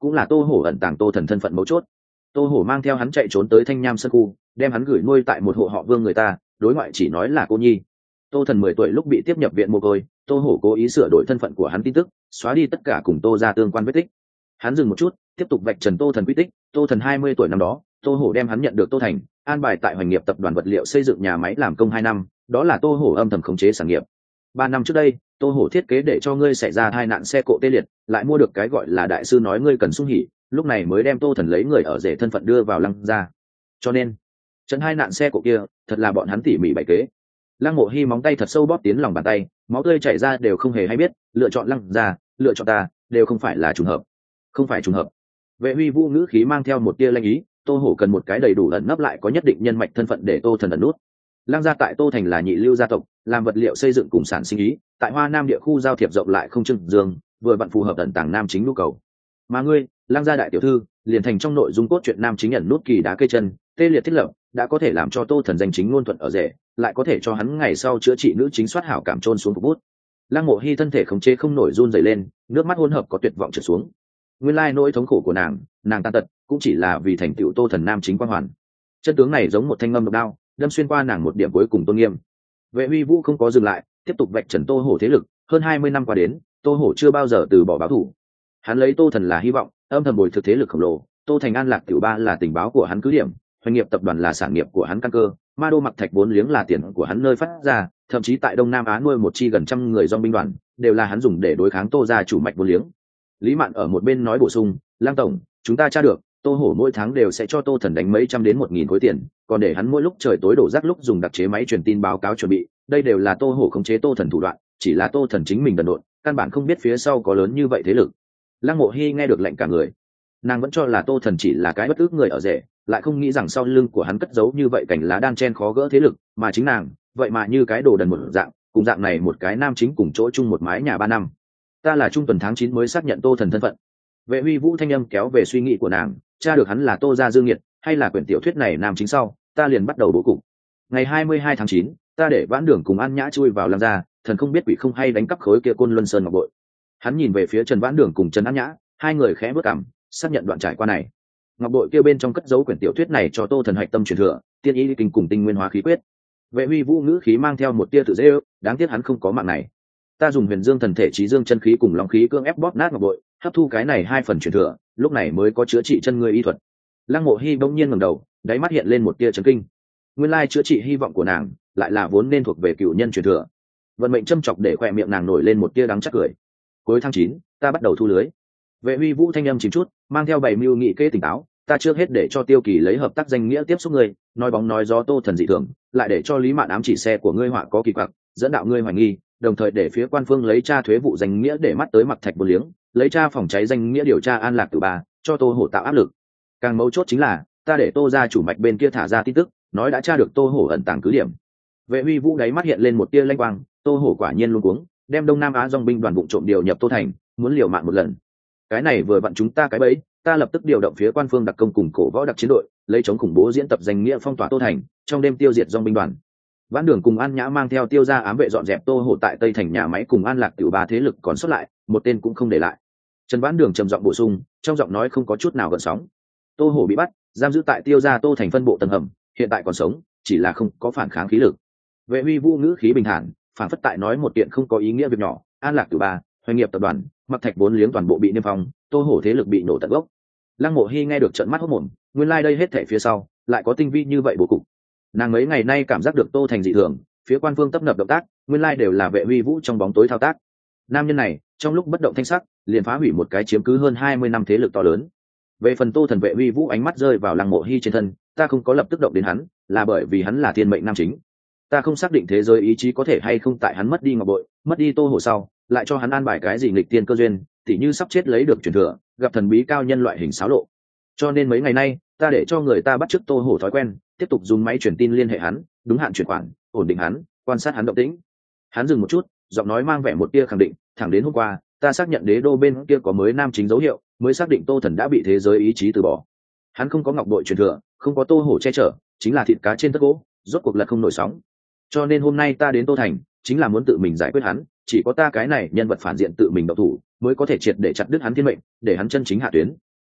Speaker 1: cũng là tô hổ ẩn tàng tô thần thân phận mấu chốt. Tô hổ mang theo hắn chạy trốn tới thanh nham sơn khu, đem hắn gửi nuôi tại một hộ họ Vương người ta, đối ngoại chỉ nói là cô nhi. Tô thần mười tuổi lúc bị tiếp nhập viện mồ côi, tô hổ cố ý sửa đổi thân phận của hắn tin tức, xóa đi tất cả cùng tô ra tương quan vết tích. Hắn dừng một chút, tiếp tục vạch trần tô thần quy tích. Tô thần hai mươi tuổi năm đó, tô hổ đem hắn nhận được tô thành, an bài tại Hoành Nghiệp tập đoàn vật liệu xây dựng nhà máy làm công hai năm, đó là tô hổ âm thầm khống chế sản nghiệp. Ba năm trước đây, tô hổ thiết kế để cho ngươi xảy ra tai nạn xe cộ tê liệt, lại mua được cái gọi là đại sư nói ngươi cần sung hỉ, lúc này mới đem tô thần lấy người ở rể thân phận đưa vào lăng ra. Cho nên trận hai nạn xe cộ kia thật là bọn hắn tỉ mỉ bày kế. Lăng Mộ Hi móng tay thật sâu bóp tiến lòng bàn tay, máu tươi chảy ra đều không hề hay biết, lựa chọn lăng ra, lựa chọn ta, đều không phải là trùng hợp. Không phải trùng hợp. Vệ Huy Vũ ngữ khí mang theo một tia lanh ý, tô hổ cần một cái đầy đủ ẩn nấp lại có nhất định nhân mạch thân phận để tô thần ẩn nút. Lăng gia tại tô thành là nhị lưu gia tộc, làm vật liệu xây dựng cùng sản sinh ý, tại Hoa Nam địa khu giao thiệp rộng lại không trưng dương, vừa vặn phù hợp ẩn tàng nam chính nhu cầu. Mà ngươi, Lăng gia đại tiểu thư, liền thành trong nội dung cốt truyện nam chính ẩn nút kỳ đá cây chân, tê liệt thiết lập, đã có thể làm cho tô thần danh chính ngôn thuận ở rể, lại có thể cho hắn ngày sau chữa trị nữ chính soát hảo cảm trôn xuống phục bút. Lăng Mộ Hi thân thể khống chế không nổi run rẩy lên, nước mắt hỗn hợp có tuyệt vọng trượt xuống. Nguyên lai nỗi thống khổ của nàng, nàng tan tật, cũng chỉ là vì thành tựu tô thần nam chính quang hoàn. Chân tướng này giống một thanh ngâm độc đao, đâm xuyên qua nàng một điểm cuối cùng tôn nghiêm. Vệ Huy Vũ không có dừng lại, tiếp tục vạch trần tô hổ thế lực. Hơn hai mươi năm qua đến, tô hổ chưa bao giờ từ bỏ báo thù. Hắn lấy tô thần là hy vọng, âm thầm bồi thực thế lực khổng lồ. Tô thành An Lạc tiểu ba là tình báo của hắn cứ điểm, Hoành Nghiệp tập đoàn là sản nghiệp của hắn căn cơ, Ma Đô Mặc Thạch vốn liếng là tiền của hắn nơi phát ra, thậm chí tại Đông Nam Á nuôi một chi gần trăm người dòng binh đoàn, đều là hắn dùng để đối kháng tô gia chủ mạch vốn liếng. Lý Mạn ở một bên nói bổ sung, Lang tổng, chúng ta tra được, tô hổ mỗi tháng đều sẽ cho tô thần đánh mấy trăm đến một nghìn khối tiền, còn để hắn mỗi lúc trời tối đổ rác lúc dùng đặc chế máy truyền tin báo cáo chuẩn bị, đây đều là tô hổ khống chế tô thần thủ đoạn, chỉ là tô thần chính mình đần độn, căn bản không biết phía sau có lớn như vậy thế lực. Lăng Mộ Hi nghe được lạnh cả người, nàng vẫn cho là tô thần chỉ là cái bất ức người ở rể, lại không nghĩ rằng sau lưng của hắn cất giấu như vậy cảnh lá đan chen khó gỡ thế lực, mà chính nàng, vậy mà như cái đồ đần một dạng, cùng dạng này một cái nam chính cùng chỗ chung một mái nhà ba năm. Ta là trung tuần tháng chín mới xác nhận tô thần thân phận. Vệ Huy Vũ thanh âm kéo về suy nghĩ của nàng, tra được hắn là tô gia dương nghiệt hay là quyển tiểu thuyết này nam chính sau, ta liền bắt đầu bố cục. Ngày hai mươi hai tháng chín, ta để Vãn Đường cùng An Nhã chui vào Lăng gia, thần không biết quỷ không hay đánh cắp khối kia Côn Luân Sơn ngọc bội. Hắn nhìn về phía Trần Vãn Đường cùng Trần An Nhã, hai người khẽ bước cằm, xác nhận đoạn trải qua này. Ngọc bội kia bên trong cất giấu quyển tiểu thuyết này cho tô thần hạch tâm truyền thừa, tiên ý kinh cùng tinh nguyên hóa khí quyết. Vệ Huy Vũ ngữ khí mang theo một tia tự dễ ước, đáng tiếc hắn không có mạng này. Ta dùng huyền dương thần thể trí dương chân khí cùng long khí cương ép bóp nát ngọc bội, hấp thu cái này hai phần truyền thừa, lúc này mới có chữa trị chân người y thuật. Lăng Mộ Hi bỗng nhiên ngẩng đầu, đáy mắt hiện lên một tia chấn kinh. Nguyên lai chữa trị hy vọng của nàng, lại là vốn nên thuộc về cựu nhân truyền thừa. Vận mệnh châm chọc để khỏe miệng nàng nổi lên một tia đắng chắc cười. Cuối tháng chín, ta bắt đầu thu lưới. Vệ Huy Vũ thanh âm chìm chút, mang theo bảy mưu nghị kế tỉnh táo. Ta trước hết để cho Tiêu Kỳ lấy hợp tác danh nghĩa tiếp xúc ngươi, nói bóng nói gió tô thần dị thường, lại để cho Lý Mạn ám chỉ xe của ngươi họa có kỳ quặc, dẫn đạo ngươi hoài nghi, đồng thời để phía quan phương lấy tra thuế vụ danh nghĩa để mắt tới Mặc Thạch Bồ Liếng, lấy tra phòng cháy danh nghĩa điều tra An Lạc Tử Ba, cho tô hổ tạo áp lực. Càng mấu chốt chính là ta để tô gia chủ mạch bên kia thả ra tin tức, nói đã tra được tô hổ ẩn tàng cứ điểm. Vệ Huy Vũ đáy mắt hiện lên một tia lanh quang, tô hổ quả nhiên luôn cuống, đem Đông Nam Á dòng binh đoàn vụ trộm điều nhập tô thành, muốn liều mạng một lần. Cái này vừa vặn chúng ta cái bẫy, ta lập tức điều động phía quan phương đặc công cùng cổ võ đặc chiến đội, lấy chống khủng bố diễn tập danh nghĩa phong tỏa tô thành, trong đêm tiêu diệt dòng binh đoàn. Vãn Đường cùng An Nhã mang theo Tiêu gia ám vệ dọn dẹp tô hổ tại Tây thành nhà máy cùng An Lạc tiểu ba thế lực còn sót lại, một tên cũng không để lại. Trần Vãn Đường trầm giọng bổ sung, trong giọng nói không có chút nào gợn sóng. Tô hổ bị bắt, giam giữ tại Tiêu gia tô thành phân bộ tầng hầm, hiện tại còn sống, chỉ là không có phản kháng khí lực. Vệ Huy Vũ ngữ khí bình thản, phản phất tại nói một kiện không có ý nghĩa việc nhỏ. An Lạc tiểu ba, Hoành Nghiệp tập đoàn, Mặc Thạch vốn liếng toàn bộ bị niêm phong, tô hổ thế lực bị nổ tận gốc. Lăng Mộ Hi nghe được trợn mắt hốt mồm, nguyên lai like đây hết thảy phía sau lại có tinh vi như vậy bố cục. Nàng mấy ngày nay cảm giác được tô thành dị thường, phía quan phương tấp nập động tác, nguyên lai like đều là Vệ Huy Vũ trong bóng tối thao tác. Nam nhân này trong lúc bất động thanh sắc, liền phá hủy một cái chiếm cứ hơn hai mươi năm thế lực to lớn. Về phần tô thần Vệ Huy Vũ ánh mắt rơi vào Lăng Mộ Hi trên thân, ta không có lập tức động đến hắn, là bởi vì hắn là thiên mệnh nam chính. Ta không xác định thế giới ý chí có thể hay không tại hắn mất đi ngọc bội, mất đi tô hổ sau, lại cho hắn an bài cái gì nghịch tiên cơ duyên, tỉ như sắp chết lấy được truyền thừa, gặp thần bí cao nhân loại hình xáo lộ. Cho nên mấy ngày nay, ta để cho người ta bắt chước tô hổ thói quen, tiếp tục dùng máy truyền tin liên hệ hắn, đúng hạn chuyển khoản, ổn định hắn, quan sát hắn động tĩnh. Hắn dừng một chút, giọng nói mang vẻ một tia khẳng định, thẳng đến hôm qua, ta xác nhận đế đô bên kia có mới nam chính dấu hiệu, mới xác định tô thần đã bị thế giới ý chí từ bỏ. Hắn không có ngọc bội truyền thừa, không có tô hổ che chở, chính là thịt cá trên tất gỗ, rốt cuộc lật không nổi sóng. Cho nên hôm nay ta đến tô thành, chính là muốn tự mình giải quyết hắn, chỉ có ta cái này nhân vật phản diện tự mình động thủ, mới có thể triệt để chặt đứt hắn thiên mệnh, để hắn chân chính hạ tuyến.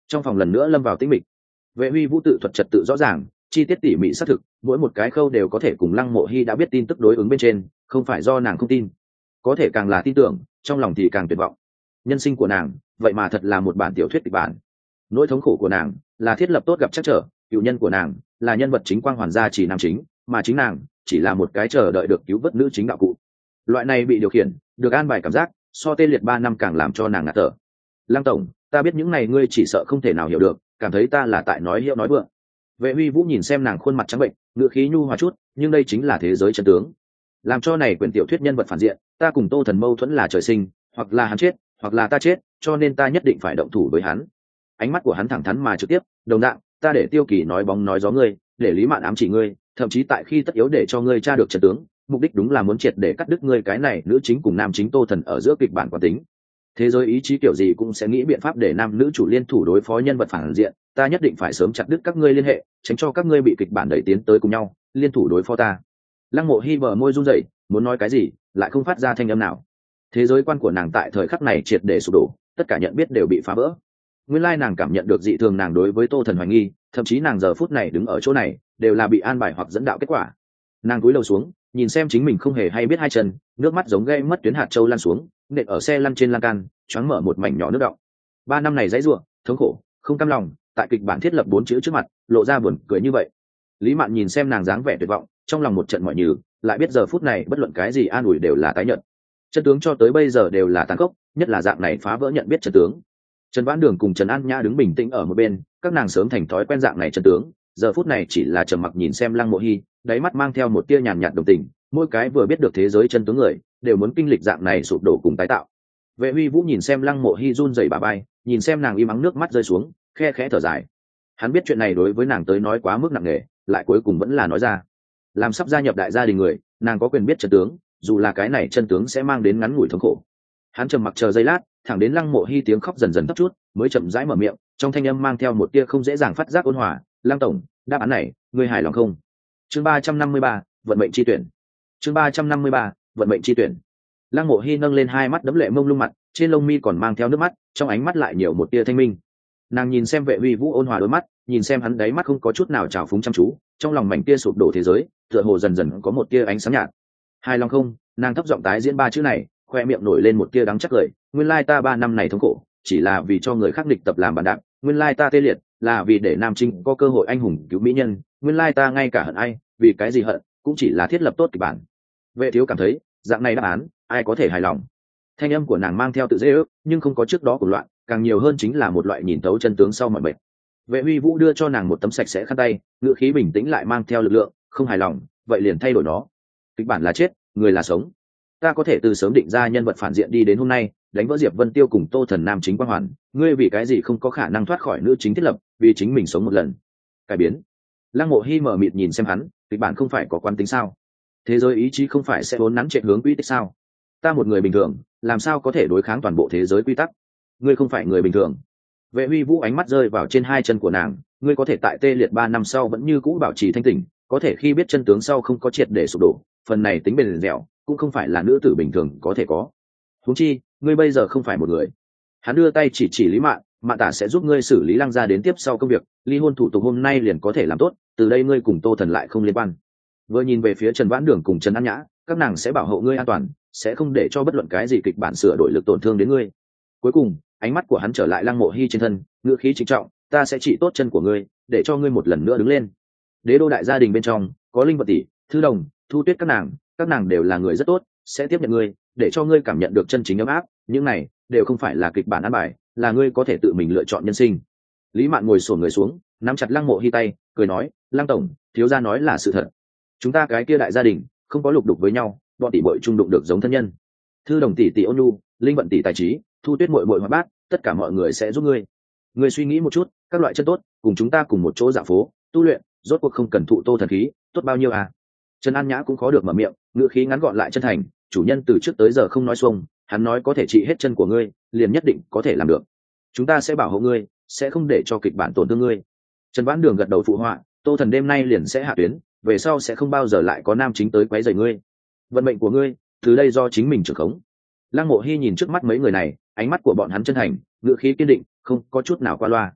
Speaker 1: trong phòng lần nữa lâm vào tĩnh mịch. Vệ Huy Vũ tự thuật trật tự rõ ràng, chi tiết tỉ mỉ xác thực, mỗi một cái khâu đều có thể cùng Lăng Mộ Hi đã biết tin tức đối ứng bên trên, không phải do nàng không tin, có thể càng là tin tưởng, trong lòng thì càng tuyệt vọng. Nhân sinh của nàng, vậy mà thật là một bản tiểu thuyết kịch bản. Nỗi thống khổ của nàng là thiết lập tốt gặp trắc trở, cựu nhân của nàng là nhân vật chính quang hoàn gia chỉ nam chính, mà chính nàng chỉ là một cái chờ đợi được cứu vớt nữ chính đạo cụ. Loại này bị điều khiển, được an bài cảm giác, so tê liệt ba năm càng làm cho nàng ngạt thở. Lăng tổng, ta biết những này ngươi chỉ sợ không thể nào hiểu được, cảm thấy ta là tại nói hiệu nói vượng. Vệ Huy Vũ nhìn xem nàng khuôn mặt trắng bệnh, ngữ khí nhu hòa chút, nhưng đây chính là thế giới chân tướng. Làm cho này quyển tiểu thuyết nhân vật phản diện, ta cùng Tô Thần mâu thuẫn là trời sinh, hoặc là hắn chết, hoặc là ta chết, cho nên ta nhất định phải động thủ với hắn. Ánh mắt của hắn thẳng thắn mà trực tiếp, đồng dạng, ta để Tiêu Kỳ nói bóng nói gió ngươi, để Lý Mạn ám chỉ ngươi, thậm chí tại khi tất yếu để cho ngươi tra được chân tướng, mục đích đúng là muốn triệt để cắt đứt ngươi cái này nữ chính cùng nam chính Tô Thần ở giữa kịch bản quán tính. Thế giới ý chí kiểu gì cũng sẽ nghĩ biện pháp để nam nữ chủ liên thủ đối phó nhân vật phản diện, ta nhất định phải sớm chặt đứt các ngươi liên hệ, tránh cho các ngươi bị kịch bản đẩy tiến tới cùng nhau, liên thủ đối phó ta. Lăng Mộ Hi bờ môi run rẩy, muốn nói cái gì, lại không phát ra thanh âm nào. Thế giới quan của nàng tại thời khắc này triệt để sụp đổ, tất cả nhận biết đều bị phá vỡ. Nguyên lai nàng cảm nhận được dị thường nàng đối với Tô Thần hoài nghi, thậm chí nàng giờ phút này đứng ở chỗ này, đều là bị an bài hoặc dẫn đạo kết quả. Nàng cúi đầu xuống, nhìn xem chính mình không hề hay biết hai chân, nước mắt giống gây mất tuyến hạt châu lan xuống, nện ở xe lăn trên lan can, choáng mở một mảnh nhỏ nước đọng. Ba năm này dãy rủa, thống khổ, không cam lòng, tại kịch bản thiết lập bốn chữ trước mặt, lộ ra buồn cười như vậy. Lý Mạn nhìn xem nàng dáng vẻ tuyệt vọng, trong lòng một trận mỏi nhừ, lại biết giờ phút này bất luận cái gì an ủi đều là tái nhận. Chân tướng cho tới bây giờ đều là tàn khốc, nhất là dạng này phá vỡ nhận biết chân tướng. Trần Vãn Đường cùng Trần An Nhã đứng bình tĩnh ở một bên, các nàng sớm thành thói quen dạng này chân tướng, giờ phút này chỉ là trầm mặc nhìn xem Lăng Mộ Hi, đáy mắt mang theo một tia nhàn nhạt đồng tình, mỗi cái vừa biết được thế giới chân tướng người, đều muốn kinh lịch dạng này sụp đổ cùng tái tạo. Vệ Huy Vũ nhìn xem Lăng Mộ Hi run rẩy bả vai, nhìn xem nàng im ắng nước mắt rơi xuống, khe khẽ thở dài. Hắn biết chuyện này đối với nàng tới nói quá mức nặng nề, lại cuối cùng vẫn là nói ra. Làm sắp gia nhập đại gia đình người, nàng có quyền biết chân tướng, dù là cái này chân tướng sẽ mang đến ngắn ngủi thống khổ. Hắn trầm mặc chờ giây lát, thẳng đến Lăng Mộ Hi tiếng khóc dần dần thấp chút, mới chậm rãi mở miệng, trong thanh âm mang theo một tia không dễ dàng phát giác ôn hòa, "Lăng tổng, đáp án này, ngươi hài lòng không?" Chương ba trăm năm mươi ba, vận mệnh chi tuyển. Chương ba trăm năm mươi ba, vận mệnh chi tuyển. Lăng Mộ Hi nâng lên hai mắt đẫm lệ mông lung mặt, trên lông mi còn mang theo nước mắt, trong ánh mắt lại nhiều một tia thanh minh. Nàng nhìn xem Vệ Huy Vũ ôn hòa đôi mắt, nhìn xem hắn đáy mắt không có chút nào trào phúng chăm chú, trong lòng mảnh tia sụp đổ thế giới, tựa hồ dần dần có một tia ánh sáng nhạt. Hài lòng không? Nàng thấp giọng tái diễn ba chữ này, khoe miệng nổi lên một tia đắng chắc cười, nguyên lai ta ba năm này thống khổ, chỉ là vì cho người khác địch tập làm bàn đạp, nguyên lai ta tê liệt, là vì để nam trinh có cơ hội anh hùng cứu mỹ nhân, nguyên lai ta ngay cả hận ai, vì cái gì hận, cũng chỉ là thiết lập tốt kịch bản. Vệ thiếu cảm thấy, dạng này đáp án, ai có thể hài lòng. Thanh âm của nàng mang theo tự dễ ước, nhưng không có trước đó của loạn, càng nhiều hơn chính là một loại nhìn thấu chân tướng sau mọi bệnh. Vệ Huy Vũ đưa cho nàng một tấm sạch sẽ khăn tay, ngữ khí bình tĩnh lại mang theo lực lượng, không hài lòng, vậy liền thay đổi nó. Kịch bản là chết, người là sống. Ta có thể từ sớm định ra nhân vật phản diện đi đến hôm nay, đánh vỡ Diệp Vân Tiêu cùng Tô Thần nam chính quang hoàn, ngươi vì cái gì không có khả năng thoát khỏi nữ chính thiết lập, vì chính mình sống một lần. Cải biến. Lăng Mộ Hi mở mịt nhìn xem hắn, kịch bản không phải có quán tính sao? Thế giới ý chí không phải sẽ vốn nắn chạy hướng quy tích sao? Ta một người bình thường, làm sao có thể đối kháng toàn bộ thế giới quy tắc? Ngươi không phải người bình thường. Vệ Huy Vũ ánh mắt rơi vào trên hai chân của nàng, ngươi có thể tại tê liệt ba năm sau vẫn như cũ bảo trì thanh tỉnh, có thể khi biết chân tướng sau không có triệt để sụp đổ, phần này tính bền dẻo, cũng không phải là nữ tử bình thường có thể có. Huống chi, ngươi bây giờ không phải một người. Hắn đưa tay chỉ chỉ Lý Mạn, Mạn Tả sẽ giúp ngươi xử lý Lăng gia đến tiếp sau công việc, ly hôn thủ tục hôm nay liền có thể làm tốt, từ đây ngươi cùng Tô Thần lại không liên quan. Vừa nhìn về phía Trần Vãn Đường cùng Trần An Nhã, các nàng sẽ bảo hộ ngươi an toàn, sẽ không để cho bất luận cái gì kịch bản sửa đổi lực tổn thương đến ngươi. Cuối cùng, ánh mắt của hắn trở lại Lăng Mộ Hi trên thân, ngữ khí trịnh trọng, ta sẽ trị tốt chân của ngươi, để cho ngươi một lần nữa đứng lên. Đế đô đại gia đình bên trong, có Linh Vật tỷ, Thư Đồng, Thu Tuyết các nàng, các nàng đều là người rất tốt, sẽ tiếp nhận ngươi, để cho ngươi cảm nhận được chân chính ấm áp, những này đều không phải là kịch bản ăn bài, là ngươi có thể tự mình lựa chọn nhân sinh. Lý Mạn ngồi xổm người xuống, nắm chặt Lăng Mộ Hi tay, cười nói, Lăng tổng, thiếu gia nói là sự thật. Chúng ta cái kia đại gia đình, không có lục đục với nhau, bọn tỷ muội chung đụng được giống thân nhân. Thư Đồng tỷ tỷ ôn nhu, Linh Vận tỷ tài trí, Thu Tuyết muội muội hoạt bát, tất cả mọi người sẽ giúp ngươi. Ngươi suy nghĩ một chút, các loại chân tốt, cùng chúng ta cùng một chỗ dạo phố, tu luyện, rốt cuộc không cần thụ Tô Thần khí, tốt bao nhiêu à? Trần An Nhã cũng khó được mở miệng, ngữ khí ngắn gọn lại chân thành, chủ nhân từ trước tới giờ không nói xuông, hắn nói có thể trị hết chân của ngươi, liền nhất định có thể làm được. Chúng ta sẽ bảo hộ ngươi, sẽ không để cho kịch bản tổn thương ngươi. Trần Vãn Đường gật đầu phụ họa, Tô Thần đêm nay liền sẽ hạ tuyến, về sau sẽ không bao giờ lại có nam chính tới quấy rầy ngươi. Vận mệnh của ngươi, từ đây do chính mình trưởng khống. Lăng Mộ Hi nhìn trước mắt mấy người này, ánh mắt của bọn hắn chân thành, ngữ khí kiên định, không có chút nào qua loa.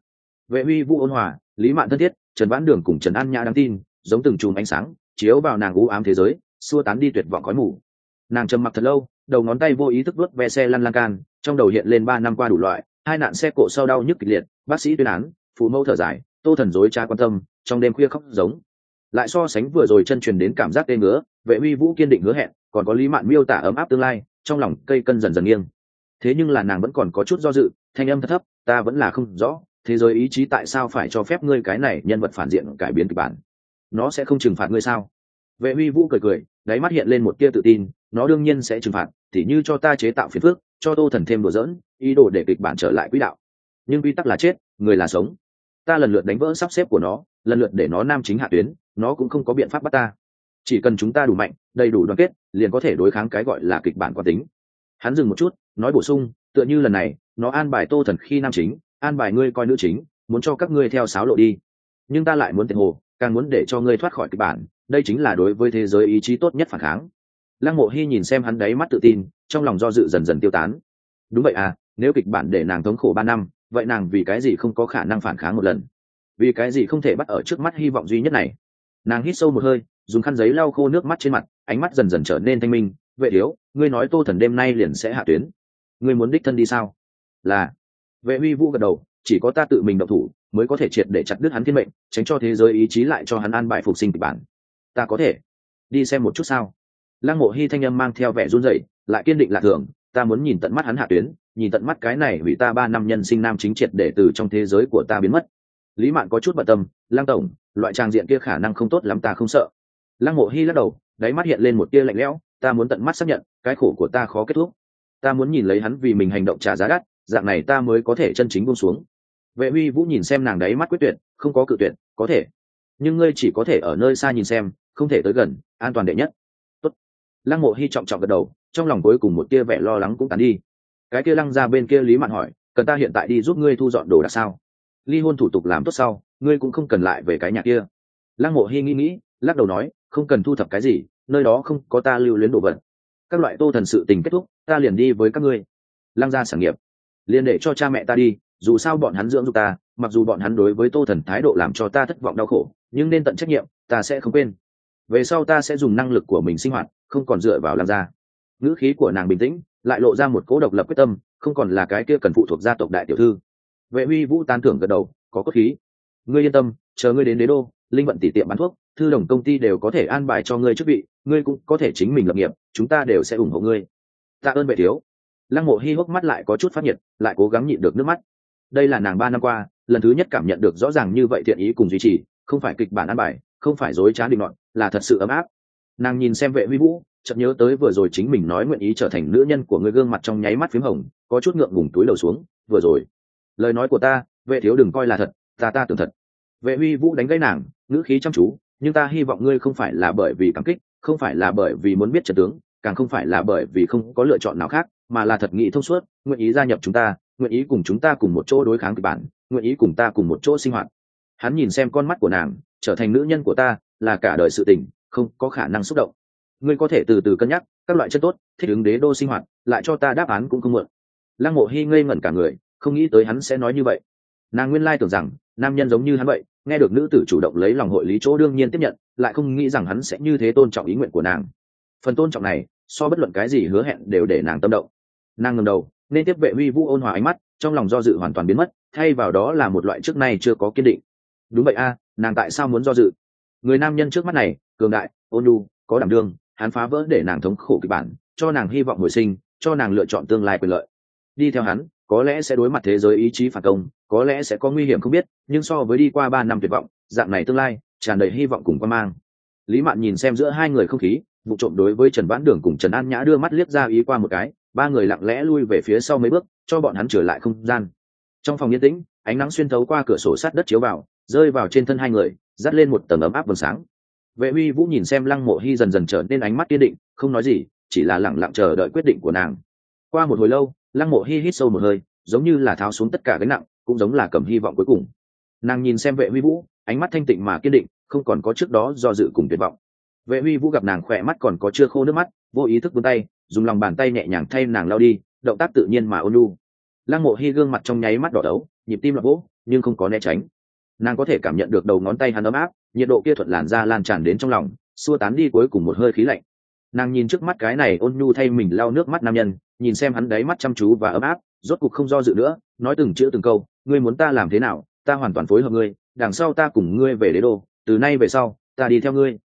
Speaker 1: Vệ Huy Vũ ôn hòa, Lý Mạn thân thiết, Trần Vãn Đường cùng Trần An Nhã đáng tin, giống từng chùm ánh sáng chiếu vào nàng u ám thế giới, xua tán đi tuyệt vọng khói mù. Nàng trầm mặc thật lâu, đầu ngón tay vô ý thức vuốt ve xe lăn lan can, trong đầu hiện lên ba năm qua đủ loại hai nạn xe cộ sau đau nhức kịch liệt, bác sĩ tuyên án, phụ mẫu thở dài, Tô Thần dối cha quan tâm, trong đêm khuya khóc giống. Lại so sánh vừa rồi chân truyền đến cảm giác tê ngứa, Vệ Huy Vũ kiên định hứa hẹn, còn có Lý Mạn miêu tả ấm áp tương lai, trong lòng cây cân dần dần nghiêng. Thế nhưng là nàng vẫn còn có chút do dự, thanh âm thật thấp, ta vẫn là không rõ, thế giới ý chí tại sao phải cho phép ngươi cái này nhân vật phản diện cải biến kịch bản, nó sẽ không trừng phạt ngươi sao? Vệ Huy Vũ cười cười, đáy mắt hiện lên một tia tự tin, nó đương nhiên sẽ trừng phạt, tỉ như cho ta chế tạo phiền phức, cho Tô Thần thêm đùa giỡn, ý đồ để kịch bản trở lại quỹ đạo. Nhưng quy tắc là chết, người là sống. Ta lần lượt đánh vỡ sắp xếp của nó, lần lượt để nó nam chính hạ tuyến, nó cũng không có biện pháp bắt ta. Chỉ cần chúng ta đủ mạnh, đầy đủ đoàn kết, liền có thể đối kháng cái gọi là kịch bản quán tính. Hắn dừng một chút, nói bổ sung, tựa như lần này, nó an bài Tô Thần khi nam chính, an bài ngươi coi nữ chính, muốn cho các ngươi theo sáo lộ đi. Nhưng ta lại muốn tiền hồ, càng muốn để cho ngươi thoát khỏi kịch bản, đây chính là đối với thế giới ý chí tốt nhất phản kháng. Lăng Mộ Hi nhìn xem hắn đáy mắt tự tin, trong lòng do dự dần dần tiêu tán. Đúng vậy à, nếu kịch bản để nàng thống khổ ba năm, vậy nàng vì cái gì không có khả năng phản kháng một lần? Vì cái gì không thể bắt ở trước mắt hy vọng duy nhất này? Nàng hít sâu một hơi, dùng khăn giấy lau khô nước mắt trên mặt, ánh mắt dần dần trở nên thanh minh. Vệ thiếu, ngươi nói Tô Thần đêm nay liền sẽ hạ tuyến, ngươi muốn đích thân đi sao? Là. Vệ Huy Vũ gật đầu, chỉ có ta tự mình động thủ mới có thể triệt để chặt đứt hắn thiên mệnh, tránh cho thế giới ý chí lại cho hắn an bài phục sinh kịch bản. Ta có thể đi xem một chút sao? Lăng Mộ Hi thanh âm mang theo vẻ run rẩy, lại kiên định lạ thường, ta muốn nhìn tận mắt hắn hạ tuyến, nhìn tận mắt cái này hủy ta ba năm nhân sinh nam chính triệt để từ trong thế giới của ta biến mất. Lý Mạn có chút bận tâm, Lăng tổng, loại trang diện kia khả năng không tốt lắm, ta không sợ. Lăng Mộ Hi lắc đầu, đáy mắt hiện lên một tia lạnh lẽo, ta muốn tận mắt xác nhận, cái khổ của ta khó kết thúc. Ta muốn nhìn lấy hắn vì mình hành động trả giá đắt, dạng này ta mới có thể chân chính buông xuống. Vệ Huy Vũ nhìn xem nàng đáy mắt quyết tuyệt, không có cự tuyệt, có thể, nhưng ngươi chỉ có thể ở nơi xa nhìn xem, không thể tới gần, an toàn đệ nhất. Tốt. Lăng Mộ Hi trọng trọng gật đầu, trong lòng cuối cùng một tia vẻ lo lắng cũng tán đi. Cái kia Lăng gia bên kia Lý Mạn hỏi, cần ta hiện tại đi giúp ngươi thu dọn đồ đạc sao? Ly hôn thủ tục làm tốt sau, ngươi cũng không cần lại về cái nhà kia. Lăng Mộ Hi nghĩ nghĩ, lắc đầu nói, không cần thu thập cái gì, nơi đó không có ta lưu luyến đồ vật. Các loại Tô Thần sự tình kết thúc, ta liền đi với các ngươi. Lăng gia sản nghiệp, liền để cho cha mẹ ta đi, dù sao bọn hắn dưỡng dục ta, mặc dù bọn hắn đối với Tô Thần thái độ làm cho ta thất vọng đau khổ, nhưng nên tận trách nhiệm, ta sẽ không quên. Về sau ta sẽ dùng năng lực của mình sinh hoạt, không còn dựa vào Lăng gia. Ngữ khí của nàng bình tĩnh, lại lộ ra một cố độc lập quyết tâm, không còn là cái kia cần phụ thuộc gia tộc đại tiểu thư. Vệ Huy Vũ tán thưởng gật đầu, có cốt khí. Ngươi yên tâm, chờ ngươi đến đế đô, linh vận tỷ tiệm bán thuốc, thư đồng công ty đều có thể an bài cho ngươi chức vị, ngươi cũng có thể chính mình lập nghiệp, chúng ta đều sẽ ủng hộ ngươi. Tạ ơn Vệ thiếu. Lăng Mộ Hi hốc mắt lại có chút phát nhiệt, lại cố gắng nhịn được nước mắt. Đây là nàng ba năm qua lần thứ nhất cảm nhận được rõ ràng như vậy thiện ý cùng duy trì, không phải kịch bản an bài, không phải dối trá định luận, là thật sự ấm áp. Nàng nhìn xem Vệ Huy Vũ, chợt nhớ tới vừa rồi chính mình nói nguyện ý trở thành nữ nhân của người, gương mặt trong nháy mắt phím hồng, có chút ngượng ngùng túi đầu xuống. Vừa rồi lời nói của ta, Vệ thiếu đừng coi là thật, ta ta tưởng thật. Vệ Huy Vũ đánh gãy nàng, ngữ khí chăm chú, nhưng ta hy vọng ngươi không phải là bởi vì cảm kích, không phải là bởi vì muốn biết trận tướng, càng không phải là bởi vì không có lựa chọn nào khác, mà là thật nghĩ thông suốt, nguyện ý gia nhập chúng ta, nguyện ý cùng chúng ta cùng một chỗ đối kháng kịch bản, nguyện ý cùng ta cùng một chỗ sinh hoạt. Hắn nhìn xem con mắt của nàng, trở thành nữ nhân của ta là cả đời sự tình, không có khả năng xúc động. Ngươi có thể từ từ cân nhắc các loại chất tốt, thích ứng đế đô sinh hoạt, lại cho ta đáp án cũng không muộn. Lăng Mộ Hi ngây ngẩn cả người, không nghĩ tới hắn sẽ nói như vậy. Nàng nguyên lai tưởng rằng nam nhân giống như hắn vậy, nghe được nữ tử chủ động lấy lòng hội lý chỗ đương nhiên tiếp nhận, lại không nghĩ rằng hắn sẽ như thế tôn trọng ý nguyện của nàng. Phần tôn trọng này, so bất luận cái gì hứa hẹn đều để nàng tâm động. Nàng ngẩng đầu, nên tiếp Vệ Huy Vũ ôn hòa ánh mắt, trong lòng do dự hoàn toàn biến mất, thay vào đó là một loại trước nay chưa có kiên định. Đúng vậy a, nàng tại sao muốn do dự? Người nam nhân trước mắt này, cường đại, ôn nhu, có đảm đương, hắn phá vỡ để nàng thống khổ kịch bản, cho nàng hy vọng hồi sinh, cho nàng lựa chọn tương lai quyền lợi. Đi theo hắn, có lẽ sẽ đối mặt thế giới ý chí phản công, có lẽ sẽ có nguy hiểm không biết, nhưng so với đi qua ba năm tuyệt vọng, dạng này tương lai tràn đầy hy vọng cùng quan mang. Lý Mạn nhìn xem giữa hai người không khí, vụ trộm đối với Trần Vãn Đường cùng Trần An Nhã đưa mắt liếc ra ý qua một cái, ba người lặng lẽ lui về phía sau mấy bước, cho bọn hắn trở lại không gian. Trong phòng yên tĩnh, ánh nắng xuyên thấu qua cửa sổ sắt đất chiếu vào, rơi vào trên thân hai người, dắt lên một tầng ấm áp vầng sáng. Vệ Huy Vũ nhìn xem Lăng Mộ Hi dần dần trở nên ánh mắt kiên định, không nói gì, chỉ là lặng lặng chờ đợi quyết định của nàng. Qua một hồi lâu, Lăng Mộ Hi hít sâu một hơi, giống như là tháo xuống tất cả gánh nặng, cũng giống là cầm hy vọng cuối cùng. Nàng nhìn xem Vệ Huy Vũ, ánh mắt thanh tịnh mà kiên định, không còn có trước đó do dự cùng tuyệt vọng. Vệ Huy Vũ gặp nàng khỏe mắt còn có chưa khô nước mắt, vô ý thức vươn tay, dùng lòng bàn tay nhẹ nhàng thay nàng lau đi, động tác tự nhiên mà ôn nhu. Lăng Mộ Hi gương mặt trong nháy mắt đỏ đấu, nhịp tim loạn vỗ, nhưng không có né tránh. Nàng có thể cảm nhận được đầu ngón tay hắn ấm áp, nhiệt độ kia thuận làn da lan tràn đến trong lòng, xua tán đi cuối cùng một hơi khí lạnh. Nàng nhìn trước mắt cái này ôn nhu thay mình lau nước mắt nam nhân, nhìn xem hắn đáy mắt chăm chú và ấm áp, rốt cục không do dự nữa, nói từng chữ từng câu, ngươi muốn ta làm thế nào, ta hoàn toàn phối hợp ngươi, đằng sau ta cùng ngươi về đế đô, từ nay về sau, ta đi theo ngươi.